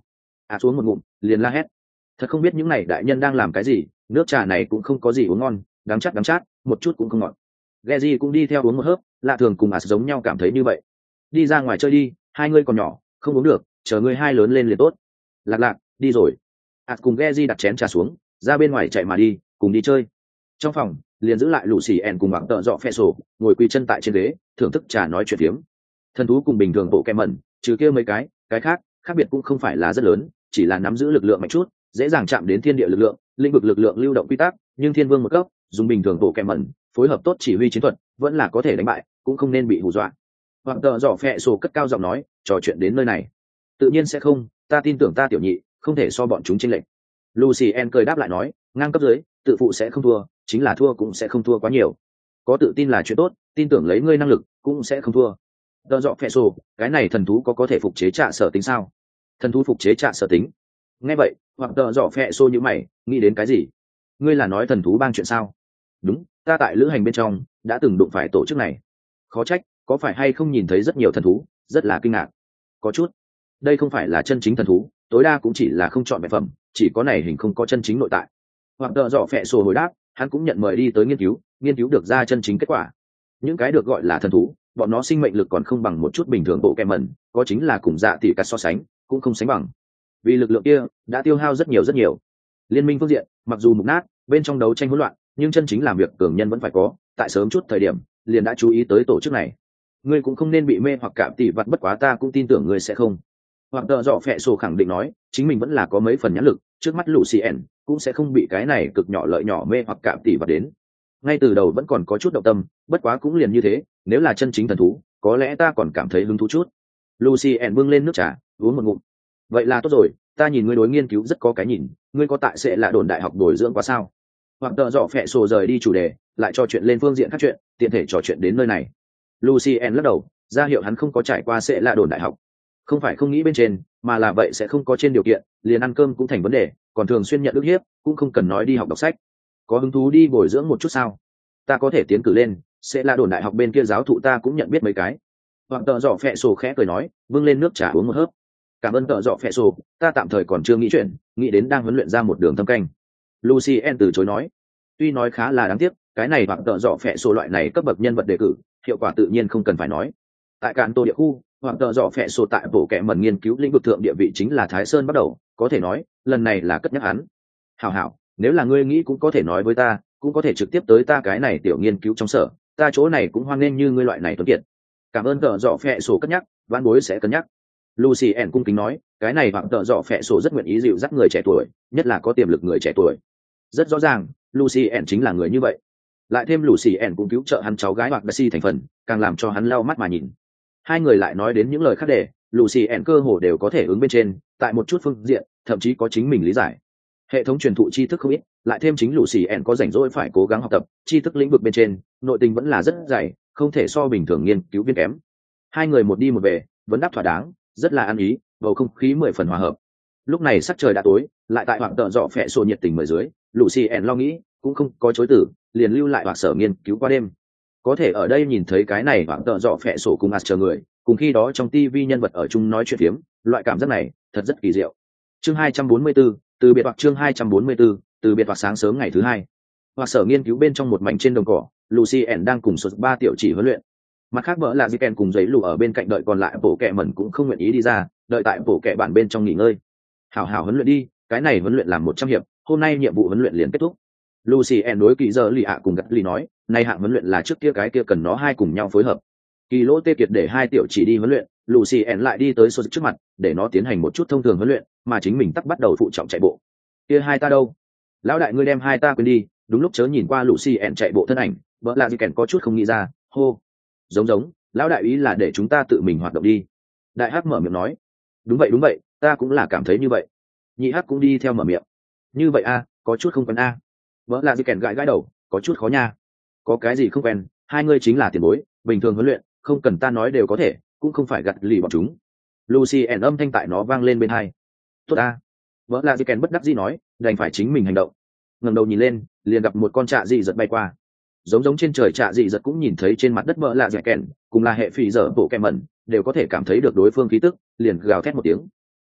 à xuống một ngụm liền la hét. Thật không biết những này đại nhân đang làm cái gì, nước trà này cũng không có gì uống ngon, đắng chát đắng chát, một chút cũng không ngọt. Geji cũng đi theo uống một hớp, lạ thường cùng As giống nhau cảm thấy như vậy. Đi ra ngoài chơi đi, hai ngươi còn nhỏ, không uống được, chờ ngươi hai lớn lên liền tốt. Lạc lạc, đi rồi. As cùng Geji đặt chén trà xuống, ra bên ngoài chạy mà đi, cùng đi chơi. Trong phòng, liền giữ lại lũ xì ẻn cùng bằng tợ dọ phe sổ, ngồi quỳ chân tại trên ghế, thưởng thức trà nói chuyện phiếm. Thần thú cùng bình thường bộ kem mẩn, trừ kia mấy cái, cái khác, khác biệt cũng không phải là rất lớn, chỉ là nắm giữ lực lượng mạnh chút, dễ dàng chạm đến thiên địa lực lượng, lĩnh vực lực lượng lưu động quy tắc, nhưng thiên vương một cấp, dùng bình thường bộ kem mẩn, phối hợp tốt chỉ huy chiến thuật, vẫn là có thể đánh bại, cũng không nên bị hù dọa. Hoặc tợ dọ phe sổ cất cao giọng nói, trò chuyện đến nơi này. Tự nhiên sẽ không, ta tin tưởng ta tiểu nhị, không thể so bọn chúng chênh lệch. Lucien cười đáp lại nói, ngang cấp dưới, tự phụ sẽ không thua, chính là thua cũng sẽ không thua quá nhiều. Có tự tin là chuyện tốt, tin tưởng lấy ngươi năng lực, cũng sẽ không thua. Tợ dọ phe sổ, cái này thần thú có có thể phục chế trạ sở tính sao? Thần thú phục chế trạ sở tính. Nghe vậy, hoặc tợ dọ phe sổ như mày, nghĩ đến cái gì? Ngươi là nói thần thú bang chuyện sao? Đúng, ta tại lữ hành bên trong đã từng đụng phải tổ chức này. Khó trách, có phải hay không nhìn thấy rất nhiều thần thú, rất là kinh ngạc. Có chút. Đây không phải là chân chính thần thú, tối đa cũng chỉ là không chọn vật phẩm, chỉ có này hình không có chân chính nội tại. Hoặc tợ dọ phệ sổ hồi đáp, hắn cũng nhận mời đi tới nghiên cứu, nghiên cứu được ra chân chính kết quả. Những cái được gọi là thần thú, bọn nó sinh mệnh lực còn không bằng một chút bình thường bộ kẹm mẩn, có chính là cùng dạ tỷ cắt so sánh, cũng không sánh bằng. Vì lực lượng kia đã tiêu hao rất nhiều rất nhiều. Liên minh phương diện, mặc dù mục nát, bên trong đấu tranh hỗn loạn, nhưng chân chính làm việc cường nhân vẫn phải có, tại sớm chút thời điểm, liền đã chú ý tới tổ chức này. Ngươi cũng không nên bị mê hoặc cảm tỷ vặt, bất quá ta cũng tin tưởng ngươi sẽ không. Hoặc tợ dọ phệ sổ khẳng định nói, chính mình vẫn là có mấy phần nhãn lực, trước mắt Lucien cũng sẽ không bị cái này cực nhỏ lợi nhỏ mê hoặc cảm tỷ vặt đến. Ngay từ đầu vẫn còn có chút động tâm, bất quá cũng liền như thế, nếu là chân chính thần thú, có lẽ ta còn cảm thấy hứng thú chút. Lucien bưng lên nước trà, uống một ngụm. Vậy là tốt rồi, ta nhìn ngươi đối nghiên cứu rất có cái nhìn, ngươi có tại sẽ là đồn đại học bồi dưỡng quá sao? Hoặc tợ dọ phệ sổ rời đi chủ đề, lại trò chuyện lên phương diện khác chuyện, tiện thể trò chuyện đến nơi này. Lucien lắc đầu, ra hiệu hắn không có trải qua sẽ là đồn đại học. Không phải không nghĩ bên trên, mà là vậy sẽ không có trên điều kiện, liền ăn cơm cũng thành vấn đề, còn thường xuyên nhận ức hiếp, cũng không cần nói đi học đọc sách. Có hứng thú đi bồi dưỡng một chút sao? Ta có thể tiến cử lên, sẽ là đồn đại học bên kia giáo thụ ta cũng nhận biết mấy cái. Hoặc tợ dọ phệ sổ khẽ cười nói, vâng lên nước trà uống một hớp. Cảm ơn tợ dọ phệ sổ, ta tạm thời còn chưa nghĩ chuyện, nghĩ đến đang huấn luyện ra một đường thâm canh. Lucien từ chối nói, tuy nói khá là đáng tiếc, cái này hoặc tợ dọ phệ sổ loại này cấp bậc nhân vật đề cử, hiệu quả tự nhiên không cần phải nói. Tại cạn tô địa khu, hoặc tợ dọ phệ sổ tại bộ kệ mẩn nghiên cứu lĩnh vực thượng địa vị chính là Thái Sơn bắt đầu, có thể nói, lần này là cất nhắc hắn. Hảo hảo, nếu là ngươi nghĩ cũng có thể nói với ta, cũng có thể trực tiếp tới ta cái này tiểu nghiên cứu trong sở, ta chỗ này cũng hoan nghênh như ngươi loại này tuấn kiệt. Cảm ơn tợ dọ phệ sổ cất nhắc, vãn bối sẽ cân nhắc. Lucien cung kính nói, cái này hoặc tợ dọ phệ sổ rất nguyện ý dịu dắt người trẻ tuổi, nhất là có tiềm lực người trẻ tuổi. Rất rõ ràng, Lucien chính là người như vậy. Lại thêm Lucien cũng cứu trợ hắn cháu gái hoặc Bessie thành phần, càng làm cho hắn lau mắt mà nhìn. Hai người lại nói đến những lời khác để, Lucien cơ hồ đều có thể ứng bên trên, tại một chút phương diện, thậm chí có chính mình lý giải. Hệ thống truyền thụ tri thức không ít, lại thêm chính Lucien có rảnh rỗi phải cố gắng học tập, tri thức lĩnh vực bên trên, nội tình vẫn là rất dày, không thể so bình thường nghiên cứu viên kém. Hai người một đi một về, vẫn đáp thỏa đáng, rất là ăn ý, bầu không khí mười phần hòa hợp. Lúc này sắc trời đã tối, lại tại hoàng tợ dọ phệ sổ nhiệt tình mời dưới, Lucien lo nghĩ, cũng không có chối từ, liền lưu lại hoặc sở nghiên cứu qua đêm. Có thể ở đây nhìn thấy cái này hoàng tợ dọ phệ sổ cùng As chờ người, cùng khi đó trong tivi nhân vật ở chung nói chuyện phiếm, loại cảm giác này thật rất kỳ diệu. Chương hai trăm bốn mươi tư, từ biệt hoặc chương hai trăm bốn mươi tư, từ biệt hoặc sáng sớm ngày thứ hai. Hoặc sở nghiên cứu bên trong một mảnh trên đồng cỏ, Lucien đang cùng sụt ba tiểu chỉ huấn luyện. Mặt khác vợ là Ziken cùng giấy lù ở bên cạnh đợi, còn lại bộ kệ mẩn cũng không nguyện ý đi ra, đợi tại bộ kệ bản bên trong nghỉ ngơi. Hảo hảo huấn luyện đi, cái này huấn luyện làm một trăm hiệp, hôm nay nhiệm vụ huấn luyện liền kết thúc. Lucien đối kỳ giờ lì ạ cùng gắt lì nói, nay hạng huấn luyện là trước kia cái kia cần nó hai cùng nhau phối hợp. Kỳ lỗ tê kiệt để hai tiểu chỉ đi huấn luyện, Lucien lại đi tới sụt trước mặt, để nó tiến hành một chút thông thường huấn luyện, mà chính mình tắc bắt đầu phụ trọng chạy bộ. Kia hai ta đâu? Lão đại ngươi đem hai ta quên đi, đúng lúc chớ nhìn qua Lucien chạy bộ thân ảnh, vợ là Ziken có chút không nghĩ ra, hô. Giống giống, lão đại ý là để chúng ta tự mình hoạt động đi. Đại hắc mở miệng nói, đúng vậy đúng vậy, ta cũng là cảm thấy như vậy. Nhị hắc cũng đi theo mở miệng, như vậy a, có chút không quen a. Vợ là gì kèn gãi gãi đầu, có chút khó nha. Có cái gì không quen, hai ngươi chính là tiền bối, bình thường huấn luyện, không cần ta nói đều có thể, cũng không phải gặt lì bọn chúng. Lucien âm thanh tại nó vang lên bên hai. Tốt a. Vợ là gì kèn bất đắc dĩ nói, đành phải chính mình hành động. Ngẩng đầu nhìn lên, liền gặp một con trạ dị giật bay qua. Giống giống trên trời trạ dị giật cũng nhìn thấy trên mặt đất vợ là gì kèn, cùng là hệ phì dở bộ kèm mẩn, đều có thể cảm thấy được đối phương khí tức, liền gào thét một tiếng.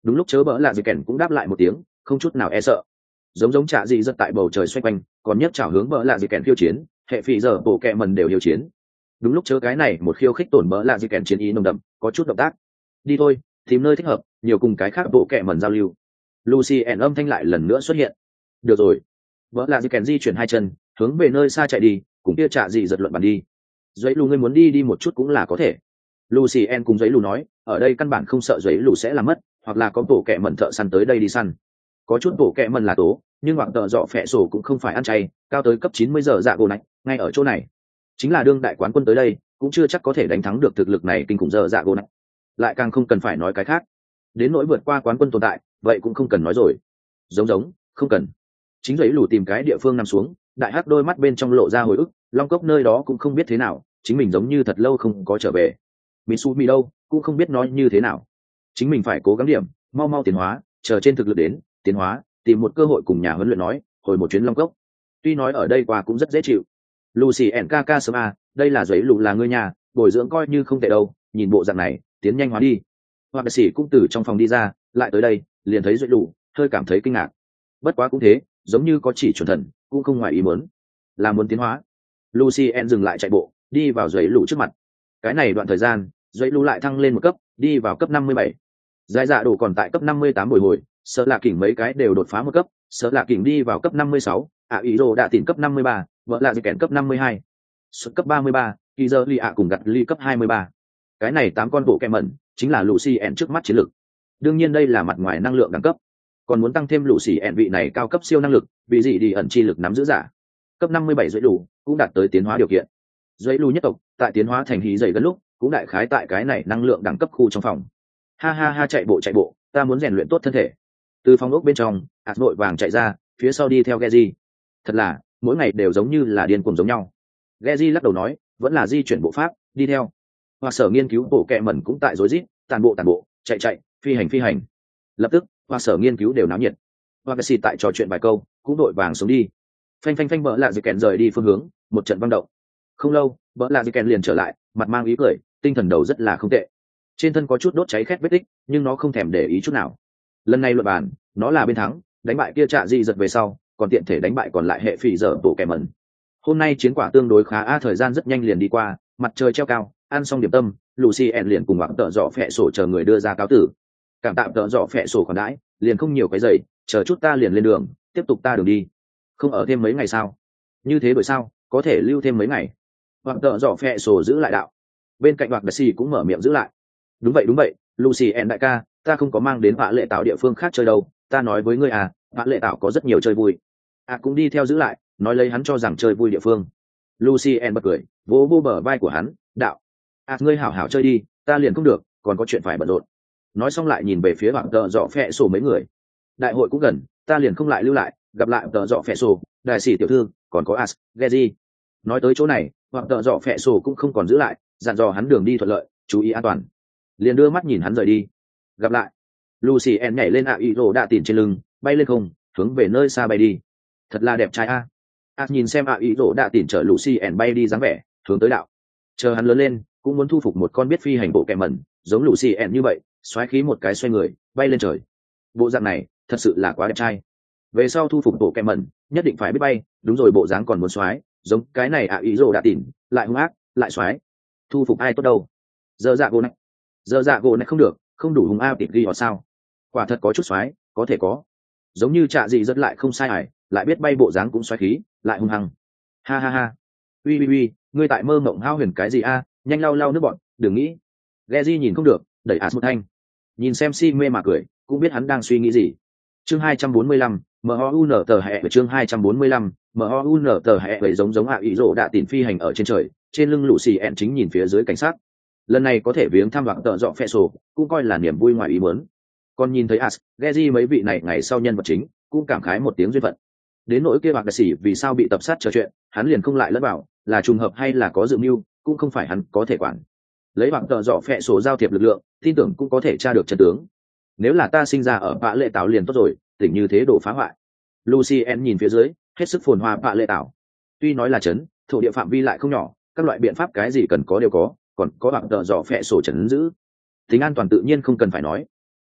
Đúng lúc chớ bỡ lạ gì kèn cũng đáp lại một tiếng, không chút nào e sợ. Giống giống trả gì giật tại bầu trời xoay quanh, còn nhấc chảo hướng bỡ lạ gì kèn khiêu chiến, hệ phỉ giờ bộ kẹ mần đều hiếu chiến. Đúng lúc chớ cái này một khiêu khích tổn bỡ lạ gì kèn chiến ý nồng đậm, có chút động tác. Đi thôi, tìm nơi thích hợp, nhiều cùng cái khác bộ kẹ mần giao lưu. Lucy ẻn âm thanh lại lần nữa xuất hiện. Được rồi. Bỡ lạ gì kèn di chuyển hai chân, hướng về nơi xa chạy đi, cùng kia trả gì giật luận bàn đi. Giấy lù ngươi muốn đi đi một chút cũng là có thể. Lucy ẻn cùng giấy lù nói, ở đây căn bản không sợ giấy lù sẽ làm mất, hoặc là có bộ kẹ mần thợ săn tới đây đi săn. Có chút bộ kẹ mần là tố, nhưng hoặc tợ dọ phẹ sổ cũng không phải ăn chay, cao tới cấp chín mươi giờ dạ gỗ này, ngay ở chỗ này. Chính là đương đại quán quân tới đây, cũng chưa chắc có thể đánh thắng được thực lực này kinh khủng giờ dạ gỗ này. Lại càng không cần phải nói cái khác. Đến nỗi vượt qua quán quân tồn tại, vậy cũng không cần nói rồi. Giống giống, không cần. Chính giấy lù tìm cái địa phương nằm xuống, đại hắc đôi mắt bên trong lộ ra hồi ức, long cốc nơi đó cũng không biết thế nào, chính mình giống như thật lâu không có trở về. Mitsumi đâu, cũng không biết nói như thế nào. Chính mình phải cố gắng điểm, mau mau tiến hóa, chờ trên thực lực đến, tiến hóa, tìm một cơ hội cùng nhà huấn luyện nói, hồi một chuyến long cốc. Tuy nói ở đây qua cũng rất dễ chịu. Lucy and Kaka sớm à, đây là giấy lù là người nhà, bồi dưỡng coi như không tệ đâu, nhìn bộ dạng này, tiến nhanh hóa đi. Hoặc sĩ cũng từ trong phòng đi ra, lại tới đây, liền thấy giấy lù, hơi cảm thấy kinh ngạc. Bất quá cũng thế, giống như có chỉ chuẩn thần, cũng không ngoài ý muốn. Là muốn tiến hóa. Lucy and dừng lại chạy bộ, đi vào giấy lù trước mặt. Cái này đoạn thời gian, giấy lù lại thăng lên một cấp, đi vào cấp năm mươi bảy. Giải dạ đồ còn tại cấp năm mươi tám bồi hồi, sợ là kỉnh mấy cái đều đột phá một cấp, sợ là kỉnh đi vào cấp năm mươi sáu, ạ ý đồ đã tìm cấp năm mươi ba, vợ là gì kèn cấp năm mươi hai, xuất cấp ba mươi ba, kỳ giờ ly ạ cùng gặt ly cấp hai mươi ba. Cái này tám con bộ kẹ mẩn chính là Lucy ẻn trước mắt chiến lực. Đương nhiên đây là mặt ngoài năng lượng đẳng cấp, còn muốn tăng thêm Lucy ẻn vị này cao cấp siêu năng lực, vì gì đi ẩn chi lực nắm giữ giả. Cấp năm mươi bảy dãy đủ cũng đạt tới tiến hóa điều kiện. Dãy lù nhất tộc tại tiến hóa thành hí dày gần lúc cũng đại khái tại cái này năng lượng đẳng cấp khu trong phòng. Ha ha ha, chạy bộ chạy bộ, ta muốn rèn luyện tốt thân thể. Từ phòng ốc bên trong, ạt nội vàng chạy ra, phía sau đi theo Geji. Thật là mỗi ngày đều giống như là điên cuồng giống nhau. Geji lắc đầu nói, vẫn là di chuyển bộ pháp, đi theo. Hoặc sở nghiên cứu bộ kẹ mẩn cũng tại rối rít, tàn bộ tàn bộ, chạy chạy, phi hành phi hành. Lập tức, hoặc sở nghiên cứu đều náo nhiệt. Hoặc xì tại trò chuyện vài câu, cũng đội vàng xuống đi. Phanh phanh phanh, bỡ lạ dì kèn rời đi phương hướng, một trận văng động. Không lâu, bỡ lạ dì kèn liền trở lại, mặt mang ý cười, tinh thần đầu rất là không tệ. Trên thân có chút đốt cháy khét vết tích, nhưng nó không thèm để ý chút nào. Lần này luận bàn, nó là bên thắng, đánh bại kia trạ di giật về sau, còn tiện thể đánh bại còn lại hệ phỉ dở bộ kẻ mẩn. Hôm nay chiến quả tương đối khá, a thời gian rất nhanh liền đi qua, mặt trời treo cao, ăn xong điểm tâm, Lucy ẻn liền cùng bạn tợ dọ phẹ sổ chờ người đưa ra cáo tử. Cảm tạm tợ dọ phẹ sổ còn đãi, liền không nhiều cái giày, chờ chút ta liền lên đường, tiếp tục ta đường đi. Không ở thêm mấy ngày sao? Như thế đổi sao, có thể lưu thêm mấy ngày. Bạn tợ dọ phẹ sổ giữ lại đạo. Bên cạnh Bạc Đại Sĩ cũng mở miệng giữ lại. Đúng vậy đúng vậy, Lucy ẻn đại ca, ta không có mang đến vạ lệ tạo địa phương khác chơi đâu, ta nói với ngươi à, vạ lệ tạo có rất nhiều chơi vui. À cũng đi theo giữ lại, nói lấy hắn cho rằng chơi vui địa phương. Lucy ẻn bật cười, vỗ vô bờ vai của hắn, đạo. À ngươi hảo hảo chơi đi, ta liền không được, còn có chuyện phải bận rộn. Nói xong lại nhìn về phía bạn tợ dọ phẹ sổ mấy người. Đại hội cũng gần, ta liền không lại lưu lại, gặp lại tợ dọ phẹ sổ, đại sĩ tiểu thư, còn có As, Geji. Nói tới chỗ này, bạn tợ dọ phẹ sổ cũng không còn giữ lại, dặn dò hắn đường đi thuận lợi, chú ý an toàn. Liền đưa mắt nhìn hắn rời đi. Gặp lại. Lucy en nhảy lên ạ ý rồ đạ tỉn trên lưng, bay lên không, hướng về nơi xa bay đi. Thật là đẹp trai a. À. nhìn xem ạ ý rồ đạ tỉn chở Lucy en bay đi dáng vẻ, hướng tới đạo. Chờ hắn lớn lên, cũng muốn thu phục một con biết phi hành bộ kẻ mẩn, giống Lucy en như vậy, xoáy khí một cái xoay người, bay lên trời. Bộ dạng này, thật sự là quá đẹp trai. Về sau thu phục bộ kẻ mẩn, nhất định phải biết bay, đúng rồi bộ dáng còn muốn xoáy, giống cái này ạ ý rồ đạ tỉn, lại hung ác, lại xoáy. Thu phục ai tốt đâu? Giờ dạ gỗ này. Giờ dạ gỗ này không được, không đủ hùng a tịt ghi họ sao? Quả thật có chút xoáy, có thể có. Giống như trạ gì rất lại không sai ải, lại biết bay bộ dáng cũng xoáy khí, lại hung hăng. Ha ha ha. Ui ui ui, ngươi tại mơ mộng hao huyền cái gì a? Nhanh lau lau nước bọn, đừng nghĩ. Geji nhìn không được, đẩy As một thanh. Nhìn xem si mê mà cười, cũng biết hắn đang suy nghĩ gì. Chương hai trăm bốn mươi lăm, M O U N tờ hệ ở chương hai trăm bốn mươi lăm, M O U N tờ hệ vậy giống giống ạ ý rồ đã tỉn phi hành ở trên trời, trên lưng Lucy ẹn chính nhìn phía dưới cảnh sát. Lần này có thể viếng thăm vạc tợ dọ phẹ sổ, cũng coi là niềm vui ngoài ý muốn. Còn nhìn thấy As, Geji mấy vị này ngày sau nhân vật chính, cũng cảm khái một tiếng duyên phận. Đến nỗi kia bạc đại sĩ vì sao bị tập sát trò chuyện, hắn liền không lại lẫn vào, là trùng hợp hay là có dự mưu, cũng không phải hắn có thể quản. Lấy vạc tợ dọ phẹ sổ giao thiệp lực lượng, tin tưởng cũng có thể tra được chân tướng. Nếu là ta sinh ra ở vạ lệ tảo liền tốt rồi, tỉnh như thế đổ phá hoại. Lucien nhìn phía dưới, hết sức phồn hoa vạ lệ tảo. Tuy nói là trấn, thổ địa phạm vi lại không nhỏ, các loại biện pháp cái gì cần có đều có, còn có bạc tợ dọ phẹ sổ trấn giữ. Tính an toàn tự nhiên không cần phải nói.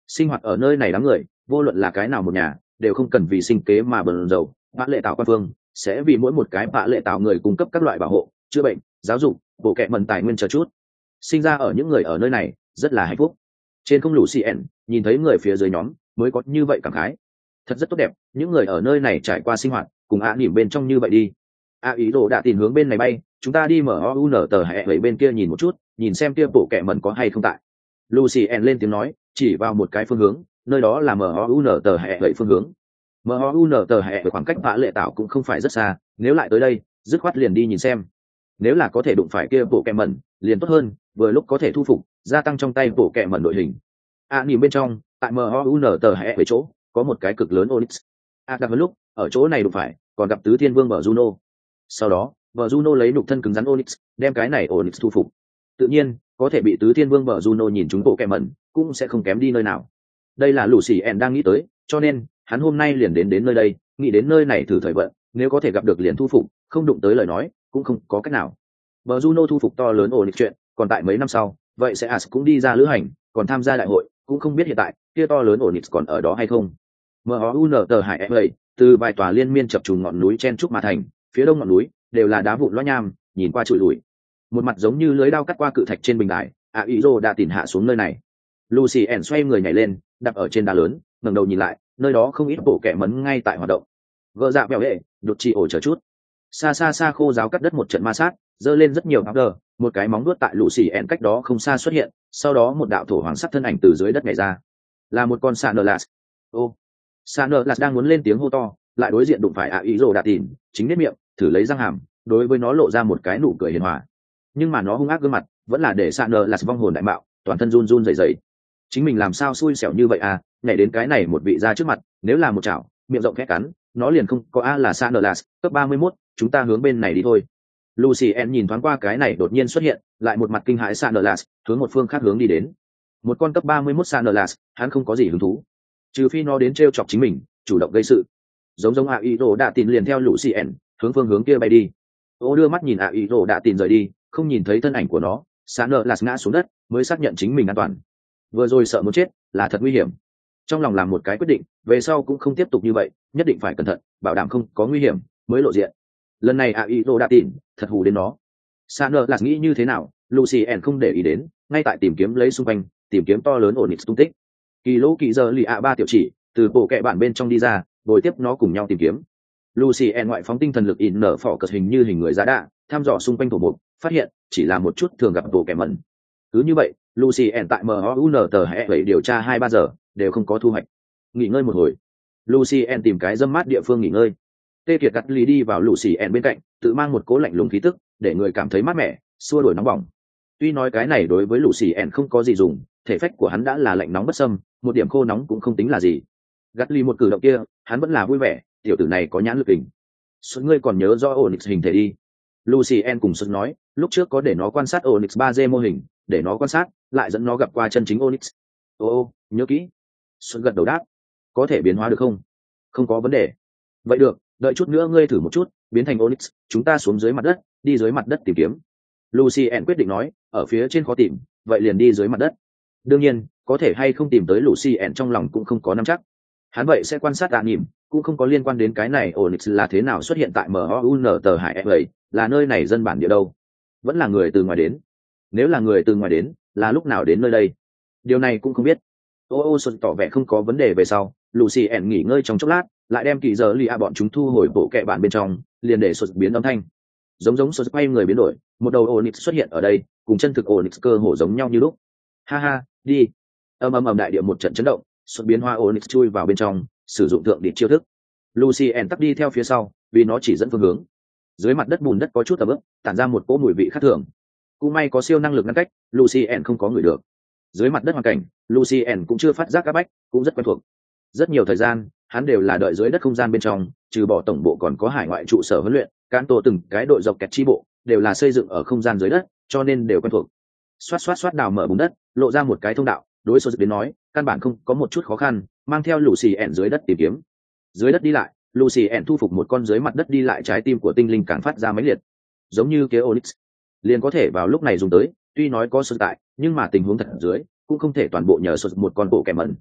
sinh hoạt ở nơi này đám người vô luận là cái nào một nhà đều không cần vì sinh kế mà bần dầu. Bạ lệ tạo quan phương sẽ vì mỗi một cái bạ lệ tạo người cung cấp các loại bảo hộ, chữa bệnh, giáo dục, bộ kệ mần tài nguyên chờ chút. Sinh ra ở những người ở nơi này rất là hạnh phúc. Trên không lũ cn nhìn thấy người phía dưới nhóm mới có như vậy cảm khái, thật rất tốt đẹp. Những người ở nơi này trải qua sinh hoạt cùng ạ nỉm bên trong như vậy đi. A ý đồ đã tìm hướng bên này bay, chúng ta đi mở o u n tờ hệ vậy bên kia nhìn một chút, nhìn xem kia bộ kệ mần có hay không tại. Lucien lên tiếng nói, chỉ vào một cái phương hướng, nơi đó là em o u en tờ hệ vậy phương hướng. em o u en tờ hệ khoảng cách Vã Lệ Tạo cũng không phải rất xa, nếu lại tới đây, dứt khoát liền đi nhìn xem. Nếu là có thể đụng phải kia bộ kẹ mẩn, liền tốt hơn, vừa lúc có thể thu phục, gia tăng trong tay bộ kẹ mẩn đội hình. À nhìn bên trong, tại em o u en tờ hệ vậy chỗ, có một cái cực lớn Onyx. À gặp lúc, ở chỗ này đụng phải, còn gặp Tứ Thiên Vương bờ Juno. Sau đó, bờ Juno lấy nục thân cứng rắn Onyx, đem cái này Onyx thu phục. Tự nhiên, có thể bị Tứ Thiên Vương bờ Juno nhìn chúng bộ kẹ mẩn, cũng sẽ không kém đi nơi nào. Đây là Lucien đang nghĩ tới, cho nên hắn hôm nay liền đến đến nơi đây, nghĩ đến nơi này thử thời vận, nếu có thể gặp được liền thu phục, không đụng tới lời nói, cũng không có cách nào. Bờ Juno thu phục to lớn ổn định chuyện, còn tại mấy năm sau, vậy sẽ As cũng đi ra lữ hành, còn tham gia đại hội, cũng không biết hiện tại kia to lớn ổn định còn ở đó hay không. em o u en tờ hải ép từ vài tòa liên miên chập trùng ngọn núi chen trúc mà thành, phía đông ngọn núi đều là đá vụn loãng nham, nhìn qua trụi lùi. Một mặt giống như lưới đao cắt qua cự thạch trên bình đài, Aizo đã tìm hạ xuống nơi này. Lucien xoay người nhảy lên, đạp ở trên đá lớn, ngẩng đầu nhìn lại, nơi đó không ít bộ kẻ mấn ngay tại hoạt động. Gỡ dạ bèo hệ, đột chi ổ chờ chút. Xa xa xa khô giáo cắt đất một trận ma sát, dơ lên rất nhiều powder, một cái móng vuốt tại Lucien cách đó không xa xuất hiện, sau đó một đạo thổ hoàng sắc thân ảnh từ dưới đất nhảy ra. Là một con Sanerlas. Ô. Sanerlas đang muốn lên tiếng hô to, lại đối diện đụng phải Aizo đã tìm, chính nét miệng, thử lấy răng hàm, đối với nó lộ ra một cái nụ cười hiền hòa. Nhưng mà nó hung ác gương mặt, vẫn là để Sanerlas vong hồn đại mạo, toàn thân run run rẩy rẩy. Chính mình làm sao xui xẻo như vậy à, nhảy đến cái này một vị ra trước mặt, nếu là một chảo miệng rộng khẽ cắn, nó liền không có a là Sanerlas, cấp ba mươi mốt, chúng ta hướng bên này đi thôi. Lucien nhìn thoáng qua cái này đột nhiên xuất hiện, lại một mặt kinh hãi Sanerlas, hướng một phương khác hướng đi đến. Một con cấp ba mươi mốt Sanerlas, hắn không có gì hứng thú, trừ phi nó đến trêu chọc chính mình, chủ động gây sự. Giống giống Aido đã tin liền theo Lucien, hướng phương hướng kia bay đi. Ô đưa mắt nhìn Aido đã tin rời đi, không nhìn thấy thân ảnh của nó, Sanerlas ngã xuống đất, mới xác nhận chính mình an toàn. Vừa rồi sợ muốn chết, là thật nguy hiểm. Trong lòng làm một cái quyết định, về sau cũng không tiếp tục như vậy, nhất định phải cẩn thận, bảo đảm không có nguy hiểm mới lộ diện. Lần này Aido đã tin, thật hù đến nó. Sanerlas nghĩ như thế nào, Lucien không để ý đến, ngay tại tìm kiếm lấy xung quanh, tìm kiếm to lớn Onyx tung tích. Kỳ lỗ kỳ giờ lì ạ ba tiểu chỉ, từ bộ kệ bản bên trong đi ra, bồi tiếp nó cùng nhau tìm kiếm. Lucien ngoại phóng tinh thần lực in nở phỏ cật hình như hình người giá đạ, thăm dò xung quanh thổ mục, phát hiện chỉ là một chút thường gặp bộ kệ mẩn. Cứ như vậy, Lucien tại em o u en tờ hệ vậy điều tra hai ba giờ, đều không có thu hoạch. Nghỉ ngơi một hồi, Lucien tìm cái râm mát địa phương nghỉ ngơi. Tê Kiệt cắt lý đi vào Lucien bên cạnh, tự mang một cố lạnh lùng khí tức, để người cảm thấy mát mẻ, xua đuổi nóng bỏng. Tuy nói cái này đối với Lucien không có gì dùng, thể phách của hắn đã là lạnh nóng bất xâm, một điểm khô nóng cũng không tính là gì. Gắt lý một cử động kia, hắn vẫn là vui vẻ, tiểu tử này có nhãn lực hình. Xuất ngươi còn nhớ do Onyx hình thể đi. Lucien cùng Xuất nói, lúc trước có để nó quan sát Onyx ba D mô hình, để nó quan sát, lại dẫn nó gặp qua chân chính Onyx. Ô ô, nhớ kỹ. Xuân gật đầu đáp. Có thể biến hóa được không? Không có vấn đề. Vậy được, đợi chút nữa ngươi thử một chút, biến thành Onyx, chúng ta xuống dưới mặt đất, đi dưới mặt đất tìm kiếm. Lucien quyết định nói, ở phía trên khó tìm, vậy liền đi dưới mặt đất. Đương nhiên, có thể hay không tìm tới Lucien trong lòng cũng không có nắm chắc. Hắn vậy sẽ quan sát tạ nhịp, cũng không có liên quan đến cái này Onyx là thế nào xuất hiện tại em o u en tờ hải ép là nơi này dân bản địa đâu. Vẫn là người từ ngoài đến. Nếu là người từ ngoài đến, là lúc nào đến nơi đây? Điều này cũng không biết. Ô ô Xuân tỏ vẻ không có vấn đề về sau, Lucien nghỉ ngơi trong chốc lát, lại đem kỳ giờ lì a bọn chúng thu hồi bộ kệ bản bên trong, liền để Xuân biến âm thanh. Giống giống Xuân quay người biến đổi, một đầu Onyx xuất hiện ở đây, cùng chân thực Onyx cơ hồ giống nhau như lúc. Ha ha, đi. Âm âm ầm đại địa một trận chấn động, Xuân biến hoa Onyx chui vào bên trong, sử dụng thượng đỉnh chiêu thức. Lucien tắt đi theo phía sau, vì nó chỉ dẫn phương hướng. Dưới mặt đất bùn đất có chút ẩm ướt, tản ra một cỗ mùi vị khác thường. Cũng may có siêu năng lực ngăn cách, Lucien không có người được. Dưới mặt đất hoàn cảnh, Lucien cũng chưa phát giác áp bách, cũng rất quen thuộc. Rất nhiều thời gian, hắn đều là đợi dưới đất không gian bên trong, trừ bỏ tổng bộ còn có hải ngoại trụ sở huấn luyện, cán tổ từng cái đội dọc kẹt chi bộ, đều là xây dựng ở không gian dưới đất, cho nên đều quen thuộc. Xoát xoát xoát đào mở bùn đất, lộ ra một cái thông đạo, đối số đến nói, căn bản không có một chút khó khăn, mang theo Lucien dưới đất tìm kiếm. Dưới đất đi lại, Lucien thu phục một con dưới mặt đất đi lại trái tim của tinh linh càng phát ra mấy liệt, giống như cái Onyx, liền có thể vào lúc này dùng tới. Tuy nói có sự tại, nhưng mà tình huống thật ở dưới cũng không thể toàn bộ nhờ sụt một con bộ kẻ mẩn.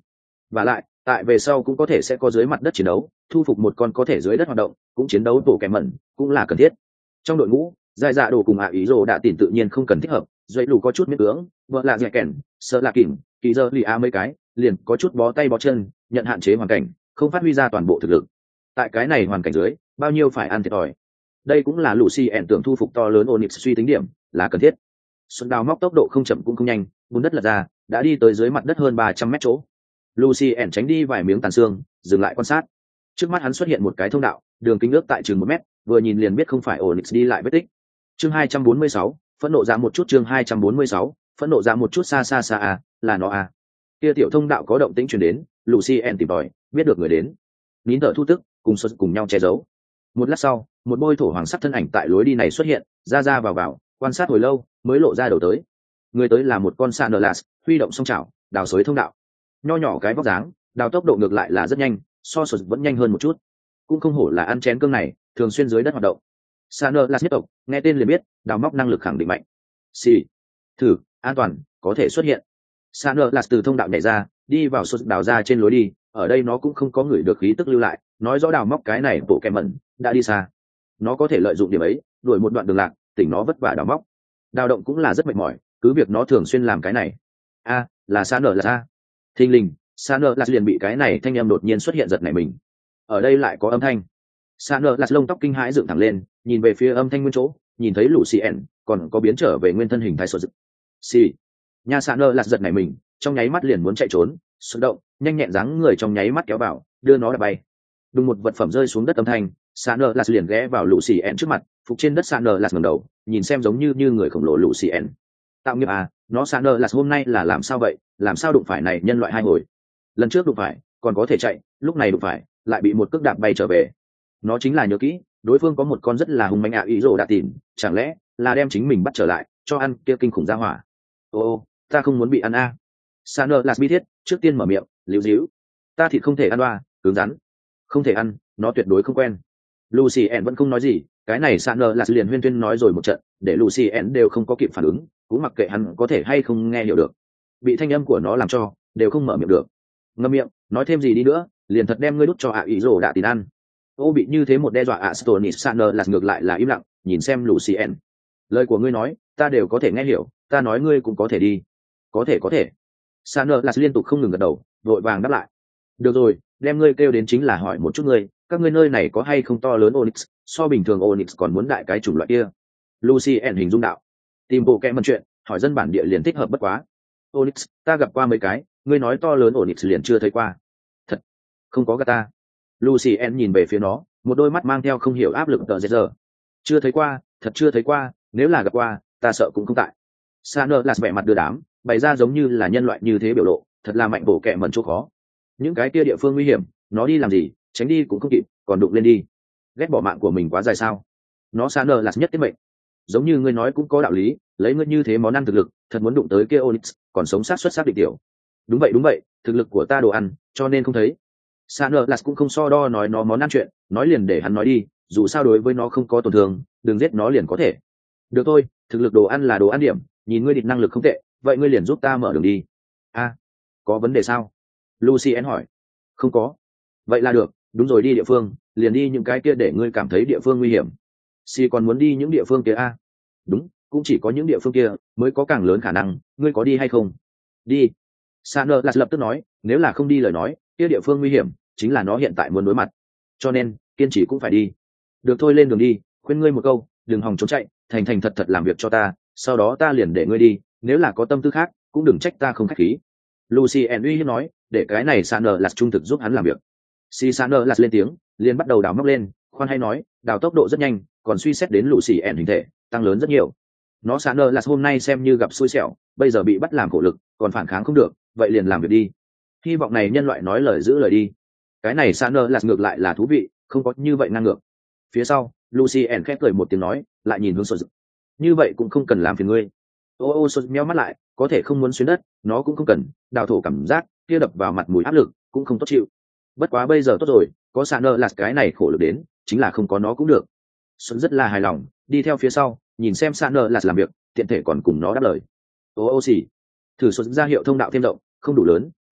và lại tại về sau cũng có thể sẽ có dưới mặt đất chiến đấu, thu phục một con có thể dưới đất hoạt động cũng chiến đấu tổ kẻ mẩn cũng là cần thiết. Trong đội ngũ giải dạ đồ cùng ạ ý rồ đã tìm tự nhiên không cần thích hợp, dậy lù có chút miễn cưỡng, vợ là dẻ kèn sợ là kìm kỳ dơ lì a mấy cái liền có chút bó tay bó chân, nhận hạn chế hoàn cảnh, không phát huy ra toàn bộ thực lực. Tại cái này hoàn cảnh dưới bao nhiêu phải ăn thiệt thòi. Đây cũng là Lucy ẻn tưởng thu phục to lớn Onyx suy tính điểm là cần thiết. Xuân đào móc tốc độ không chậm cũng không nhanh, bùn đất lật ra đã đi tới dưới mặt đất hơn ba trăm mét chỗ. Lucy ẻn tránh đi vài miếng tàn xương, dừng lại quan sát. Trước mắt hắn xuất hiện một cái thông đạo, đường kính ước tại chừng một mét, vừa nhìn liền biết không phải Onyx đi lại vết tích. Chương hai trăm bốn mươi sáu, phẫn nộ ra một chút. Chương hai trăm bốn mươi sáu, phẫn nộ ra một chút. Xa xa xa à, là nó à. Kia tiểu thông đạo có động tĩnh truyền đến, Lucy ẻn tìm tòi, biết được người đến. Nín thở thu tức, cùng xuất cùng nhau che giấu. Một lát sau, một bôi thổ hoàng sắc thân ảnh tại lối đi này xuất hiện, ra ra vào vào, quan sát hồi lâu mới lộ ra đầu tới. Người tới là một con sạn nở lạt, huy động song chảo, đào xới thông đạo. Nho nhỏ cái vóc dáng, đào tốc độ ngược lại là rất nhanh, so sột vẫn nhanh hơn một chút. Cũng không hổ là ăn chén cơm này, thường xuyên dưới đất hoạt động. Sạn nở lạt nhất tộc, nghe tên liền biết, đào móc năng lực khẳng định mạnh. Xì, thử, an toàn, có thể xuất hiện. Sạn nở lạt từ thông đạo nhảy ra, đi vào sột đào ra trên lối đi, ở đây nó cũng không có người được khí tức lưu lại, nói rõ đào móc cái này bộ kẹm mẩn đã đi xa. Nó có thể lợi dụng điểm ấy, đuổi một đoạn đường lạc, tỉnh nó vất vả đào móc. Đào động cũng là rất mệt mỏi, cứ việc nó thường xuyên làm cái này. A, à, là Sa nở là a. Thình lình, Sa nở là liền bị cái này thanh âm đột nhiên xuất hiện giật nảy mình. Ở đây lại có âm thanh. Sa nở là lông tóc kinh hãi dựng thẳng lên, nhìn về phía âm thanh nguyên chỗ, nhìn thấy Lucien, còn có biến trở về nguyên thân hình thái sột. Xì. Nhà Sa nở là giật nảy mình, trong nháy mắt liền muốn chạy trốn, xuất động, nhanh nhẹn dáng người trong nháy mắt kéo vào, đưa nó đập bay. Đùng một vật phẩm rơi xuống đất âm thanh, Sa nở là liền ghé vào Lucien trước mặt, phục trên đất Sa nở là ngẩng đầu, nhìn xem giống như như người khổng lồ Lucien. Tạo nghiệp à, nó Sa nở là hôm nay là làm sao vậy, làm sao đụng phải này nhân loại hai hồi. Lần trước đụng phải, còn có thể chạy, lúc này đụng phải, lại bị một cước đạp bay trở về. Nó chính là nhớ kỹ, đối phương có một con rất là hung manh ạ ý rồ đã tìm, chẳng lẽ là đem chính mình bắt trở lại, cho ăn kia kinh khủng ra hỏa. Ô, ta không muốn bị ăn a. À. Sa nở là bi thiết, trước tiên mở miệng, liễu díu. Ta thịt không thể ăn đoa, cứng rắn. Không thể ăn, nó tuyệt đối không quen. Lucien vẫn không nói gì, cái này Sa nở là liền huyên tuyên nói rồi một trận, để Lucien đều không có kịp phản ứng, cũng mặc kệ hắn có thể hay không nghe hiểu được. Bị thanh âm của nó làm cho, đều không mở miệng được. Ngậm miệng, nói thêm gì đi nữa, liền thật đem ngươi đút cho ạ ý rồ đã tìm ăn. Ô bị như thế một đe dọa Astonis Sa nở là ngược lại là im lặng, nhìn xem Lucien. Lời của ngươi nói, ta đều có thể nghe hiểu, ta nói ngươi cũng có thể đi. Có thể có thể. Sa nở là liên tục không ngừng gật đầu, vội vàng đáp lại. Được rồi, đem ngươi kêu đến chính là hỏi một chút ngươi, các ngươi nơi này có hay không to lớn Onyx, so bình thường Onyx còn muốn đại cái chủng loại kia. Lucien hình dung đạo. Tìm bộ kẽ mần chuyện, hỏi dân bản địa liền thích hợp bất quá. Onyx, ta gặp qua mấy cái, ngươi nói to lớn Onyx liền chưa thấy qua. Thật, không có gà ta. Lucien nhìn về phía nó, một đôi mắt mang theo không hiểu áp lực tờ dệt giờ. Chưa thấy qua, thật chưa thấy qua, nếu là gặp qua, ta sợ cũng không tại. Sa nở là vẻ mặt đưa đám, bày ra giống như là nhân loại như thế biểu lộ, thật là mạnh bổ kẹ mẩn chỗ khó. Những cái kia địa phương nguy hiểm, nó đi làm gì, tránh đi cũng không kịp, còn đụng lên đi. Ghét bỏ mạng của mình quá dài sao? Nó Sa nở là nhất tiết mệnh. Giống như ngươi nói cũng có đạo lý, lấy ngươi như thế món ăn thực lực, thật muốn đụng tới kia Onyx, còn sống sát xuất sát định tiểu. Đúng vậy đúng vậy, thực lực của ta đồ ăn, cho nên không thấy. Sa nở là cũng không so đo nói nó món ăn chuyện, nói liền để hắn nói đi, dù sao đối với nó không có tổn thương, đừng giết nó liền có thể. Được thôi, thực lực đồ ăn là đồ ăn điểm, nhìn ngươi địch năng lực không tệ, vậy ngươi liền giúp ta mở đường đi. A, à, có vấn đề sao? Lucien hỏi. Không có. Vậy là được, đúng rồi, đi địa phương, liền đi những cái kia để ngươi cảm thấy địa phương nguy hiểm. Si còn muốn đi những địa phương kia a? À? Đúng, cũng chỉ có những địa phương kia mới có càng lớn khả năng, ngươi có đi hay không? Đi. Sa nở là lập tức nói, nếu là không đi lời nói, kia địa phương nguy hiểm chính là nó hiện tại muốn đối mặt. Cho nên, kiên trì cũng phải đi. Được thôi, lên đường đi, khuyên ngươi một câu, đừng hòng trốn chạy, thành thành thật thật làm việc cho ta, sau đó ta liền để ngươi đi, nếu là có tâm tư khác, cũng đừng trách ta không khách khí. Lucien uy hiếp nói, để cái này Sa nở là trung thực giúp hắn làm việc. Si Sa nở là lên tiếng, liền bắt đầu đào móc lên, khoan hay nói, đào tốc độ rất nhanh, còn suy xét đến Lucien hình thể, tăng lớn rất nhiều. Nó Sa nở là hôm nay xem như gặp xui xẻo, bây giờ bị bắt làm khổ lực, còn phản kháng không được, vậy liền làm việc đi. Hy vọng này nhân loại nói lời giữ lời đi. Cái này Sa nở là ngược lại là thú vị, không có như vậy ngang ngược. Phía sau, Lucien khép cười một tiếng nói, lại nhìn hướng Sột. Như vậy cũng không cần làm phiền ngươi. Ô ô Sột nheo mắt lại, có thể không muốn xuyên đất, nó cũng không cần, đào thổ cảm giác, kia đập vào mặt mùi áp lực, cũng không tốt chịu. Bất quá bây giờ tốt rồi, có Sa nở là cái này khổ lực đến, chính là không có nó cũng được. Sột rất là hài lòng, đi theo phía sau, nhìn xem Sa nở là làm việc, tiện thể còn cùng nó đáp lời. Ô ô xì, thử Sột ra hiệu thông đạo thêm rộng, không đủ lớn,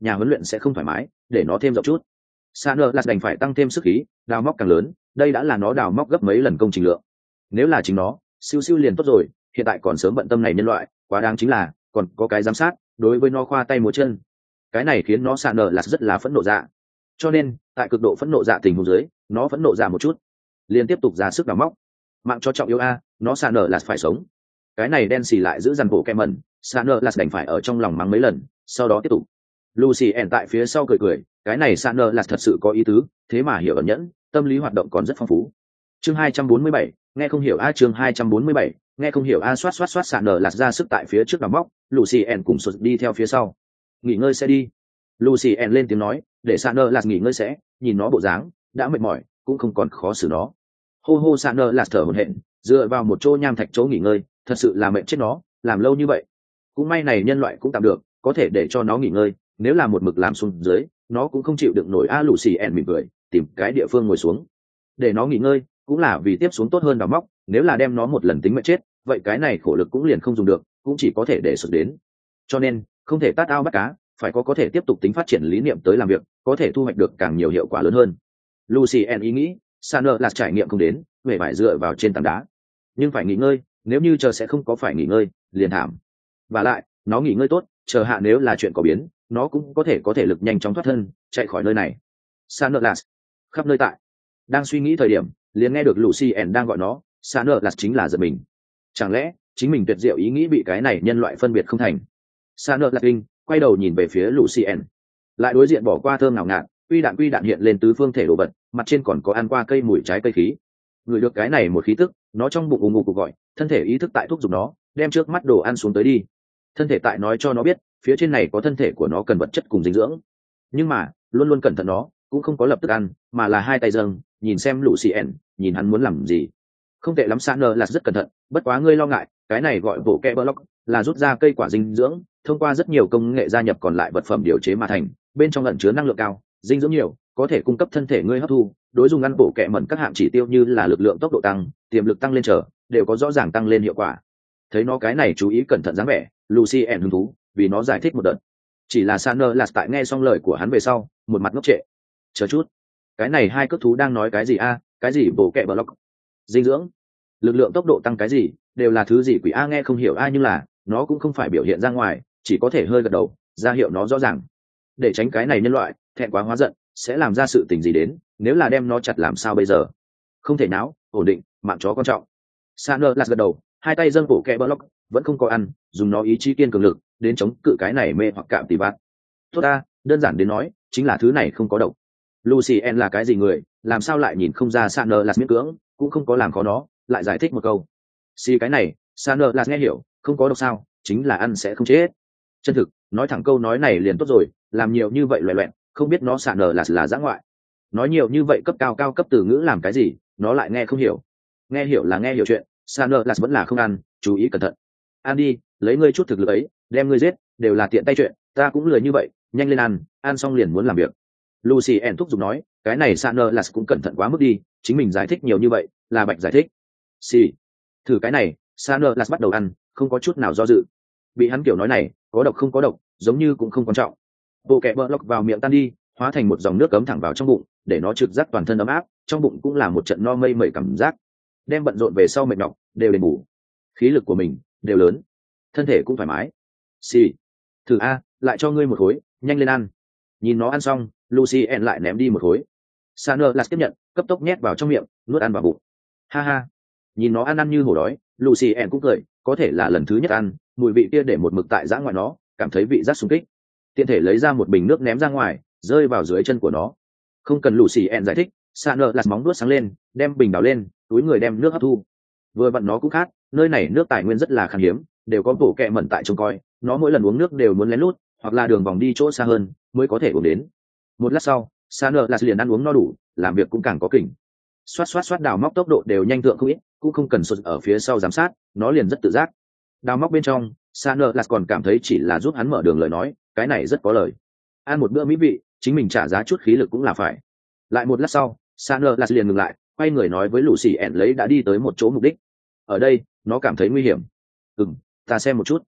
nhà huấn luyện sẽ không thoải mái, để nó thêm rộng chút. Sanders đành phải tăng thêm sức khí, đào móc càng lớn, đây đã là nó đào móc gấp mấy lần công trình lượng. Nếu là chính nó, siêu siêu liền tốt rồi, hiện tại còn sớm bận tâm này nhân loại, quá đáng chính là còn có cái giám sát, đối với nó khoa tay múa chân. Cái này khiến nó Sanders rất là phẫn nộ dạ. Cho nên, tại cực độ phẫn nộ dạ tình huống dưới, nó phẫn nộ dạ một chút, liền tiếp tục ra sức đào móc. Mạng cho trọng yếu a, nó Sanders phải sống. Cái này đen xì lại giữ dằn bộ kẹ mẩn, Sanders đành phải ở trong lòng mắng mấy lần, sau đó tiếp tục. Lucien tại phía sau cười cười, cái này Sanders thật sự có ý tứ, thế mà hiểu ẩn nhẫn, tâm lý hoạt động còn rất phong phú. Chương hai trăm bốn mươi bảy, nghe không hiểu a chương hai trăm bốn mươi bảy, nghe không hiểu a xoát xoát xoát Sanders ra sức tại phía trước đào móc, Lucien cùng sụt đi theo phía sau. Nghỉ ngơi sẽ đi. Lucien lên tiếng nói, để Sanders nghỉ ngơi sẽ, nhìn nó bộ dáng, đã mệt mỏi, cũng không còn khó xử nó. Hô hô Sanders thở hổn hển, dựa vào một chỗ nham thạch chỗ nghỉ ngơi, thật sự là mệt chết nó, làm lâu như vậy. Cũng may này nhân loại cũng tạm được, có thể để cho nó nghỉ ngơi, nếu là một mực làm xuống dưới, nó cũng không chịu đựng nổi a Lucien mỉm cười, tìm cái địa phương ngồi xuống. Để nó nghỉ ngơi, cũng là vì tiếp xuống tốt hơn đào móc, nếu là đem nó một lần tính mệt chết, vậy cái này khổ lực cũng liền không dùng được, cũng chỉ có thể để sụt đến. Cho nên, không thể tát ao bắt cá, phải có có thể tiếp tục tính phát triển lý niệm tới làm việc, có thể thu hoạch được càng nhiều hiệu quả lớn hơn. Lucien ý nghĩ, Sanders là trải nghiệm không đến, về phải dựa vào trên tảng đá. Nhưng phải nghỉ ngơi, nếu như chờ sẽ không có phải nghỉ ngơi, liền thảm. Và lại, nó nghỉ ngơi tốt, chờ hạ nếu là chuyện có biến, nó cũng có thể có thể lực nhanh chóng thoát thân, chạy khỏi nơi này. Sanders, khắp nơi tại. Đang suy nghĩ thời điểm, liền nghe được Lucien đang gọi nó, Sanders chính là giật mình. Chẳng lẽ, chính mình tuyệt diệu ý nghĩ bị cái này nhân loại phân biệt không thành? Sanders kinh, quay đầu nhìn về phía Lucien. Lại đối diện bỏ qua thơm ngào ngạt, quy đạn quy đạn hiện lên tứ phương thể đồ vật, mặt trên còn có ăn qua cây mùi trái cây khí. Ngửi được cái này một khí tức, nó trong bụng ù ngục cuộc gọi, thân thể ý thức tại thúc giục nó, đem trước mắt đồ ăn xuống tới đi. Thân thể tại nói cho nó biết, phía trên này có thân thể của nó cần vật chất cùng dinh dưỡng. Nhưng mà, luôn luôn cẩn thận nó, cũng không có lập tức ăn, mà là hai tay dâng, nhìn xem Lucien, nhìn hắn muốn làm gì. Không tệ lắm Sanders là rất cẩn thận, bất quá ngươi lo ngại, cái này gọi bộ kẹ block, là rút ra cây quả dinh dưỡng, thông qua rất nhiều công nghệ gia nhập còn lại vật phẩm điều chế mà thành, bên trong ẩn chứa năng lượng cao, dinh dưỡng nhiều, có thể cung cấp thân thể ngươi hấp thu, đối dùng ăn bộ kẹ mẩn các hạng chỉ tiêu như là lực lượng tốc độ tăng, tiềm lực tăng lên trở, đều có rõ ràng tăng lên hiệu quả. Thấy nó cái này chú ý cẩn thận dáng vẻ, Lucien hứng thú, vì nó giải thích một đợt. Chỉ là Sanders là tại nghe xong lời của hắn về sau, một mặt ngốc trệ. Chờ chút, cái này hai cước thú đang nói cái gì a? Cái gì bộ kẹ block? Dinh dưỡng, lực lượng tốc độ tăng cái gì, đều là thứ gì quỷ a nghe không hiểu a nhưng là, nó cũng không phải biểu hiện ra ngoài, chỉ có thể hơi gật đầu, ra hiệu nó rõ ràng. Để tránh cái này nhân loại thẹn quá hóa giận, sẽ làm ra sự tình gì đến, nếu là đem nó chặt làm sao bây giờ? Không thể não, ổn định, mạng chó quan trọng. Sanders lật gật đầu, hai tay dâng bộ kẹ block, vẫn không có ăn, dùng nó ý chí kiên cường lực, đến chống cự cái này mê hoặc cảm tỉ bát. Tốt ta, đơn giản đến nói, chính là thứ này không có độc. Lucien là cái gì người, làm sao lại nhìn không ra Sanders là miễn cưỡng, cũng không có làm khó nó, lại giải thích một câu. Xì cái này, Sanders là nghe hiểu, không có độc sao, chính là ăn sẽ không chết. Chân thực, nói thẳng câu nói này liền tốt rồi, làm nhiều như vậy loẹ loẹn, không biết nó Sanders là là dã ngoại. Nói nhiều như vậy cấp cao cao cấp từ ngữ làm cái gì, nó lại nghe không hiểu. Nghe hiểu là nghe hiểu chuyện, Sanders vẫn là không ăn, chú ý cẩn thận. Ăn đi, lấy ngươi chút thực lực ấy, đem ngươi giết, đều là tiện tay chuyện, ta cũng lười như vậy, nhanh lên ăn, ăn xong liền muốn làm việc. Lucien thúc giục nói, cái này Sanders cũng cẩn thận quá mức đi, chính mình giải thích nhiều như vậy, là bạch giải thích. Xì, thử cái này, Sanders bắt đầu ăn, không có chút nào do dự. Bị hắn kiểu nói này, có độc không có độc, giống như cũng không quan trọng. Bộ kẹ bơ lọc vào miệng tan đi, hóa thành một dòng nước cấm thẳng vào trong bụng, để nó trực giác toàn thân ấm áp, trong bụng cũng là một trận no mây mẩy cảm giác. Đem bận rộn về sau mệt nhọc, đều đền bù. Khí lực của mình đều lớn, thân thể cũng thoải mái. Xì, thử a, lại cho ngươi một khối, nhanh lên ăn. Nhìn nó ăn xong, Lucien lại ném đi một khối. Sanders tiếp nhận, cấp tốc nhét vào trong miệng, nuốt ăn vào bụng. Ha ha, nhìn nó ăn ăn như hổ đói, Lucien cũng cười, có thể là lần thứ nhất ăn, mùi vị kia để một mực tại giã ngoại nó, cảm thấy vị giác xung kích. Tiện thể lấy ra một bình nước ném ra ngoài, rơi vào dưới chân của nó. Không cần Lucien giải thích, Sanders móng đuốt sáng lên, đem bình đào lên, túi người đem nước hấp thu. Vừa vặn nó cũng khát, nơi này nước tài nguyên rất là khan hiếm, đều có bổ kẹ mẩn tại trông coi, nó mỗi lần uống nước đều muốn lén lút, hoặc là đường vòng đi chỗ xa hơn, mới có thể uống đến. Một lát sau, Sanders liền ăn uống no đủ, làm việc cũng càng có kỉnh. Xoát xoát xoát đào móc tốc độ đều nhanh thượng không ít, cũng không cần sụt ở phía sau giám sát, nó liền rất tự giác. Đào móc bên trong, Sanders còn cảm thấy chỉ là giúp hắn mở đường lời nói, cái này rất có lời. Ăn một bữa mỹ vị, chính mình trả giá chút khí lực cũng là phải. Lại một lát sau, Sanders liền ngừng lại, quay người nói với Lucien lấy đã đi tới một chỗ mục đích. Ở đây, nó cảm thấy nguy hiểm. Ừm, ta xem một chút.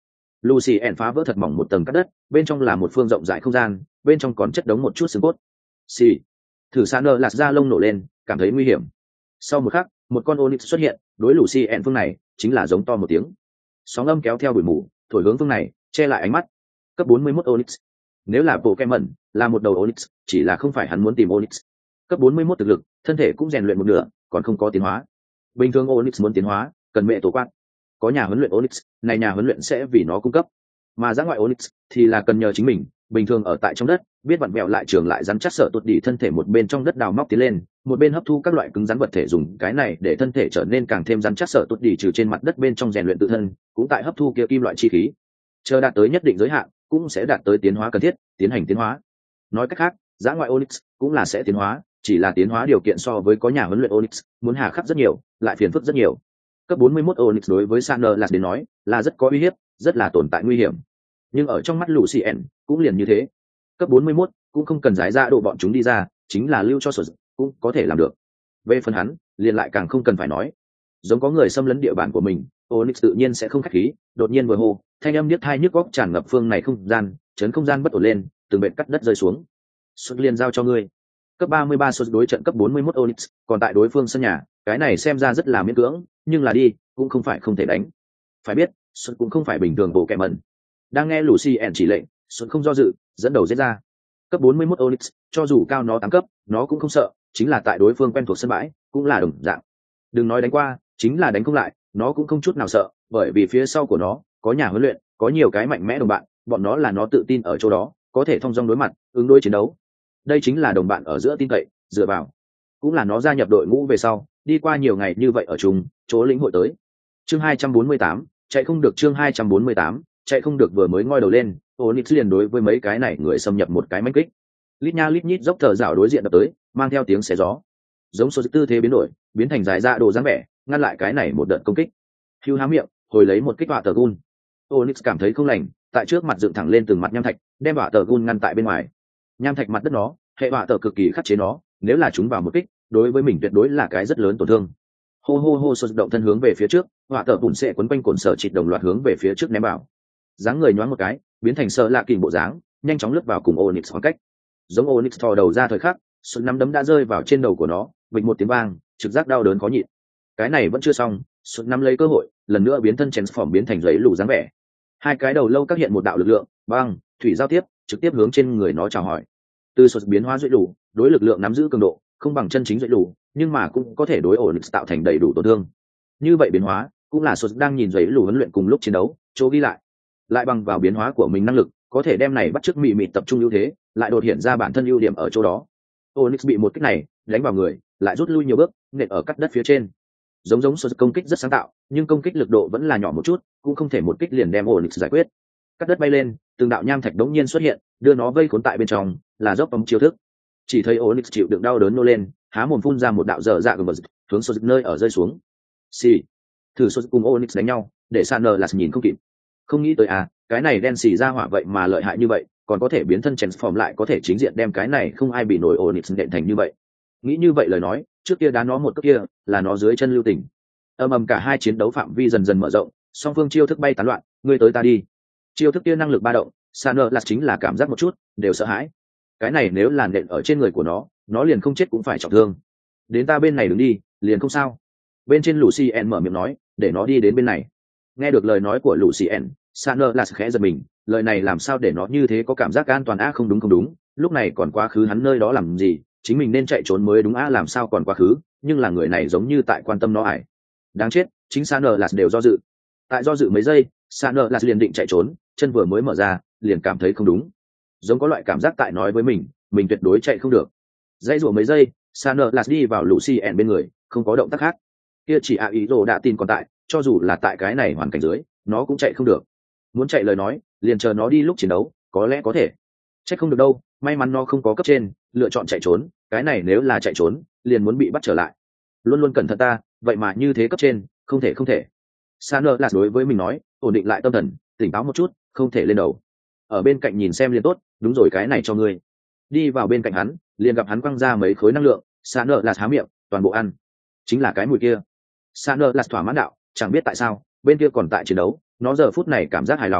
Lucien phá vỡ thật mỏng một tầng cắt đất, bên trong là một phương rộng rãi không gian, bên trong còn chất đống một chút xương cốt. Xì. Thử Sa nơ lạt ra lông nổ lên, cảm thấy nguy hiểm. Sau một khắc, một con Onyx xuất hiện, đối Lucien phương này chính là giống to một tiếng. Sóng âm kéo theo bụi mù, thổi hướng phương này, che lại ánh mắt. Cấp bốn mươi mốt Onyx. Nếu là Pokémon, là một đầu Onyx, chỉ là không phải hắn muốn tìm Onyx. Cấp bốn mươi mốt thực lực, thân thể cũng rèn luyện một nửa, còn không có tiến hóa. Bình thường Onyx muốn tiến hóa, cần mẹ tổ quát. Có nhà huấn luyện Onyx, này nhà huấn luyện sẽ vì nó cung cấp. Mà giã ngoại Onyx thì là cần nhờ chính mình, bình thường ở tại trong đất, biết vặn vẹo lại trường lại rắn chắc sợ tuột đi thân thể một bên trong đất đào móc tiến lên, một bên hấp thu các loại cứng rắn vật thể dùng cái này để thân thể trở nên càng thêm rắn chắc sợ tuột đi trừ trên mặt đất bên trong rèn luyện tự thân, cũng tại hấp thu kia kim loại chi khí. Chờ đạt tới nhất định giới hạn, cũng sẽ đạt tới tiến hóa cần thiết, tiến hành tiến hóa. Nói cách khác, giã ngoại Onyx cũng là sẽ tiến hóa, chỉ là tiến hóa điều kiện so với có nhà huấn luyện Onyx muốn hà khắc rất nhiều, lại phiền phức rất nhiều. Cấp bốn mươi mốt Onyx đối với Sander là đến nói, là rất có uy hiếp, rất là tồn tại nguy hiểm. Nhưng ở trong mắt Lucien, cũng liền như thế. Cấp bốn mươi mốt cũng không cần giải ra độ bọn chúng đi ra, chính là lưu cho sở cũng có thể làm được. Về phần hắn, liền lại càng không cần phải nói. Giống có người xâm lấn địa bàn của mình, Onyx tự nhiên sẽ không khách khí, đột nhiên vừa hô, thanh âm điếc tai nhức óc tràn ngập phương này không gian, chấn không gian bất ổn lên, từng vệt cắt đất rơi xuống. Xuất liền giao cho ngươi. Cấp ba mươi ba xuất đối trận cấp bốn mươi mốt Onyx, còn tại đối phương sân nhà, cái này xem ra rất là miễn cưỡng, nhưng là đi, cũng không phải không thể đánh. Phải biết, xuất cũng không phải bình thường bộ kẻ mẩn. Đang nghe Lucien chỉ lệnh, xuất không do dự, dẫn đầu giết ra. Cấp bốn mươi mốt Onyx, cho dù cao nó tám cấp, nó cũng không sợ, chính là tại đối phương quen thuộc sân bãi, cũng là đồng dạng. Đừng nói đánh qua, chính là đánh không lại, nó cũng không chút nào sợ, bởi vì phía sau của nó có nhà huấn luyện, có nhiều cái mạnh mẽ đồng bạn, bọn nó là nó tự tin ở chỗ đó, có thể thông dong đối mặt, ứng đối chiến đấu. Đây chính là đồng bạn ở giữa tin cậy, dựa vào. Cũng là nó gia nhập đội ngũ về sau, đi qua nhiều ngày như vậy ở chung, chỗ lĩnh hội tới. Chương hai trăm bốn mươi tám, chạy không được chương hai trăm bốn mươi tám, chạy không được vừa mới ngoi đầu lên, Onyx liền đối với mấy cái này người xâm nhập một cái mãnh kích. Lít nha lít nhít dốc thở rảo đối diện đập tới, mang theo tiếng xé gió. Giống số tư thế biến đổi, biến thành dài ra đồ dáng vẻ, ngăn lại cái này một đợt công kích. Hugh há miệng, hồi lấy một kích hỏa tờ gun. Onyx cảm thấy không lành, tại trước mặt dựng thẳng lên từng mặt nham thạch, đem hỏa tờ gun ngăn tại bên ngoài. Nham thạch mặt đất nó, hệ hỏa tờ cực kỳ khắc chế nó, nếu là chúng vào một kích, đối với mình tuyệt đối là cái rất lớn tổn thương. Hô hô hô sột động thân hướng về phía trước, hỏa tờ bùn sẽ quấn quanh cồn sở chịt đồng loạt hướng về phía trước ném vào. Dáng người nhoáng một cái, biến thành sợ lạ kỳ bộ dáng, nhanh chóng lướt vào cùng Onyx khoảng cách. Giống Onyx thò đầu ra thời khắc, sột nắm đấm đã rơi vào trên đầu của nó, bịch một tiếng vang, trực giác đau đớn khó nhịn. Cái này vẫn chưa xong, sột nắm lấy cơ hội, lần nữa biến thân transform biến thành giấy lù dáng vẻ. Hai cái đầu lâu các hiện một đạo lực lượng, băng, thủy giao tiếp, trực tiếp hướng trên người nó chào hỏi. Từ sột biến hóa duy lù, đối lực lượng nắm giữ cường độ, không bằng chân chính duy lù, nhưng mà cũng có thể đối Onyx tạo thành đầy đủ tổn thương. Như vậy biến hóa, cũng là sột đang nhìn giấy lù huấn luyện cùng lúc chiến đấu, chỗ ghi lại. Lại bằng vào biến hóa của mình năng lực, có thể đem này bắt chước mị mịt tập trung ưu thế, lại đột hiện ra bản thân ưu điểm ở chỗ đó. Onyx bị một kích này đánh vào người, lại rút lui nhiều bước, nện ở cắt đất phía trên. Giống giống sột công kích rất sáng tạo, nhưng công kích lực độ vẫn là nhỏ một chút, cũng không thể một kích liền đem Onyx giải quyết. Cắt đất bay lên, từng đạo nham thạch đống nhiên xuất hiện, đưa nó vây khốn tại bên trong, là dốc bóng chiêu thức. Chỉ thấy Onyx chịu đựng đau đớn nô lên, há mồm phun ra một đạo dở dạ gầm bật, hướng sột nơi ở rơi xuống. Xì. Thử sột cùng Onyx đánh nhau, để Sander là nhìn không kịp. Không nghĩ tới à, cái này đen xì ra hỏa vậy mà lợi hại như vậy, còn có thể biến thân transform lại có thể chính diện đem cái này không ai bị nổi Onyx nện thành như vậy. Nghĩ như vậy lời nói, trước kia đá nó một cước kia, là nó dưới chân lưu tình. Âm ầm cả hai chiến đấu phạm vi dần dần mở rộng, song phương chiêu thức bay tán loạn, ngươi tới ta đi. Chiêu thức kia năng lực ba động, Sander là chính là cảm giác một chút, đều sợ hãi. Cái này nếu là nện ở trên người của nó, nó liền không chết cũng phải trọng thương. Đến ta bên này đứng đi, liền không sao. Bên trên Lucien mở miệng nói, để nó đi đến bên này. Nghe được lời nói của Lucien, Sander là khẽ giật mình, lời này làm sao để nó như thế có cảm giác an toàn á không đúng không đúng, lúc này còn quá khứ hắn nơi đó làm gì, chính mình nên chạy trốn mới đúng á làm sao còn quá khứ, nhưng là người này giống như tại quan tâm nó ải. Đáng chết, chính Sander là đều do dự. Tại do dự mấy giây, Sander là liền định chạy trốn, chân vừa mới mở ra, liền cảm thấy không đúng. Giống có loại cảm giác tại nói với mình, mình tuyệt đối chạy không được. Dãy rủa mấy giây, Sander là đi vào Lucien bên người, không có động tác khác. Kia chỉ a ý đồ đã tin còn tại, cho dù là tại cái này hoàn cảnh dưới, nó cũng chạy không được. Muốn chạy lời nói, liền chờ nó đi lúc chiến đấu, có lẽ có thể. Chạy không được đâu, may mắn nó không có cấp trên, lựa chọn chạy trốn, cái này nếu là chạy trốn, liền muốn bị bắt trở lại. Luôn luôn cẩn thận ta, vậy mà như thế cấp trên, không thể không thể. Sander là đối với mình nói, ổn định lại tâm thần, tỉnh táo một chút, không thể lên đầu. Ở bên cạnh nhìn xem liền tốt, đúng rồi cái này cho ngươi. Đi vào bên cạnh hắn, liền gặp hắn quăng ra mấy khối năng lượng, Sander là há miệng, toàn bộ ăn. Chính là cái mùi kia. Sander là thỏa mãn đạo, chẳng biết tại sao, bên kia còn tại chiến đấu, nó giờ phút này cảm giác hài lòng,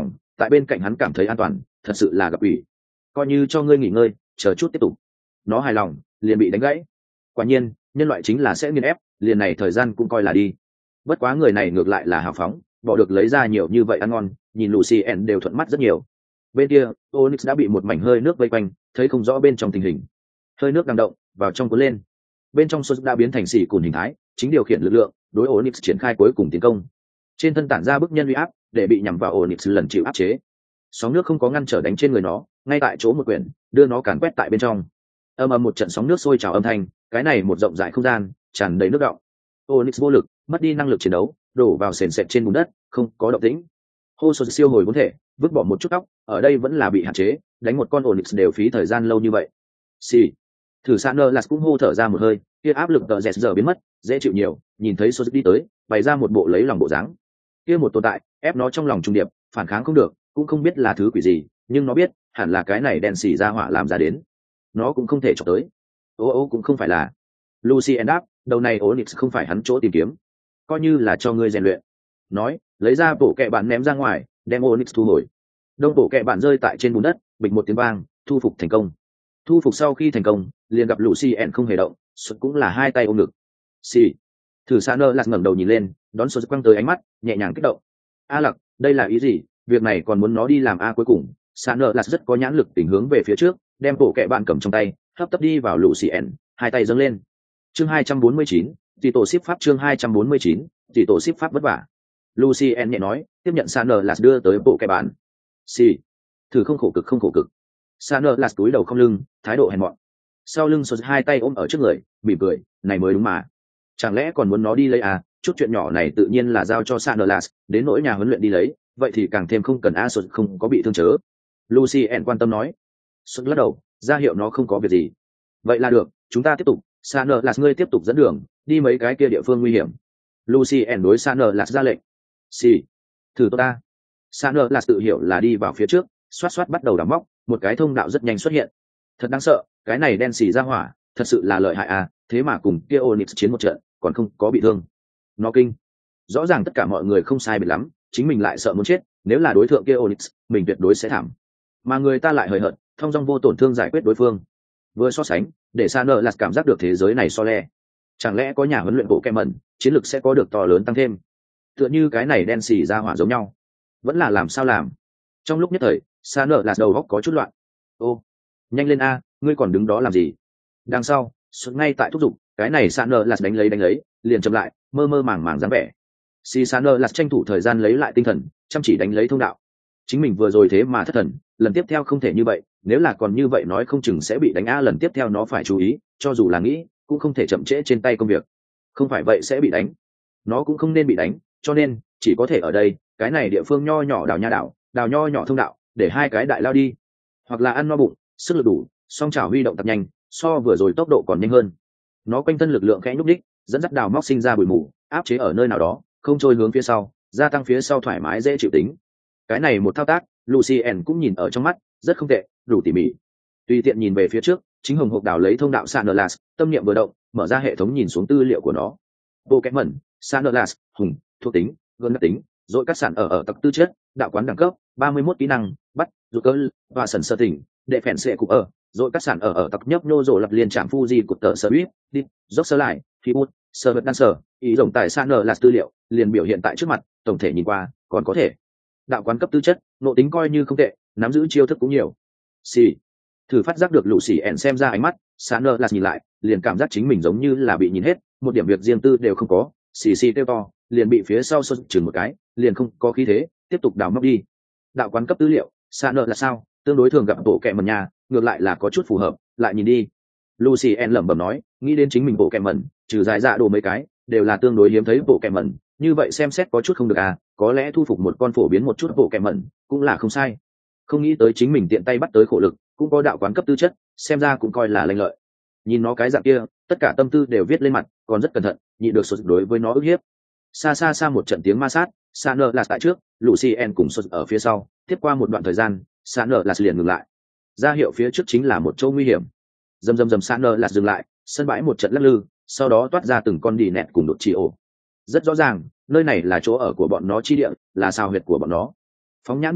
tại bên cạnh hắn cảm thấy an toàn, thật sự là gặp ủy. Coi như cho ngươi nghỉ ngơi, chờ chút tiếp tục. Nó hài lòng, liền bị đánh gãy. Quả nhiên, nhân loại chính là sẽ nghiền ép, liền này thời gian cũng coi là đi. Bất quá người này ngược lại là hào phóng, bỏ được lấy ra nhiều như vậy ăn ngon, nhìn Lucien đều thuận mắt rất nhiều. Bên kia, Onyx đã bị một mảnh hơi nước vây quanh, thấy không rõ bên trong tình hình. Hơi nước đang động, vào trong cuốn lên. Bên trong Sốt đã biến thành xỉ cùn hình thái, chính điều khiển lực lượng, đối Onyx triển khai cuối cùng tiến công. Trên thân tản ra bức nhân uy áp, để bị nhằm vào Onyx lần chịu áp chế. Sóng nước không có ngăn trở đánh trên người nó, ngay tại chỗ một quyển, đưa nó càn quét tại bên trong. Âm ầm một trận sóng nước sôi trào âm thanh, cái này một rộng rãi không gian, tràn đầy nước đọng. Onyx vô lực, mất đi năng lực chiến đấu, đổ vào sền sệt trên bùn đất, không có động tĩnh. Hô Sốt siêu hồi vốn thể, vứt bỏ một chút tóc, ở đây vẫn là bị hạn chế, đánh một con Onyx đều phí thời gian lâu như vậy. Xì. Thử Sa Nơ Lạt cũng hô thở ra một hơi, kia áp lực tờ dẹt giờ biến mất, dễ chịu nhiều, nhìn thấy Sốt đi tới, bày ra một bộ lấy lòng bộ dáng. Kia một tồn tại, ép nó trong lòng trung điệp, phản kháng không được, cũng không biết là thứ quỷ gì, nhưng nó biết, hẳn là cái này đen xì ra hỏa làm ra đến. Nó cũng không thể chọc tới. Ô ô cũng không phải là. Lucien đáp, đầu này Onyx không phải hắn chỗ tìm kiếm, coi như là cho ngươi rèn luyện. Nói, lấy ra bộ kệ bạn ném ra ngoài, đem Onyx thu hồi. Đông bộ kệ bạn rơi tại trên bùn đất, bịch một tiếng vang, thu phục thành công. Thu phục sau khi thành công, liền gặp Lucien không hề động, Sốt cũng là hai tay ôm ngực. Xì. Thử Sa Nơ Lạt ngẩng đầu nhìn lên, đón Sốt quăng tới ánh mắt, nhẹ nhàng kích động. A Lặc, đây là ý gì? Việc này còn muốn nó đi làm a? Cuối cùng, Sa Nơ Lạt rất có nhãn lực tỉnh hướng về phía trước, đem bộ kệ bạn cầm trong tay, hấp tấp đi vào Lucien, hai tay dâng lên. Chương hai trăm bốn mươi chín, tỷ tổ ship pháp. Chương hai trăm bốn mươi chín, tỷ tổ ship pháp vất vả. Lucien nhẹ nói, tiếp nhận Sa Nơ Lạt đưa tới bộ kệ bạn. Xì. Thử không khổ cực không khổ cực. Sa Nơ Lạt túi đầu không lưng, thái độ hèn mọn. Sau lưng Sốt hai tay ôm ở trước người, mỉm cười, này mới đúng mà. Chẳng lẽ còn muốn nó đi lấy à? Chút chuyện nhỏ này tự nhiên là giao cho Sa Nơ Lạt, đến nỗi nhà huấn luyện đi lấy, vậy thì càng thêm không cần a. Sốt không có bị thương chớ. Lucien quan tâm nói. Sốt lắc đầu, ra hiệu nó không có việc gì. Vậy là được, chúng ta tiếp tục. Sa Nơ Lạt ngươi tiếp tục dẫn đường, đi mấy cái kia địa phương nguy hiểm. Lucien đối Sa Nơ Lạt ra lệnh. Xì. Thử tôi ta. Sa Nơ Lạt tự hiểu là đi vào phía trước, xoát xoát bắt đầu đào móc, một cái thông đạo rất nhanh xuất hiện. Thật đáng sợ, cái này đen xì ra hỏa, thật sự là lợi hại à, thế mà cùng kia Onyx chiến một trận, còn không có bị thương. Nó kinh. Rõ ràng tất cả mọi người không sai biệt lắm, chính mình lại sợ muốn chết, nếu là đối tượng kia Onyx, mình tuyệt đối sẽ thảm. Mà người ta lại hời hợt, thông dong vô tổn thương giải quyết đối phương. Vừa so sánh, để Sa Nơ Lạt cảm giác được thế giới này so le. Chẳng lẽ có nhà huấn luyện bộ kem mẩn, chiến lược sẽ có được to lớn tăng thêm. Tựa như cái này đen xì ra hỏa giống nhau. Vẫn là làm sao làm. Trong lúc nhất thời, Sa Nơ Lạt đầu óc có chút loạn. Ô, nhanh lên a, ngươi còn đứng đó làm gì? Đằng sau, Sốt ngay tại thúc giục, cái này Sa Nơ Lạt đánh lấy đánh lấy, liền chậm lại, mơ mơ màng màng dáng vẻ. Si Sa Nơ Lạt tranh thủ thời gian lấy lại tinh thần, chăm chỉ đánh lấy thông đạo. Chính mình vừa rồi thế mà thất thần, lần tiếp theo không thể như vậy, nếu là còn như vậy nói không chừng sẽ bị đánh a. Lần tiếp theo nó phải chú ý, cho dù là nghĩ, cũng không thể chậm trễ trên tay công việc. Không phải vậy sẽ bị đánh. Nó cũng không nên bị đánh, cho nên chỉ có thể ở đây, cái này địa phương nho nhỏ đào nha đảo, đào nho nhỏ thông đạo, để hai cái đại lao đi, hoặc là ăn no bụng, sức lực đủ, song chảo huy động tập nhanh, so vừa rồi tốc độ còn nhanh hơn. Nó quanh thân lực lượng khẽ nhúc đích, dẫn dắt đào móc sinh ra bụi mù, áp chế ở nơi nào đó, không trôi hướng phía sau, gia tăng phía sau thoải mái dễ chịu tính. Cái này một thao tác, Lucien cũng nhìn ở trong mắt, rất không tệ, đủ tỉ mỉ. Tùy tiện nhìn về phía trước, chính hồng hộc đào lấy thông đạo Sa Nơ Lạt, tâm niệm vừa động, mở ra hệ thống nhìn xuống tư liệu của nó. Bộ kẽ mẩn, Sa Nơ Lạt, hùng, thuộc tính, gân tính, rồi các sản ở ở tập tư chất, đạo quán đẳng cấp, ba mươi mốt kỹ năng, bắt, rụt cơ, và sần sơ tỉnh, đệ phèn sệ cục ở, rồi các sản ở ở tập nhấp nhô rổ lập liền trạm Fuji cục tờ sơ biết, đi, dốc sơ lại, khi bút, sơ vật đan sở, ý rộng tại Sa Nơ Lạt tư liệu, liền biểu hiện tại trước mặt, tổng thể nhìn qua, còn có thể. Đạo quán cấp tư chất, nội tính coi như không tệ, nắm giữ chiêu thức cũng nhiều. Xì. Thử phát giác được lũ xì ẻn xem ra ánh mắt, Sa Nơ Lạt nhìn lại, liền cảm giác chính mình giống như là bị nhìn hết, một điểm việc riêng tư đều không có. Xì xì kêu to, liền bị phía sau sốt chừng một cái, liền không có khí thế, tiếp tục đào móc đi. Đạo quán cấp tư liệu, Sa Nơ là sao? Tương đối thường gặp bộ kệ mẩn nhà, ngược lại là có chút phù hợp, lại nhìn đi. Lucien lẩm bẩm nói, nghĩ đến chính mình bộ kệ mẩn, trừ dài dạ đồ mấy cái, đều là tương đối hiếm thấy bộ kệ mẩn, như vậy xem xét có chút không được à, có lẽ thu phục một con phổ biến một chút bộ kệ mẩn, cũng là không sai. Không nghĩ tới chính mình tiện tay bắt tới khổ lực, cũng có đạo quán cấp tư chất, xem ra cũng coi là lanh lợi. Nhìn nó cái dạng kia, tất cả tâm tư đều viết lên mặt, còn rất cẩn thận, nhịn được sốt đối với nó ức hiếp. Xa xa xa một trận tiếng ma sát, Sa Nơ Lạt tại trước, Lucien cùng sốt ở phía sau, tiếp qua một đoạn thời gian, Sa Nơ Lạt liền ngừng lại. Ra hiệu phía trước chính là một chỗ nguy hiểm. Dầm dầm dầm Sa Nơ Lạt dừng lại, sân bãi một trận lắc lư, sau đó toát ra từng con đỉ nẹt cùng đột chỉ ổ. Rất rõ ràng, nơi này là chỗ ở của bọn nó chi địa, là sao huyệt của bọn nó. Phóng nhãn nhìn lại,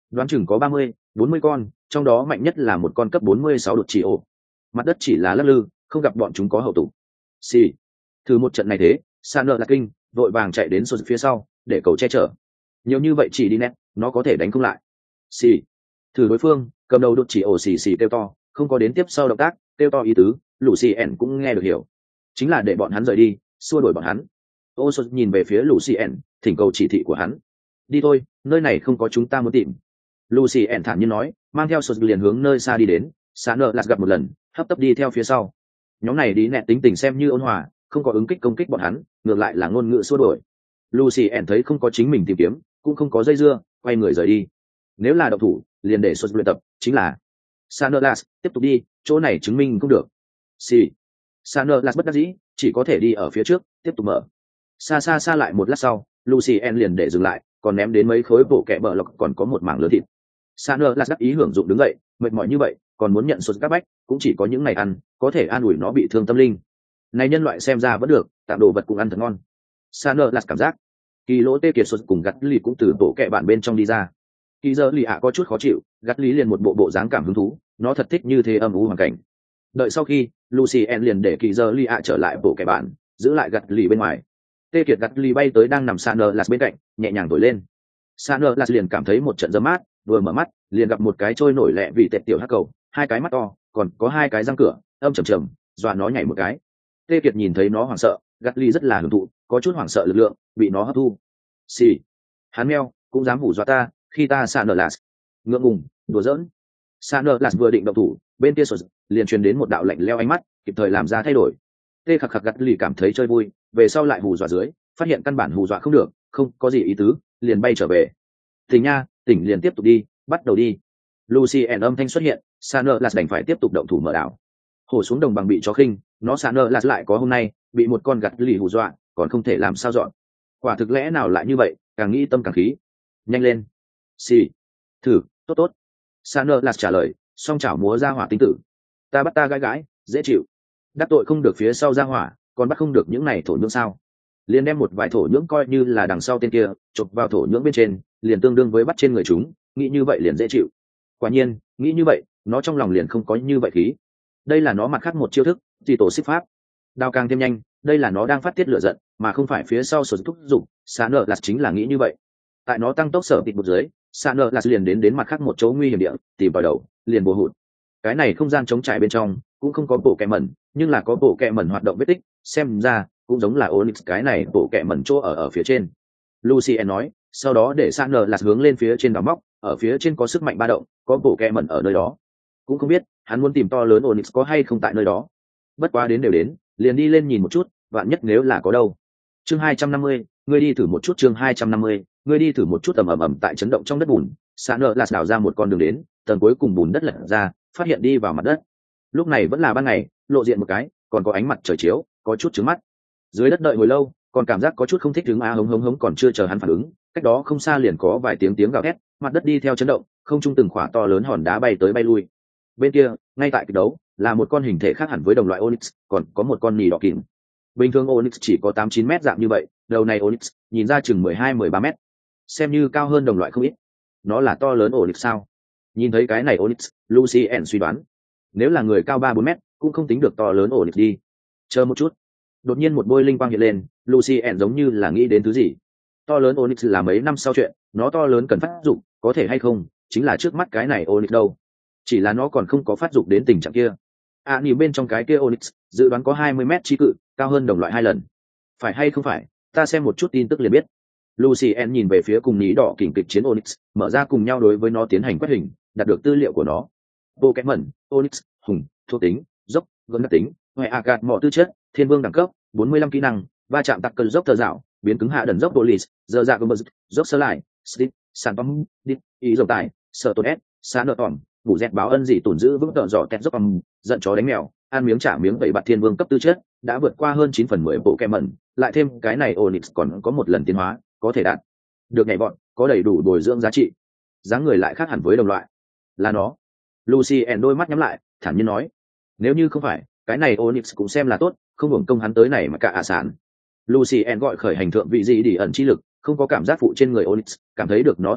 đoán chừng có ba mươi bốn mươi con, trong đó mạnh nhất là một con cấp bốn mươi sáu đột chỉ ổ. Mặt đất chỉ là lắc lư, không gặp bọn chúng có hậu tụ. Xì. Thử một trận này thế, Sa nợ là kinh, vội vàng chạy đến sột phía sau để cầu che chở. Nhiều như vậy chỉ đi nét, nó có thể đánh không lại. Xì. Thử đối phương, cầm đầu đột chỉ ổ xì xì kêu to, không có đến tiếp sau động tác, kêu to ý tứ, lũ xì ẻn cũng nghe được hiểu. Chính là để bọn hắn rời đi, xua đuổi bọn hắn. Ô sột nhìn về phía lũ xì ẻn, thỉnh cầu chỉ thị của hắn. Đi thôi, nơi này không có chúng ta muốn tìm. Lucy ẻn thản nhiên nói, mang theo sột liền hướng nơi xa đi đến. Sa nợ lạt gặp một lần, hấp tấp đi theo phía sau. Nhóm này đi nẹt tính tình xem như ôn hòa, không có ứng kích công kích bọn hắn, ngược lại là ngôn ngữ xua đuổi. Lucy ẻn thấy không có chính mình tìm kiếm, cũng không có dây dưa, quay người rời đi. Nếu là độc thủ, liền để sột luyện tập, chính là Sa nợ lạt tiếp tục đi, chỗ này chứng minh không được. Xì. Sa nợ lạt bất đắc dĩ, chỉ có thể đi ở phía trước, tiếp tục mở. Xa xa xa lại một lát sau, Lucy ẻn liền để dừng lại, còn ném đến mấy khối bộ kẹ bờ lọc còn có một mảng lớn thịt. Sa nợ lạt đắc ý hưởng dụng đứng dậy, mệt mỏi như vậy, còn muốn nhận sột các bách, cũng chỉ có những ngày ăn, có thể an ủi nó bị thương tâm linh. Này nhân loại xem ra vẫn được, tạm đồ vật cũng ăn thật ngon. Sa nợ lạt cảm giác. Kỳ lỗ tê kiệt sột cùng gắt lì cũng từ bộ kẹ bản bên trong đi ra. Kỳ giờ lì ạ có chút khó chịu, gắt lý liền một bộ bộ dáng cảm hứng thú, nó thật thích như thế âm u hoàn cảnh. Đợi sau khi, Lucy en liền để kỳ giờ lì ạ trở lại bộ kẹ bản, giữ lại gắt lì bên ngoài. Tê kiệt gắt lì bay tới đang nằm Sa nợ lạt bên cạnh, nhẹ nhàng thổi lên. Sa nợ lạt liền cảm thấy một trận giấm mát, vừa mở mắt liền gặp một cái trôi nổi lẹ vì tẹt tiểu hắc cầu, hai cái mắt to, còn có hai cái răng cửa, âm trầm trầm, dọa nó nhảy một cái. Tê kiệt nhìn thấy nó hoảng sợ, gắt ly rất là hưởng thụ, có chút hoảng sợ lực lượng bị nó hấp thu. Xì. Hắn meo, cũng dám hù dọa ta, khi ta Sa nợ lạt. Ngượng ngùng, đùa giỡn. Sa nợ lạt vừa định động thủ, bên kia sột liền truyền đến một đạo lạnh leo ánh mắt, kịp thời làm ra thay đổi. Tê khạc khạc gắt ly cảm thấy chơi vui, về sau lại hù dọa dưới, phát hiện căn bản hù dọa không được, không có gì ý tứ, liền bay trở về. Tỉnh nha, tỉnh liền tiếp tục đi, bắt đầu đi. Lucy ẻn âm thanh xuất hiện, Sa nợ lạt đành phải tiếp tục động thủ mở đảo. Hổ xuống đồng bằng bị chó khinh, nó Sa nợ lạt lại có hôm nay, bị một con gặt lì hù dọa, còn không thể làm sao dọn. Quả thực lẽ nào lại như vậy, càng nghĩ tâm càng khí. Nhanh lên. Xì. Thử, tốt tốt. Sa nợ lạt trả lời, song chảo múa ra hỏa tinh tử. Ta bắt ta gãi gãi, dễ chịu. Đắc tội không được phía sau ra hỏa, còn bắt không được những này thổ nhưỡng sao? Liền đem một vài thổ nhưỡng coi như là đằng sau tên kia, chụp vào thổ nhưỡng bên trên, liền tương đương với bắt trên người chúng, nghĩ như vậy liền dễ chịu. Quả nhiên, nghĩ như vậy, nó trong lòng liền không có như vậy khí. Đây là nó mặt khác một chiêu thức, chỉ tổ xích pháp. Đao càng thêm nhanh, đây là nó đang phát tiết lửa giận, mà không phải phía sau sột thúc dụng. Sa nợ lạt chính là nghĩ như vậy. Tại nó tăng tốc sở tịt một dưới, Sa nợ lạt liền đến đến mặt khác một chỗ nguy hiểm địa, tìm vào đầu, liền bùa hụt. Cái này không gian trống trải bên trong, cũng không có bộ kẹ mẩn, nhưng là có bộ kẹ mẩn hoạt động vết tích, xem ra cũng giống là Onyx cái này bộ kẹ mẩn chỗ ở ở phía trên. Lucy nói, sau đó để Sa nợ lạt hướng lên phía trên đào móc, ở phía trên có sức mạnh ba động, có bộ kẹ mẩn ở nơi đó. Cũng không biết hắn muốn tìm to lớn Onyx có hay không tại nơi đó. Bất quá đến đều đến, liền đi lên nhìn một chút, vạn nhất nếu là có đâu. Chương hai trăm năm mươi, ngươi đi thử một chút. Chương hai trăm năm mươi, ngươi đi thử một chút. Ầm ầm ầm tại chấn động trong đất bùn, Sa nợ lạt đào ra một con đường đến, tầng cuối cùng bùn đất lật ra, phát hiện đi vào mặt đất. Lúc này vẫn là ban ngày, lộ diện một cái, còn có ánh mặt trời chiếu, có chút trứng mắt. Dưới đất đợi hồi lâu, còn cảm giác có chút không thích đứng a hống hống hống còn chưa chờ hắn phản ứng, cách đó không xa liền có vài tiếng tiếng gào thét, mặt đất đi theo chấn động, không trung từng khỏa to lớn hòn đá bay tới bay lui. Bên kia, ngay tại kịch đấu, là một con hình thể khác hẳn với đồng loại Onyx, còn có một con nỉ đỏ kìm. Bình thường Onyx chỉ có tám chín mét dạng như vậy, đầu này Onyx nhìn ra chừng mười hai mười ba mét, xem như cao hơn đồng loại không ít. Nó là to lớn Onyx sao? Nhìn thấy cái này Onyx, Lucy ẻn suy đoán, nếu là người cao ba bốn mét, cũng không tính được to lớn Onyx đi. Chờ một chút. Đột nhiên một bôi linh quang hiện lên, Lucy ẻn giống như là nghĩ đến thứ gì. To lớn Onyx là mấy năm sau chuyện, nó to lớn cần phát dụng, có thể hay không, chính là trước mắt cái này Onyx đâu. Chỉ là nó còn không có phát dụng đến tình trạng kia. À nhìn bên trong cái kia Onyx, dự đoán có hai mươi mét chi cự, cao hơn đồng loại hai lần. Phải hay không phải, ta xem một chút tin tức liền biết. Lucy Ann nhìn về phía cùng ní đỏ kình kịch chiến Onyx, mở ra cùng nhau đối với nó tiến hành quét hình, đạt được tư liệu của nó. Pokémon, Onyx, hùng, thuộc tính, dốc, gần đặc tính, ngoại agat mỏ tư chất, thiên vương đẳng cấp, bốn mươi lăm kỹ năng, va chạm tặc cơn dốc tờ dạo, biến cứng hạ đần dốc Dolis, giờ dạ gomez, dốc sơ lại, slip, sản bóng, đít, ý dòng tài, sợ tổn s, xa nợ tỏm, bù dẹt báo ân dị tổn giữ vững tợ dọ tẹt dốc âm, giận chó đánh mèo, ăn miếng trả miếng vậy bạt thiên vương cấp tư chất, đã vượt qua hơn chín phần mười bộ kem mẩn, lại thêm cái này Onyx còn có một lần tiến hóa, có thể đạt được nhảy bọn, có đầy đủ bồi dưỡng giá trị. Dáng người lại khác hẳn với đồng loại. Là nó. Lucy ẻn đôi mắt nhắm lại, thản nhiên nói, nếu như không phải, cái này Onyx cũng xem là tốt, không hưởng công hắn tới này mà cả ả sản. Lucy ẻn gọi khởi hành thượng vị gì đi ẩn chi lực, không có cảm giác phụ trên người Onyx, cảm thấy được nó thể phách,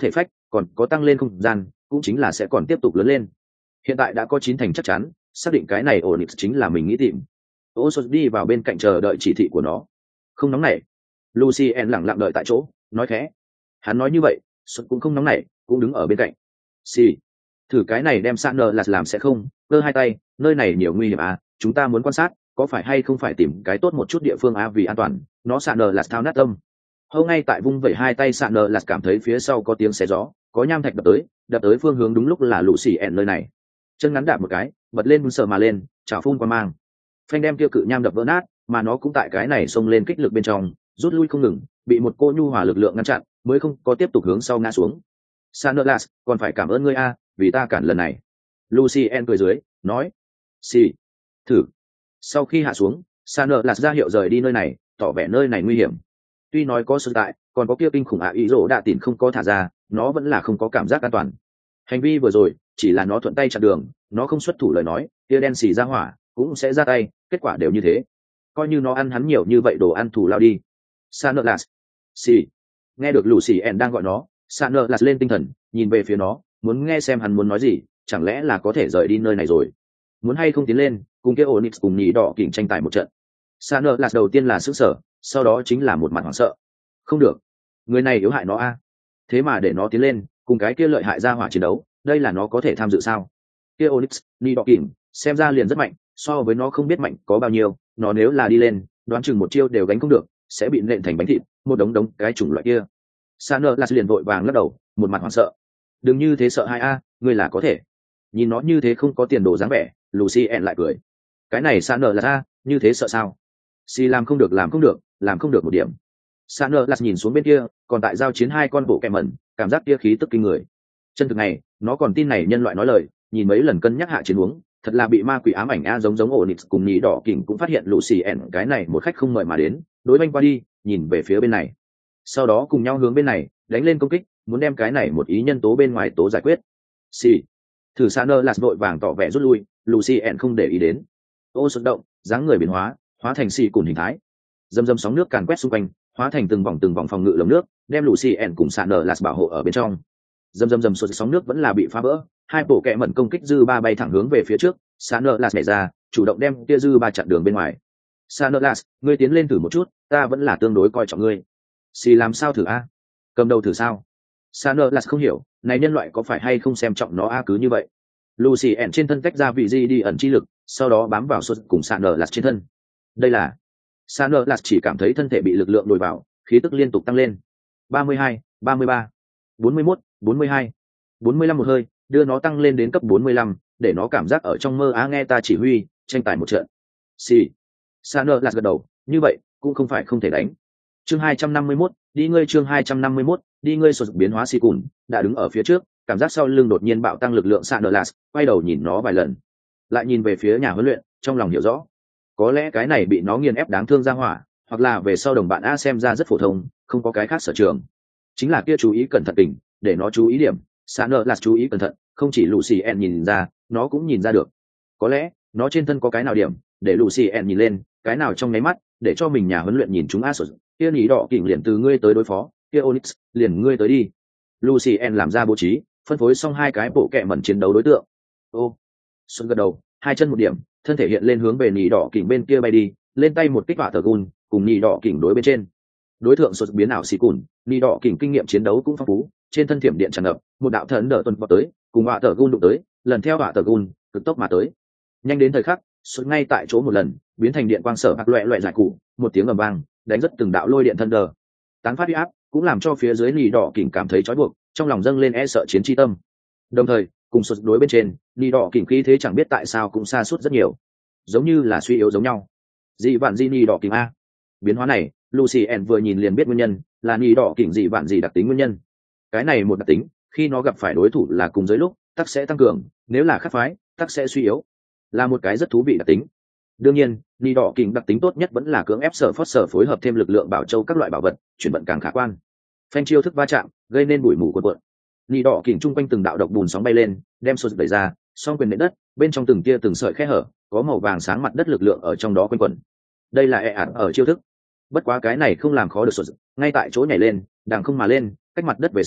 còn có tăng lên không gian, cũng chính là sẽ còn tiếp tục lớn lên. Hiện tại đã có chín thành chắc chắn, xác định cái này Onyx chính là mình nghĩ tìm. Osos đi vào bên cạnh chờ đợi chỉ thị của nó. Không nóng nảy. Lucien lặng lặng đợi tại chỗ, nói khẽ. Hắn nói như vậy, Sốt cũng không nóng nảy, cũng đứng ở bên cạnh. Xì, thử cái này đem Sạn nợ là làm sẽ không? Cơ hai tay, nơi này nhiều nguy hiểm à, chúng ta muốn quan sát, có phải hay không phải tìm cái tốt một chút địa phương à vì an toàn. Nó Sạn nợ là thao nát tâm. Hâu ngay tại vung vẩy hai tay Sạn nợ là cảm thấy phía sau có tiếng xé gió, có nham thạch đập tới, đập tới phương hướng đúng lúc là Lucien nơi này. Chân ngắn đạp một cái, bật lên bùn sờ mà lên, chảo phun qua mang. Phanh đem kia cự nham đập vỡ nát, mà nó cũng tại cái này xông lên kích lực bên trong, rút lui không ngừng, bị một cô nhu hòa lực lượng ngăn chặn, mới không có tiếp tục hướng sau ngã xuống. Sanerlas, còn phải cảm ơn ngươi a, vì ta cản lần này. Lucien cười dưới, nói. Xì. Thử. Sau khi hạ xuống, Sanerlas ra hiệu rời đi nơi này, tỏ vẻ nơi này nguy hiểm. Tuy nói có sự tại, còn có kia kinh khủng ạ ý rỗ đạ tỉn không có thả ra, nó vẫn là không có cảm giác an toàn. Hành vi vừa rồi, chỉ là nó thuận tay chặn đường, nó không xuất thủ lời nói, kia đen xì ra hỏa, cũng sẽ ra tay, kết quả đều như thế. Coi như nó ăn hắn nhiều như vậy đồ ăn thù lao đi. Sanerlas. Xì. Nghe được Lucien đang gọi nó, Sanerlas lên tinh thần, nhìn về phía nó, muốn nghe xem hắn muốn nói gì, chẳng lẽ là có thể rời đi nơi này rồi. Muốn hay không tiến lên, cùng kia Onyx cùng nhị đỏ kỉnh tranh tài một trận. Sanerlas đầu tiên là sửng sở, sau đó chính là một mặt hoảng sợ. Không được, người này yếu hại nó a. Thế mà để nó tiến lên, cùng cái kia lợi hại ra hỏa chiến đấu, đây là nó có thể tham dự sao? Kia Onyx, nhị đỏ kỉnh, xem ra liền rất mạnh, so với nó không biết mạnh có bao nhiêu, nó nếu là đi lên, đoán chừng một chiêu đều gánh không được, sẽ bị nện thành bánh thịt, một đống đống cái chủng loại kia. Sanerlas liền vội vàng lắc đầu, một mặt hoảng sợ. Đừng như thế sợ hai a, ngươi là có thể. Nhìn nó như thế không có tiền đồ dáng vẻ, Lucien lại cười. Cái này Sanerlas a, như thế sợ sao? Si làm không được làm không được, làm không được một điểm. Sanerlas nhìn xuống bên kia, còn tại giao chiến hai con bộ kẹm mẩn, cảm giác kia khí tức kinh người. Chân thực này, nó còn tin này nhân loại nói lời, nhìn mấy lần cân nhắc hạ chiến uống, thật là bị ma quỷ ám ảnh a giống giống Onyx cùng nhị đỏ kỉnh cũng phát hiện Lucien cái này một khách không mời mà đến, đối banh qua đi, nhìn về phía bên này. Sau đó cùng nhau hướng bên này, đánh lên công kích, muốn đem cái này một ý nhân tố bên ngoài tố giải quyết. Xì. Thử Sanerlas vội vàng tỏ vẻ rút lui, Lucien không để ý đến. Ô xuất động, dáng người biến hóa, hóa thành xì cùn hình thái. Dầm dầm sóng nước càn quét xung quanh, hóa thành từng vòng từng vòng phòng ngự lồng nước, đem Lucien cùng Sanerlas bảo hộ ở bên trong. Dầm dầm dầm sụt sóng nước vẫn là bị phá vỡ, hai bộ kẹ mẩn công kích dư ba bay thẳng hướng về phía trước, Sanerlas nhảy ra, chủ động đem kia dư ba chặn đường bên ngoài. Sanerlas, ngươi tiến lên thử một chút, ta vẫn là tương đối coi trọng ngươi. Xì làm sao thử a? Cầm đầu thử sao? Sanerlas không hiểu, này nhân loại có phải hay không xem trọng nó a cứ như vậy. Lucien trên thân cách ra vị di đi ẩn chi lực, sau đó bám vào sụt cùng Sanerlas trên thân. Đây là Sanerlas chỉ cảm thấy thân thể bị lực lượng đồi vào, khí tức liên tục tăng lên. ba mươi hai, ba mươi ba, bốn mươi mốt, bốn mươi hai, bốn mươi lăm một hơi, đưa nó tăng lên đến cấp bốn mươi lăm, để nó cảm giác ở trong mơ á nghe ta chỉ huy, tranh tài một trận. Xì. Sanerlas gật đầu, như vậy, cũng không phải không thể đánh. Chương hai trăm năm mươi mốt, đi ngươi chương hai trăm năm mươi mốt, đi ngươi sụt biến hóa xì cùn, đã đứng ở phía trước, cảm giác sau lưng đột nhiên bạo tăng lực lượng Sanerlas, quay đầu nhìn nó vài lần. Lại nhìn về phía nhà huấn luyện, trong lòng hiểu rõ. Có lẽ cái này bị nó nghiền ép đáng thương ra hỏa, hoặc là về sau đồng bạn A xem ra rất phổ thông, không có cái khác sở trường. Chính là kia chú ý cẩn thận tình, để nó chú ý điểm, Sanerlas chú ý cẩn thận, không chỉ Lucien nhìn ra, nó cũng nhìn ra được. Có lẽ, nó trên thân có cái nào điểm, để Lucien nhìn lên, cái nào trong nháy mắt, để cho mình nhà huấn luyện nhìn chúng Asos, kia ý đỏ kỉnh liền từ ngươi tới đối phó, kia Onyx, liền ngươi tới đi. Lucien làm ra bố trí, phân phối xong hai cái bộ kệ mẩn chiến đấu đối tượng. Ô, Xuân gật đầu, hai chân một điểm, thân thể hiện lên hướng về nhị đỏ kỉnh bên kia bay đi, lên tay một kích hỏa tờ gun, cùng nhị đỏ kỉnh đối bên trên. Đối tượng sụt biến ảo xì cùn, nhị đỏ kỉnh kinh nghiệm chiến đấu cũng phong phú, trên thân thiểm điện tràn ngập, một đạo thần đỡ tuần vào tới, cùng hỏa tờ gun đụng tới, lần theo hỏa tờ gun, cực tốc mà tới. Nhanh đến thời khắc, sụt ngay tại chỗ một lần, biến thành điện quang sở hạc loẹ loẹ giải cụ, một tiếng ầm vang, đánh rất từng đạo lôi điện thân đờ. Tán phát uy áp, cũng làm cho phía dưới nhị đỏ kỉnh cảm thấy chói buộc, trong lòng dâng lên e sợ chiến chi tâm. Đồng thời, cùng sụt đối bên trên, nhị đỏ kỉnh khí thế chẳng biết tại sao cũng xa suốt rất nhiều, giống như là suy yếu giống nhau. Dị vạn di nhị đỏ kỉnh a. Biến hóa này, Lucien vừa nhìn liền biết nguyên nhân, là nhị đỏ kỉnh dị vạn dị đặc tính nguyên nhân. Cái này một đặc tính, khi nó gặp phải đối thủ là cùng giới lúc, tắc sẽ tăng cường, nếu là khác phái, tắc sẽ suy yếu. Là một cái rất thú vị đặc tính. Đương nhiên, nhị đỏ kỉnh đặc tính tốt nhất vẫn là cưỡng ép sở phót sở phối hợp thêm lực lượng bảo châu các loại bảo vật, chuyển vận càng khả quan. Phanh chiêu thức va chạm, gây nên bụi mù cuộn cuộn. Nhị đỏ kỉnh trung quanh từng đạo độc bùn sóng bay lên, đem sụt đẩy ra, song quyền nện đất, bên trong từng tia từng sợi khe hở, có màu vàng sáng mặt đất lực lượng ở trong đó quanh quẩn. Đây là e ạt ở chiêu thức. Bất quá cái này không làm khó được sụt, ngay tại chỗ nhảy lên, đàng không mà lên, cách mặt đất về sau,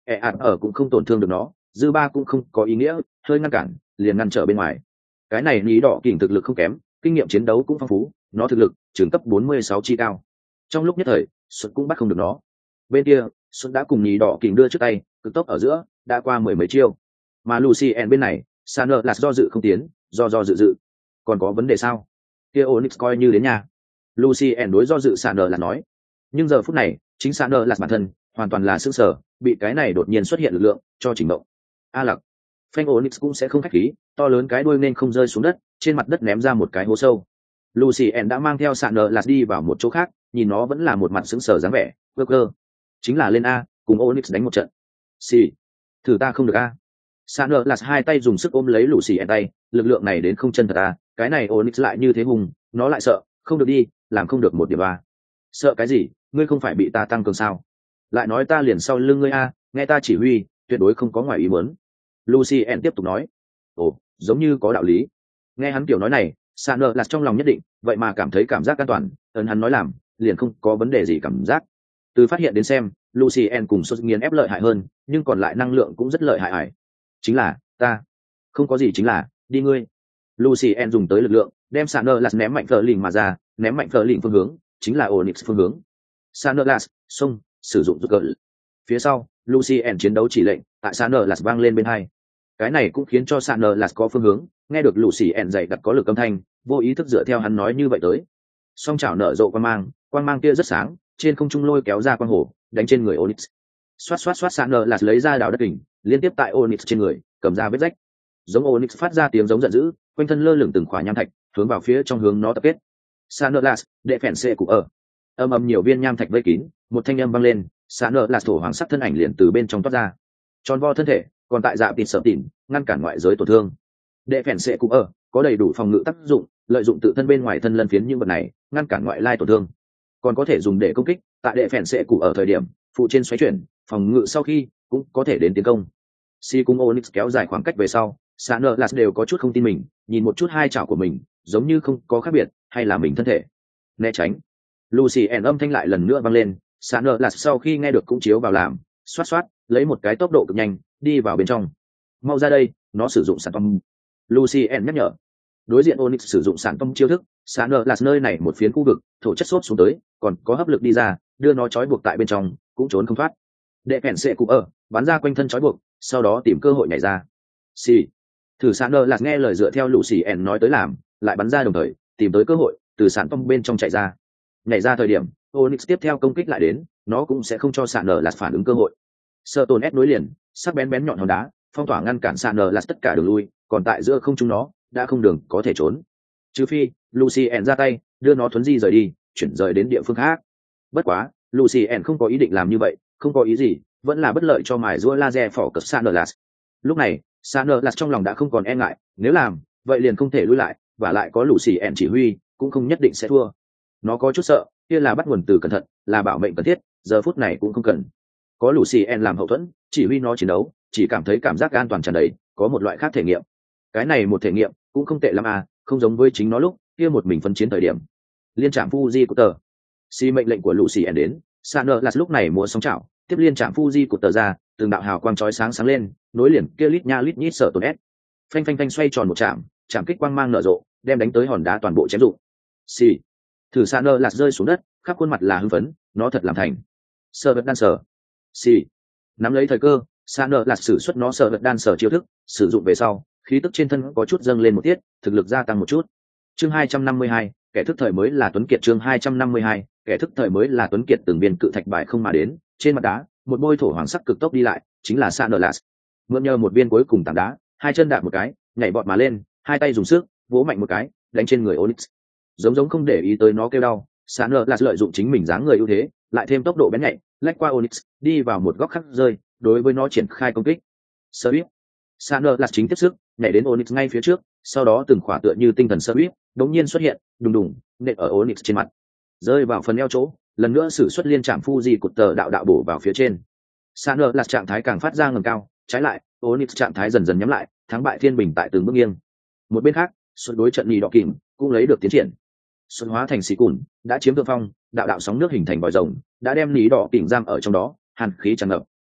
ẹ ạt ở cũng không tổn thương được nó, dư ba cũng không có ý nghĩa, hơi ngăn cản liền ngăn trở bên ngoài. Cái này Lý Đỏ Kình thực lực không kém, kinh nghiệm chiến đấu cũng phong phú, nó thực lực trường cấp bốn mươi sáu chi cao. Trong lúc nhất thời Xuất cũng bắt không được nó. Bên kia Xuất đã cùng Lý Đỏ Kình đưa trước tay, cực tốc ở giữa đã qua mười mấy chiêu, mà Lucien bên này Saner là do dự không tiến, do do dự dự còn có vấn đề sao? Kia Onyx coi như đến nhà. Lucien đối do dự Saner là nói, nhưng giờ phút này chính Saner là bản thân hoàn toàn là sững sờ, bị cái này đột nhiên xuất hiện lực lượng cho chỉnh động. A Lặc, phanh Onyx cũng sẽ không khách khí, to lớn cái đuôi nên không rơi xuống đất, trên mặt đất ném ra một cái hố sâu. Lucien đã mang theo Saner là đi vào một chỗ khác, nhìn nó vẫn là một mặt sững sờ dáng vẻ, cơ cơ, chính là lên a, cùng Onyx đánh một trận. Xì, thử ta không được a. Saner là hai tay dùng sức ôm lấy Lucien tay, lực lượng này đến không chân thật a, cái này Onyx lại như thế hùng, nó lại sợ, không được đi, làm không được một điểm ba. Sợ cái gì, ngươi không phải bị ta tăng cường sao? Lại nói ta liền sau lưng ngươi a, nghe ta chỉ huy, tuyệt đối không có ngoài ý muốn. Lucien tiếp tục nói. Ồ, giống như có đạo lý. Nghe hắn kiểu nói này, Saner là trong lòng nhất định, vậy mà cảm thấy cảm giác an toàn, ấn hắn nói làm, liền không có vấn đề gì cảm giác. Từ phát hiện đến xem, Lucien cùng Xuất nghiền ép lợi hại hơn, nhưng còn lại năng lượng cũng rất lợi hại ải. Chính là, ta. Không có gì chính là, đi ngươi. Lucien dùng tới lực lượng, đem Saner là ném mạnh phở lình mà ra, ném mạnh phở lình phương hướng, chính là Onyx phương hướng. Saner là, xông, sử dụng giúp gỡ. Phía sau, Lucien chiến đấu chỉ lệnh, tại Saner là vang lên bên hai. Cái này cũng khiến cho Saner là có phương hướng, nghe được Lucien dạy đặt có lực âm thanh, vô ý thức dựa theo hắn nói như vậy tới. Song chảo nở rộ quang mang, quang mang kia rất sáng, trên không trung lôi kéo ra quang hồ, đánh trên người Onyx. Xoát xoát xoát Saner là lấy ra đào đất đỉnh, liên tiếp tại Onyx trên người, cầm ra vết rách. Giống Onyx phát ra tiếng giống giận dữ, quanh thân lơ lửng từng khỏa nham thạch, hướng vào phía trong hướng nó tập kết. Saner là, đệ phèn xệ cụ ở. Âm ầm nhiều viên nham thạch vây kín, một thanh âm vang lên, Saner là thổ hoàng sắc thân ảnh liền từ bên trong toát ra. Tròn vo thân thể, còn tại dạ tịt sợ tịn, ngăn cản ngoại giới tổn thương. Đệ phèn xệ cụ ở, có đầy đủ phòng ngự tác dụng, lợi dụng tự thân bên ngoài thân lân phiến những vật này, ngăn cản ngoại lai tổn thương. Còn có thể dùng để công kích, tại đệ phèn xệ cụ ở thời điểm, phụ trên xoáy chuyển, phòng ngự sau khi cũng có thể đến tiến công. Si cùng Onyx kéo dài khoảng cách về sau, Saner là đều có chút không tin mình, nhìn một chút hai chảo của mình, giống như không có khác biệt, hay là mình thân thể. Né tránh. Lucien âm thanh lại lần nữa vang lên, Saner là sau khi nghe được cũng chiếu vào làm, xoát xoát, lấy một cái tốc độ cực nhanh, đi vào bên trong. Mau ra đây, nó sử dụng sản tâm. Lucien nhắc nhở. Đối diện Onyx sử dụng sản tâm chiêu thức, Saner là nơi này một phiến khu vực, thổ chất xốp xuống tới, còn có hấp lực đi ra, đưa nó trói buộc tại bên trong, cũng trốn không thoát. Đệ phèn xệ cụ ở, bắn ra quanh thân trói buộc, sau đó tìm cơ hội nhảy ra. Xì. Thử Saner là nghe lời dựa theo Lucien nói tới làm, lại bắn ra đồng thời, tìm tới cơ hội, từ sản tâm bên trong chạy ra. Nhảy ra thời điểm, Onyx tiếp theo công kích lại đến, nó cũng sẽ không cho Saner là phản ứng cơ hội. Sơ tồn ép nối liền, sắc bén bén nhọn hòn đá, phong tỏa ngăn cản Saner là tất cả đường lui, còn tại giữa không trung nó, đã không đường có thể trốn. Trừ phi, Lucien ra tay, đưa nó thuấn di rời đi, chuyển rời đến địa phương khác. Bất quá, Lucien không có ý định làm như vậy, không có ý gì, vẫn là bất lợi cho mài giũa laser phỏ cật Saner là. Lúc này, Saner là trong lòng đã không còn e ngại, nếu làm, vậy liền không thể lui lại, và lại có Lucien chỉ huy, cũng không nhất định sẽ thua. Nó có chút sợ, kia là bắt nguồn từ cẩn thận, là bảo mệnh cần thiết, giờ phút này cũng không cần. Có Lucien làm hậu thuẫn, chỉ huy nó chiến đấu, chỉ cảm thấy cảm giác an toàn tràn đầy, có một loại khác thể nghiệm. Cái này một thể nghiệm, cũng không tệ lắm à, không giống với chính nó lúc kia một mình phân chiến thời điểm. Liên trạm Fuji của tờ. Si mệnh lệnh của Lucien đến, Saner là lúc này múa sóng chảo, tiếp liên trạm Fuji của tờ ra, từng đạo hào quang chói sáng sáng lên, nối liền kia lít nha lít nhít sở tổn ép. Phanh phanh phanh xoay tròn một chạm, chạm kích quang mang nở rộ, đem đánh tới hòn đá toàn bộ chém rụng. Si. Thử Saner là rơi xuống đất, khắp khuôn mặt là hưng phấn, nó thật làm thành. Sơ vật đan sở. Si. Nắm lấy thời cơ, Saner là sử xuất nó sơ vật đan sở chiêu thức, sử dụng về sau, khí tức trên thân có chút dâng lên một tiết, thực lực gia tăng một chút. Chương hai trăm năm mươi hai, kẻ thức thời mới là Tuấn Kiệt. Chương hai trăm năm mươi hai, kẻ thức thời mới là Tuấn Kiệt. Từng viên cự thạch bài không mà đến, trên mặt đá, một bôi thổ hoàng sắc cực tốc đi lại, chính là Saner là. Mượn nhờ một viên cuối cùng tảng đá, hai chân đạp một cái, nhảy bọt mà lên, hai tay dùng sức, vỗ mạnh một cái, đánh trên người Onyx. Giống giống không để ý tới nó kêu đau, Saner là lợi dụng chính mình dáng người ưu thế, lại thêm tốc độ bén nhạy, lách qua Onyx, đi vào một góc khác rơi, đối với nó triển khai công kích. Sơ biết, Saner là chính tiếp sức, nhảy đến Onyx ngay phía trước, sau đó từng khỏa tựa như tinh thần sơ biết, đống nhiên xuất hiện, đùng đùng, nện ở Onyx trên mặt, rơi vào phần eo chỗ, lần nữa sử xuất liên trảm Fuji cột tờ đạo đạo bổ vào phía trên. Saner là trạng thái càng phát ra ngầm cao, trái lại, Onyx trạng thái dần dần nhắm lại, thắng bại thiên bình tại từng bước nghiêng. Một bên khác, xuất đối trận nhì đỏ kìm cũng lấy được tiến triển. Xuân hóa thành xì cùn đã chiếm thượng phong, đạo đạo sóng nước hình thành vòi rồng đã đem lý đỏ kìm giam ở trong đó, hàn khí tràn ngập,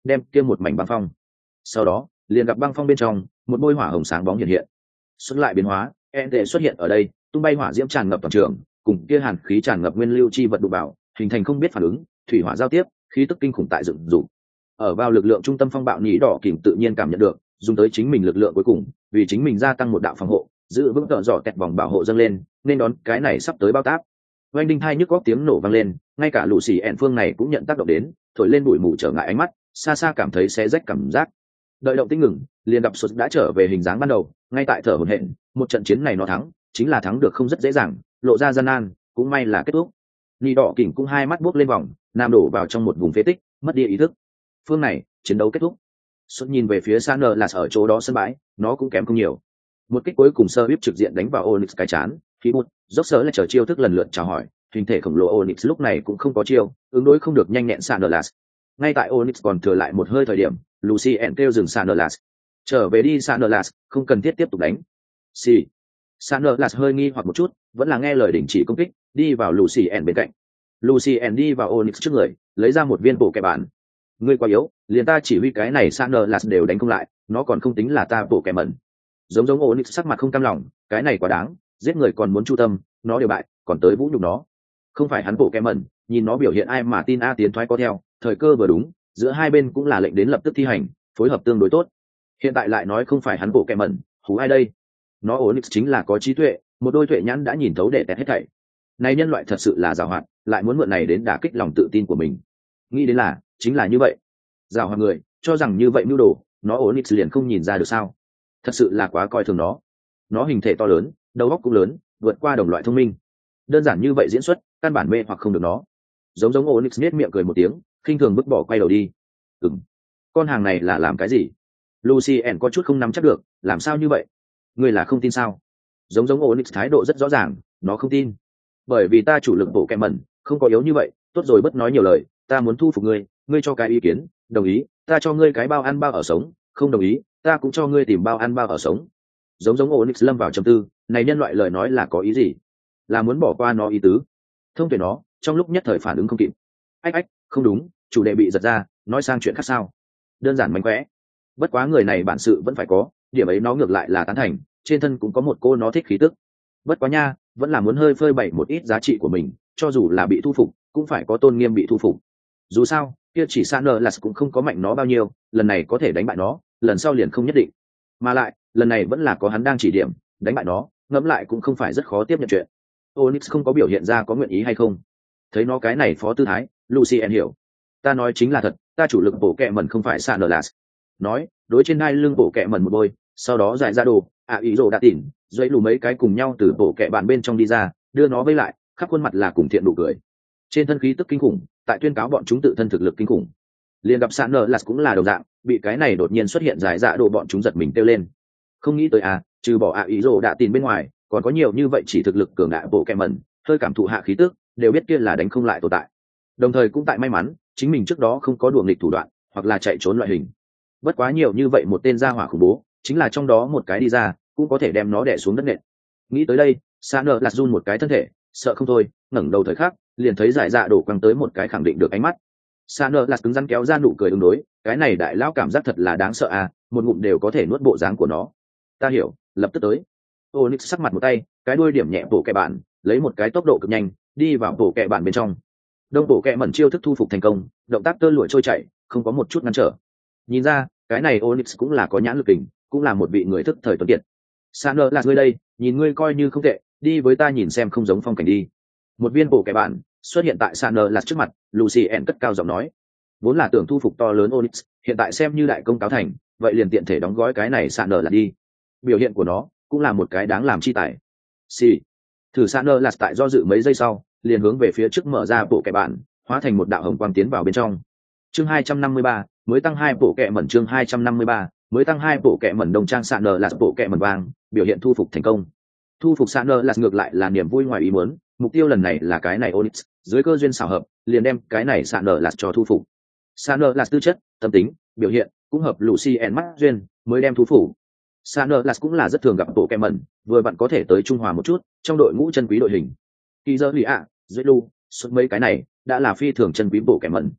đem kia một mảnh băng phong. Sau đó liền gặp băng phong bên trong một bôi hỏa hồng sáng bóng hiện hiện, xuất lại biến hóa, en tệ xuất hiện ở đây, tung bay hỏa diễm tràn ngập toàn trường, cùng kia hàn khí tràn ngập nguyên lưu chi vật đụng vào, hình thành không biết phản ứng, thủy hỏa giao tiếp, khí tức kinh khủng tại dựng dục. Ở vào lực lượng trung tâm phong bạo nhĩ đỏ kìm tự nhiên cảm nhận được, dùng tới chính mình lực lượng cuối cùng, vì chính mình gia tăng một đạo phòng hộ, giữ vững tợ dọ kẹt vòng bảo hộ dâng lên, nên đón cái này sắp tới bao táp. Oanh đinh thai nhức góc tiếng nổ vang lên, ngay cả lũ xì ẹn phương này cũng nhận tác động đến, thổi lên bụi mù trở ngại ánh mắt, xa xa cảm thấy xé rách cảm giác. Đợi động tĩnh ngừng, liền gặp sụt đã trở về hình dáng ban đầu, ngay tại thở hổn hển, một trận chiến này nó thắng, chính là thắng được không rất dễ dàng, lộ ra gian nan, cũng may là kết thúc. Nị đỏ kỉnh cũng hai mắt buốc lên vòng, nam đổ vào trong một vùng phế tích, mất đi ý thức. Phương này, chiến đấu kết thúc. Sụt nhìn về phía Sa Nơ là ở chỗ đó sân bãi, nó cũng kém không nhiều. Một kích cuối cùng sơ bíp trực diện đánh vào Onyx cái chán, khí bút, dốc sớ là chờ chiêu thức lần lượt chào hỏi, hình thể khổng lồ Onyx lúc này cũng không có chiêu, ứng đối không được nhanh nhẹn Sa Nơ là. Ngay tại Onyx còn thừa lại một hơi thời điểm, Lucien kêu dừng Sa Nơ là. Trở về đi Sa Nơ là, không cần thiết tiếp tục đánh. Xì. Sa Nơ là hơi nghi hoặc một chút, vẫn là nghe lời đình chỉ công kích, đi vào Lucien bên cạnh. Lucien đi vào Onyx trước người, lấy ra một viên bộ kẻ bản. Ngươi quá yếu, liền ta chỉ huy cái này Sa Nơ là đều đánh không lại, nó còn không tính là ta bộ kẻ mẩn. Giống giống Onyx sắc mặt không cam lòng, cái này quá đáng, giết người còn muốn chu tâm, nó đều bại, còn tới vũ nhục nó. Không phải hắn bộ kẻ mẩn, nhìn nó biểu hiện ai mà tin a tiến thoái có theo, thời cơ vừa đúng, giữa hai bên cũng là lệnh đến lập tức thi hành, phối hợp tương đối tốt. Hiện tại lại nói không phải hắn bộ kẻ mẩn, hú ai đây? Nó Onyx chính là có trí tuệ, một đôi tuệ nhãn đã nhìn thấu để tẹt hết thảy. Này nhân loại thật sự là giàu hoạt, lại muốn mượn này đến đả kích lòng tự tin của mình. Nghĩ đến là, chính là như vậy. Giàu hoạt người, cho rằng như vậy mưu đồ, nó Onyx liền không nhìn ra được sao? Thật sự là quá coi thường nó. Nó hình thể to lớn, đầu óc cũng lớn, vượt qua đồng loại thông minh. Đơn giản như vậy diễn xuất, căn bản mê hoặc không được nó. Giống giống Onyx nhếch miệng cười một tiếng, khinh thường vứt bỏ quay đầu đi. Ừm, con hàng này là làm cái gì? Lucien có chút không nắm chắc được, làm sao như vậy? Ngươi là không tin sao? Giống giống Onyx thái độ rất rõ ràng, nó không tin. Bởi vì ta chủ lực bộ kẹm mẩn, không có yếu như vậy, tốt rồi bất nói nhiều lời, ta muốn thu phục ngươi, ngươi cho cái ý kiến, đồng ý, ta cho ngươi cái bao ăn bao ở sống, không đồng ý, ta cũng cho ngươi tìm bao ăn bao ở sống. Giống giống Onyx lâm vào trầm tư, này nhân loại lời nói là có ý gì? Là muốn bỏ qua nó ý tứ? Thông tuệ nó, trong lúc nhất thời phản ứng không kịp. Ách ách, không đúng, chủ đề bị giật ra, nói sang chuyện khác sao? Đơn giản mánh khóe. Bất quá người này bản sự vẫn phải có, điểm ấy nó ngược lại là tán thành, trên thân cũng có một cô nó thích khí tức. Bất quá nha, vẫn là muốn hơi phơi bày một ít giá trị của mình, cho dù là bị thu phục, cũng phải có tôn nghiêm bị thu phục. Dù sao, kia chỉ Sa Nơ là cũng không có mạnh nó bao nhiêu, lần này có thể đánh bại nó, lần sau liền không nhất định. Mà lại, lần này vẫn là có hắn đang chỉ điểm, đánh bại nó, ngẫm lại cũng không phải rất khó tiếp nhận chuyện. Onyx không có biểu hiện ra có nguyện ý hay không. Thấy nó cái này phó tư thái, Lucien hiểu. Ta nói chính là thật, ta chủ lực bổ kẹ mẩn không phải Sa Nơ là. Nói, đối trên hai lưng bổ kẹ mẩn một bôi, sau đó giải ra đồ, à ý rồ đã tỉnh, dây lù mấy cái cùng nhau từ bổ kẹ bàn bên trong đi ra, đưa nó vây lại, khắp khuôn mặt là cùng thiện đủ cười. Trên thân khí tức kinh khủng, tại tuyên cáo bọn chúng tự thân thực lực kinh khủng. Liền gặp Sa Nơ là cũng là đồng dạng, bị cái này đột nhiên xuất hiện giải dạ đồ bọn chúng giật mình kêu lên. Không nghĩ tới à, trừ bỏ à ý rồ đã tin bên ngoài, còn có nhiều như vậy chỉ thực lực cường đại bộ kẹ mẩn, hơi cảm thụ hạ khí tức, đều biết kia là đánh không lại tồn tại. Đồng thời cũng tại may mắn, chính mình trước đó không có đùa nghịch thủ đoạn, hoặc là chạy trốn loại hình. Bất quá nhiều như vậy một tên gia hỏa khủng bố, chính là trong đó một cái đi ra, cũng có thể đem nó đè xuống đất nện. Nghĩ tới đây, Sa Nơ là run một cái thân thể, sợ không thôi, ngẩng đầu thời khắc, liền thấy giải dạ đổ quăng tới một cái khẳng định được ánh mắt. Sa Nơ là cứng rắn kéo ra nụ cười ứng đối, cái này đại lão cảm giác thật là đáng sợ à, một ngụm đều có thể nuốt bộ dáng của nó. Ta hiểu, lập tức tới. Onyx sắc mặt một tay, cái đuôi điểm nhẹ bộ kẹ bạn, lấy một cái tốc độ cực nhanh, đi vào bộ kẹ bạn bên trong. Đông bộ kẹ mẩn chiêu thức thu phục thành công, động tác tơ lụa trôi chảy, không có một chút ngăn trở. Nhìn ra, cái này Onyx cũng là có nhãn lực kình, cũng là một vị người thức thời tuấn kiệt. Sa Nơ là ngươi đây, nhìn ngươi coi như không tệ, đi với ta nhìn xem không giống phong cảnh đi. Một viên bộ kẹ bạn xuất hiện tại Sa Nơ là trước mặt, Lucien cất cao giọng nói, vốn là tưởng thu phục to lớn Onyx, hiện tại xem như đại công cáo thành, vậy liền tiện thể đóng gói cái này Sa Nơ là đi. Biểu hiện của nó cũng là một cái đáng làm chi tài. Xì. Thử Sa Nơ là tại do dự mấy giây sau, liền hướng về phía trước mở ra bộ kẹ bạn, hóa thành một đạo hồng quang tiến vào bên trong. Chương hai trăm năm mươi ba, mới tăng hai bộ kẹ mẩn chương hai trăm năm mươi ba, mới tăng hai bộ kẹ mẩn đồng trang Sa Nơ là bộ kẹ mẩn vàng, biểu hiện thu phục thành công. Thu phục Sa Nơ là ngược lại là niềm vui ngoài ý muốn, mục tiêu lần này là cái này Onyx, dưới cơ duyên xảo hợp, liền đem cái này Sa Nơ là cho thu phục. Sa Nơ là tư chất, tâm tính, biểu hiện cũng hợp Lucien mắt duyên, mới đem thu phục. Sa Nơ là cũng là rất thường gặp bộ kẹ mẩn, vừa bạn có thể tới trung hòa một chút, trong đội ngũ chân quý đội hình. Kỳ giờ lì ạ, dưới lu, suốt mấy cái này đã là phi thường chân quý bộ kẹ mẩn.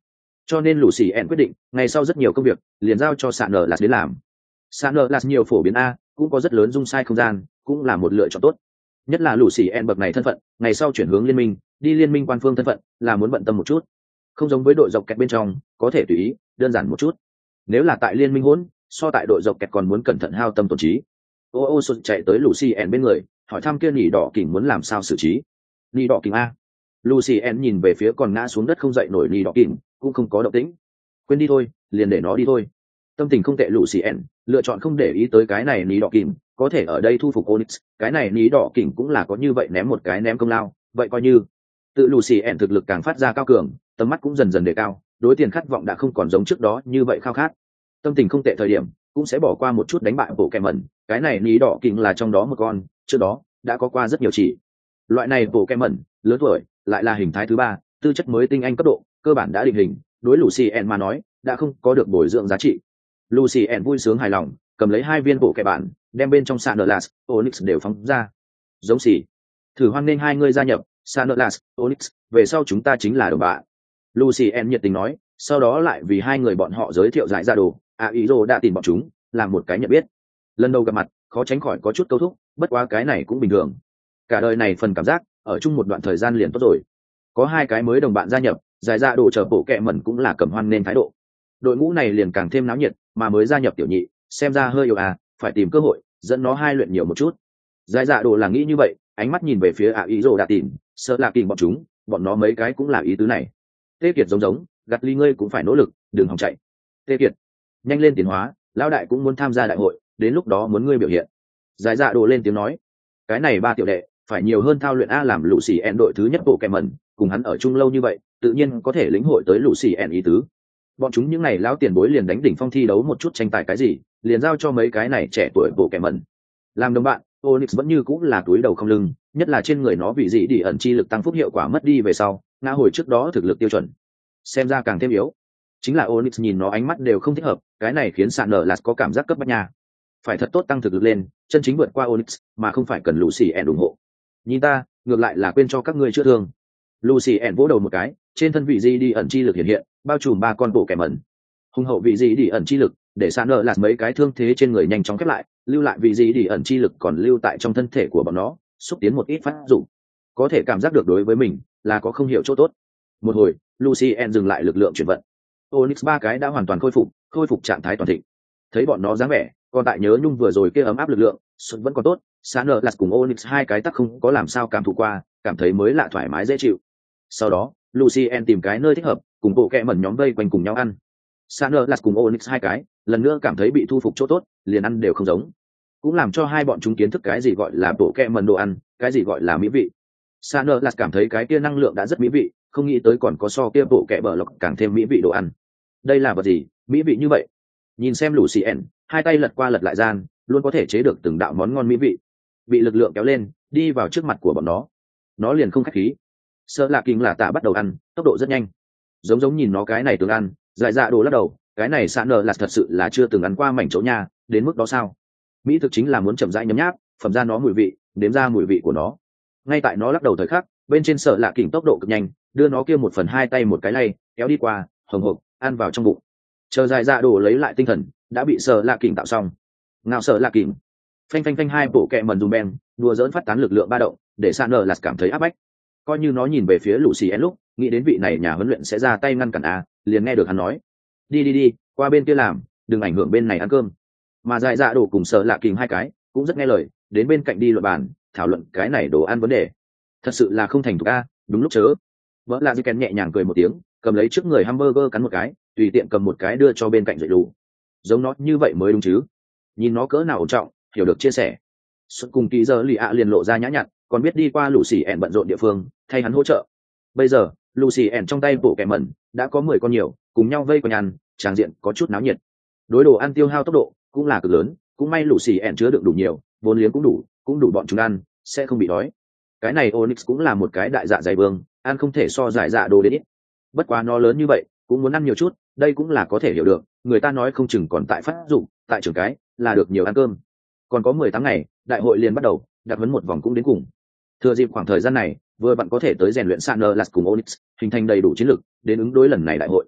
Cho nên Lucien quyết định ngày sau rất nhiều công việc liền giao cho sạn nở lạt đến làm. Sạn nở lạt nhiều phổ biến a, cũng có rất lớn dung sai không gian, cũng là một lựa chọn tốt. Nhất là Lucien bậc này thân phận, ngày sau chuyển hướng liên minh, đi liên minh quan phương thân phận là muốn bận tâm một chút, không giống với đội dọc kẹt bên trong có thể tùy ý đơn giản một chút. Nếu là tại liên minh hỗn, so tại đội dọc kẹt còn muốn cẩn thận hao tâm tổn trí. ô ô sụt chạy tới Lucien bên người, hỏi thăm kia nhị đỏ kình muốn làm sao xử trí. Nhị đỏ kình a. Lucien nhìn về phía còn ngã xuống đất không dậy nổi nhị đỏ kình, cũng không có động tĩnh. Quên đi thôi, liền để nó đi thôi. Tâm tình không tệ Lucien, lựa chọn không để ý tới cái này nhị đỏ kình, có thể ở đây thu phục Onyx, cái này nhị đỏ kình cũng là có như vậy ném một cái ném công lao, vậy coi như tự Lucien thực lực càng phát ra cao cường, tầm mắt cũng dần dần đề cao, đối tiền khát vọng đã không còn giống trước đó như vậy khao khát. Tâm tình không tệ thời điểm cũng sẽ bỏ qua một chút đánh bại bộ kẹ mẩn, cái này ní đỏ kình là trong đó một con, trước đó đã có qua rất nhiều chỉ. Loại này bộ kẹ mẩn lớn tuổi lại là hình thái thứ ba, tư chất mới tinh anh cấp độ cơ bản đã định hình, đối Lucien mà nói đã không có được bồi dưỡng giá trị. Lucien vui sướng hài lòng, cầm lấy hai viên bộ kẹ bản, đem bên trong Sanerlas, Onyx đều phóng ra. Giống xỉ, thử hoan nên hai người gia nhập Sanerlas, Onyx, về sau chúng ta chính là đồng bạn. Lucien nhiệt tình nói, sau đó lại vì hai người bọn họ giới thiệu giải ra đồ, à ý đồ đã tìm bọn chúng, làm một cái nhận biết. Lần đầu gặp mặt, khó tránh khỏi có chút câu thúc, bất quá cái này cũng bình thường. Cả đời này phần cảm giác, ở chung một đoạn thời gian liền tốt rồi. Có hai cái mới đồng bạn gia nhập, giải ra đồ chờ bộ kẹ mẩn cũng là cầm hoan nên thái độ. Đội ngũ này liền càng thêm náo nhiệt, mà mới gia nhập tiểu nhị, xem ra hơi yếu à, phải tìm cơ hội, dẫn nó hai luyện nhiều một chút. Giải dạ đồ là nghĩ như vậy, ánh mắt nhìn về phía à ý đồ đã tìm, sợ là kìm bọn chúng, bọn nó mấy cái cũng là ý tứ này. Tê Kiệt giống giống, gặt ly ngươi cũng phải nỗ lực, đừng hòng chạy. Tê Kiệt, nhanh lên tiến hóa, lão đại cũng muốn tham gia đại hội, đến lúc đó muốn ngươi biểu hiện. Giải dạ đồ lên tiếng nói, cái này ba tiểu đệ phải nhiều hơn thao luyện a, làm lũ xì en đội thứ nhất bộ kẹ mẩn, cùng hắn ở chung lâu như vậy, tự nhiên có thể lĩnh hội tới lũ xì en ý tứ. Bọn chúng những này lão tiền bối liền đánh đỉnh phong thi đấu một chút tranh tài cái gì, liền giao cho mấy cái này trẻ tuổi bộ kẹ mẩn. Làm đồng bạn, Onyx vẫn như cũng là túi đầu không lưng, nhất là trên người nó vị dị đi ẩn chi lực tăng phúc hiệu quả mất đi về sau, ngã hồi trước đó thực lực tiêu chuẩn, xem ra càng thêm yếu. Chính là Onyx nhìn nó ánh mắt đều không thích hợp, cái này khiến sạn nở lạt có cảm giác cấp bách nhà, phải thật tốt tăng thực lực lên, chân chính vượt qua Onyx, mà không phải cần Lucien ủng hộ. Nhìn ta, ngược lại là quên cho các ngươi chữa thương. Lucien vỗ đầu một cái, trên thân vị dị đi ẩn chi lực hiện hiện, bao trùm ba con bộ kẻ mẩn. Hùng hậu vị dị đi ẩn chi lực, để sạn nở lạt mấy cái thương thế trên người nhanh chóng khép lại, lưu lại vị dị đi ẩn chi lực còn lưu tại trong thân thể của bọn nó, xúc tiến một ít phát dụng. Có thể cảm giác được đối với mình là có không hiểu chỗ tốt. Một hồi, Lucien dừng lại lực lượng chuyển vận. Onyx ba cái đã hoàn toàn khôi phục, khôi phục trạng thái toàn thịnh. Thấy bọn nó dáng vẻ, còn tại nhớ nhung vừa rồi kia ấm áp lực lượng, Xuân vẫn còn tốt, Sanerlas cùng Onyx hai cái tắc không có làm sao cảm thụ qua, cảm thấy mới lạ thoải mái dễ chịu. Sau đó, Lucien tìm cái nơi thích hợp, cùng bộ kẹ mẩn nhóm vây quanh cùng nhau ăn. Sanerlas cùng Onyx hai cái, lần nữa cảm thấy bị thu phục chỗ tốt, liền ăn đều không giống. Cũng làm cho hai bọn chúng kiến thức cái gì gọi là bộ kẹ mẩn đồ ăn, cái gì gọi là mỹ vị. Sanerlas cảm thấy cái kia năng lượng đã rất mỹ vị, không nghĩ tới còn có so kia bộ kẹ bờ lọc càng thêm mỹ vị đồ ăn. Đây là vật gì mỹ vị như vậy? Nhìn xem Lucien, hai tay lật qua lật lại gian, luôn có thể chế được từng đạo món ngon mỹ vị. Bị lực lượng kéo lên, đi vào trước mặt của bọn nó, nó liền không khách khí. Sợ lạ kinh là tạ bắt đầu ăn, tốc độ rất nhanh. Giống giống nhìn nó cái này từng ăn, dại dạ đồ lắc đầu, cái này sạn nở là thật sự là chưa từng ăn qua mảnh chỗ nha, đến mức đó sao? Mỹ thực chính là muốn chậm rãi nhấm nháp, phẩm ra nó mùi vị, đếm ra mùi vị của nó. Ngay tại nó lắc đầu thời khắc, bên trên sợ lạ kinh tốc độ cực nhanh, đưa nó kia một phần hai tay một cái lay, kéo đi qua, hồng hộc, ăn vào trong bụng. Chờ dài dạ đồ lấy lại tinh thần, đã bị sợ lạ kinh tạo xong. Ngao sợ lạ kinh, phanh phanh phanh hai bộ kẹ mần dùm beng, đùa dỡn phát tán lực lượng ba động, để sạn nở là cảm thấy áp bách. Coi như nó nhìn về phía Lucien lúc, nghĩ đến vị này nhà huấn luyện sẽ ra tay ngăn cản a, liền nghe được hắn nói, đi đi đi, qua bên kia làm, đừng ảnh hưởng bên này ăn cơm. Mà dài dạ đồ cùng sợ lạ kinh hai cái cũng rất nghe lời, đến bên cạnh đi luận bàn, thảo luận cái này đồ ăn vấn đề. Thật sự là không thành thục a, đúng lúc chớ. Vợ là Diken nhẹ nhàng cười một tiếng, cầm lấy trước người hamburger cắn một cái, tùy tiện cầm một cái đưa cho bên cạnh dậy đủ. Giống nó như vậy mới đúng chứ? Nhìn nó cỡ nào ổn trọng, hiểu được chia sẻ. Xuất cùng kỹ giờ lì ạ liền lộ ra nhã nhặn, còn biết đi qua Lucien bận rộn địa phương, thay hắn hỗ trợ. Bây giờ, Lucien trong tay bộ kẻ mẩn đã có mười con nhiều, cùng nhau vây quanh ăn, tràng diện có chút náo nhiệt. Đối đồ ăn tiêu hao tốc độ cũng là cực lớn, cũng may Lucien chứa đựng đủ nhiều, vốn liếng cũng đủ, cũng đủ bọn chúng ăn, sẽ không bị đói. Cái này Onyx cũng là một cái đại dạ dày vương, ăn không thể so giải dạ đồ đến ít. Bất quá nó lớn như vậy, cũng muốn ăn nhiều chút, đây cũng là có thể hiểu được, người ta nói không chừng còn tại phát dụng, tại trường cái, là được nhiều ăn cơm. Còn có mười tháng ngày, đại hội liền bắt đầu, đặt vấn một vòng cũng đến cùng. Thừa dịp khoảng thời gian này, vừa bạn có thể tới rèn luyện Sanerlas cùng Onyx, hình thành đầy đủ chiến lực, đến ứng đối lần này đại hội.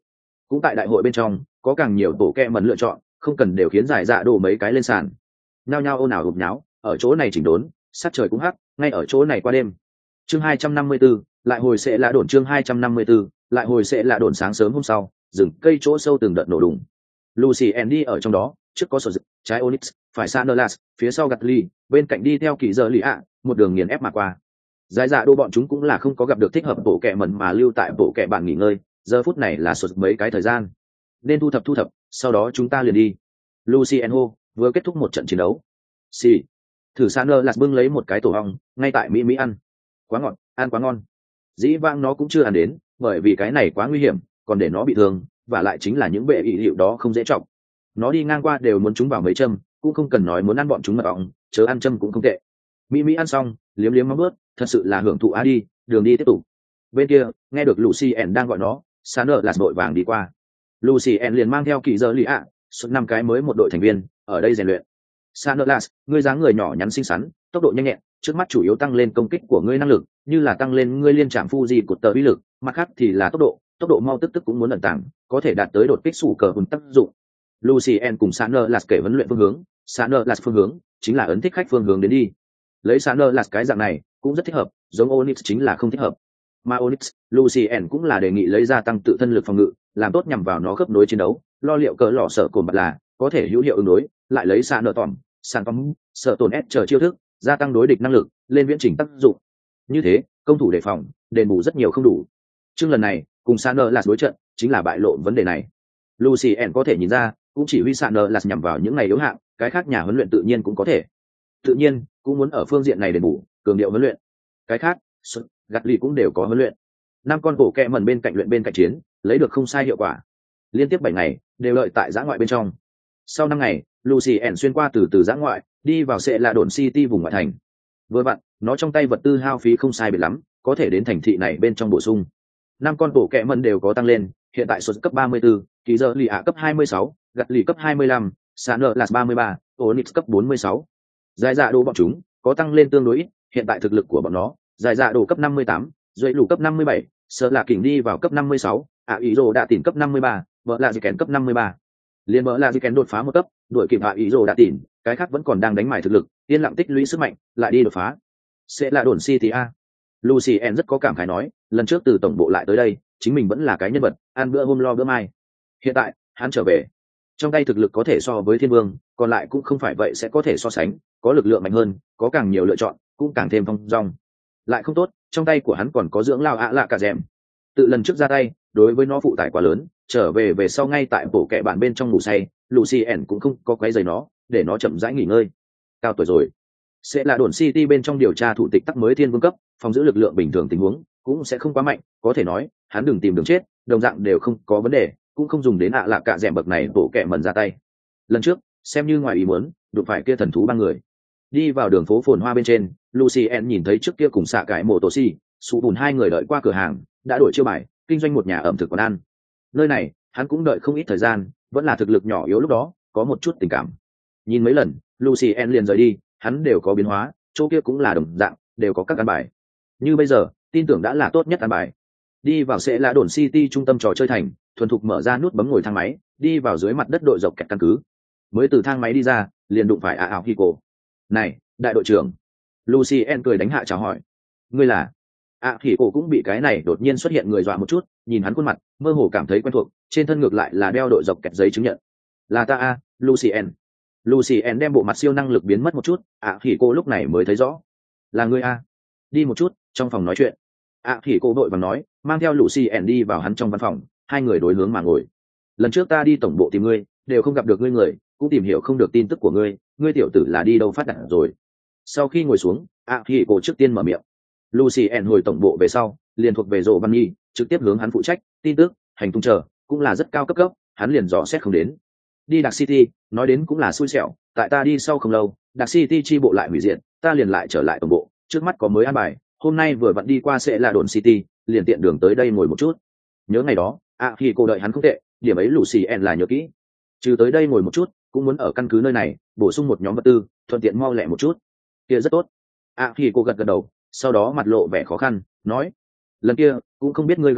cũng tại đại hội bên trong có càng nhiều tổ kẹ mẩn lựa chọn, không cần đều khiến giải dạ đổ mấy cái lên sàn nhao nhao ồn ào hụt nháo ở chỗ này chỉnh đốn, sát trời cũng hắc, ngay ở chỗ này qua đêm. Chương hai trăm năm mươi tư, lại hồi sẽ là đồn chương hai trăm năm mươi tư, lại hồi sẽ là đồn sáng sớm hôm sau, rừng cây chỗ sâu từng đợt nổ đùng. Lucy Andy ở trong đó, trước có sổ dịch, trái Onyx, phải Sanderlas, phía sau Gatly, bên cạnh đi theo kỳ giờ lì ạ, một đường nghiền ép mà qua. Giải dạ đô bọn chúng cũng là không có gặp được thích hợp bộ kệ mẩn mà lưu tại bộ kệ bạn nghỉ ngơi, giờ phút này là sụt mấy cái thời gian. Nên thu thập thu thập, sau đó chúng ta liền đi. Lucy Andy vừa kết thúc một trận chiến đấu. Xì. Thử Sanderlas bưng lấy một cái tổ ong, ngay tại Mỹ Mỹ ăn. Quá ngọt, ăn quá ngon. Dĩ vãng nó cũng chưa ăn đến, bởi vì cái này quá nguy hiểm, còn để nó bị thương, và lại chính là những bệ ỷ hiệu đó không dễ trọng. Nó đi ngang qua đều muốn chúng vào mấy châm, cũng không cần nói muốn ăn bọn chúng mật ong, chớ ăn châm cũng không tệ. Mỹ Mỹ ăn xong, liếm liếm móng bước, thật sự là hưởng thụ á đi, đường đi tiếp tục. Bên kia, nghe được Lucy Ann đang gọi nó, Sander là đội vàng đi qua. Lucy Ann liền mang theo kỳ giờ lì ạ, suốt năm cái mới một đội thành viên, ở đây rèn luyện. Sanderlas, ngươi dáng người nhỏ nhắn xinh xắn, tốc độ nhanh nhẹn, trước mắt chủ yếu tăng lên công kích của ngươi năng lực, như là tăng lên ngươi liên trạm Fuji của tờ uy lực, mặt khác thì là tốc độ, tốc độ mau tức tức cũng muốn ẩn tàng, có thể đạt tới đột kích sủ cờ hùn tác dụng. Lucy Ann cùng Sanderlas kể huấn luyện phương hướng, Sanderlas phương hướng chính là ấn thích khách phương hướng đến đi. Lấy Sanderlas cái dạng này cũng rất thích hợp, giống Onyx chính là không thích hợp. Mà Onyx, Lucy Ann cũng là đề nghị lấy ra tăng tự thân lực phòng ngự, làm tốt nhằm vào nó khớp nối chiến đấu, lo liệu cỡ lọ sợ cồn bật là có thể hữu hiệu ứng đối, lại lấy Sanderlas tỏm, sản phẩm sợ tổn ép chờ chiêu thức, gia tăng đối địch năng lực, lên viễn trình tác dụng. Như thế, công thủ đề phòng, đền bù rất nhiều không đủ. Chương lần này, cùng Sanderlas đối trận, chính là bại lộ vấn đề này. Lucy Ann có thể nhìn ra, cũng chỉ huy Sanderlas nhằm vào những ngày yếu hạng, cái khác nhà huấn luyện tự nhiên cũng có thể. Tự nhiên, cũng muốn ở phương diện này đền bù, cường điệu huấn luyện. Cái khác, Gatly cũng đều có huấn luyện. Năm con bộ kẹ mẩn bên cạnh luyện bên cạnh chiến, lấy được không sai hiệu quả. Liên tiếp bảy ngày, đều lợi tại giã ngoại bên trong. Sau năm ngày, Lucy Ann xuyên qua từ từ giã ngoại, đi vào sẽ là đồn City vùng ngoại thành. Vừa vặn, nó trong tay vật tư hao phí không sai biệt lắm, có thể đến thành thị này bên trong bổ sung. Năm con bộ kẹ mẩn đều có tăng lên, hiện tại số cấp ba mươi tư, kỳ giờ lì ạ cấp hai mươi sáu, gặt lì cấp hai mươi lăm, Sanderlas ba mươi ba, Onyx cấp bốn mươi sáu. Giải dạ đồ bọn chúng có tăng lên tương đối ít, hiện tại thực lực của bọn nó, giải dạ đồ cấp năm mươi tám, duệ lù cấp năm mươi bảy, sợ là kỉnh đi vào cấp năm mươi sáu, ạ ý rồ đã tìm cấp năm mươi ba, vợ là gì kén cấp năm mươi ba. Liên vợ là gì kén đột phá một cấp, đuổi kịp ạ ý rồ đã tìm, cái khác vẫn còn đang đánh mài thực lực, yên lặng tích lũy sức mạnh, lại đi đột phá. Sẽ là đồn City a. Lucy Ann rất có cảm khái nói, lần trước từ tổng bộ lại tới đây, chính mình vẫn là cái nhân vật, ăn bữa hôm lo bữa mai. Hiện tại, hắn trở về, trong tay thực lực có thể so với thiên vương, còn lại cũng không phải vậy sẽ có thể so sánh, có lực lượng mạnh hơn, có càng nhiều lựa chọn, cũng càng thêm phong dong. Lại không tốt, trong tay của hắn còn có dưỡng lao ạ lạ cả dẻm. Tự lần trước ra tay, đối với nó phụ tải quá lớn, trở về về sau ngay tại bộ kệ bản bên trong ngủ say, Lucy Ann cũng không có quấy rầy nó, để nó chậm rãi nghỉ ngơi. Cao tuổi rồi, sẽ là đồn City bên trong điều tra thủ tịch tắc mới thiên vương cấp, phòng giữ lực lượng bình thường tình huống cũng sẽ không quá mạnh, có thể nói hắn đừng tìm đường chết, đồng dạng đều không có vấn đề, cũng không dùng đến ạ lạ cả dẻm bậc này bộ kệ mẩn ra tay. Lần trước xem như ngoài ý muốn đụng phải kia thần thú ba người. Đi vào đường phố phồn hoa bên trên, Lucy Ann nhìn thấy trước kia cùng xạ cái mộ tổ xì sụ bùn hai người đợi qua cửa hàng, đã đổi chiêu bài kinh doanh một nhà ẩm thực quán ăn. Nơi này hắn cũng đợi không ít thời gian, vẫn là thực lực nhỏ yếu lúc đó, có một chút tình cảm. Nhìn mấy lần, Lucy Ann liền rời đi, hắn đều có biến hóa, chỗ kia cũng là đồng dạng, đều có các ăn bài. Như bây giờ, tin tưởng đã là tốt nhất ăn bài. Đi vào sẽ là đồn City trung tâm trò chơi thành, thuần thục mở ra nút bấm ngồi thang máy, đi vào dưới mặt đất đội dọc kẹt căn cứ. Mới từ thang máy đi ra, liền đụng phải a ảo Hiko. Này, đại đội trưởng. Lucy Ann cười đánh hạ chào hỏi. Ngươi là? A Hiko cũng bị cái này đột nhiên xuất hiện người dọa một chút, nhìn hắn khuôn mặt, mơ hồ cảm thấy quen thuộc, trên thân ngược lại là đeo đội dọc kẹt giấy chứng nhận. Là ta a, Lucy Ann. Lucy Ann đem bộ mặt siêu năng lực biến mất một chút, A Hiko lúc này mới thấy rõ. Là ngươi a? Đi một chút, trong phòng nói chuyện. A Hiko vội vàng nói, mang theo Lucy Ann đi vào hắn trong văn phòng, hai người đối hướng mà ngồi. Lần trước ta đi tổng bộ tìm ngươi, đều không gặp được ngươi người, cũng tìm hiểu không được tin tức của ngươi, ngươi tiểu tử là đi đâu phát đạt rồi. Sau khi ngồi xuống, A Hiko trước tiên mở miệng. Lucy Ann hồi tổng bộ về sau, liền thuộc về Rộ Văn Nhi, trực tiếp hướng hắn phụ trách, tin tức, hành tung chờ, cũng là rất cao cấp cấp, hắn liền dò xét không đến. Đi Dark City, nói đến cũng là xui xẻo, tại ta đi sau không lâu, Dark City chi bộ lại hủy diệt, ta liền lại trở lại tổng bộ, trước mắt có mới an bài, hôm nay vừa vặn đi qua sẽ là đồn City, liền tiện đường tới đây ngồi một chút. Nhớ ngày đó, A Hiko đợi hắn không tệ, điểm ấy Lucy Ann là nhớ kỹ. Trừ tới đây ngồi một chút, cũng muốn ở căn cứ nơi này bổ sung một nhóm vật tư, thuận tiện mau lẹ một chút. Kia rất tốt. A Hiko gật gật đầu, sau đó mặt lộ vẻ khó khăn, nói: lần kia cũng không biết ngươi gặp gỡ,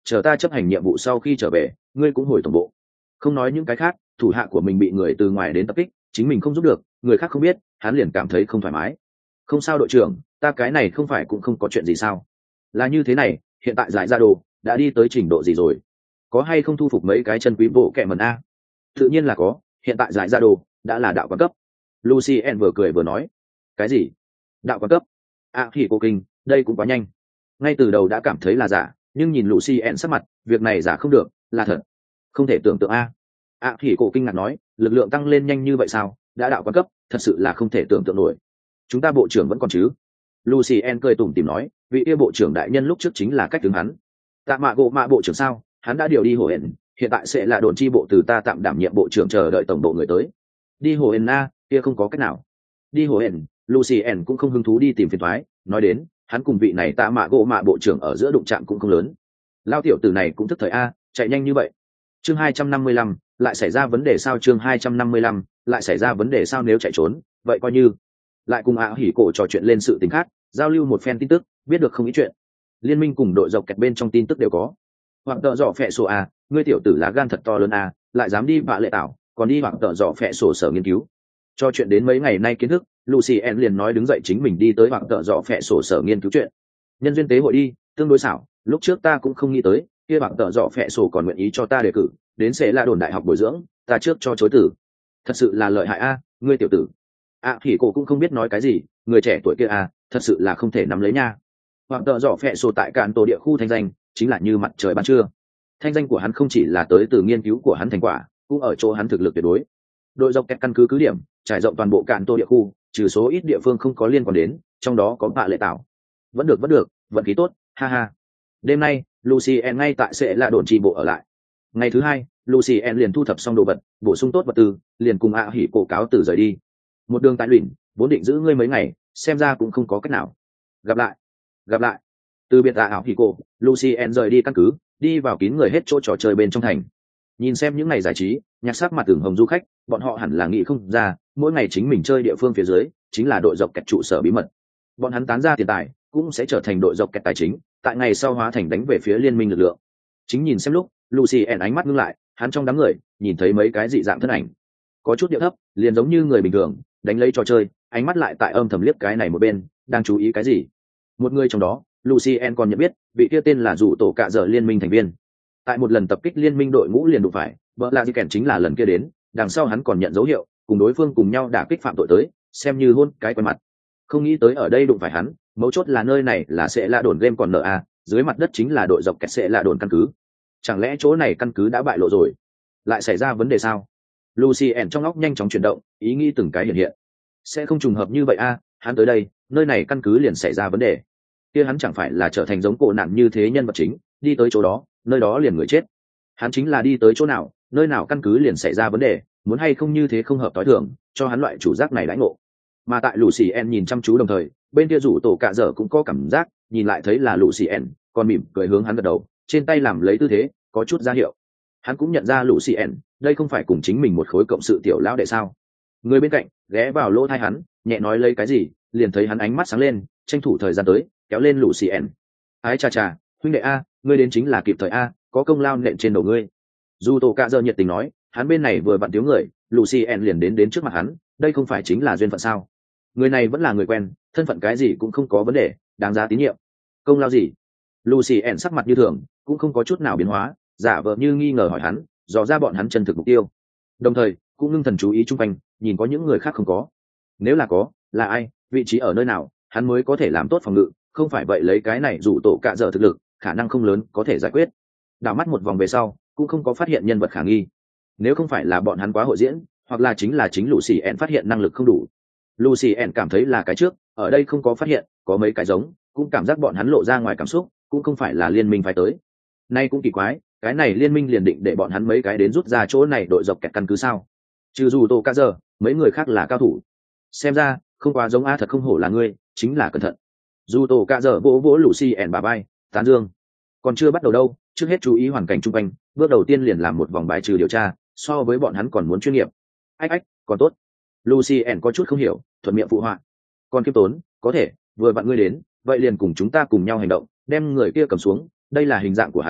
chờ ta chấp hành nhiệm vụ sau khi trở về ngươi cũng hồi tổng bộ. Không nói những cái khác, thủ hạ của mình bị người từ ngoài đến tập kích, chính mình không giúp được, người khác không biết, hắn liền cảm thấy không thoải mái. Không sao đội trưởng, ta cái này không phải cũng không có chuyện gì sao? Là như thế này, hiện tại giải ra đồ đã đi tới trình độ gì rồi? Có hay không thu phục mấy cái chân quý bộ kệ mần a? Tự nhiên là có, hiện tại giải ra đồ đã là đạo quan cấp. Lucien vừa cười vừa nói. Cái gì? Đạo quan cấp? À thì cô kinh, đây cũng quá nhanh. Ngay từ đầu đã cảm thấy là giả, nhưng nhìn Lucien sắc mặt, việc này giả không được, là thật. Không thể tưởng tượng a. À thì cô kinh ngạc nói, lực lượng tăng lên nhanh như vậy sao? Đã đạo quan cấp, thật sự là không thể tưởng tượng nổi. Chúng ta bộ trưởng vẫn còn chứ? Lucien cười tủm tỉm nói, vị yêu bộ trưởng đại nhân lúc trước chính là cách tướng hắn. Tạ mạ gỗ mạ bộ trưởng sao? Hắn đã điều đi hồ hển, hiện tại sẽ là đồn chi bộ từ ta tạm đảm nhiệm bộ trưởng chờ đợi tổng bộ người tới. Đi hồ hển a, kia không có cách nào. Đi hồ hển, Lucien cũng không hứng thú đi tìm phiền toái, nói đến, hắn cùng vị này tạ mạ gỗ mạ bộ trưởng ở giữa đụng chạm cũng không lớn. Lao tiểu tử này cũng thức thời a, chạy nhanh như vậy. Chương hai trăm năm mươi lăm, lại xảy ra vấn đề sao? Chương hai trăm năm mươi lăm, lại xảy ra vấn đề sao? Nếu chạy trốn, vậy coi như lại cùng ạ hỉ cổ trò chuyện lên sự tình khác, giao lưu một phen tin tức, biết được không ít chuyện. Liên minh cùng đội dọc kẹt bên trong tin tức đều có. Hoặc tợ dọ phẹ sổ a, ngươi tiểu tử lá gan thật to lớn a, lại dám đi vạ lệ tảo, còn đi hoặc tợ dọ phẹ sổ sở nghiên cứu. Cho chuyện đến mấy ngày nay kiến thức, Lucien liền nói đứng dậy chính mình đi tới hoặc tợ dọ phẹ sổ sở nghiên cứu chuyện. Nhân duyên tế hội đi, tương đối xảo, lúc trước ta cũng không nghĩ tới, kia hoặc tợ dọ phẹ sổ còn nguyện ý cho ta đề cử, đến sẽ là đồn đại học bồi dưỡng, ta trước cho chối tử. Thật sự là lợi hại a, ngươi tiểu tử. À thì cô cũng không biết nói cái gì, người trẻ tuổi kia à, thật sự là không thể nắm lấy nha. Hoặc tợ dọ phẹ sổ tại cạn tổ địa khu thanh danh, chính là như mặt trời ban trưa. Thanh danh của hắn không chỉ là tới từ nghiên cứu của hắn thành quả, cũng ở chỗ hắn thực lực tuyệt đối. Đội dọc kẹt căn cứ cứ điểm, trải rộng toàn bộ cạn tổ địa khu, trừ số ít địa phương không có liên quan đến, trong đó có bạ lệ tảo. Vẫn được vẫn được, vận khí tốt, ha ha. Đêm nay, Lucien ngay tại sẽ là đồn trì bộ ở lại. Ngày thứ hai, Lucien liền thu thập xong đồ vật, bổ sung tốt vật tư, liền cùng ạ hỉ cổ cáo từ rời đi. Một đường tại luyện, vốn định giữ ngươi mấy ngày, xem ra cũng không có cách nào. Gặp lại, gặp lại. Từ biệt tạ ảo hỉ cổ, Lucien rời đi căn cứ, đi vào kín người hết chỗ trò chơi bên trong thành. Nhìn xem những ngày giải trí, nhạc sắc mặt tưởng hồng du khách, bọn họ hẳn là nghĩ không ra, mỗi ngày chính mình chơi địa phương phía dưới, chính là đội dọc kẹt trụ sở bí mật. Bọn hắn tán ra tiền tài, cũng sẽ trở thành đội dọc kẹt tài chính, tại ngày sau hóa thành đánh về phía liên minh lực lượng. Chính nhìn xem lúc, Lucien ánh mắt ngưng lại, hắn trong đám người, nhìn thấy mấy cái dị dạng thân ảnh, có chút điệu thấp, liền giống như người bình thường, đánh lấy trò chơi, ánh mắt lại tại âm thầm liếc cái này một bên, đang chú ý cái gì. Một người trong đó, Lucien còn nhận biết, vị kia tên là Dụ Tổ Cạ Dở liên minh thành viên. Tại một lần tập kích liên minh đội ngũ liền đụng phải, vợ là gì kèn chính là lần kia đến, đằng sau hắn còn nhận dấu hiệu, cùng đối phương cùng nhau đả kích phạm tội tới, xem như hôn cái quen mặt. Không nghĩ tới ở đây đụng phải hắn, mấu chốt là nơi này là sẽ là đồn game còn nợ a, dưới mặt đất chính là đội dọc kẹt sẽ là đồn căn cứ. Chẳng lẽ chỗ này căn cứ đã bại lộ rồi? Lại xảy ra vấn đề sao? Lucien trong óc nhanh chóng chuyển động, ý nghĩ từng cái hiện hiện. Sẽ không trùng hợp như vậy a, hắn tới đây, nơi này căn cứ liền xảy ra vấn đề. Kia hắn chẳng phải là trở thành giống cổ nạn như thế nhân vật chính, đi tới chỗ đó, nơi đó liền người chết. Hắn chính là đi tới chỗ nào, nơi nào căn cứ liền xảy ra vấn đề, muốn hay không như thế không hợp tối thường, cho hắn loại chủ giác này đãi ngộ. Mà tại Lucien nhìn chăm chú đồng thời, bên kia rủ tổ cạ dở cũng có cảm giác, nhìn lại thấy là Lucien, còn mỉm cười hướng hắn gật đầu, trên tay làm lấy tư thế, có chút ra hiệu. Hắn cũng nhận ra Lucien, đây không phải cùng chính mình một khối cộng sự tiểu lão đệ sao? Người bên cạnh ghé vào lỗ tai hắn, nhẹ nói lấy cái gì, liền thấy hắn ánh mắt sáng lên, tranh thủ thời gian tới, kéo lên Lucien. Ái cha cha, huynh đệ a, ngươi đến chính là kịp thời a, có công lao nện trên đầu ngươi. Dù tổ cạ dơ nhiệt tình nói, hắn bên này vừa vặn thiếu người, Lucien liền đến đến trước mặt hắn, đây không phải chính là duyên phận sao? Người này vẫn là người quen, thân phận cái gì cũng không có vấn đề, đáng giá tín nhiệm. Công lao gì? Lucien sắc mặt như thường, cũng không có chút nào biến hóa, giả vờ như nghi ngờ hỏi hắn, dò ra bọn hắn chân thực mục tiêu. Đồng thời, cũng ngưng thần chú ý chung quanh, nhìn có những người khác không có. Nếu là có, là ai, vị trí ở nơi nào, hắn mới có thể làm tốt phòng ngự, không phải vậy lấy cái này rủ tổ cạ dở thực lực, khả năng không lớn có thể giải quyết. Đảo mắt một vòng về sau, cũng không có phát hiện nhân vật khả nghi. Nếu không phải là bọn hắn quá hội diễn, hoặc là chính là chính Lucien phát hiện năng lực không đủ. Lucien cảm thấy là cái trước, ở đây không có phát hiện, có mấy cái giống, cũng cảm giác bọn hắn lộ ra ngoài cảm xúc, cũng không phải là liên minh phải tới. Nay cũng kỳ quái, cái này liên minh liền định để bọn hắn mấy cái đến rút ra chỗ này đội dọc kẹt căn cứ sao? Trừ dù tổ ca giờ, mấy người khác là cao thủ. Xem ra, không quá giống a, thật không hổ là ngươi, chính là cẩn thận. Dù tổ ca giờ vỗ vỗ Lucien bà bay, tán dương. Còn chưa bắt đầu đâu, trước hết chú ý hoàn cảnh chung quanh, bước đầu tiên liền làm một vòng bài trừ điều tra, so với bọn hắn còn muốn chuyên nghiệp. Ách ách, còn tốt. Lucien có chút không hiểu, thuận miệng phụ họa. Còn kiếp tốn, có thể, vừa vặn ngươi đến, vậy liền cùng chúng ta cùng nhau hành động, đem người kia cầm xuống, đây là hình dạng của hắn,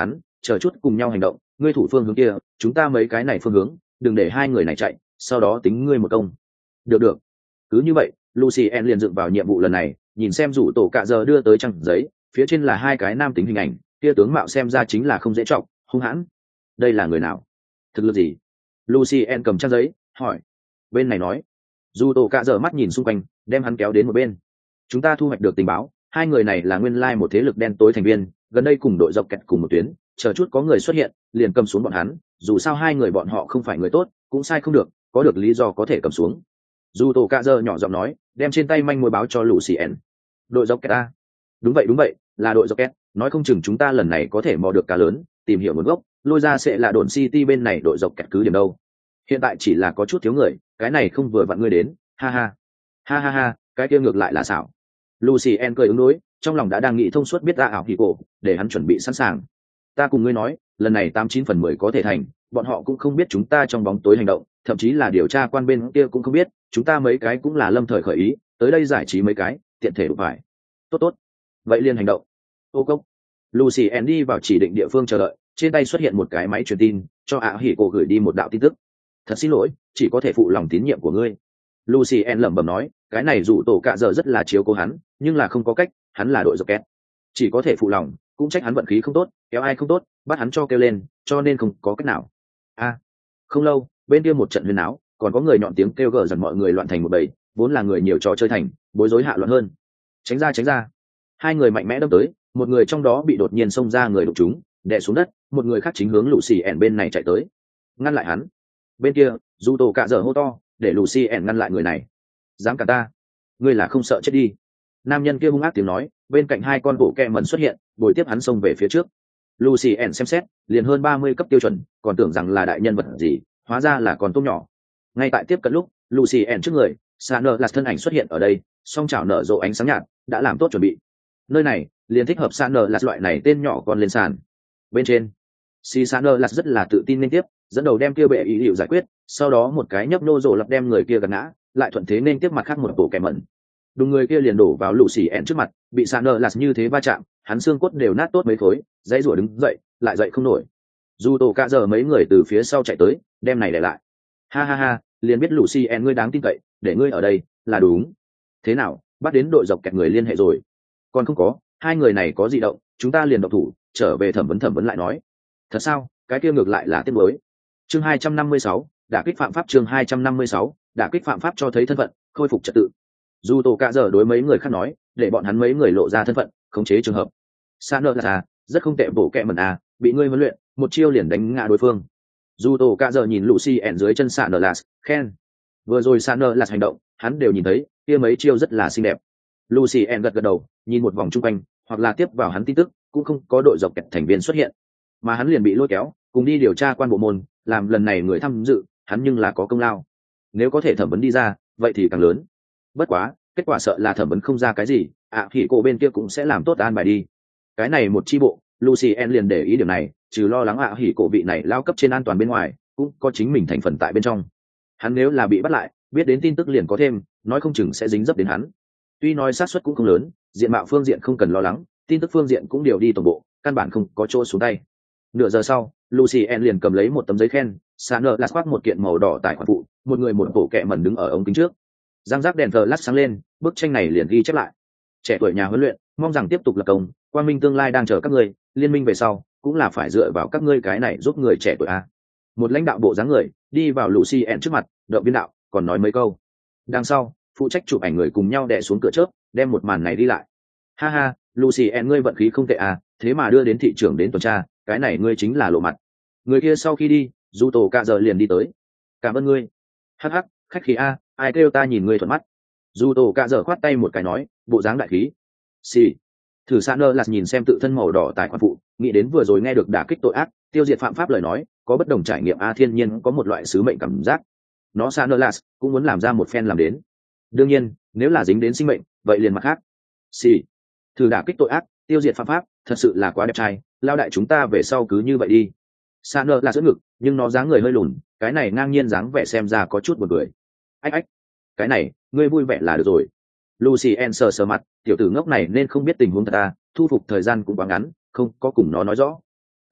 chờ chút cùng nhau hành động, ngươi thủ phương hướng kia, chúng ta mấy cái này phương hướng, đừng để hai người này chạy, sau đó tính ngươi một công. Được được. Cứ như vậy, Lucien liền dựng vào nhiệm vụ lần này, nhìn xem rủ tổ cạ giờ đưa tới trang giấy, phía trên là hai cái nam tính hình ảnh, kia tướng mạo xem ra chính là không dễ trọng, hung hãn. Đây là người nào? Thực lực gì? Lucien cầm trang giấy, hỏi. Bên này nói. Dù tổ cạ giờ mắt nhìn xung quanh, đem hắn kéo đến một bên. Chúng ta thu hoạch được tình báo, hai người này là nguyên lai một thế lực đen tối thành viên, gần đây cùng đội dọc kẹt cùng một tuyến, chờ chút có người xuất hiện, liền cầm xuống bọn hắn, dù sao hai người bọn họ không phải người tốt, cũng sai không được, có được lý do có thể cầm xuống. Dù tổ cạ giờ nhỏ giọng nói, đem trên tay manh mối báo cho Lucien. Đội dọc kẹt a? Đúng vậy đúng vậy, là đội dọc kẹt, nói không chừng chúng ta lần này có thể mò được cá lớn, tìm hiểu nguồn gốc, lôi ra sẽ là đồn City bên này đội dọc kẹt cứ điểm đâu. Hiện tại chỉ là có chút thiếu người, cái này không vừa vặn ngươi đến, ha ha. Ha ha ha, cái kia ngược lại là xảo. Lucien cười ứng đối, trong lòng đã đang nghĩ thông suốt biết ra ảo hỉ cổ, để hắn chuẩn bị sẵn sàng. Ta cùng ngươi nói, lần này tám chín phần mười có thể thành, bọn họ cũng không biết chúng ta trong bóng tối hành động, thậm chí là điều tra quan bên kia cũng không biết, chúng ta mấy cái cũng là lâm thời khởi ý, tới đây giải trí mấy cái, tiện thể đủ phải. Tốt tốt. Vậy liền hành động. Ô cốc. Lucien đi vào chỉ định địa phương chờ đợi, trên tay xuất hiện một cái máy truyền tin, cho ảo hỉ cổ gửi đi một đạo tin tức. Thật xin lỗi, chỉ có thể phụ lòng tín nhiệm của ngươi. Lucien lẩm bẩm nói, cái này dù tổ cạ giờ rất là chiếu cố hắn, nhưng là không có cách, hắn là đội dọc kẹt, chỉ có thể phụ lòng, cũng trách hắn vận khí không tốt, kéo ai không tốt, bắt hắn cho kêu lên, cho nên không có cách nào. A, à, không lâu, bên kia một trận huyên náo, còn có người nhọn tiếng kêu gở dần mọi người loạn thành một bầy, vốn là người nhiều trò chơi thành, bối rối hạ loạn hơn. Tránh ra tránh ra. Hai người mạnh mẽ đâm tới, một người trong đó bị đột nhiên xông ra người đụng trúng, đè xuống đất, một người khác chính hướng Lucien bên này chạy tới, ngăn lại hắn. Bên kia, dù tổ cạ giờ hô to, để Lucien ngăn lại người này. Dám cả ta, ngươi là không sợ chết đi. Nam nhân kia hung ác tiếng nói, bên cạnh hai con bộ kẹ mẩn xuất hiện, bồi tiếp hắn xông về phía trước. Lucien xem xét, liền hơn ba mươi cấp tiêu chuẩn, còn tưởng rằng là đại nhân vật gì, hóa ra là con tôm nhỏ. Ngay tại tiếp cận lúc, Lucien trước người, Saner là thân ảnh xuất hiện ở đây, song chảo nở rộ ánh sáng nhạt, đã làm tốt chuẩn bị. Nơi này, liền thích hợp Saner là loại này tên nhỏ còn lên sàn. Bên trên, Si Saner là rất là tự tin liên tiếp, dẫn đầu đem kia bệ ý liệu giải quyết, sau đó một cái nhấp nô rồ lập đem người kia gạt ngã, lại thuận thế nên tiếp mặt khác một bộ kẻ mẩn. Đúng người kia liền đổ vào lũ xì ẹn trước mặt, bị Saner là như thế va chạm, hắn xương cốt đều nát tốt mấy khối, dãy rủa đứng dậy, lại dậy không nổi. Dù tổ cả giờ mấy người từ phía sau chạy tới, đem này để lại. Ha ha ha, liền biết lũ xì ẹn ngươi đáng tin cậy, để ngươi ở đây là đúng. Thế nào, bắt đến đội dọc kẹt người liên hệ rồi? Còn không có, hai người này có gì động, chúng ta liền động thủ, trở về thẩm vấn thẩm vấn lại nói. Thật sao? Cái kia ngược lại là tiếc mới. Chương hai trăm năm mươi sáu, đả kích phạm pháp. Chương hai trăm năm mươi sáu, đả kích phạm pháp cho thấy thân phận, khôi phục trật tự. Dù tổ cả giờ đối mấy người khác nói, để bọn hắn mấy người lộ ra thân phận, khống chế trường hợp. Saner là à, rất không tệ, bổ kẹ mẩn à, bị ngươi huấn luyện, một chiêu liền đánh ngã đối phương. Dù tổ cả giờ nhìn Lucy ẻn dưới chân Saner là khen. Vừa rồi Saner là hành động, hắn đều nhìn thấy, kia mấy chiêu rất là xinh đẹp. Lucy ẻn gật gật đầu, nhìn một vòng chung quanh, hoặc là tiếp vào hắn tin tức, cũng không có đội dọc kẹt thành viên xuất hiện, mà hắn liền bị lôi kéo, cùng đi điều tra quan bộ môn, làm lần này người tham dự, hắn nhưng là có công lao. Nếu có thể thẩm vấn đi ra, vậy thì càng lớn. Bất quá, kết quả sợ là thẩm vấn không ra cái gì, ạ thì cô bên kia cũng sẽ làm tốt an bài đi. Cái này một chi bộ, Lucien liền để ý điểm này, trừ lo lắng ạ hỉ cổ vị này lao cấp trên an toàn bên ngoài, cũng có chính mình thành phần tại bên trong. Hắn nếu là bị bắt lại, biết đến tin tức liền có thêm, nói không chừng sẽ dính dấp đến hắn. Tuy nói xác suất cũng không lớn, diện mạo phương diện không cần lo lắng, tin tức phương diện cũng đều đi tổng bộ, căn bản không có chỗ xuống tay. Nửa giờ sau, Lucien liền cầm lấy một tấm giấy khen, Saner là khoác một kiện màu đỏ tài khoản phụ, một người một bộ kẹ mẩn đứng ở ống kính trước. Giang giác đèn flash sáng lên, bức tranh này liền ghi chép lại. Trẻ tuổi nhà huấn luyện, mong rằng tiếp tục lập công, quang minh tương lai đang chờ các ngươi, liên minh về sau, cũng là phải dựa vào các ngươi cái này giúp người trẻ tuổi a. Một lãnh đạo bộ dáng người, đi vào Lucien trước mặt, động viên đạo, còn nói mấy câu. Đằng sau, phụ trách chụp ảnh người cùng nhau đè xuống cửa chớp, đem một màn này đi lại. Ha ha, Lucien ngươi vận khí không tệ à, thế mà đưa đến thị trưởng đến tuần tra, cái này ngươi chính là lộ mặt. Người kia sau khi đi, dù tổ cả giờ liền đi tới. Cảm ơn ngươi. Hắc hắc, khách khí a, ai kêu ta nhìn ngươi thuận mắt. Dù tổ cả giờ khoát tay một cái nói, bộ dáng đại khí. Xì. Thử Saner là nhìn xem tự thân màu đỏ tài khoản phụ, nghĩ đến vừa rồi nghe được đả kích tội ác, tiêu diệt phạm pháp lời nói, có bất đồng trải nghiệm a, thiên nhiên có một loại sứ mệnh cảm giác. Nó Saner là cũng muốn làm ra một phen làm đến. Đương nhiên, nếu là dính đến sinh mệnh, vậy liền mặt khác. Xì. Thử đả kích tội ác, tiêu diệt phạm pháp, thật sự là quá đẹp trai, lao đại chúng ta về sau cứ như vậy đi. Saner là giữa ngực, nhưng nó dáng người hơi lùn, cái này ngang nhiên dáng vẻ xem ra có chút buồn cười. Ách ách, cái này, ngươi vui vẻ là được rồi. Lucien sờ sờ mặt, tiểu tử ngốc này nên không biết tình huống thật ta, thu phục thời gian cũng quá ngắn, không có cùng nó nói rõ. Tính,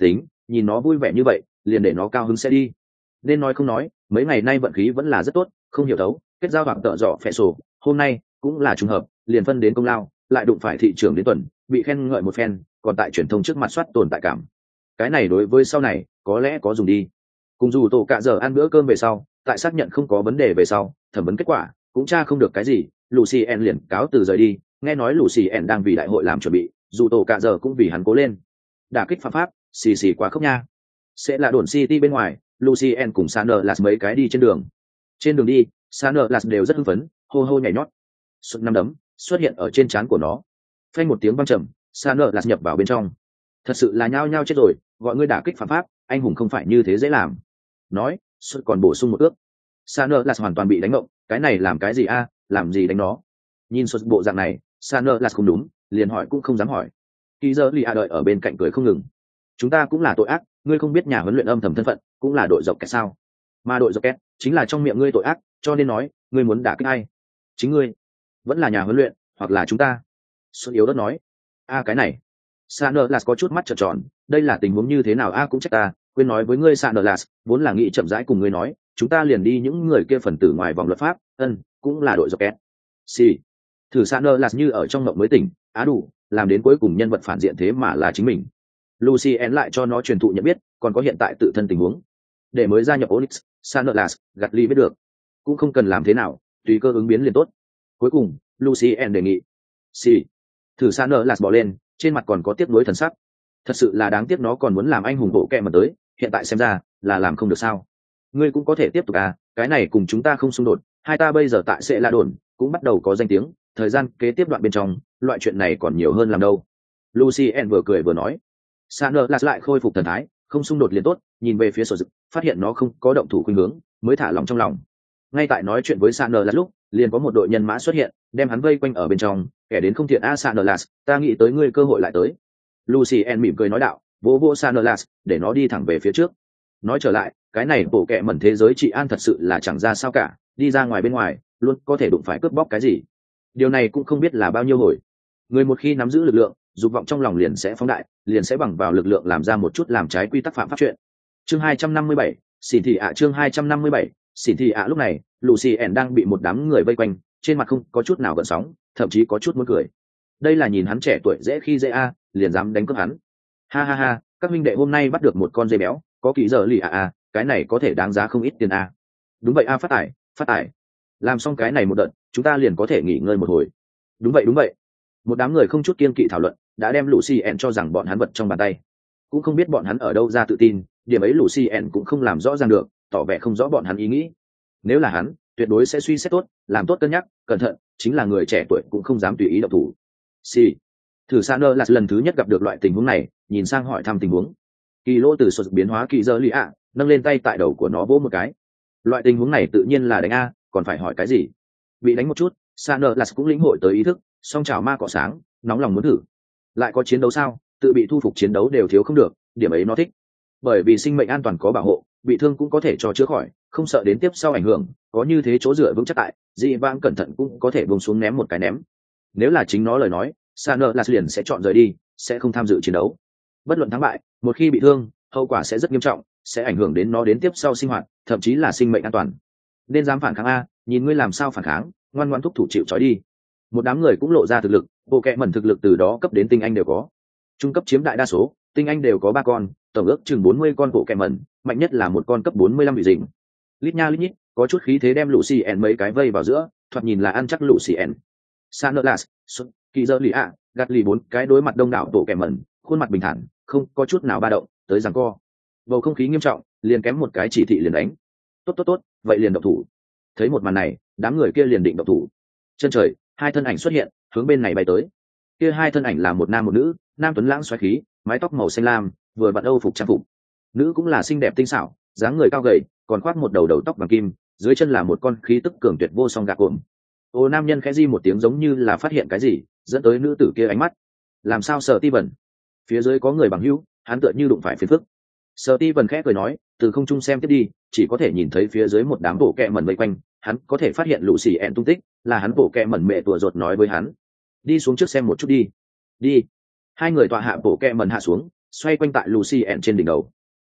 nhìn nó vui vẻ như vậy liền để nó cao hứng sẽ đi. Nên nói không nói, mấy ngày nay vận khí vẫn là rất tốt, không hiểu thấu kết giao hoặc tợ dọ phẹ sổ, hôm nay cũng là trùng hợp, liền phân đến công lao, lại đụng phải thị trường đến tuần, bị khen ngợi một phen, còn tại truyền thông trước mặt soát tồn tại cảm. Cái này đối với sau này có lẽ có dùng đi. Cùng dù tổ cả giờ ăn bữa cơm về sau, tại xác nhận không có vấn đề về sau, thẩm vấn kết quả cũng tra không được cái gì, Lucien liền cáo từ rời đi. Nghe nói Lucien đang vì đại hội làm chuẩn bị, dù tổ cả giờ cũng vì hắn cố lên. Đả kích phạm pháp, xì xì quá khốc nha. Sẽ là đồn City bên ngoài, Lucien cùng Sanders mấy cái đi trên đường. Trên đường đi, Sanders đều rất hưng phấn, hô hô nhảy nhót. Sút năm đấm xuất hiện ở trên trán của nó. Phanh một tiếng vang trầm, Sanders nhập vào bên trong. Thật sự là nhao nhao chết rồi, gọi ngươi đả kích phạm pháp, anh hùng không phải như thế dễ làm. Nói, Sút còn bổ sung một ước. Sanders hoàn toàn bị đánh ngộng, cái này làm cái gì a, làm gì đánh nó? Nhìn Sút bộ dạng này, Sanders không đúng, liền hỏi cũng không dám hỏi. Kỳ giờ Lì A đợi ở bên cạnh cười không ngừng. Chúng ta cũng là tội ác, ngươi không biết nhà huấn luyện âm thầm thân phận, cũng là đội dọc kẹt sao? Mà đội dọc kẹt chính là trong miệng ngươi tội ác, cho nên nói, ngươi muốn đả kích ai? Chính ngươi, vẫn là nhà huấn luyện, hoặc là chúng ta. Xuân yếu đất nói, a cái này. Sanders có chút mắt trợn tròn, đây là tình huống như thế nào a, cũng trách ta, quên nói với ngươi Sanders, vốn là nghĩ chậm rãi cùng ngươi nói, chúng ta liền đi những người kia phần tử ngoài vòng luật pháp, ân, cũng là đội dọc kẹt. Xì. Thử Sanders như ở trong mộng mới tỉnh, á đủ, làm đến cuối cùng nhân vật phản diện thế mà là chính mình. Lucien lại cho nó truyền thụ nhận biết, còn có hiện tại tự thân tình huống. Để mới gia nhập Onyx, Sanders, gạt ly biết được. Cũng không cần làm thế nào, tùy cơ ứng biến liền tốt. Cuối cùng, Lucien đề nghị. Xì. Thử Sanders bỏ lên, trên mặt còn có tiếc nuối thần sắc. Thật sự là đáng tiếc nó còn muốn làm anh hùng bộ kẹ mà tới, hiện tại xem ra là làm không được sao. Ngươi cũng có thể tiếp tục à, cái này cùng chúng ta không xung đột, hai ta bây giờ tại sẽ là đồn, cũng bắt đầu có danh tiếng, thời gian kế tiếp đoạn bên trong, loại chuyện này còn nhiều hơn làm đâu. Lucien vừa cười vừa nói. Sanders lại khôi phục thần thái, không xung đột liền tốt, nhìn về phía sổ dực, phát hiện nó không có động thủ khuynh hướng, mới thả lòng trong lòng. Ngay tại nói chuyện với Sanders lúc, liền có một đội nhân mã xuất hiện, đem hắn vây quanh ở bên trong, kẻ đến không thiện a Sanders, ta nghĩ tới ngươi cơ hội lại tới. Lucien mỉm cười nói đạo, vỗ vỗ Sanders, để nó đi thẳng về phía trước. Nói trở lại, cái này bộ kệ mẩn thế giới trị an thật sự là chẳng ra sao cả, đi ra ngoài bên ngoài, luôn có thể đụng phải cướp bóc cái gì. Điều này cũng không biết là bao nhiêu hồi. Người một khi nắm giữ lực lượng, dục vọng trong lòng liền sẽ phóng đại, liền sẽ bằng vào lực lượng làm ra một chút làm trái quy tắc phạm pháp chuyện. Chương hai trăm năm mươi bảy, xỉn thị ạ chương hai trăm năm mươi bảy, xỉn thị ạ lúc này, Lucien đang bị một đám người vây quanh, trên mặt không có chút nào gợn sóng, thậm chí có chút muốn cười. Đây là nhìn hắn trẻ tuổi dễ khi dễ a, liền dám đánh cướp hắn. Ha ha ha, các huynh đệ hôm nay bắt được một con dê béo, có kỳ giờ lì à à, cái này có thể đáng giá không ít tiền a. Đúng vậy a, phát tải, phát tải. Làm xong cái này một đợt, chúng ta liền có thể nghỉ ngơi một hồi. Đúng vậy đúng vậy. Một đám người không chút kiên kỵ thảo luận, đã đem Lucien cho rằng bọn hắn vật trong bàn tay. Cũng không biết bọn hắn ở đâu ra tự tin, điểm ấy Lucien cũng không làm rõ ràng được, tỏ vẻ không rõ bọn hắn ý nghĩ. Nếu là hắn, tuyệt đối sẽ suy xét tốt, làm tốt cân nhắc, cẩn thận, chính là người trẻ tuổi cũng không dám tùy ý động thủ. Si. Thử Sander là lần thứ nhất gặp được loại tình huống này, nhìn sang hỏi thăm tình huống. Kỳ lô từ sột biến hóa kỳ giờ lì ạ, nâng lên tay tại đầu của nó vỗ một cái. Loại tình huống này tự nhiên là đánh a, còn phải hỏi cái gì? Bị đánh một chút, Sander là cũng lĩnh hội tới ý thức, song chảo ma cọ sáng, nóng lòng muốn thử. Lại có chiến đấu sao? Tự bị thu phục chiến đấu đều thiếu không được, điểm ấy nó thích. Bởi vì sinh mệnh an toàn có bảo hộ, bị thương cũng có thể cho chữa khỏi, không sợ đến tiếp sau ảnh hưởng, có như thế chỗ dựa vững chắc tại, dị vãng cẩn thận cũng có thể buông xuống ném một cái ném. Nếu là chính nó lời nói, Sander là liền sẽ chọn rời đi, sẽ không tham dự chiến đấu. Bất luận thắng bại, một khi bị thương, hậu quả sẽ rất nghiêm trọng, sẽ ảnh hưởng đến nó đến tiếp sau sinh hoạt, thậm chí là sinh mệnh an toàn. Nên dám phản kháng a, nhìn ngươi làm sao phản kháng, ngoan ngoãn thúc thủ chịu trói đi. Một đám người cũng lộ ra thực lực, bộ kệ mẩn thực lực từ đó cấp đến tinh anh đều có. Trung cấp chiếm đại đa số, tinh anh đều có ba con, tổng ước chừng bốn mươi con bộ kệ mẩn, mạnh nhất là một con cấp bốn mươi lăm bị dình. Lít nha lít nhít, có chút khí thế đem Lucien mấy cái vây vào giữa, thoạt nhìn là ăn chắc Lucien. Sanders, Kỳ Dơ Lì ạ, gạt lì bốn cái đối mặt đông đảo bộ kệ mẩn, khuôn mặt bình thản, không có chút nào ba động, tới giằng co. Bầu không khí nghiêm trọng, liền kém một cái chỉ thị liền đánh. Tốt tốt tốt, vậy liền động thủ. Thấy một màn này, đám người kia liền định động thủ. Chân trời, hai thân ảnh xuất hiện, hướng bên này bay tới. Kia hai thân ảnh là một nam một nữ, nam tuấn lãng xoáy khí, mái tóc màu xanh lam, vừa vặn âu phục trang phục. Nữ cũng là xinh đẹp tinh xảo, dáng người cao gầy, còn khoác một đầu đầu tóc vàng kim, dưới chân là một con khí tức cường tuyệt vô song gạc cuộn. Ô nam nhân khẽ di một tiếng giống như là phát hiện cái gì, dẫn tới nữ tử kia ánh mắt. Làm sao Sở Ti Vân? Phía dưới có người bằng hữu, hắn tựa như đụng phải phiền phức. Sở Ti Vân khẽ cười nói, từ không trung xem tiếp đi, chỉ có thể nhìn thấy phía dưới một đám bộ kẹ mẩn vây quanh, hắn có thể phát hiện Lucien tung tích, là hắn bộ kẹ mẩn mẹ tủa ruột nói với hắn. Đi xuống trước xem một chút đi. Đi. Hai người tọa hạ bộ kẹ mẩn hạ xuống, xoay quanh tại Lucien trên đỉnh đầu.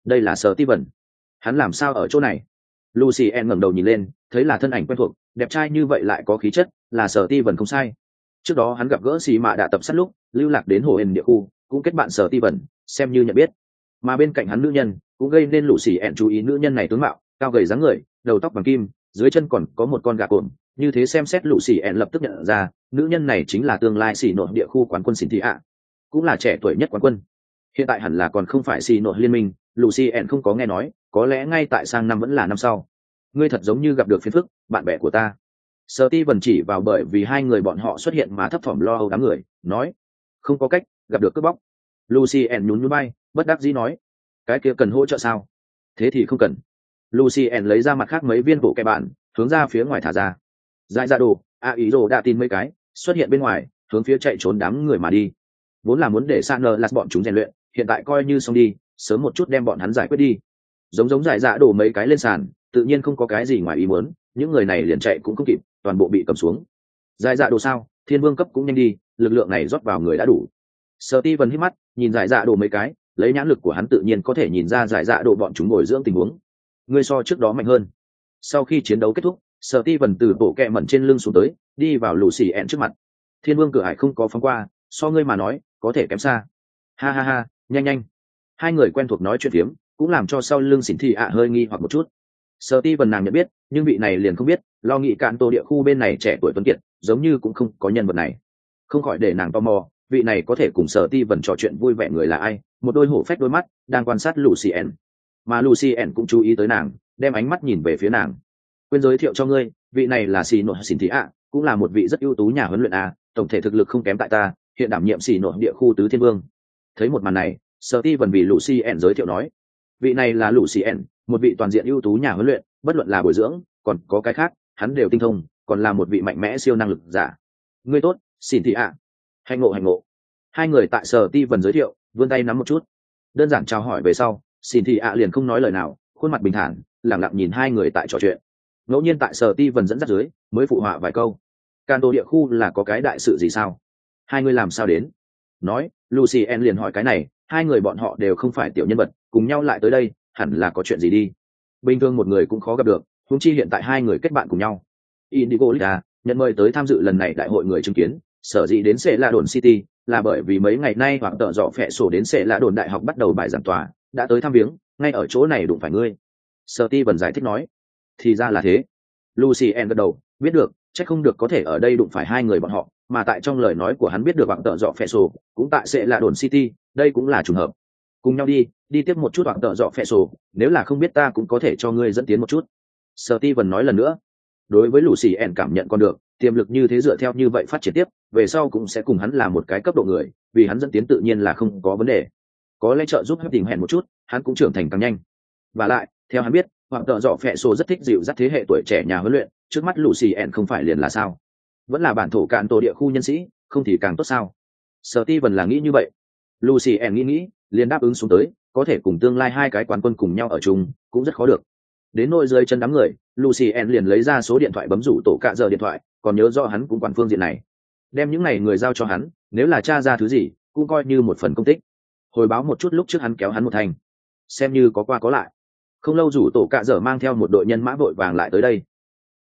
đây là Sở Ti Vân. Hắn làm sao ở chỗ này? Lucien ngẩng đầu nhìn lên, thấy là thân ảnh quen thuộc, đẹp trai như vậy lại có khí chất, là Sở Ti Vân không sai. Trước đó hắn gặp gỡ xì mạ đã tập sát lúc, lưu lạc đến hồ hền địa khu, cũng kết bạn Sở Ti Vân, xem như nhận biết. Mà bên cạnh hắn nữ nhân, cũng gây nên Lucien chú ý nữ nhân này tướng mạo, cao gầy dáng người, đầu tóc bằng kim, dưới chân còn có một con gà cồn, như thế xem xét Lucien lập tức nhận ra, nữ nhân này chính là tương lai xì nội địa khu quán quân Cynthia, cũng là trẻ tuổi nhất quán quân. Hiện tại hẳn là còn không phải xì nội liên minh, Lucien không có nghe nói, có lẽ ngay tại sang năm vẫn là năm sau. Ngươi thật giống như gặp được phiền phức, bạn bè của ta. Steven chỉ vào bởi vì hai người bọn họ xuất hiện mà thấp thỏm lo âu đám người, nói, không có cách, gặp được cướp bóc. Lucien nhún nhún bay, bất đắc dĩ nói, cái kia cần hỗ trợ sao? Thế thì không cần. Lucien lấy ra mặt khác mấy viên bộ kẹ bạn, hướng ra phía ngoài thả ra. Giải ra đồ, a ý đồ đã tin mấy cái, xuất hiện bên ngoài, hướng phía chạy trốn đám người mà đi. Vốn là muốn để San lạt bọn chúng rèn luyện, hiện tại coi như xong đi, sớm một chút đem bọn hắn giải quyết đi. Giống giống giải dạ đổ mấy cái lên sàn, tự nhiên không có cái gì ngoài ý muốn, những người này liền chạy cũng không kịp, toàn bộ bị cầm xuống. Giải dạ đồ sao? Thiên vương cấp cũng nhanh đi, lực lượng này rót vào người đã đủ. Steven hít mắt, nhìn giải dạ đồ mấy cái, lấy nhãn lực của hắn tự nhiên có thể nhìn ra giải dạ đồ bọn chúng bồi dưỡng tình huống. Ngươi so trước đó mạnh hơn. Sau khi chiến đấu kết thúc, Steven từ bộ kẹ mẩn trên lưng xuống tới, đi vào Lucien trước mặt. Thiên vương cửa hải không có phóng qua, so ngươi mà nói, có thể kém xa. Ha ha ha, nhanh nhanh. Hai người quen thuộc nói chuyện phiếm, cũng làm cho sau lưng xỉn thị ạ hơi nghi hoặc một chút. Steven nàng nhận biết, nhưng vị này liền không biết, lo nghĩ cạn tổ địa khu bên này trẻ tuổi tuấn kiệt, giống như cũng không có nhân vật này. Không khỏi để nàng tò mò, vị này có thể cùng Steven trò chuyện vui vẻ người là ai? Một đôi hổ phách đôi mắt đang quan sát Lucien, mà Lucien cũng chú ý tới nàng, đem ánh mắt nhìn về phía nàng. Quên giới thiệu cho ngươi, vị này là xì nội xỉn thị ạ, cũng là một vị rất ưu tú nhà huấn luyện a, tổng thể thực lực không kém tại ta, hiện đảm nhiệm xì nội địa khu tứ thiên vương. Thấy một màn này, Steven vì Lucien giới thiệu nói, vị này là Lucien, một vị toàn diện ưu tú nhà huấn luyện, bất luận là bồi dưỡng, còn có cái khác, hắn đều tinh thông, còn là một vị mạnh mẽ siêu năng lực giả. Ngươi tốt, xin thị ạ. Hành ngộ hành ngộ. Hai người tại Steven giới thiệu, vươn tay nắm một chút. Đơn giản chào hỏi về sau, xin thị ạ liền không nói lời nào, khuôn mặt bình thản, lặng lặng nhìn hai người tại trò chuyện. Ngẫu nhiên tại Steven dẫn dắt dưới, mới phụ họa vài câu. Canto địa khu là có cái đại sự gì sao? Hai người làm sao đến? Nói, Lucien liền hỏi cái này, hai người bọn họ đều không phải tiểu nhân vật, cùng nhau lại tới đây, hẳn là có chuyện gì đi. Bình thường một người cũng khó gặp được, huống chi hiện tại hai người kết bạn cùng nhau. Indigo Liga nhận mời tới tham dự lần này đại hội người chứng kiến, sở dĩ đến sẽ là đồn City, là bởi vì mấy ngày nay hoặc tợ dọ phẹ sổ đến sẽ là đồn đại học bắt đầu bài giảng tòa, đã tới thăm viếng, ngay ở chỗ này đụng phải ngươi. Steven giải thích nói, thì ra là thế. Lucien gật đầu, biết được, chắc không được có thể ở đây đụng phải hai người bọn họ, mà tại trong lời nói của hắn biết được hoặc tợ dọ phẹ sổ, cũng tại sẽ là đồn City, đây cũng là trùng hợp. Cùng nhau đi, đi tiếp một chút hoặc tợ dọ phẹ sổ, nếu là không biết ta cũng có thể cho ngươi dẫn tiến một chút. Steven nói lần nữa, đối với Lucien cảm nhận còn được, tiềm lực như thế dựa theo như vậy phát triển tiếp, về sau cũng sẽ cùng hắn là một cái cấp độ người, vì hắn dẫn tiến tự nhiên là không có vấn đề. Có lẽ trợ giúp hấp tình hẹn một chút, hắn cũng trưởng thành càng nhanh. Và lại, theo hắn biết, hoặc tợ dọ phẹ sổ rất thích dịu dắt thế hệ tuổi trẻ nhà huấn luyện, trước mắt Lucien không phải liền là sao? Vẫn là bản thổ cạn tổ địa khu nhân sĩ, không thì càng tốt sao? Steven là nghĩ như vậy. Lucien nghĩ nghĩ, liền đáp ứng xuống tới, có thể cùng tương lai hai cái quán quân cùng nhau ở chung, cũng rất khó được. Đến nôi dưới chân đám người, Lucien liền lấy ra số điện thoại bấm rủ tổ cạ giờ điện thoại, còn nhớ rõ hắn cũng quản phương diện này. Đem những này người giao cho hắn, nếu là tra ra thứ gì, cũng coi như một phần công tích. Hồi báo một chút lúc trước hắn kéo hắn một thành, xem như có qua có lại. Không lâu rủ tổ cạ giờ mang theo một đội nhân mã vội vàng lại tới đây,